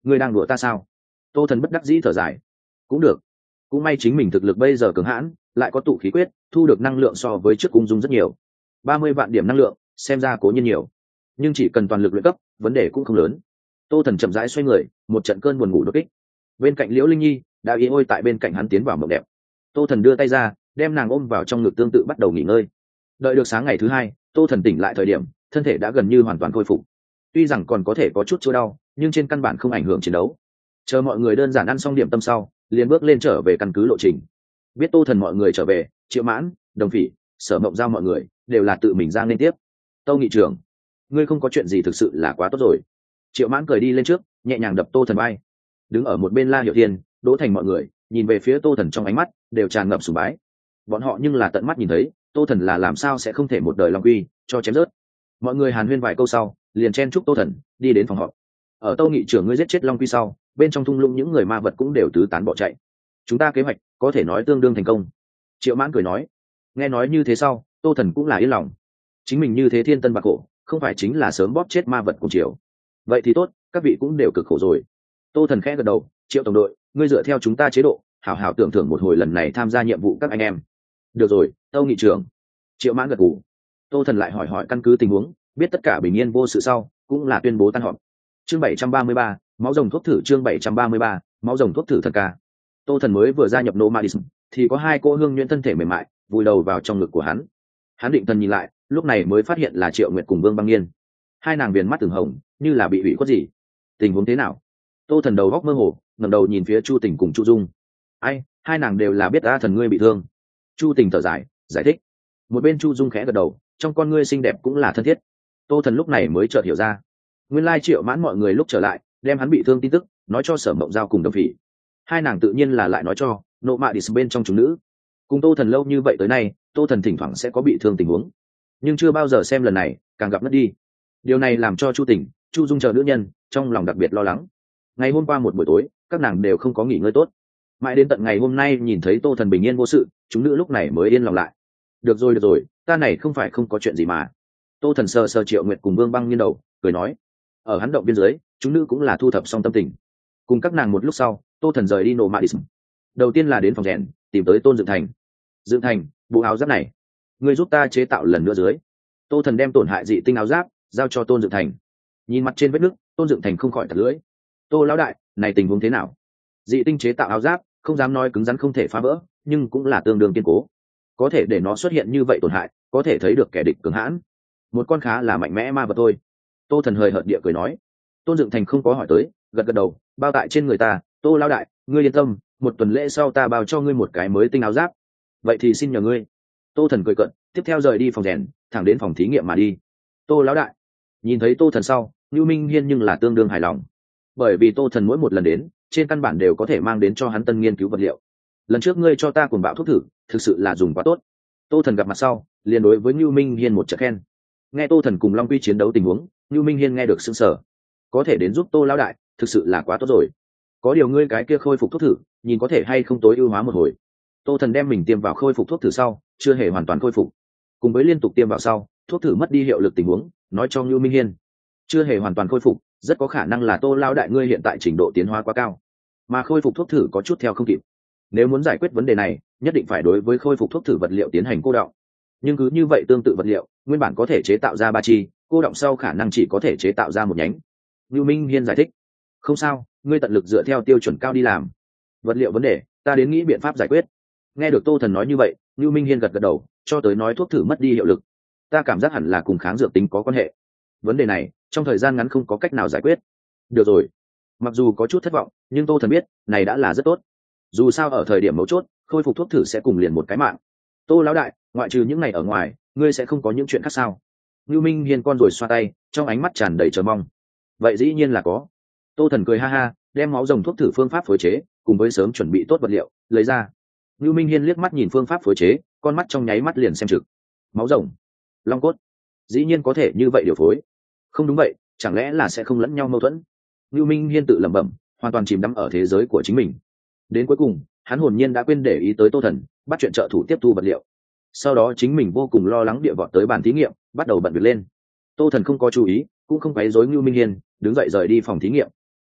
Speaker 1: ngươi đang đùa ta sao? Tô Thần bất đắc dĩ thở dài. Cũng được, cũng may chính mình thực lực bây giờ cường hãn, lại có tụ khí quyết, thu được năng lượng so với trước ung dung rất nhiều. 30 vạn điểm năng lượng, xem ra cố nhiên nhiều, nhưng chỉ cần toàn lực luyện cấp, vấn đề cũng không lớn. Tô Thần chậm rãi xoay người, một trận cơn buồn ngủ đột kích. Bên cạnh Liễu Linh Nhi đã y ôi tại bên cạnh hắn tiến vào mộng đẹp. Tô Thần đưa tay ra, đem nàng ôm vào trong ngực tương tự bắt đầu nghỉ ngơi. Đợi được sáng ngày thứ hai, Tô Thần tỉnh lại thời điểm, thân thể đã gần như hoàn toàn khôi phục. Tuy rằng còn có thể có chút chỗ đau, nhưng trên căn bản không ảnh hưởng chiến đấu. Chờ mọi người đơn giản ăn xong điểm tâm sau, liền bước lên trở về căn cứ lộ trình. Biết Tô Thần mọi người trở về, Triệu Mãn, Đồng Phỉ, Sở Mộng Giao mọi người đều là tự mình ra nên tiếp. Tâu nghị trưởng, ngươi không có chuyện gì thực sự là quá tốt rồi. Triệu Mãn cười đi lên trước, nhẹ nhàng đập Tô Thần vai. Đứng ở một bên La Hiểu Thiên, Đỗ Thành mọi người nhìn về phía Tô Thần trong ánh mắt đều tràn ngập sùng bái. Bọn họ nhưng là tận mắt nhìn thấy Tô Thần là làm sao sẽ không thể một đời long quy cho chém rớt. Mọi người hàn huyên vài câu sau, liền chen chúc Tô Thần đi đến phòng họp. Ở Tâu nghị trưởng ngươi giết chết long quy sau, bên trong thung lũng những người ma vật cũng đều tứ tán bỏ chạy. Chúng ta kế hoạch có thể nói tương đương thành công. Triệu Mãn cười nói. Nghe nói như thế sau, Tô Thần cũng là yên lòng. Chính mình như thế thiên tân bạc khổ, không phải chính là sớm bóp chết ma vật cùng chiều. Vậy thì tốt, các vị cũng đều cực khổ rồi. Tô Thần khẽ gật đầu. Triệu tổng đội, ngươi dựa theo chúng ta chế độ, hảo hảo tưởng thưởng một hồi lần này tham gia nhiệm vụ các anh em. Được rồi, Tâu nghị trưởng. Triệu Mãn gật gù. Tô Thần lại hỏi căn cứ tình huống, biết tất cả bình yên vô sự sau, cũng là tuyên bố tan họp. Chương 733, máu rồng thuốc thử. Chương 733, máu rồng thuốc thử thật ca. Tô Thần mới vừa gia nhập Nomadism, thì có hai cô hương nhuyễn thân thể mềm mại vùi đầu vào trong ngực của hắn. Hắn định thần nhìn lại, lúc này mới phát hiện là Triệu Nguyệt cùng Vương Băng Nghiên. Hai nàng viền mắt từng hồng, như là bị hủy khuất gì. Tình huống thế nào? Tô Thần đầu góc mơ hồ, ngẩng đầu nhìn phía Chu Tình cùng Chu Dung. Ai, hai nàng đều là biết A Thần ngươi bị thương. Chu Tình thở dài, giải thích. Một bên Chu Dung khẽ gật đầu, trong con ngươi xinh đẹp cũng là thân thiết. Tô Thần lúc này mới chợt hiểu ra, nguyên lai Triệu Mãn mọi người lúc trở lại, đem hắn bị thương tin tức nói cho Sở Mộng Giao cùng Đồng Phỉ. Hai nàng tự nhiên là lại nói cho nộ mạ địch bên trong chúng nữ. Cùng Tô Thần lâu như vậy tới nay, Tô Thần thỉnh thoảng sẽ có bị thương tình huống, nhưng chưa bao giờ xem lần này càng gặp mất đi. Điều này làm cho Chu Tình, Chu Dung chờ nữ nhân trong lòng đặc biệt lo lắng. Ngày hôm qua một buổi tối, các nàng đều không có nghỉ ngơi tốt, mãi đến tận ngày hôm nay nhìn thấy Tô Thần bình yên vô sự, chúng nữ lúc này mới yên lòng lại. Được rồi, ta này không phải không có chuyện gì mà. Tô Thần sờ sờ Triệu Nguyệt cùng Vương Băng Nghiên đầu, cười nói. Ở hắn động biên giới, chúng nữ cũng là thu thập xong tâm tình. Cùng các nàng một lúc sau, Tô Thần rời đi Nomadism. Đầu tiên là đến phòng rèn, tìm tới Tôn Dựng Thành. Dựng Thành, bộ áo giáp này, ngươi giúp ta chế tạo lần nữa dưới. Tô Thần đem tổn hại dị tinh áo giáp giao cho Tôn Dựng Thành. Nhìn mặt trên vết nứt, Tôn Dựng Thành không khỏi thật lưỡi. Tô lão đại, này tình huống thế nào? Dị tinh chế tạo áo giáp, không dám nói cứng rắn không thể phá vỡ, nhưng cũng là tương đương kiên cố. Có thể để nó xuất hiện như vậy tổn hại, có thể thấy được kẻ địch cường hãn. Một con khá là mạnh mẽ ma vật thôi. Tô Thần hời hợt địa cười nói. Tôn Dựng Thành không có hỏi tới, gật gật đầu, bao tại trên người ta. Tô lão đại, ngươi yên tâm, một tuần lễ sau ta bao cho ngươi một cái mới tinh áo giáp. Vậy thì xin nhờ ngươi. Tô Thần cười cợt, tiếp theo rời đi phòng rèn, thẳng đến phòng thí nghiệm mà đi. Tô lão đại. Nhìn thấy Tô Thần sau, Nưu Minh Hiên nhưng là tương đương hài lòng, bởi vì Tô Thần mỗi một lần đến, trên căn bản đều có thể mang đến cho hắn tân nghiên cứu vật liệu. Lần trước ngươi cho ta cuồng bạo thuốc thử, thực sự là dùng quá tốt. Tô Thần gặp mặt sau, liền đối với Nưu Minh Hiên một trận khen. Nghe Tô Thần cùng Long Quy chiến đấu tình huống, Nưu Minh Hiên nghe được sững sờ. Có thể đến giúp Tô lão đại, thực sự là quá tốt rồi. Có điều ngươi cái kia khôi phục thuốc thử, nhìn có thể hay không tối ưu hóa một hồi. Tô Thần đem mình tiêm vào khôi phục thuốc thử sau, chưa hề hoàn toàn khôi phục. Cùng với liên tục tiêm vào sau, thuốc thử mất đi hiệu lực tình huống, nói cho Nưu Minh Hiên, chưa hề hoàn toàn khôi phục, rất có khả năng là Tô lão đại ngươi hiện tại trình độ tiến hóa quá cao, mà khôi phục thuốc thử có chút theo không kịp. Nếu muốn giải quyết vấn đề này, nhất định phải đối với khôi phục thuốc thử vật liệu tiến hành cô đọng. Nhưng cứ như vậy tương tự vật liệu, nguyên bản có thể chế tạo ra 3 chi, cô đọng sau khả năng chỉ có thể chế tạo ra 1 nhánh. Nưu Minh Hiên giải thích. Không sao, ngươi tận lực dựa theo tiêu chuẩn cao đi làm. Vật liệu vấn đề, ta đến nghĩ biện pháp giải quyết. Nghe được Tô Thần nói như vậy, Nưu Minh Hiên gật gật đầu, cho tới nói thuốc thử mất đi hiệu lực. Ta cảm giác hẳn là cùng kháng dược tính có quan hệ. Vấn đề này, trong thời gian ngắn không có cách nào giải quyết. Được rồi. Mặc dù có chút thất vọng, nhưng Tô Thần biết, này đã là rất tốt. Dù sao ở thời điểm mấu chốt, khôi phục thuốc thử sẽ cùng liền một cái mạng. Tô lão đại, ngoại trừ những ngày ở ngoài, ngươi sẽ không có những chuyện khác sao? Nưu Minh Hiên con rồi xoa tay, trong ánh mắt tràn đầy chờ mong. Vậy dĩ nhiên là có. Tô Thần cười ha ha, đem máu rồng thuốc thử phương pháp phối chế, cùng với sớm chuẩn bị tốt vật liệu, lấy ra. Nưu Minh Hiên liếc mắt nhìn phương pháp phối chế, con mắt trong nháy mắt liền xem trực. Máu rồng, long cốt, dĩ nhiên có thể như vậy điều phối. Không đúng vậy, chẳng lẽ là sẽ không lẫn nhau mâu thuẫn? Nưu Minh Hiên tự lẩm bẩm, hoàn toàn chìm đắm ở thế giới của chính mình. Đến cuối cùng, hắn hồn nhiên đã quên để ý tới Tô Thần, bắt chuyện trợ thủ tiếp thu vật liệu. Sau đó chính mình vô cùng lo lắng địa vọt tới bàn thí nghiệm, bắt đầu bận việc lên. Tô Thần không có chú ý, cũng không quấy rối Nưu Minh Hiên, đứng dậy rời đi phòng thí nghiệm.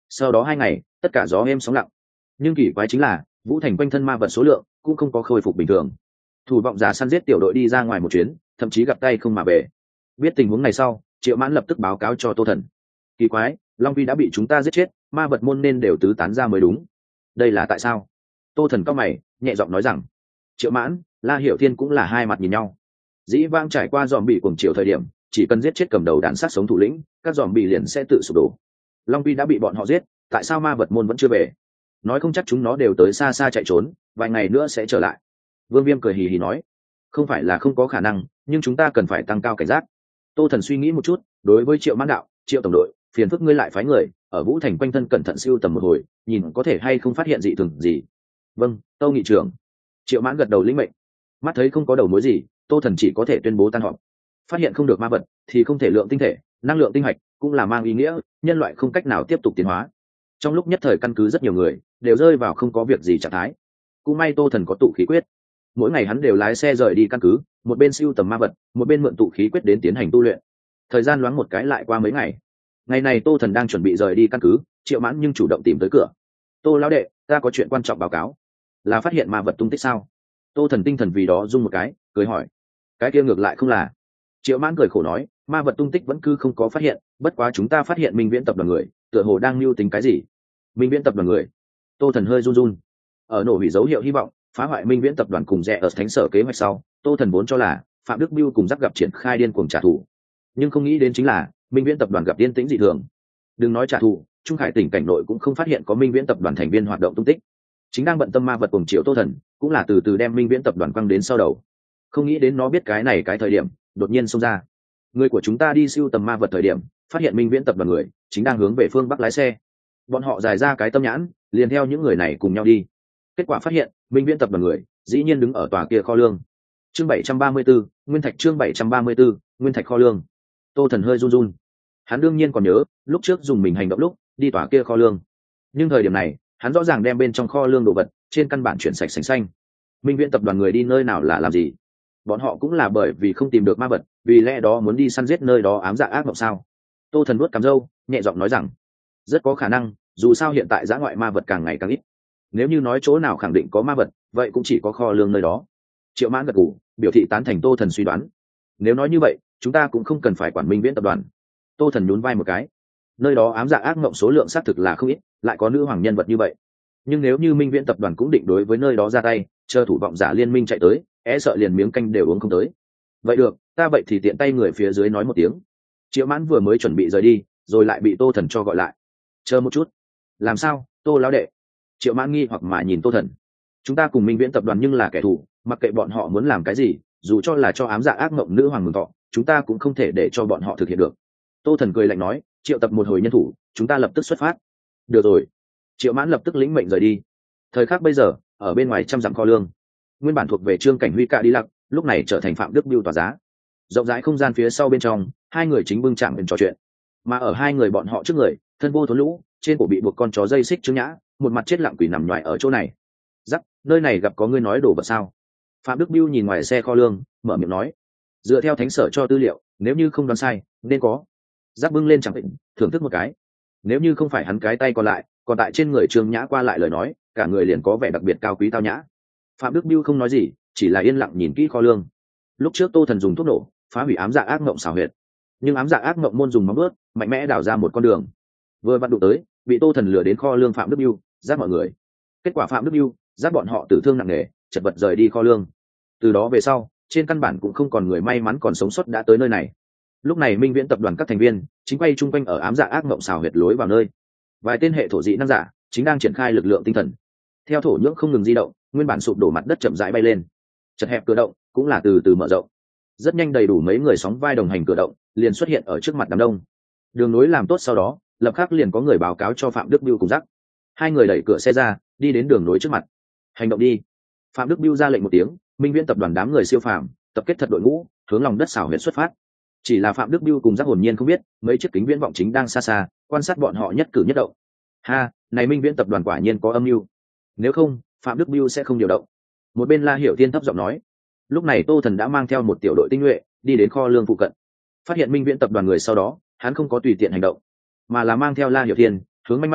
Speaker 1: Sau đó 2 ngày tất cả gió êm sóng lặng, nhưng kỳ quái chính là vũ thành quanh thân ma vật số lượng cũng không có khôi phục bình thường. Thủ vọng giả săn giết tiểu đội đi ra ngoài một chuyến, thậm chí gặp tay không mà về. Biết tình huống này sau, Triệu Mãn lập tức báo cáo cho Tô Thần. Kỳ quái, Long Vi đã bị chúng ta giết chết, ma vật môn nên đều tứ tán ra mới đúng. Đây là tại sao? Tô Thần cau mày, nhẹ giọng nói rằng, Triệu Mãn, La Hiểu Thiên cũng là hai mặt nhìn nhau. Dĩ vãng trải qua dòm bị cuồng chiều thời điểm, chỉ cần giết chết cầm đầu đàn sát sống thủ lĩnh, các dòm bị liền sẽ tự sụp đổ. Long Vi đã bị bọn họ giết, tại sao ma vật môn vẫn chưa về? Nói không chắc chúng nó đều tới xa xa chạy trốn, vài ngày nữa sẽ trở lại. Vương Viêm cười hì hì nói, không phải là không có khả năng, nhưng chúng ta cần phải tăng cao cảnh giác. Tô Thần suy nghĩ một chút, đối với Triệu Mãn đạo, Triệu tổng đội, phiền phức ngươi lại phái người ở Vũ Thành quanh thân cẩn thận siêu tầm một hồi, nhìn có thể hay không phát hiện dị thường gì. Vâng, Tâu nghị trưởng. Triệu Mãn gật đầu lĩnh mệnh. Mắt thấy không có đầu mối gì, Tô Thần chỉ có thể tuyên bố tan họp. Phát hiện không được ma vật thì không thể lượng tinh thể, năng lượng tinh hạch cũng là mang ý nghĩa nhân loại không cách nào tiếp tục tiến hóa. Trong lúc nhất thời căn cứ rất nhiều người đều rơi vào không có việc gì trạng thái. Cũng may Tô Thần có tụ khí quyết, mỗi ngày hắn đều lái xe rời đi căn cứ, một bên siêu tầm ma vật, một bên mượn tụ khí quyết đến tiến hành tu luyện. Thời gian loáng một cái lại qua mấy ngày. Ngày này Tô Thần đang chuẩn bị rời đi căn cứ, Triệu Mãn nhưng chủ động tìm tới cửa. Tô lão đệ, ta có chuyện quan trọng báo cáo. Là phát hiện ma vật tung tích sao? Tô Thần tinh thần vì đó rung một cái, cười hỏi. Cái kia ngược lại không là. Triệu Mãn cười khổ nói, ma vật tung tích vẫn cứ không có phát hiện, bất quá chúng ta phát hiện Minh Viễn tập đoàn người tựa hồ đang mưu tính cái gì. Minh Viễn tập đoàn người? Tô Thần hơi run run. Ở nổ hủy dấu hiệu hy vọng phá hoại Minh Viễn tập đoàn cùng rẽ ở thánh sở kế hoạch sau, Tô Thần vốn cho là Phạm Đức Bưu cùng Giác gặp triển khai điên cuồng trả thù, nhưng không nghĩ đến chính là Minh Viễn tập đoàn gặp yên tĩnh dị thường. Đừng nói trả thù, Trung Hải tỉnh cảnh nội cũng không phát hiện có Minh Viễn tập đoàn thành viên hoạt động tung tích. Chính đang bận tâm ma vật cùng Triệu Tô Thần cũng là từ từ đem Minh Viễn tập đoàn quăng đến sau đầu. Không nghĩ đến nó biết cái này cái thời điểm đột nhiên xông ra. Người của chúng ta đi siêu tầm ma vật thời điểm phát hiện Minh Viễn tập đoàn người chính đang hướng về phương bắc lái xe. Bọn họ dài ra cái tâm nhãn, liền theo những người này cùng nhau đi. Kết quả phát hiện Minh Viễn tập đoàn người dĩ nhiên đứng ở tòa kia kho lương. Chương 734, Nguyên Thạch. Chương 734, Nguyên Thạch kho lương. Tô Thần hơi run run. Hắn đương nhiên còn nhớ lúc trước dùng mình hành động lúc đi tòa kia kho lương, nhưng thời điểm này hắn rõ ràng đem bên trong kho lương đồ vật trên căn bản chuyển sạch sành xanh. Minh Viễn tập đoàn người đi nơi nào là làm gì? Bọn họ cũng là bởi vì không tìm được ma vật, vì lẽ đó muốn đi săn giết nơi đó ám dạ ác mộng sao? Tô Thần vuốt cằm râu, nhẹ giọng nói rằng, rất có khả năng, dù sao hiện tại dã ngoại ma vật càng ngày càng ít. Nếu như nói chỗ nào khẳng định có ma vật, vậy cũng chỉ có kho lương nơi đó. Triệu Mãn gật gù, biểu thị tán thành Tô Thần suy đoán. Nếu nói như vậy, chúng ta cũng không cần phải quản Minh Viễn tập đoàn. Tô Thần nhún vai một cái. Nơi đó ám dạ ác mộng số lượng xác thực là không ít, lại có nữ hoàng nhân vật như vậy. Nhưng nếu như Minh Viễn tập đoàn cũng định đối với nơi đó ra tay, chờ thủ vọng giả liên minh chạy tới, e sợ liền miếng canh đều uống không tới. Vậy được, ta vậy thì tiện tay người phía dưới nói một tiếng. Triệu Mãn vừa mới chuẩn bị rời đi, rồi lại bị Tô Thần cho gọi lại. Chờ một chút. Làm sao, Tô lão đệ? Triệu Mãn nghi hoặc mà nhìn Tô Thần. Chúng ta cùng Minh Viễn tập đoàn nhưng là kẻ thù, mặc kệ bọn họ muốn làm cái gì, dù cho là cho ám dạ ác mộng nữ hoàng mừng thọ, chúng ta cũng không thể để cho bọn họ thực hiện được. Tô Thần cười lạnh nói, triệu tập một hồi nhân thủ, chúng ta lập tức xuất phát. Được rồi. Triệu Mãn lập tức lĩnh mệnh rời đi. Thời khắc bây giờ, ở bên ngoài trăm dặm kho lương, nguyên bản thuộc về Trương Cảnh Huy cạ đi lặc, lúc này trở thành Phạm Đức Bưu tỏa giá. Rộng rãi không gian phía sau bên trong, hai người chính bưng chạm bên trò chuyện, mà ở hai người bọn họ trước người, thân vô thốn lũ, trên cổ bị buộc con chó dây xích Trương Nhã, một mặt chết lặng quỷ nằm nhoài ở chỗ này. Rắc, nơi này gặp có ngươi nói đồ vật sao? Phạm Đức Bưu nhìn ngoài xe kho lương, mở miệng nói, dựa theo thánh sở cho tư liệu, nếu như không đoán sai, nên có. Rắc bưng lên chẳng định, thưởng thức một cái. Nếu như không phải hắn cái tay còn lại, còn tại trên người Trương Nhã qua lại lời nói, cả người liền có vẻ đặc biệt cao quý tao nhã. Phạm Đức Bưu không nói gì, chỉ là yên lặng nhìn kỹ kho lương. Lúc trước Tô Thần dùng thuốc nổ phá hủy ám dạ ác mộng xảo huyệt, nhưng ám dạ ác mộng môn dùng móng vuốt mạnh mẽ đào ra một con đường, vừa vặn đụng tới bị Tô Thần lừa đến kho lương Phạm Đức Bưu giáp mọi người. Kết quả Phạm Đức Bưu giáp bọn họ tử thương nặng nề, chật vật rời đi kho lương. Từ đó về sau, trên căn bản cũng không còn người may mắn còn sống sót đã tới nơi này. Lúc này Minh Viễn tập đoàn các thành viên chính quay chung quanh ở ám dạ ác mộng xảo huyệt lối vào nơi. Vài tên hệ thổ dị năng giả chính đang triển khai lực lượng tinh thần. Theo thổ nhưỡng không ngừng di động, nguyên bản sụp đổ mặt đất chậm rãi bay lên. Chật hẹp cửa động cũng là từ từ mở rộng. Rất nhanh đầy đủ mấy người sóng vai đồng hành cửa động liền xuất hiện ở trước mặt đám đông. Đường nối làm tốt sau đó, lập khắc liền có người báo cáo cho Phạm Đức Bưu cùng Giác. Hai người đẩy cửa xe ra, đi đến đường nối trước mặt. Hành động đi. Phạm Đức Bưu ra lệnh một tiếng, Minh Viễn tập đoàn đám người siêu phàm tập kết thật đội ngũ, hướng lòng đất xảo huyệt xuất phát. Chỉ là Phạm Đức Bưu cùng Giác hồn nhiên không biết, mấy chiếc kính viễn vọng chính đang xa xa quan sát bọn họ nhất cử nhất động. Ha, này Minh Viễn tập đoàn quả nhiên có âm mưu. Nếu không, Phạm Đức Bưu sẽ không điều động. Một bên La Hiểu Thiên thấp giọng nói. Lúc này Tô Thần đã mang theo một tiểu đội tinh nhuệ đi đến kho lương phụ cận. Phát hiện Minh Viễn tập đoàn người sau đó, hắn không có tùy tiện hành động, mà là mang theo La Hiểu Thiên hướng manh manh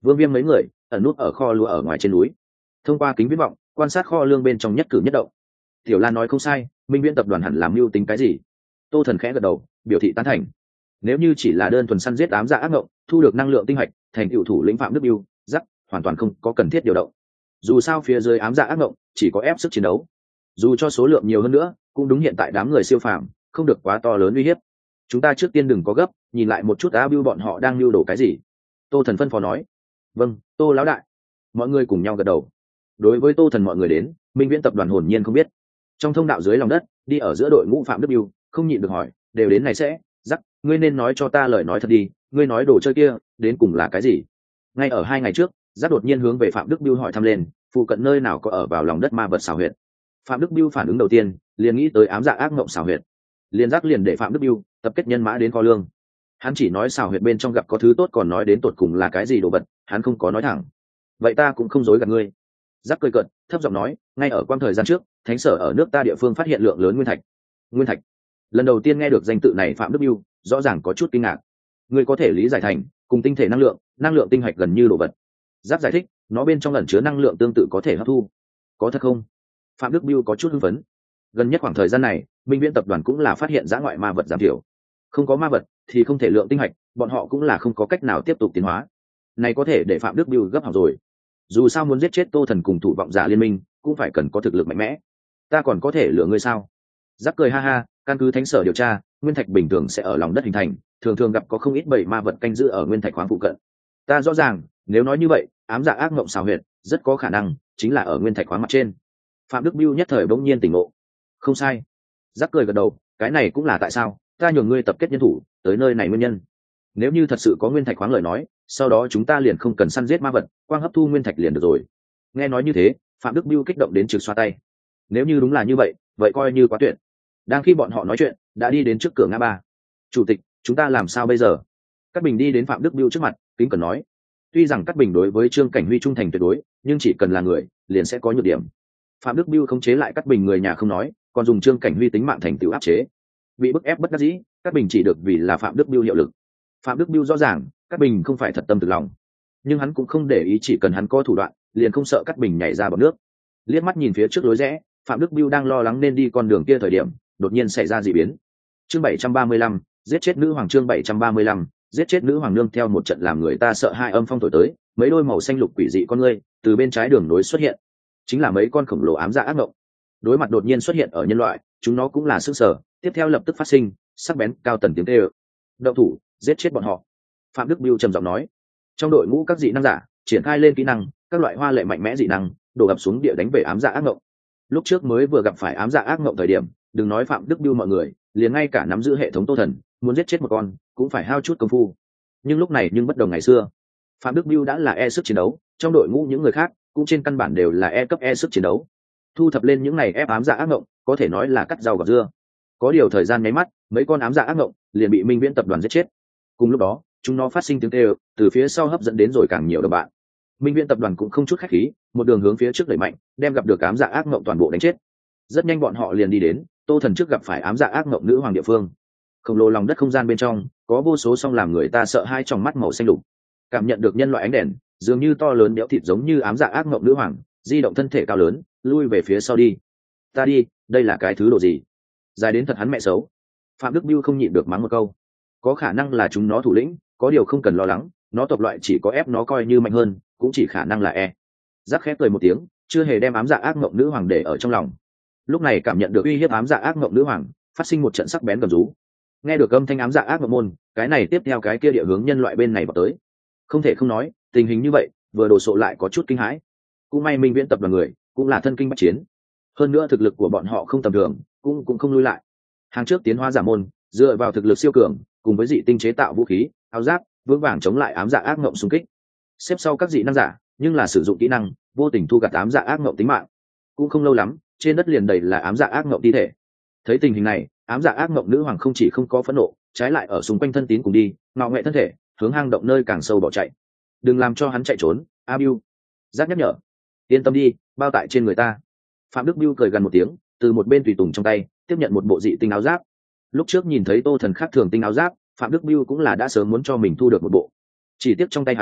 Speaker 1: Vương Viêm mấy người ẩn nút ở kho lúa ở ngoài trên núi, thông qua kính viễn vọng quan sát kho lương bên trong nhất cử nhất động. Tiểu Lan nói không sai, Minh Viễn tập đoàn hẳn làm mưu tính cái gì. Tô Thần khẽ gật đầu biểu thị tán thành. Nếu như chỉ là đơn thuần săn giết ám dạ ác ngộng, thu được năng lượng tinh hạch, thành tựu thủ lĩnh Phạm Đức Biêu rắc hoàn toàn không có cần thiết điều động. Dù sao phía dưới ám dạ ác ngộng chỉ có ép sức chiến đấu, dù cho số lượng nhiều hơn nữa cũng đúng hiện tại đám người siêu phàm không được quá to lớn uy hiếp. Chúng ta trước tiên đừng có gấp, nhìn lại một chút A Biêu bọn họ đang lưu đồ cái gì. Tô Thần phân phó nói. Vâng, Tô lão đại. Mọi người cùng nhau gật đầu. Đối với Tô Thần mọi người đến, Minh Viễn tập đoàn hồn nhiên không biết. Trong thông đạo dưới lòng đất, đi ở giữa đội ngũ Phạm Đức Biêu không nhịn được hỏi, đều đến này sẽ rắc, ngươi nên nói cho ta lời nói thật đi, ngươi nói đồ chơi kia đến cùng là cái gì. Ngay ở 2 ngày trước, rắc đột nhiên hướng về Phạm Đức Biêu hỏi thăm lên, phụ cận nơi nào có ở vào lòng đất ma vật xảo huyệt. Phạm Đức Biêu phản ứng đầu tiên liền nghĩ tới ám dạ ác ngộng xảo huyệt, liền rắc liền để Phạm Đức Biêu tập kết nhân mã đến kho lương. Hắn chỉ nói xảo huyệt bên trong gặp có thứ tốt, còn nói đến tột cùng là cái gì đồ vật hắn không có nói thẳng. Vậy ta cũng không dối gạt ngươi. Rắc cười cợt thấp giọng nói, ngay ở quang thời gian trước, thánh sở ở nước ta địa phương phát hiện lượng lớn nguyên thạch. Nguyên thạch? Lần đầu tiên nghe được danh tự này Phạm Đức Biêu rõ ràng có chút kinh ngạc. Ngươi có thể lý giải thành cùng tinh thể năng lượng tinh hạch gần như đồ vật. Giáp giải thích, nó bên trong ẩn chứa năng lượng tương tự có thể hấp thu. Có thật không? Phạm Đức Biêu có chút hưng phấn. Gần nhất khoảng thời gian này, Minh Viễn tập đoàn cũng là phát hiện dã ngoại ma vật giảm thiểu. Không có ma vật thì không thể lượng tinh hạch, bọn họ cũng là không có cách nào tiếp tục tiến hóa. Này có thể để Phạm Đức Biêu gấp hỏng rồi. Dù sao muốn giết chết Tô Thần cùng thủ vọng giả liên minh, cũng phải cần có thực lực mạnh mẽ. Ta còn có thể lựa ngươi sao? Giáp cười ha ha, căn cứ thánh sở điều tra, nguyên thạch bình thường sẽ ở lòng đất hình thành, thường thường gặp có không ít bầy ma vật canh giữ ở nguyên thạch khoáng phụ cận. Ta rõ ràng, nếu nói như vậy, ám dạ ác mộng xảo huyệt rất có khả năng chính là ở nguyên thạch khoáng mặt trên. Phạm Đức Biêu nhất thời bỗng nhiên tỉnh ngộ. Không sai. Giáp cười gật đầu, cái này cũng là tại sao ta nhường ngươi tập kết nhân thủ tới nơi này nguyên nhân. Nếu như thật sự có nguyên thạch khoáng lời nói, sau đó chúng ta liền không cần săn giết ma vật, quang hấp thu nguyên thạch liền được rồi. Nghe nói như thế, Phạm Đức Biêu kích động đến trực xoa tay. Nếu như đúng là như vậy, vậy coi như quá tuyệt. Đang khi bọn họ nói chuyện, đã đi đến trước cửa ngã ba. Chủ tịch, chúng ta làm sao bây giờ? Cát Bình đi đến Phạm Đức Biêu trước mặt, kính cẩn nói. Tuy rằng Cát Bình đối với Trương Cảnh Huy trung thành tuyệt đối, nhưng chỉ cần là người, liền sẽ có nhược điểm. Phạm Đức Biêu khống chế lại Cát Bình người nhà không nói, còn dùng Trương Cảnh Huy tính mạng thành tựu áp chế. Bị bức ép bất đắc dĩ, Cát Bình chỉ được vì là Phạm Đức Biêu hiệu lực. Phạm Đức Biêu rõ ràng, Cát Bình không phải thật tâm thực lòng, nhưng hắn cũng không để ý, chỉ cần hắn có thủ đoạn, liền không sợ Cát Bình nhảy ra bọt nước. Liếc mắt nhìn phía trước lối rẽ, Phạm Đức Biêu đang lo lắng nên đi con đường kia thời điểm, đột nhiên xảy ra dị biến. Chương 735, giết chết nữ hoàng. Chương 735, giết chết nữ hoàng. Nương theo một trận làm người ta sợ hai âm phong thổi tới, mấy đôi màu xanh lục quỷ dị con ngươi từ bên trái đường nối xuất hiện, chính là mấy con khổng lồ ám dạ ác mộng. Đối mặt đột nhiên xuất hiện ở nhân loại, chúng nó cũng là sức sở, tiếp theo lập tức phát sinh sắc bén cao tần tiếng kêu. Động thủ, giết chết bọn họ. Phạm Đức Biêu trầm giọng nói. Trong đội ngũ các dị năng giả triển khai lên kỹ năng, các loại hoa lệ mạnh mẽ dị năng đổ ập xuống địa đánh về ám dạ ác mộng. Lúc trước mới vừa gặp phải ám dạ ác mộng thời điểm, đừng nói Phạm Đức Biêu mọi người, liền ngay cả nắm giữ hệ thống Tô Thần, muốn giết chết một con cũng phải hao chút công phu. Nhưng lúc này nhưng bất đồng ngày xưa. Phạm Đức Biêu đã là e sức chiến đấu, trong đội ngũ những người khác cũng trên căn bản đều là e cấp e sức chiến đấu. Thu thập lên những này ép ám dạ ác mộng, có thể nói là cắt rau gọt dưa. Có điều thời gian nháy mắt, mấy con ám dạ ác mộng liền bị Minh Viễn tập đoàn giết chết. Cùng lúc đó, chúng nó phát sinh tiếng kêu, từ phía sau hấp dẫn đến rồi càng nhiều đồng bạn. Minh Viễn tập đoàn cũng không chút khách khí, một đường hướng phía trước đẩy mạnh, đem gặp được ám dạ ác mộng toàn bộ đánh chết. Rất nhanh bọn họ liền đi đến Tô Thần trước gặp phải ám dạ ác mộng nữ hoàng địa phương. Khổng lồ lòng đất không gian bên trong có vô số song làm người ta sợ hai trong mắt màu xanh lục. Cảm nhận được nhân loại ánh đèn, dường như to lớn đẽo thịt giống như ám dạ ác mộng nữ hoàng, di động thân thể cao lớn, lui về phía sau đi. Ta đi, đây là cái thứ đồ gì? Dài đến thật hắn mẹ xấu. Phạm Đức Biêu không nhịn được mắng một câu. Có khả năng là chúng nó thủ lĩnh, có điều không cần lo lắng, nó tộc loại chỉ có ép nó coi như mạnh hơn, cũng chỉ khả năng là e. Giác khép cười một tiếng, chưa hề đem ám dạ ác mộng nữ hoàng để ở trong lòng. Lúc này cảm nhận được uy hiếp ám dạ ác mộng nữ hoàng, phát sinh một trận sắc bén gầm rú. Nghe được âm thanh ám dạ ác mộng môn, cái này tiếp theo cái kia địa hướng nhân loại bên này vào tới. Không thể không nói, tình hình như vậy vừa đồ sộ lại có chút kinh hãi. Cũng may Minh Viễn tập đoàn người cũng là thân kinh bách chiến, hơn nữa thực lực của bọn họ không tầm thường, cũng không lui lại. Hàng trước tiến hóa giả môn dựa vào thực lực siêu cường, cùng với dị tinh chế tạo vũ khí áo giáp vững vàng chống lại ám dạ ác mộng xung kích. Xếp sau các dị năng giả nhưng là sử dụng kỹ năng vô tình thu gặt ám dạ ác mộng tính mạng. Cũng không lâu lắm, trên đất liền đầy là ám dạ ác mộng thi thể. Thấy tình hình này, ám dạ ác mộng nữ hoàng không chỉ không có phẫn nộ, trái lại ở xung quanh thân tín cùng đi ngạo nghệ thân thể hướng hang động nơi càng sâu bỏ chạy. Đừng làm cho hắn chạy trốn, A Biêu. Giác nhắc nhở. Yên tâm đi, bao tại trên người ta. Phạm Đức Biêu cười gần một tiếng, từ một bên tùy tùng trong tay tiếp nhận một bộ dị tinh áo giáp. Lúc trước nhìn thấy Tô Thần khác thường tinh áo giáp, Phạm Đức Biêu cũng là đã sớm muốn cho mình thu được một bộ. Chỉ tiếc trong tay hắn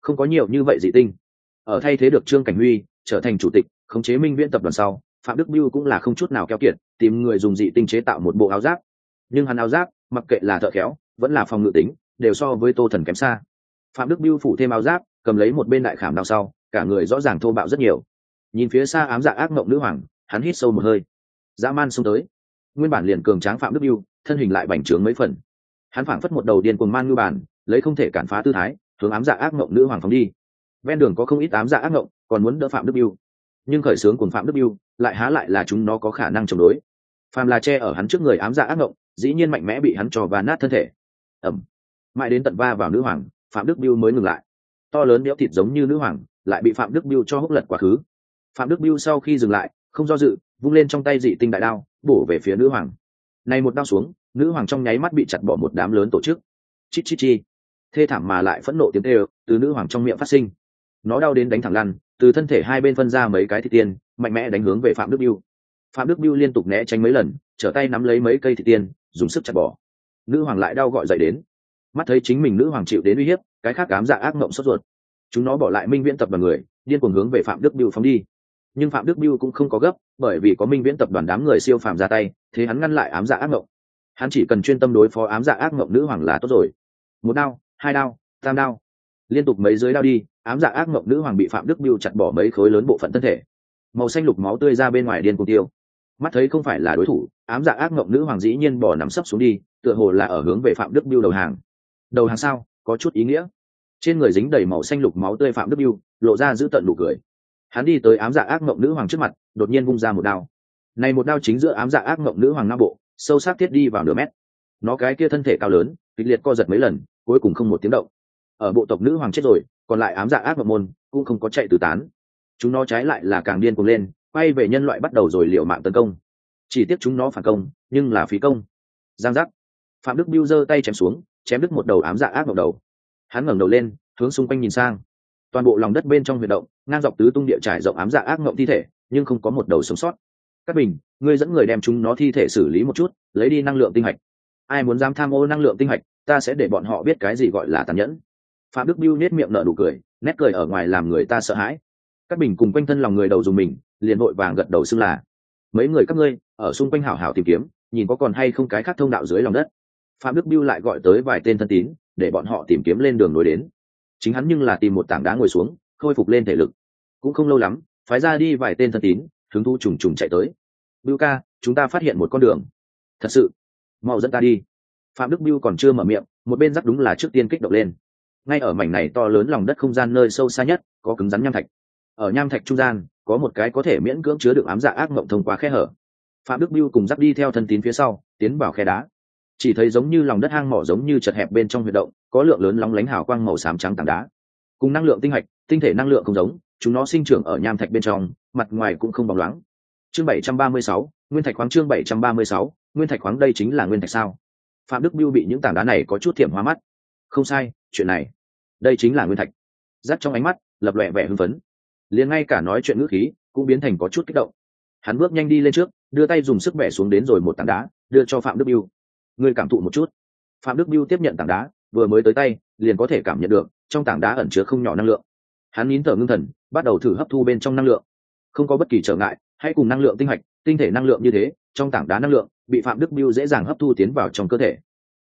Speaker 1: không có nhiều như vậy dị tinh. Ở thay thế được Trương Cảnh Huy trở thành chủ tịch khống chế Minh Viễn tập đoàn sau, Phạm Đức Bưu cũng là không chút nào keo kiệt, tìm người dùng dị tinh chế tạo một bộ áo giáp. Nhưng hắn áo giáp, mặc kệ là thợ khéo vẫn là phòng ngự tính, đều so với Tô Thần kém xa. Phạm Đức Bưu phủ thêm áo giáp, cầm lấy một bên đại khảm đao sau, cả người rõ ràng thô bạo rất nhiều. Nhìn phía xa ám dạ ác mộng nữ hoàng, hắn hít sâu một hơi. Dã man xông tới. Nguyên bản liền cường tráng Phạm Đức Bưu, thân hình lại bành trướng mấy phần. Hắn phảng phất một đầu điên cuồng man ngư bản, lấy không thể cản phá tư thái, hướng ám dạ ác mộng nữ hoàng phóng đi. Ven đường có không ít ám dạ ác mộng, còn muốn đỡ Phạm Đức Bưu. Nhưng khởi sướng của Phạm Đức Bưu, lại há lại là chúng nó có khả năng chống đối. Phàm là che ở hắn trước người ám dạ ác mộng, dĩ nhiên mạnh mẽ bị hắn cho va nát thân thể. Ầm. Mãi đến tận va vào nữ hoàng, Phạm Đức Bưu mới ngừng lại. To lớn đẽo thịt giống như nữ hoàng, lại bị Phạm Đức Bưu cho húc lật quá khứ. Phạm Đức Bưu sau khi dừng lại, không do dự, vung lên trong tay dị tinh đại đao, bổ về phía nữ hoàng. Này một đao xuống, nữ hoàng trong nháy mắt bị chặt bỏ một đám lớn tổ chức. Chít chít chi. Thê thảm mà lại phẫn nộ tiếng kêu từ nữ hoàng trong miệng phát sinh. Nó đau đến đánh thẳng lăn, từ thân thể hai bên phân ra mấy cái thịt tiên, mạnh mẽ đánh hướng về Phạm Đức Bưu. Phạm Đức Bưu liên tục né tránh mấy lần, trở tay nắm lấy mấy cây thịt tiên, dùng sức chặt bỏ. Nữ hoàng lại đau gọi dậy đến. Mắt thấy chính mình nữ hoàng chịu đến uy hiếp, cái khác ám dạ ác mộng sốt ruột. Chúng nó bỏ lại Minh Viễn tập đoàn người, điên cuồng hướng về Phạm Đức Bưu phóng đi. Nhưng Phạm Đức Bưu cũng không có gấp, bởi vì có Minh Viễn tập đoàn đám người siêu phàm ra tay, thế hắn ngăn lại ám dạ ác mộng. Hắn chỉ cần chuyên tâm đối phó ám dạ ác mộng nữ hoàng là tốt rồi. Một đao, hai đao, tam đao, liên tục mấy dưới đao đi, ám dạ ác mộng nữ hoàng bị Phạm Đức Bưu chặt bỏ mấy khối lớn bộ phận thân thể. Màu xanh lục máu tươi ra bên ngoài điên cuồng tiêu. Mắt thấy không phải là đối thủ, ám dạ ác mộng nữ hoàng dĩ nhiên bỏ nằm sấp xuống đi, tựa hồ là ở hướng về Phạm Đức Bưu đầu hàng. Đầu hàng sao? Có chút ý nghĩa. Trên người dính đầy màu xanh lục máu tươi Phạm Đức Bưu lộ ra giữ tận nụ cười. Hắn đi tới ám dạ ác mộng nữ hoàng trước mặt, đột nhiên vung ra một đao. Này một đao chính giữa ám dạ ác mộng nữ hoàng nam bộ, sâu sắc thiết đi vào nửa mét. Nó cái kia thân thể cao lớn, kịch liệt co giật mấy lần, cuối cùng không một tiếng động. Ở bộ tộc nữ hoàng chết rồi, còn lại ám dạ ác mộng môn cũng không có chạy tứ tán. Chúng nó trái lại là càng điên cuồng lên, quay về nhân loại bắt đầu rồi liều mạng tấn công. Chỉ tiếc chúng nó phản công, nhưng là phí công. Giang giác. Phạm Đức Bưu giơ tay chém xuống, chém đứt một đầu ám dạ ác mộng đầu. Hắn ngẩng đầu lên, hướng xung quanh nhìn sang. Toàn bộ lòng đất bên trong huyệt động, ngang dọc tứ tung địa trải rộng ám dạ ác mộng thi thể, nhưng không có một đầu sống sót. Cát Bình, ngươi dẫn người đem chúng nó thi thể xử lý một chút, lấy đi năng lượng tinh hạch. Ai muốn dám tham ô năng lượng tinh hạch, ta sẽ để bọn họ biết cái gì gọi là tàn nhẫn. Phạm Đức Bưu nét miệng nở nụ cười, nét cười ở ngoài làm người ta sợ hãi. Cát Bình cùng quanh thân lòng người đầu dùng mình, liền vội vàng gật đầu xưng là. Mấy người các ngươi ở xung quanh hảo hảo tìm kiếm, nhìn có còn hay không cái khác thông đạo dưới lòng đất. Phạm Đức Bưu lại gọi tới vài tên thân tín, để bọn họ tìm kiếm lên đường nối đến. Chính hắn nhưng là tìm một tảng đá ngồi xuống, khôi phục lên thể lực. Cũng không lâu lắm, phái ra đi vài tên thân tín, hứng thú trùng trùng chạy tới. Bưu ca, chúng ta phát hiện một con đường. Thật sự? Mau dẫn ta đi. Phạm Đức Bưu còn chưa mở miệng, một bên rắc đúng là trước tiên kích động lên. Ngay ở mảnh này to lớn lòng đất không gian nơi sâu xa nhất, có cứng rắn nham thạch. Ở nham thạch trung gian, có một cái có thể miễn cưỡng chứa được ám dạ ác mộng thông qua khe hở. Phạm Đức Bưu cùng rắc đi theo thân tín phía sau, tiến vào khe đá. Chỉ thấy giống như lòng đất hang mỏ giống như chật hẹp bên trong huyệt động, có lượng lớn lóng lánh hào quang màu xám trắng tảng đá. Cùng năng lượng tinh hạch, tinh thể năng lượng không giống, chúng nó sinh trưởng ở nham thạch bên trong, mặt ngoài cũng không bóng loáng. Chương 736, nguyên thạch khoáng. Chương 736, nguyên thạch khoáng. Đây chính là nguyên thạch sao? Phạm Đức Bưu bị những tảng đá này có chút thiểm hóa mắt. Không sai, chuyện này, đây chính là nguyên thạch. Dắt trong ánh mắt lập lòe vẻ hưng phấn, liền ngay cả nói chuyện ngữ khí cũng biến thành có chút kích động. Hắn bước nhanh đi lên trước, đưa tay dùng sức bẻ xuống đến rồi một tảng đá, đưa cho Phạm Đức Bưu. Ngươi cảm thụ một chút. Phạm Đức Bưu tiếp nhận tảng đá, vừa mới tới tay liền có thể cảm nhận được trong tảng đá ẩn chứa không nhỏ năng lượng. Hắn nín thở ngưng thần, bắt đầu thử hấp thu bên trong năng lượng. Không có bất kỳ trở ngại, hãy cùng năng lượng tinh hạch, tinh thể năng lượng như thế, trong tảng đá năng lượng bị Phạm Đức Bưu dễ dàng hấp thu tiến vào trong cơ thể.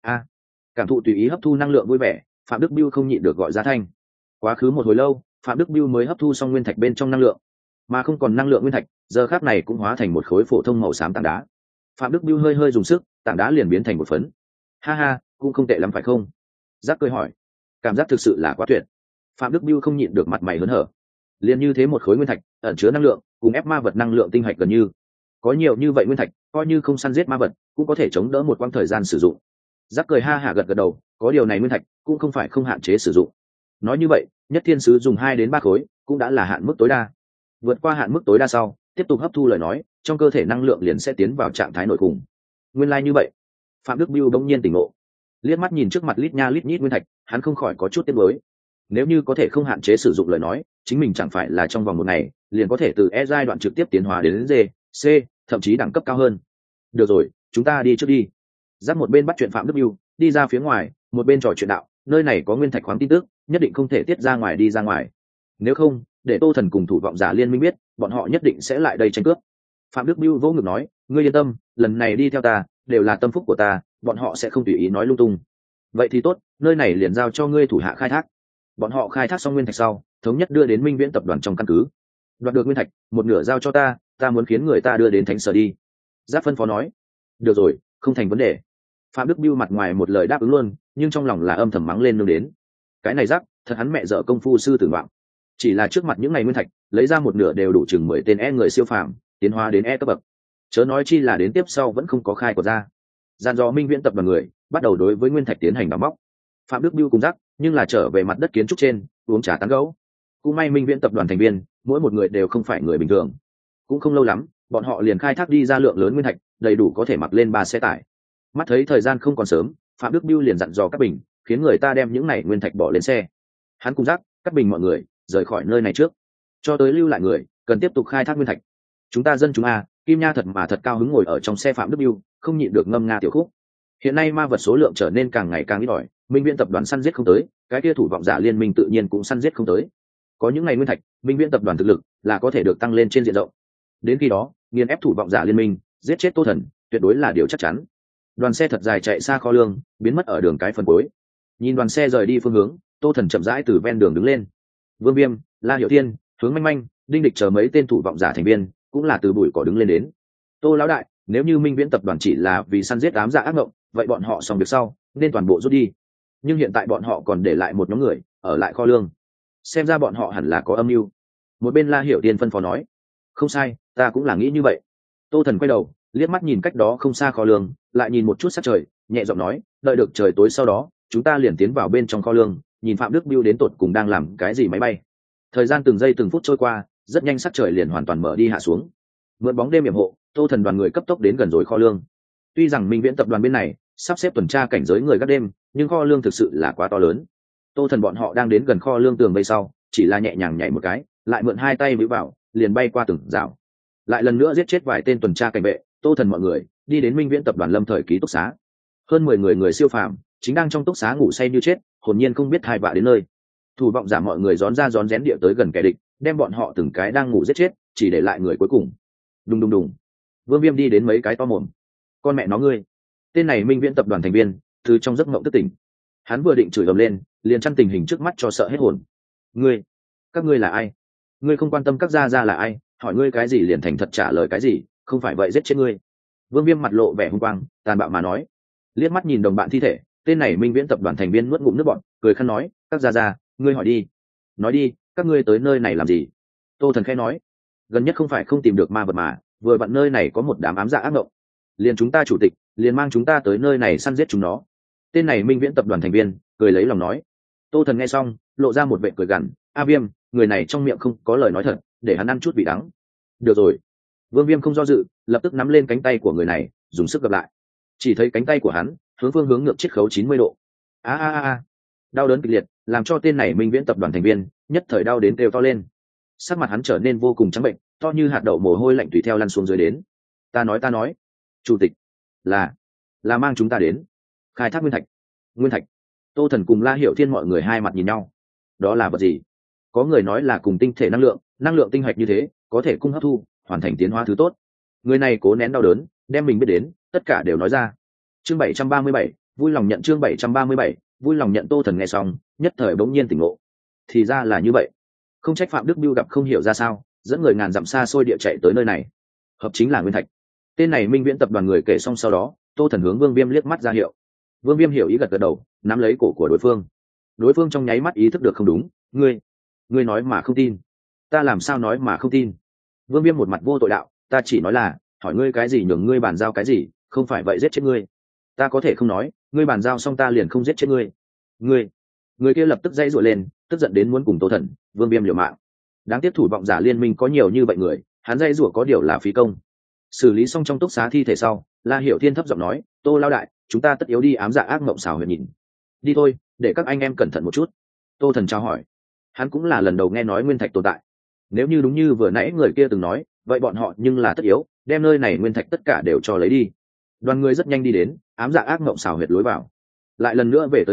Speaker 1: Cảm thụ tùy ý hấp thu năng lượng vui vẻ, Phạm Đức Bưu không nhịn được gọi ra thanh. Quá khứ một hồi lâu, Phạm Đức Bưu mới hấp thu xong nguyên thạch bên trong năng lượng, mà không còn năng lượng nguyên thạch, giờ khắc này cũng hóa thành một khối phổ thông màu xám tảng đá. Phạm Đức Bưu hơi hơi dùng sức, tảng đá liền biến thành một phấn. Ha ha, cũng không tệ lắm phải không? Giác cười hỏi. Cảm giác thực sự là quá tuyệt. Phạm Đức Bưu không nhịn được mặt mày hớn hở. Liền như thế một khối nguyên thạch, ẩn chứa năng lượng, cùng ép ma vật năng lượng tinh hạch gần như. Có nhiều như vậy nguyên thạch, coi như không săn giết ma vật, cũng có thể chống đỡ một quãng thời gian sử dụng. Giác cười ha hả gật gật đầu, có điều này nguyên thạch cũng không phải không hạn chế sử dụng. Nói như vậy, nhất thiên sứ dùng 2 đến 3 khối, cũng đã là hạn mức tối đa. Vượt qua hạn mức tối đa sau, tiếp tục hấp thu lời nói, trong cơ thể năng lượng liền sẽ tiến vào trạng thái nội khủng. Nguyên lai như vậy. Phạm Đức Bưu bỗng nhiên tỉnh ngộ, liếc mắt nhìn trước mặt lít nha lít nhít nguyên thạch, hắn không khỏi có chút tiếc nuối. Nếu như có thể không hạn chế sử dụng lời nói, chính mình chẳng phải là trong vòng một ngày liền có thể từ E giai đoạn trực tiếp tiến hóa đến D, C, thậm chí đẳng cấp cao hơn. Được rồi, chúng ta đi trước đi. Dắt một bên bắt chuyện Phạm Đức Bưu đi ra phía ngoài, một bên trò chuyện đạo, nơi này có nguyên thạch khoáng tin tức nhất định không thể tiết ra ngoài đi ra ngoài, nếu không để Tô Thần cùng thủ vọng giả liên minh biết, bọn họ nhất định sẽ lại đây tranh cướp. Phạm Đức Bưu vỗ ngực nói, ngươi yên tâm, lần này đi theo ta đều là tâm phúc của ta, bọn họ sẽ không tùy ý nói lung tung. Vậy thì tốt, nơi này liền giao cho ngươi thủ hạ khai thác. Bọn họ khai thác xong nguyên thạch sau, thống nhất đưa đến Minh Viễn tập đoàn trong căn cứ. Đoạt được nguyên thạch, một nửa giao cho ta muốn khiến người ta đưa đến thánh sở đi. Giáp phân phó nói. Được rồi, không thành vấn đề. Phạm Đức Bưu mặt ngoài một lời đáp ứng luôn, nhưng trong lòng là âm thầm mắng lên nương đến. Cái này Giáp, thật hắn mẹ dở công phu sư tử ngoạm. Chỉ là trước mặt những ngày nguyên thạch, lấy ra một nửa đều đủ chừng 10 tên người siêu phàm, tiến hóa đến cấp bậc. Chớ nói chi là đến tiếp sau vẫn không có khai của ra. Gian dò Minh Viễn tập đoàn người, bắt đầu đối với nguyên thạch tiến hành đào móc. Phạm Đức Bưu cùng Giác, nhưng là trở về mặt đất kiến trúc trên, uống trà tán gẫu. Cũng may Minh Viễn tập đoàn thành viên, mỗi một người đều không phải người bình thường. Cũng không lâu lắm, bọn họ liền khai thác đi ra lượng lớn nguyên thạch, đầy đủ có thể mặc lên 3 xe tải. Mắt thấy thời gian không còn sớm, Phạm Đức Bưu liền dặn dò các bình, khiến người ta đem những này nguyên thạch bỏ lên xe. Hắn cùng Giác, các bình mọi người rời khỏi nơi này trước, cho tới lưu lại người cần tiếp tục khai thác nguyên thạch. Chúng ta dân chúng Kim Nha thật mà thật cao hứng ngồi ở trong xe Phạm Đức Bưu, không nhịn được ngâm nga tiểu khúc. Hiện nay ma vật số lượng trở nên càng ngày càng ít ỏi, Minh Viễn tập đoàn săn giết không tới, cái kia thủ vọng giả liên minh tự nhiên cũng săn giết không tới. Có những ngày nguyên thạch, Minh Viễn tập đoàn thực lực là có thể được tăng lên trên diện rộng. Đến khi đó, nghiền ép thủ vọng giả liên minh, giết chết Tô Thần, tuyệt đối là điều chắc chắn. Đoàn xe thật dài chạy xa kho lương, biến mất ở đường cái phần cuối. Nhìn đoàn xe rời đi phương hướng, Tô Thần chậm rãi từ ven đường đứng lên. Vương Viêm, La Hiểu Thiên, Hướng Manh Manh, Đinh Địch chờ mấy tên thủ vọng giả thành viên cũng là từ bụi cỏ đứng lên đến. Tô lão đại, nếu như Minh Viễn tập đoàn chỉ là vì săn giết ám dạ ác mộng, vậy bọn họ xong việc sau nên toàn bộ rút đi. Nhưng hiện tại bọn họ còn để lại một nhóm người ở lại kho lương, xem ra bọn họ hẳn là có âm mưu. Một bên La Hiểu Thiên phân phó nói, không sai, ta cũng là nghĩ như vậy. Tô Thần quay đầu liếc mắt nhìn cách đó không xa kho lương, lại nhìn một chút sát trời, nhẹ giọng nói, đợi được trời tối sau đó chúng ta liền tiến vào bên trong kho lương, nhìn Phạm Đức Bưu đến tột cùng đang làm cái gì máy bay. Thời gian từng giây từng phút trôi qua, rất nhanh sắc trời liền hoàn toàn mở đi hạ xuống. Mượn bóng đêm yểm hộ, Tô Thần đoàn người cấp tốc đến gần rồi kho lương. Tuy rằng Minh Viễn tập đoàn bên này sắp xếp tuần tra cảnh giới người gác đêm, nhưng kho lương thực sự là quá to lớn. Tô Thần bọn họ đang đến gần kho lương tường vây sau, chỉ là nhẹ nhàng nhảy một cái, lại mượn hai tay vĩ vào, liền bay qua từng rào, lại lần nữa giết chết vài tên tuần tra cảnh vệ. Tô Thần mọi người đi đến Minh Viễn tập đoàn lâm thời ký túc xá. Hơn 10 người siêu phàm chính đang trong túc xá ngủ say như chết, hồn nhiên không biết hai vạ đến nơi. Thủ vọng giả mọi người rón ra rón rén địa tới gần kẻ địch, đem bọn họ từng cái đang ngủ giết chết, chỉ để lại người cuối cùng. Đùng đùng đùng. Vương Viêm đi đến mấy cái to mồm. Con mẹ nó ngươi! Tên này Minh Viễn tập đoàn thành viên từ trong giấc mộng thức tỉnh. Hắn vừa định chửi ầm lên, liền chăn tình hình trước mắt cho sợ hết hồn. Ngươi, các ngươi là ai? Ngươi không quan tâm các gia gia là ai, hỏi ngươi cái gì liền thành thật trả lời cái gì, không phải vậy giết chết ngươi. Vương Viêm mặt lộ vẻ hung quang, tàn bạo mà nói. Liếc mắt nhìn đồng bạn thi thể, tên này Minh Viễn tập đoàn thành viên nuốt ngụm nước bọt, cười khăn nói, các gia gia, ngươi hỏi đi. Nói đi, các ngươi tới nơi này làm gì? Tô Thần khẽ nói, gần nhất không phải không tìm được ma vật mà, vừa vặn nơi này có một đám ám dạ ác mộng, liền chúng ta chủ tịch liền mang chúng ta tới nơi này săn giết chúng nó. Tên này Minh Viễn tập đoàn thành viên cười lấy lòng nói. Tô Thần nghe xong lộ ra một vệ cười gằn, A Viêm, người này trong miệng không có lời nói thật, để hắn ăn chút vị đắng. Được rồi. Vương Viêm không do dự, lập tức nắm lên cánh tay của người này, dùng sức gặp lại. Chỉ thấy cánh tay của hắn phương hướng ngược chiết khấu 90 độ. Đau đớn kịch liệt làm cho tên này Minh Viễn tập đoàn thành viên nhất thời đau đến kêu to lên. Sắc mặt hắn trở nên vô cùng trắng bệnh, to như hạt đậu mồ hôi lạnh tùy theo lăn xuống dưới đến. Ta nói, chủ tịch là mang chúng ta đến khai thác nguyên thạch. Tô Thần cùng La Hiểu Thiên mọi người hai mặt nhìn nhau. Đó là vật gì? Có người nói là cùng tinh thể năng lượng tinh hạch như thế, có thể cung hấp thu, hoàn thành tiến hóa thứ tốt. Người này cố nén đau đớn, đem mình biết đến tất cả đều nói ra. Chương 737, vui lòng nhận. Chương 737, vui lòng nhận. Tô Thần nghe xong nhất thời bỗng nhiên tỉnh ngộ. Thì ra là như vậy. Không trách Phạm Đức Bưu gặp không hiểu ra sao, dẫn người ngàn dặm xa xôi địa chạy tới nơi này. Hợp chính là nguyên thạch. Tên này Minh Viễn tập đoàn người kể xong sau đó, Tô Thần hướng Vương Viêm liếc mắt ra hiệu. Vương Viêm hiểu ý gật gật đầu, nắm lấy cổ của đối phương. Đối phương trong nháy mắt ý thức được không đúng. Ngươi nói mà không tin. Ta làm sao nói mà không tin? Vương Viêm một mặt vô tội đạo, ta chỉ nói là hỏi ngươi cái gì nhường ngươi bàn giao cái gì, không phải vậy giết chết ngươi. Ta có thể không nói, ngươi bàn giao xong ta liền không giết chết ngươi. Người kia lập tức dãy dội lên, tức giận đến muốn cùng Tô Thần, Vương Viêm liều mạng. Đáng tiếc thủ vọng giả liên minh có nhiều như vậy người, hắn dãy rủa có điều là phí công. Xử lý xong trong túc xá thi thể sau, La Hiểu Thiên thấp giọng nói, Tô lao đại, chúng ta tất yếu đi ám dạ ác mộng xào huyệt nhìn. Đi thôi, để các anh em cẩn thận một chút. Tô Thần chào hỏi. Hắn cũng là lần đầu nghe nói nguyên thạch tồn tại. Nếu như đúng như vừa nãy người kia từng nói, vậy bọn họ nhưng là tất yếu đem nơi này nguyên thạch tất cả đều cho lấy đi. Đoàn người rất nhanh đi đến ám dạ ác mộng xào huyệt lối vào. Lại lần nữa về tới đây,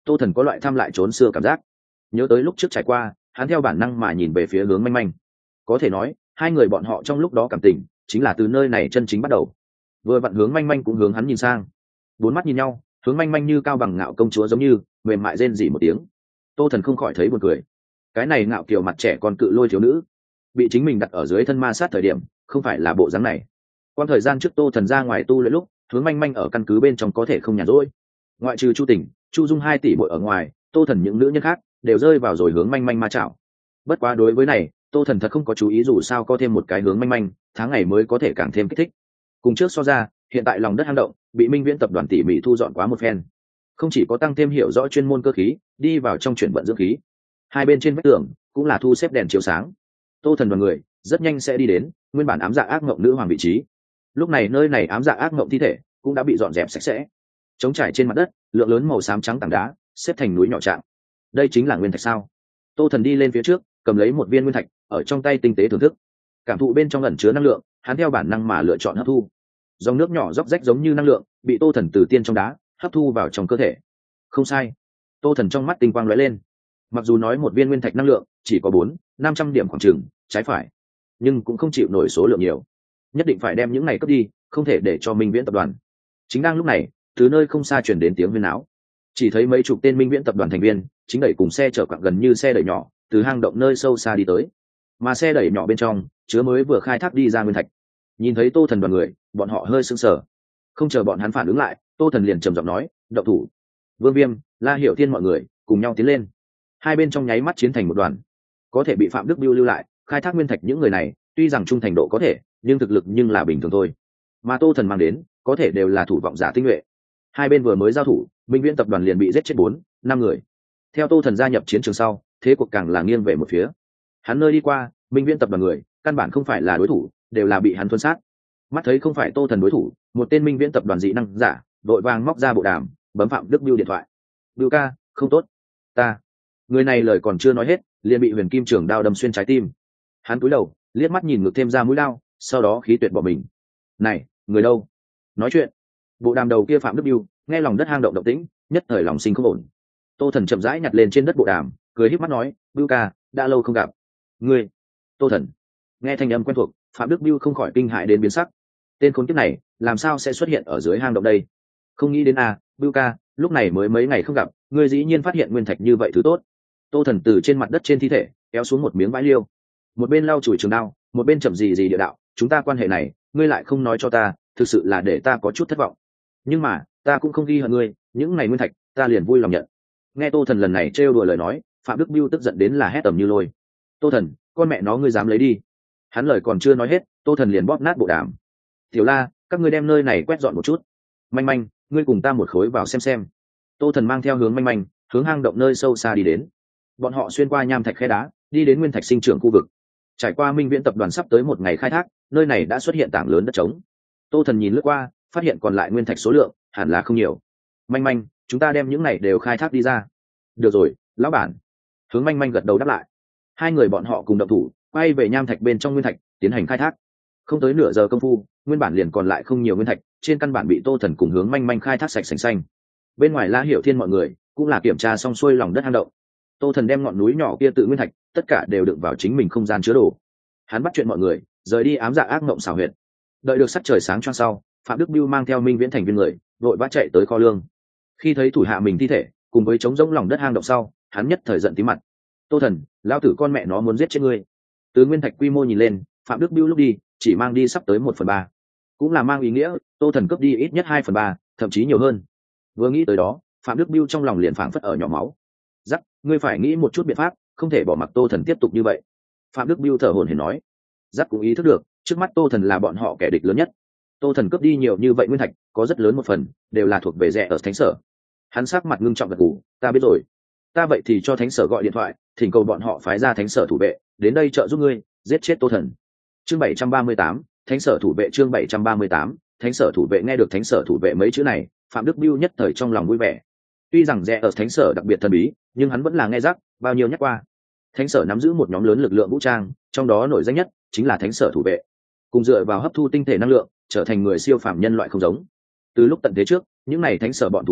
Speaker 1: Tô Thần có loại thăm lại trốn xưa cảm giác, nhớ tới lúc trước trải qua, hắn theo bản năng mà nhìn về phía Hướng Manh Manh. Có thể nói hai người bọn họ trong lúc đó cảm tình chính là từ nơi này chân chính bắt đầu. Vừa vặn Hướng Manh Manh cũng hướng hắn nhìn sang, bốn mắt nhìn nhau, Hướng Manh Manh như cao bằng ngạo công chúa giống như mềm mại rên rỉ một tiếng. Tô Thần không khỏi thấy buồn cười, cái này ngạo kiều mặt trẻ còn cự lôi thiếu nữ bị chính mình đặt ở dưới thân ma sát thời điểm không phải là bộ dáng này. Qua thời gian trước Tô Thần ra ngoài tu luyện lúc, Hướng Manh Manh ở căn cứ bên trong có thể không nhàn rỗi, ngoại trừ Chu Tình, Chu Dung 2 tỷ muội ở ngoài, Tô Thần những nữ nhân khác đều rơi vào rồi Hướng Manh Manh ma chảo. Bất quá đối với này Tô Thần thật không có chú ý, dù sao có thêm một cái Hướng Manh Manh tháng ngày mới có thể càng thêm kích thích. Cùng trước so ra, hiện tại lòng đất hang động bị Minh Viễn tập đoàn tỉ mỉ thu dọn quá một phen, không chỉ có tăng thêm hiểu rõ chuyên môn cơ khí đi vào trong chuyển vận dưỡng khí, hai bên trên vách tường cũng là thu xếp đèn chiếu sáng. Tô Thần đoàn người rất nhanh sẽ đi đến nguyên bản ám dạ ác mộng nữ hoàng vị trí. Lúc này nơi này ám dạ ác mộng thi thể cũng đã bị dọn dẹp sạch sẽ, trống trải trên mặt đất lượng lớn màu xám trắng tảng đá xếp thành núi nhỏ trạng. Đây chính là nguyên thạch sao? Tô Thần đi lên phía trước, cầm lấy một viên nguyên thạch ở trong tay tinh tế thưởng thức, cảm thụ bên trong ẩn chứa năng lượng, hắn theo bản năng mà lựa chọn hấp thu. Dòng nước nhỏ róc rách giống như năng lượng bị Tô Thần từ tiên trong đá hấp thu vào trong cơ thể. Không sai, Tô Thần trong mắt tinh quang lóe lên. Mặc dù nói một viên nguyên thạch năng lượng chỉ có 400-500 điểm khoảng chừng trái phải, nhưng cũng không chịu nổi số lượng nhiều, nhất định phải đem những này cướp đi, không thể để cho Minh Viễn tập đoàn. Chính đang lúc này, từ nơi không xa truyền đến tiếng huyên náo, chỉ thấy mấy chục tên Minh Viễn tập đoàn thành viên chính đẩy cùng xe chở quặng gần như xe đẩy nhỏ từ hang động nơi sâu xa đi tới, mà xe đẩy nhỏ bên trong chứa mới vừa khai thác đi ra nguyên thạch. Nhìn thấy Tô Thần đoàn người, bọn họ hơi sững sờ, không chờ bọn hắn phản ứng lại, Tô Thần liền trầm giọng nói: động thủ. Vương Viêm, La Hiểu Thiên mọi người cùng nhau tiến lên. Hai bên trong nháy mắt chiến thành một đoàn. Có thể bị Phạm Đức Biêu lưu lại khai thác nguyên thạch những người này, tuy rằng trung thành độ có thể, nhưng thực lực nhưng là bình thường thôi. Mà Tô Thần mang đến có thể đều là thủ vọng giả tinh nhuệ. Hai bên vừa mới giao thủ, Minh Viễn tập đoàn liền bị giết chết 4-5 người. Theo Tô Thần gia nhập chiến trường sau, thế cuộc càng là nghiêng về một phía. Hắn nơi đi qua, Minh Viễn tập đoàn người căn bản không phải là đối thủ, đều là bị hắn thuần sát. Mắt thấy không phải Tô Thần đối thủ, một tên Minh Viễn tập đoàn dị năng giả đội vàng móc ra bộ đàm, bấm Phạm Đức Biêu điện thoại. Biêu ca, không tốt, ta. Người này lời còn chưa nói hết, liền bị huyền kim trường đao đâm xuyên trái tim. Hắn cúi đầu liếc mắt nhìn ngược thêm ra mũi đao, sau đó khí tuyệt bỏ mình. Này, người đâu? Nói chuyện. Bộ đàm đầu kia Phạm Đức Biêu nghe lòng đất hang động động tĩnh, nhất thời lòng sinh không ổn. Tô Thần chậm rãi nhặt lên trên đất bộ đàm, cười híp mắt nói: Biêu ca, đã lâu không gặp. Ngươi? Tô Thần nghe thanh âm quen thuộc, Phạm Đức Biêu không khỏi kinh hãi đến biến sắc. Tên khốn kiếp này làm sao sẽ xuất hiện ở dưới hang động đây? Không nghĩ đến à, Biêu ca, lúc này mới mấy ngày không gặp, ngươi dĩ nhiên phát hiện nguyên thạch như vậy thứ tốt. Tô Thần từ trên mặt đất trên thi thể kéo xuống một miếng vải liêu, một bên lau chùi trường đao, một bên chậm gì địa đạo: chúng ta quan hệ này ngươi lại không nói cho ta, thực sự là để ta có chút thất vọng. Nhưng mà ta cũng không ghi hận ngươi, những này nguyên thạch ta liền vui lòng nhận. Nghe Tô Thần lần này trêu đùa lời nói, Phạm Đức Biêu tức giận đến là hét tầm như lôi: Tô Thần, con mẹ nó ngươi dám lấy đi! Hắn lời còn chưa nói hết, Tô Thần liền bóp nát bộ đàm. Tiểu La, các ngươi đem nơi này quét dọn một chút. Manh Manh, ngươi cùng ta một khối vào xem. Tô Thần mang theo Hướng Manh Manh hướng hang động nơi sâu xa đi đến. Bọn họ xuyên qua nham thạch khe đá, đi đến nguyên thạch sinh trưởng khu vực. Trải qua Minh Viễn tập đoàn sắp tới một ngày khai thác, nơi này đã xuất hiện tảng lớn đất trống. Tô Thần nhìn lướt qua, phát hiện còn lại nguyên thạch số lượng hẳn là không nhiều. Manh Manh, chúng ta đem những này đều khai thác đi ra. Được rồi, lão bản. Hướng Manh Manh gật đầu đáp lại. Hai người bọn họ cùng động thủ, quay về nham thạch bên trong nguyên thạch tiến hành khai thác. Không tới nửa giờ công phu, nguyên bản liền còn lại không nhiều nguyên thạch, trên căn bản bị Tô Thần cùng Hướng Manh Manh khai thác sạch sành xanh. Bên ngoài La Hiểu Thiên mọi người cũng là kiểm tra xong xuôi lòng đất hang động. Tô Thần đem ngọn núi nhỏ kia tự nguyên thạch tất cả đều đựng vào chính mình không gian chứa đồ. Hắn bắt chuyện mọi người rời đi ám dạ ác mộng xảo huyệt. Đợi được sắc trời sáng choang sau, Phạm Đức Biêu mang theo Minh Viễn thành viên người vội vã chạy tới kho lương. Khi thấy thủ hạ mình thi thể cùng với trống rỗng lòng đất hang động sau, hắn nhất thời giận tí mặt. Tô Thần, lão tử con mẹ nó muốn giết chết ngươi. Từ nguyên thạch quy mô nhìn lên, Phạm Đức Biêu lúc đi chỉ mang đi sắp tới 1/3, cũng là mang ý nghĩa Tô Thần cướp đi ít nhất 2/3, thậm chí nhiều hơn. Vừa nghĩ tới đó, Phạm Đức Biêu trong lòng liền phảng phất ở nhỏ máu. Dắt, ngươi phải nghĩ một chút biện pháp, không thể bỏ mặc Tô Thần tiếp tục như vậy. Phạm Đức Biêu thở hổn hển nói. Dắt cũng ý thức được, trước mắt Tô Thần là bọn họ kẻ địch lớn nhất. Tô Thần cướp đi nhiều như vậy nguyên thạch, có rất lớn một phần đều là thuộc về rẻ ở thánh sở. Hắn sắc mặt ngưng trọng gật gù, ta biết rồi. Ta vậy thì cho thánh sở gọi điện thoại, thỉnh cầu bọn họ phái ra thánh sở thủ vệ đến đây trợ giúp ngươi giết chết Tô Thần. Chương 738, thánh sở thủ vệ. Chương 738, thánh sở thủ vệ. Nghe được thánh sở thủ vệ mấy chữ này, Phạm Đức Biêu nhất thời trong lòng vui vẻ. Tuy rằng rẻ ở thánh sở đặc biệt thần bí, nhưng hắn vẫn là nghe rắc bao nhiêu nhắc qua. Thánh sở nắm giữ một nhóm lớn lực lượng vũ trang, trong đó nổi danh nhất chính là thánh sở thủ vệ. Cùng dựa vào hấp thu tinh thể năng lượng, trở thành người siêu phàm nhân loại không giống. Từ lúc tận thế trước, những này thánh sở bọn thủ vệ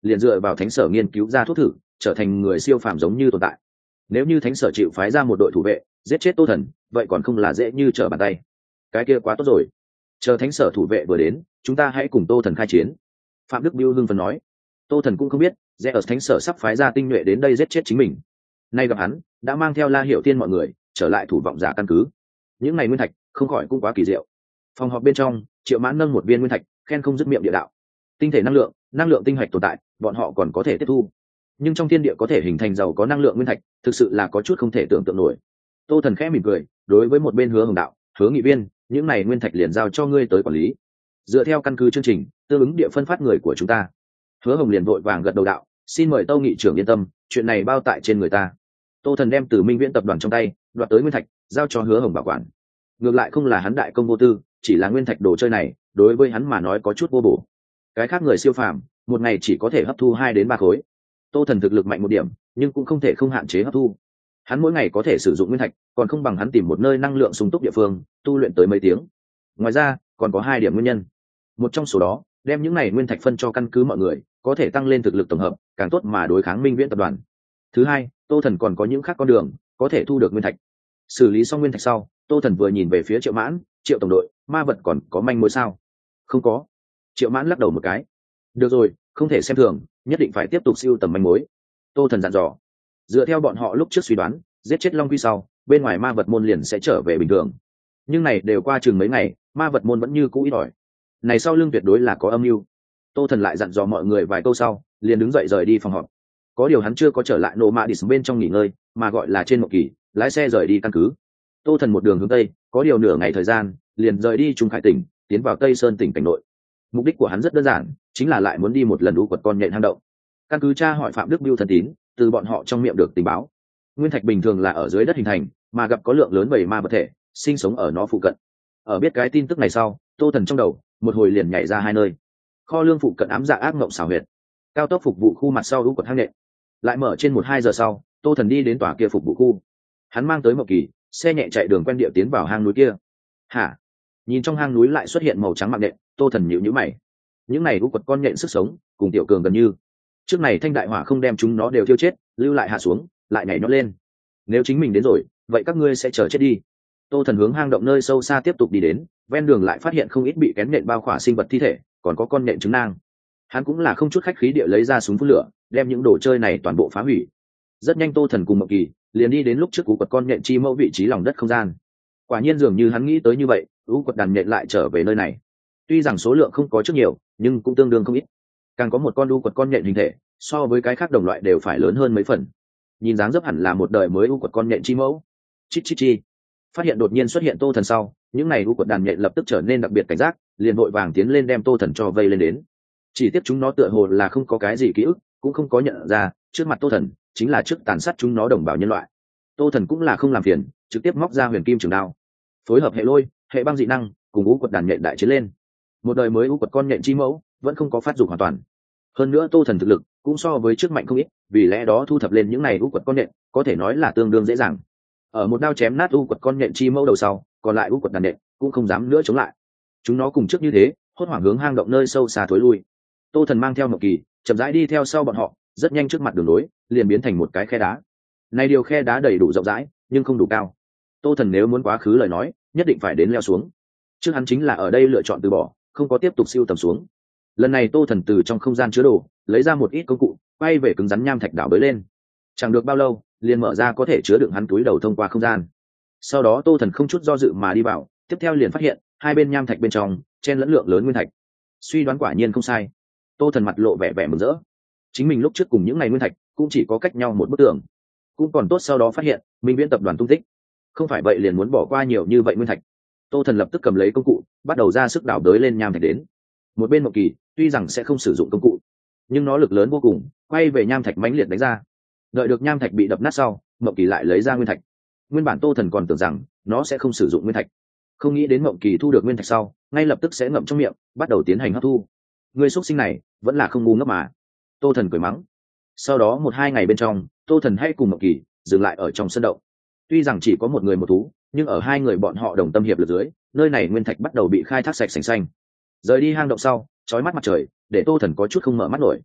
Speaker 1: liền dựa vào thánh sở nghiên cứu ra thuốc thử, trở thành người siêu phàm giống như tồn tại. Nếu như thánh sở chịu phái ra một đội thủ vệ giết chết Tô Thần, vậy còn không là dễ như trở bàn tay. Cái kia quá tốt rồi, chờ thánh sở thủ vệ vừa đến, chúng ta hãy cùng Tô Thần khai chiến. Phạm Đức Biêu hưng phấn nói. Tô Thần cũng không biết rẽ ở thánh sở sắp phái ra tinh nhuệ đến đây giết chết chính mình. Nay gặp hắn đã mang theo La Hiểu Tiên mọi người trở lại thủ vọng giả căn cứ. Những ngày nguyên thạch không khỏi cũng quá kỳ diệu. Phòng họp bên trong, Triệu Mãn nâng một viên nguyên thạch khen không dứt miệng địa đạo. Tinh thể năng lượng tinh hạch tồn tại, bọn họ còn có thể tiếp thu, nhưng trong thiên địa có thể hình thành giàu có năng lượng nguyên thạch, thực sự là có chút không thể tưởng tượng nổi. Tô Thần khẽ mỉm cười, đối với một bên Hứa Hồng đạo, Hứa nghị viên, những này nguyên thạch liền giao cho ngươi tới quản lý, dựa theo căn cứ chương trình tương ứng địa phân phát người của chúng ta. Hứa Hồng liền vội vàng gật đầu đạo, xin mời Tâu nghị trưởng yên tâm, chuyện này bao tại trên người ta. Tô Thần đem từ Minh Viễn tập đoàn trong tay đoạt tới nguyên thạch giao cho Hứa Hồng bảo quản. Ngược lại không là hắn đại công vô tư, chỉ là nguyên thạch đồ chơi này đối với hắn mà nói có chút vô bổ. Cái khác người siêu phàm một ngày chỉ có thể hấp thu 2 đến 3 khối. Tô Thần thực lực mạnh một điểm, nhưng cũng không thể không hạn chế hấp thu. Hắn mỗi ngày có thể sử dụng nguyên thạch, còn không bằng hắn tìm một nơi năng lượng sung túc địa phương tu luyện tới mấy tiếng. Ngoài ra còn có 2 điểm nguyên nhân. Một trong số đó, đem những này nguyên thạch phân cho căn cứ mọi người, có thể tăng lên thực lực tổng hợp, càng tốt mà đối kháng Minh Viễn tập đoàn. Thứ hai, Tô Thần còn có những khác con đường có thể thu được nguyên thạch. Xử lý xong nguyên thạch sau, Tô Thần vừa nhìn về phía Triệu Mãn, Triệu tổng đội, ma vật còn có manh mối sao? Không có. Triệu Mãn lắc đầu một cái. Được rồi, không thể xem thường, nhất định phải tiếp tục sưu tầm manh mối. Tô Thần dặn dò. Dựa theo bọn họ lúc trước suy đoán, giết chết Long Quy sau, bên ngoài ma vật môn liền sẽ trở về bình thường. Nhưng này đều qua chừng mấy ngày, ma vật môn vẫn như cũ ít ỏi. Này sau lưng tuyệt đối là có âm mưu. Tô Thần lại dặn dò mọi người vài câu sau, liền đứng dậy rời đi phòng họp. Có điều hắn chưa có trở lại nô mạ đít bên trong nghỉ ngơi, mà gọi là trên một kỳ lái xe rời đi căn cứ. Tô Thần một đường hướng tây, có điều nửa ngày thời gian liền rời đi Trung Khải tỉnh, tiến vào Tây Sơn tỉnh cảnh nội. Mục đích của hắn rất đơn giản, chính là lại muốn đi một lần đu quật con nhện hang động. Căn cứ tra hỏi Phạm Đức Biêu thân tín, từ bọn họ trong miệng được tình báo, nguyên thạch bình thường là ở dưới đất hình thành, mà gặp có lượng lớn bầy ma vật thể sinh sống ở nó phụ cận. Ở biết cái tin tức này sau, Tô Thần trong đầu một hồi liền nhảy ra 2 nơi: kho lương phụ cận ám dạ ác mộng xảo huyệt, cao tốc phục vụ khu mặt sau đu quật hang nhện. Lại mở trên 1-2 giờ sau, Tô Thần đi đến tòa kia phục vụ khu. Hắn mang tới Mộc Kỳ, xe nhẹ chạy đường quen địa tiến vào hang núi kia. Hả? Nhìn trong hang núi lại xuất hiện màu trắng mạng nhện, Tô Thần nhíu nhíu mày. Những này đu quật con nhện sức sống cùng tiểu cường gần như. Trước này thanh đại hỏa không đem chúng nó đều thiêu chết, lưu lại hạ xuống, lại nhảy nhót lên. Nếu chính mình đến rồi, vậy các ngươi sẽ chờ chết đi. Tô Thần hướng hang động nơi sâu xa tiếp tục đi đến, ven đường lại phát hiện không ít bị kén nhện bao khỏa sinh vật thi thể, còn có con nhện trứng nang. Hắn cũng là không chút khách khí địa lấy ra súng phun lửa, đem những đồ chơi này toàn bộ phá hủy. Rất nhanh Tô Thần cùng Mộc Kỳ liền đi đến lúc trước cú quật con nhện chi mẫu vị trí lòng đất không gian. Quả nhiên dường như hắn nghĩ tới như vậy, cú quật đàn nhện lại trở về nơi này. Tuy rằng số lượng không có trước nhiều, nhưng cũng tương đương không ít. Càng có một con đu quật con nhện hình thể, so với cái khác đồng loại đều phải lớn hơn mấy phần. Nhìn dáng dấp hẳn là một đời mới u quật con nhện chi mẫu. Chít chít chi. Phát hiện đột nhiên xuất hiện Tô Thần sau, những này u quật đàn nhện lập tức trở nên đặc biệt cảnh giác, liền vội vàng tiến lên đem Tô Thần cho vây lên đến. Chỉ tiếp chúng nó tựa hồ là không có cái gì ký ức, cũng không có nhận ra trước mặt Tô Thần chính là trước tàn sát chúng nó đồng bào nhân loại. Tô Thần cũng là không làm phiền, trực tiếp móc ra huyền kim trường đao, phối hợp hệ lôi, hệ băng dị năng, cùng u quật đàn nhện đại chiến lên. Một đời mới u quật con nhện chi mẫu vẫn không có phát dục hoàn toàn. Hơn nữa Tô Thần thực lực cũng so với trước mạnh không ít, vì lẽ đó thu thập lên những này u quật con nhện có thể nói là tương đương dễ dàng. Ở một đao chém nát u quật con nhện chi mẫu đầu sau, còn lại u quật đàn nhện cũng không dám nữa chống lại. Chúng nó cùng trước như thế, hốt hoảng hướng hang động nơi sâu xa thối lui. Tô Thần mang theo Mộc Kỳ chậm rãi đi theo sau bọn họ, rất nhanh trước mặt đường lối liền biến thành một cái khe đá. Này điều khe đá đầy đủ rộng rãi, nhưng không đủ cao. Tô Thần nếu muốn quá khứ lời nói, nhất định phải đến leo xuống. Trước hắn chính là ở đây lựa chọn từ bỏ, không có tiếp tục siêu tầm xuống. Lần này Tô Thần từ trong không gian chứa đồ lấy ra một ít công cụ, quay về cứng rắn nham thạch đảo bới lên. Chẳng được bao lâu, liền mở ra có thể chứa đựng hắn túi đầu thông qua không gian. Sau đó Tô Thần không chút do dự mà đi vào, tiếp theo liền phát hiện hai bên nham thạch bên trong chen lẫn lượng lớn nguyên thạch. Suy đoán quả nhiên không sai. Tô Thần mặt lộ vẻ vẻ mừng rỡ. Chính mình lúc trước cùng những ngày nguyên thạch cũng chỉ có cách nhau một bức tường, cũng còn tốt sau đó phát hiện Minh Viễn tập đoàn tung tích. Không phải vậy liền muốn bỏ qua nhiều như vậy nguyên thạch. Tô Thần lập tức cầm lấy công cụ, bắt đầu ra sức đào đới lên nham thạch đến. Một bên Mộc Kỳ tuy rằng sẽ không sử dụng công cụ, nhưng nó lực lớn vô cùng, quay về nham thạch mãnh liệt đánh ra. Đợi được nham thạch bị đập nát sau, Mộc Kỳ lại lấy ra nguyên thạch. Nguyên bản Tô Thần còn tưởng rằng nó sẽ không sử dụng nguyên thạch, không nghĩ đến Mộc Kỳ thu được nguyên thạch sau, ngay lập tức sẽ ngậm trong miệng, bắt đầu tiến hành hấp thu. Người xuất sinh này vẫn là không ngu ngốc mà. Tô Thần cười mắng. Sau đó 1-2 ngày bên trong, Tô Thần hay cùng Mộc Kỳ dừng lại ở trong sân động. Tuy rằng chỉ có một người một thú, nhưng ở hai người bọn họ đồng tâm hiệp lực dưới, nơi này nguyên thạch bắt đầu bị khai thác sạch sành xanh. Rời đi hang động sau, chói mắt mặt trời để Tô Thần có chút không mở mắt nổi.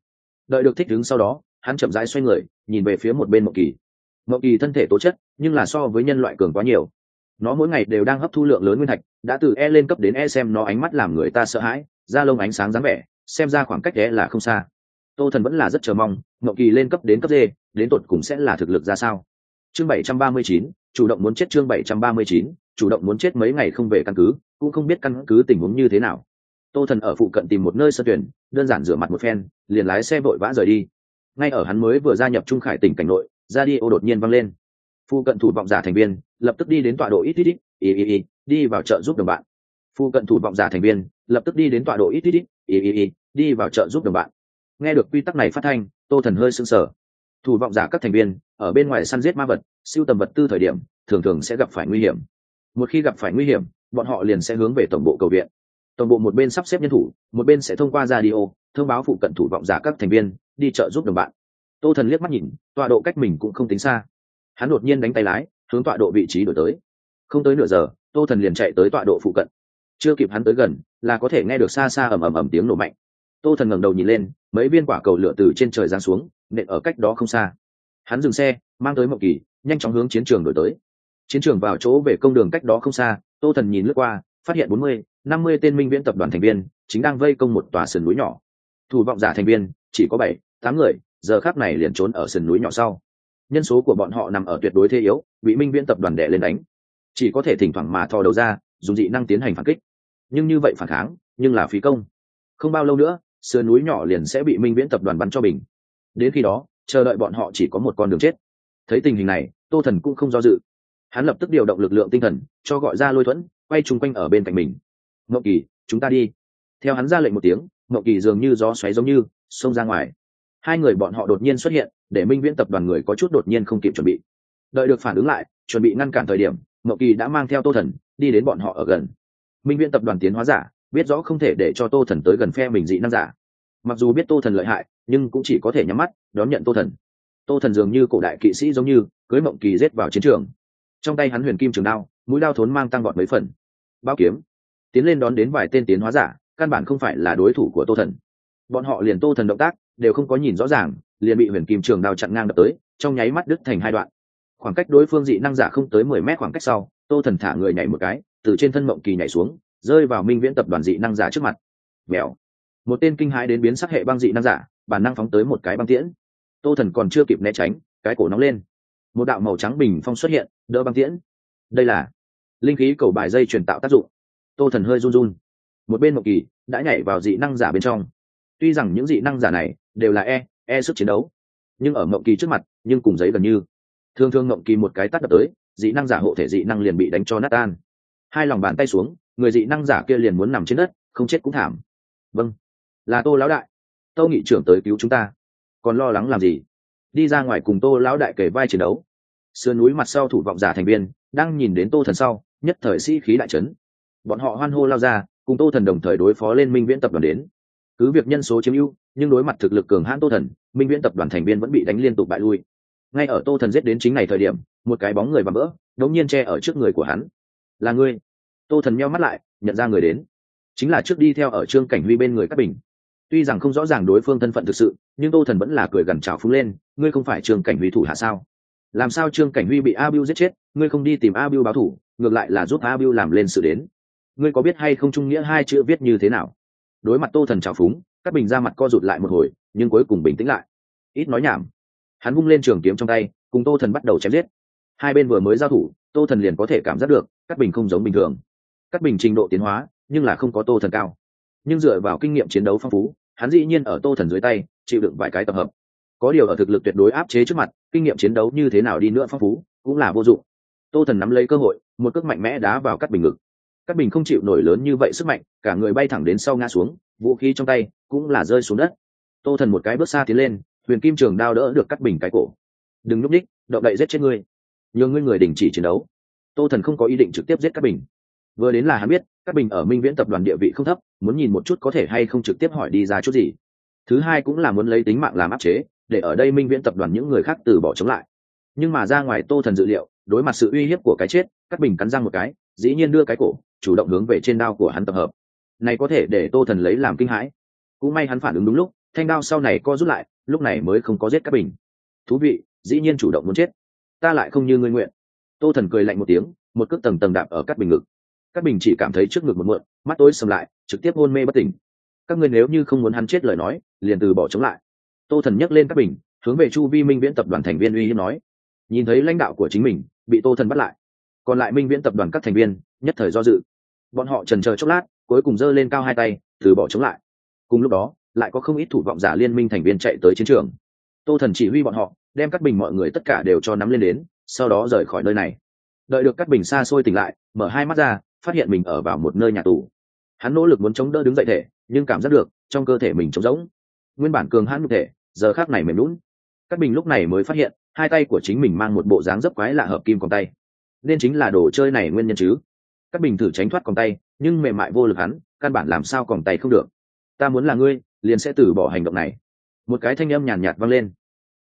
Speaker 1: đợi được thích đứng sau đó hắn chậm rãi xoay người nhìn về phía một bên Mộng Kỳ. Mộng Kỳ thân thể tố chất nhưng là so với nhân loại cường quá nhiều, nó mỗi ngày đều đang hấp thu lượng lớn nguyên thạch, đã từ E lên cấp đến E, xem nó ánh mắt làm người ta sợ hãi, da lông ánh sáng dáng vẻ, xem ra khoảng cách E là không xa. Tô Thần vẫn là rất chờ mong Mộng Kỳ lên cấp đến cấp D đến tột cùng sẽ là thực lực ra sao. Chương 739, chủ động muốn chết. Chương 739, chủ động muốn chết. Mấy ngày không về căn cứ, cũng không biết căn cứ tình huống như thế nào. Tô Thần ở phụ cận tìm một nơi sân tuyển, đơn giản rửa mặt một phen, liền lái xe vội vã rời đi. Ngay ở hắn mới vừa gia nhập Trung Khải tỉnh cảnh nội, radio đột nhiên vang lên. Phụ cận thủ vọng giả thành viên lập tức đi đến tọa độ ít đi vào chợ giúp đồng bạn. Phụ cận thủ vọng giả thành viên lập tức đi đến tọa độ ít đi vào chợ giúp đồng bạn. Nghe được quy tắc này phát thanh, Tô Thần hơi sững sờ. Thủ vọng giả các thành viên ở bên ngoài săn giết ma vật, siêu tầm vật tư thời điểm thường thường sẽ gặp phải nguy hiểm. Một khi gặp phải nguy hiểm, bọn họ liền sẽ hướng về tổng bộ cầu viện. Tổng bộ một bên sắp xếp nhân thủ, một bên sẽ thông qua radio thông báo phụ cận thủ vọng giả các thành viên đi chợ giúp đồng bạn. Tô Thần liếc mắt nhìn, tọa độ cách mình cũng không tính xa. Hắn đột nhiên đánh tay lái, hướng tọa độ vị trí đổi tới. Không tới nửa giờ, Tô Thần liền chạy tới tọa độ phụ cận. Chưa kịp hắn tới gần, là có thể nghe được xa xa ầm ầm ầm tiếng nổ mạnh. Tô Thần ngẩng đầu nhìn lên, mấy viên quả cầu lửa từ trên trời giáng xuống, nện ở cách đó không xa. Hắn dừng xe, mang tới Mộng Kỳ, nhanh chóng hướng chiến trường đổi tới. Chiến trường vào chỗ về công đường cách đó không xa, Tô Thần nhìn lướt qua, phát hiện 40-50 tên Minh Viễn tập đoàn thành viên chính đang vây công một tòa sườn núi nhỏ. Thủ vọng giả thành viên chỉ có 7-8 người, giờ khắc này liền trốn ở sườn núi nhỏ sau. Nhân số của bọn họ nằm ở tuyệt đối thế yếu, bị Minh Viễn tập đoàn đè lên đánh, chỉ có thể thỉnh thoảng mà thò đầu ra, dùng dị năng tiến hành phản kích. Nhưng như vậy phản kháng, nhưng là phí công. Không bao lâu nữa, sườn núi nhỏ liền sẽ bị Minh Viễn tập đoàn bắn cho bình. Đến khi đó, chờ đợi bọn họ chỉ có một con đường chết. Thấy tình hình này, Tô Thần cũng không do dự. Hắn lập tức điều động lực lượng tinh thần, cho gọi ra Lôi Thuẫn, quay chung quanh ở bên cạnh mình. Mộng Kỳ, chúng ta đi. Theo hắn ra lệnh một tiếng, Mộng Kỳ dường như gió xoáy giống như xông ra ngoài. Hai người bọn họ đột nhiên xuất hiện, để Minh Viễn tập đoàn người có chút đột nhiên không kịp chuẩn bị. Đợi được phản ứng lại, chuẩn bị ngăn cản thời điểm, Mộng Kỳ đã mang theo Tô Thần đi đến bọn họ ở gần. Minh Viễn tập đoàn tiến hóa giả biết rõ không thể để cho Tô Thần tới gần phe mình dị năng giả. Mặc dù biết Tô Thần lợi hại, nhưng cũng chỉ có thể nhắm mắt đón nhận Tô Thần. Tô Thần dường như cổ đại kỵ sĩ giống như cưỡi Mộng Kỳ giết vào chiến trường. Trong tay hắn huyền kim trường đao, mũi đao thốn mang tăng vọt mấy phần. Bao kiếm tiến lên đón đến vài tên tiến hóa giả, căn bản không phải là đối thủ của Tô Thần. Bọn họ liền Tô Thần động tác đều không có nhìn rõ ràng, liền bị huyền kim trường đao chặn ngang đập tới, trong nháy mắt đứt thành hai đoạn. Khoảng cách đối phương dị năng giả không tới 10 mét khoảng cách sau, Tô Thần thả người nhảy một cái, từ trên thân Mộng Kỳ nhảy xuống, rơi vào Minh Viễn tập đoàn dị năng giả trước mặt. Mèo. Một tên kinh hãi đến biến sắc hệ băng dị năng giả, bản năng phóng tới một cái băng tiễn. Tô Thần còn chưa kịp né tránh, cái cổ nóng lên. Một đạo màu trắng bình phong xuất hiện, đỡ băng tiễn. Đây là linh khí cầu bài dây truyền tạo tác dụng. Tô Thần hơi run run. Một bên Mộng Kỳ đã nhảy vào dị năng giả bên trong. Tuy rằng những dị năng giả này đều là sức chiến đấu, nhưng ở Mộng Kỳ trước mặt, nhưng cùng giấy gần như. Thường thường Mộng Kỳ một cái tát đập tới, dị năng giả hộ thể dị năng liền bị đánh cho nát tan. Hai lòng bàn tay xuống, người dị năng giả kia liền muốn nằm trên đất, không chết cũng thảm. Vâng, là Tô lão đại. Tô nghị trưởng tới cứu chúng ta, còn lo lắng làm gì? Đi ra ngoài cùng Tô lão đại kề vai chiến đấu. Sườn núi mặt sau thủ vọng giả thành viên đang nhìn đến Tô Thần sau, nhất thời sĩ khí đại chấn. Bọn họ hoan hô lao ra, cùng Tô Thần đồng thời đối phó lên Minh Viễn tập đoàn đến. Cứ việc nhân số chiếm ưu, nhưng đối mặt thực lực cường hãn Tô Thần, Minh Viễn tập đoàn thành viên vẫn bị đánh liên tục bại lui. Ngay ở Tô Thần giết đến chính này thời điểm, một cái bóng người vạm vỡ đột nhiên che ở trước người của hắn. Là ngươi? Tô Thần nheo mắt lại, nhận ra người đến, chính là trước đi theo ở Trương Cảnh Huy bên người Cát Bình. Tuy rằng không rõ ràng đối phương thân phận thực sự, nhưng Tô Thần vẫn là cười gằn chào phúng lên, ngươi không phải Trương Cảnh Huy thủ hạ sao? Làm sao Trương Cảnh Huy bị A Bưu giết chết, ngươi không đi tìm A Bưu báo thủ, ngược lại là giúp A Bưu làm lên sự đến? Ngươi có biết hay không trung nghĩa hai chữ viết như thế nào? Đối mặt Tô Thần chào phúng, Cát Bình ra mặt co rụt lại một hồi, nhưng cuối cùng bình tĩnh lại. Ít nói nhảm. Hắn vung lên trường kiếm trong tay, cùng Tô Thần bắt đầu chém giết. Hai bên vừa mới giao thủ, Tô Thần liền có thể cảm giác được Cát Bình không giống bình thường. Cát Bình trình độ tiến hóa, nhưng là không có Tô Thần cao. Nhưng dựa vào kinh nghiệm chiến đấu phong phú, hắn dĩ nhiên ở Tô Thần dưới tay chịu đựng vài cái tập hợp. Có điều ở thực lực tuyệt đối áp chế trước mặt, kinh nghiệm chiến đấu như thế nào đi nữa phong phú cũng là vô dụng. Tô Thần nắm lấy cơ hội, một cước mạnh mẽ đá vào Cát Bình ngực. Cát Bình không chịu nổi lớn như vậy sức mạnh, cả người bay thẳng đến sau ngã xuống, vũ khí trong tay cũng là rơi xuống đất. Tô Thần một cái bước xa tiến lên, huyền kim trường đao đỡ được Cát Bình cái cổ. Đừng nhúc nhích, động đậy giết chết ngươi. Nhường ngươi người đình chỉ chiến đấu. Tô Thần không có ý định trực tiếp giết Cát Bình. Vừa đến là hắn biết Cát Bình ở Minh Viễn tập đoàn địa vị không thấp, muốn nhìn một chút có thể hay không trực tiếp hỏi đi ra chút gì. Thứ hai cũng là muốn lấy tính mạng làm áp chế, để ở đây Minh Viễn tập đoàn những người khác từ bỏ chống lại. Nhưng mà ra ngoài Tô Thần dự liệu, đối mặt sự uy hiếp của cái chết, Cát Bình cắn răng một cái, dĩ nhiên đưa cái cổ chủ động hướng về trên đao của hắn tập hợp. Này có thể để Tô Thần lấy làm kinh hãi. Cũng may hắn phản ứng đúng lúc, thanh đao sau này co rút lại, lúc này mới không có giết Cát Bình. Thú vị, dĩ nhiên chủ động muốn chết, ta lại không như ngươi nguyện. Tô Thần cười lạnh một tiếng, một cước tầng tầng đạp ở Cát Bình ngực. Cát Bình chỉ cảm thấy trước ngực một muộn, mắt tối sầm lại, trực tiếp hôn mê bất tỉnh. Các ngươi nếu như không muốn hắn chết lời nói, liền từ bỏ chống lại. Tô Thần nhấc lên Cát Bình, hướng về chu vi Minh Viễn tập đoàn thành viên uy hiếp nói. Nhìn thấy lãnh đạo của chính mình bị Tô Thần bắt lại, còn lại Minh Viễn tập đoàn các thành viên nhất thời do dự. Bọn họ chần chờ chốc lát, cuối cùng giơ lên cao hai tay, từ bỏ chống lại. Cùng lúc đó, lại có không ít thủ vọng giả liên minh thành viên chạy tới chiến trường. Tô Thần chỉ huy bọn họ đem Cát Bình mọi người tất cả đều cho nắm lên đến, sau đó rời khỏi nơi này. Đợi được Cát Bình xa xôi tỉnh lại, mở hai mắt ra, phát hiện mình ở vào một nơi nhà tù. Hắn nỗ lực muốn chống đỡ đứng dậy thể, nhưng cảm giác được trong cơ thể mình trống rỗng. Nguyên bản cường hãn nhục thể, giờ khắc này mềm nhũn. Cát Bình lúc này mới phát hiện, hai tay của chính mình mang một bộ dáng dấp quái lạ hợp kim còng tay, nên chính là đồ chơi này nguyên nhân chứ. Cát Bình thử tránh thoát còng tay, nhưng mềm mại vô lực hắn, căn bản làm sao còng tay không được. Ta muốn là ngươi, liền sẽ từ bỏ hành động này. Một cái thanh âm nhàn nhạt vang lên.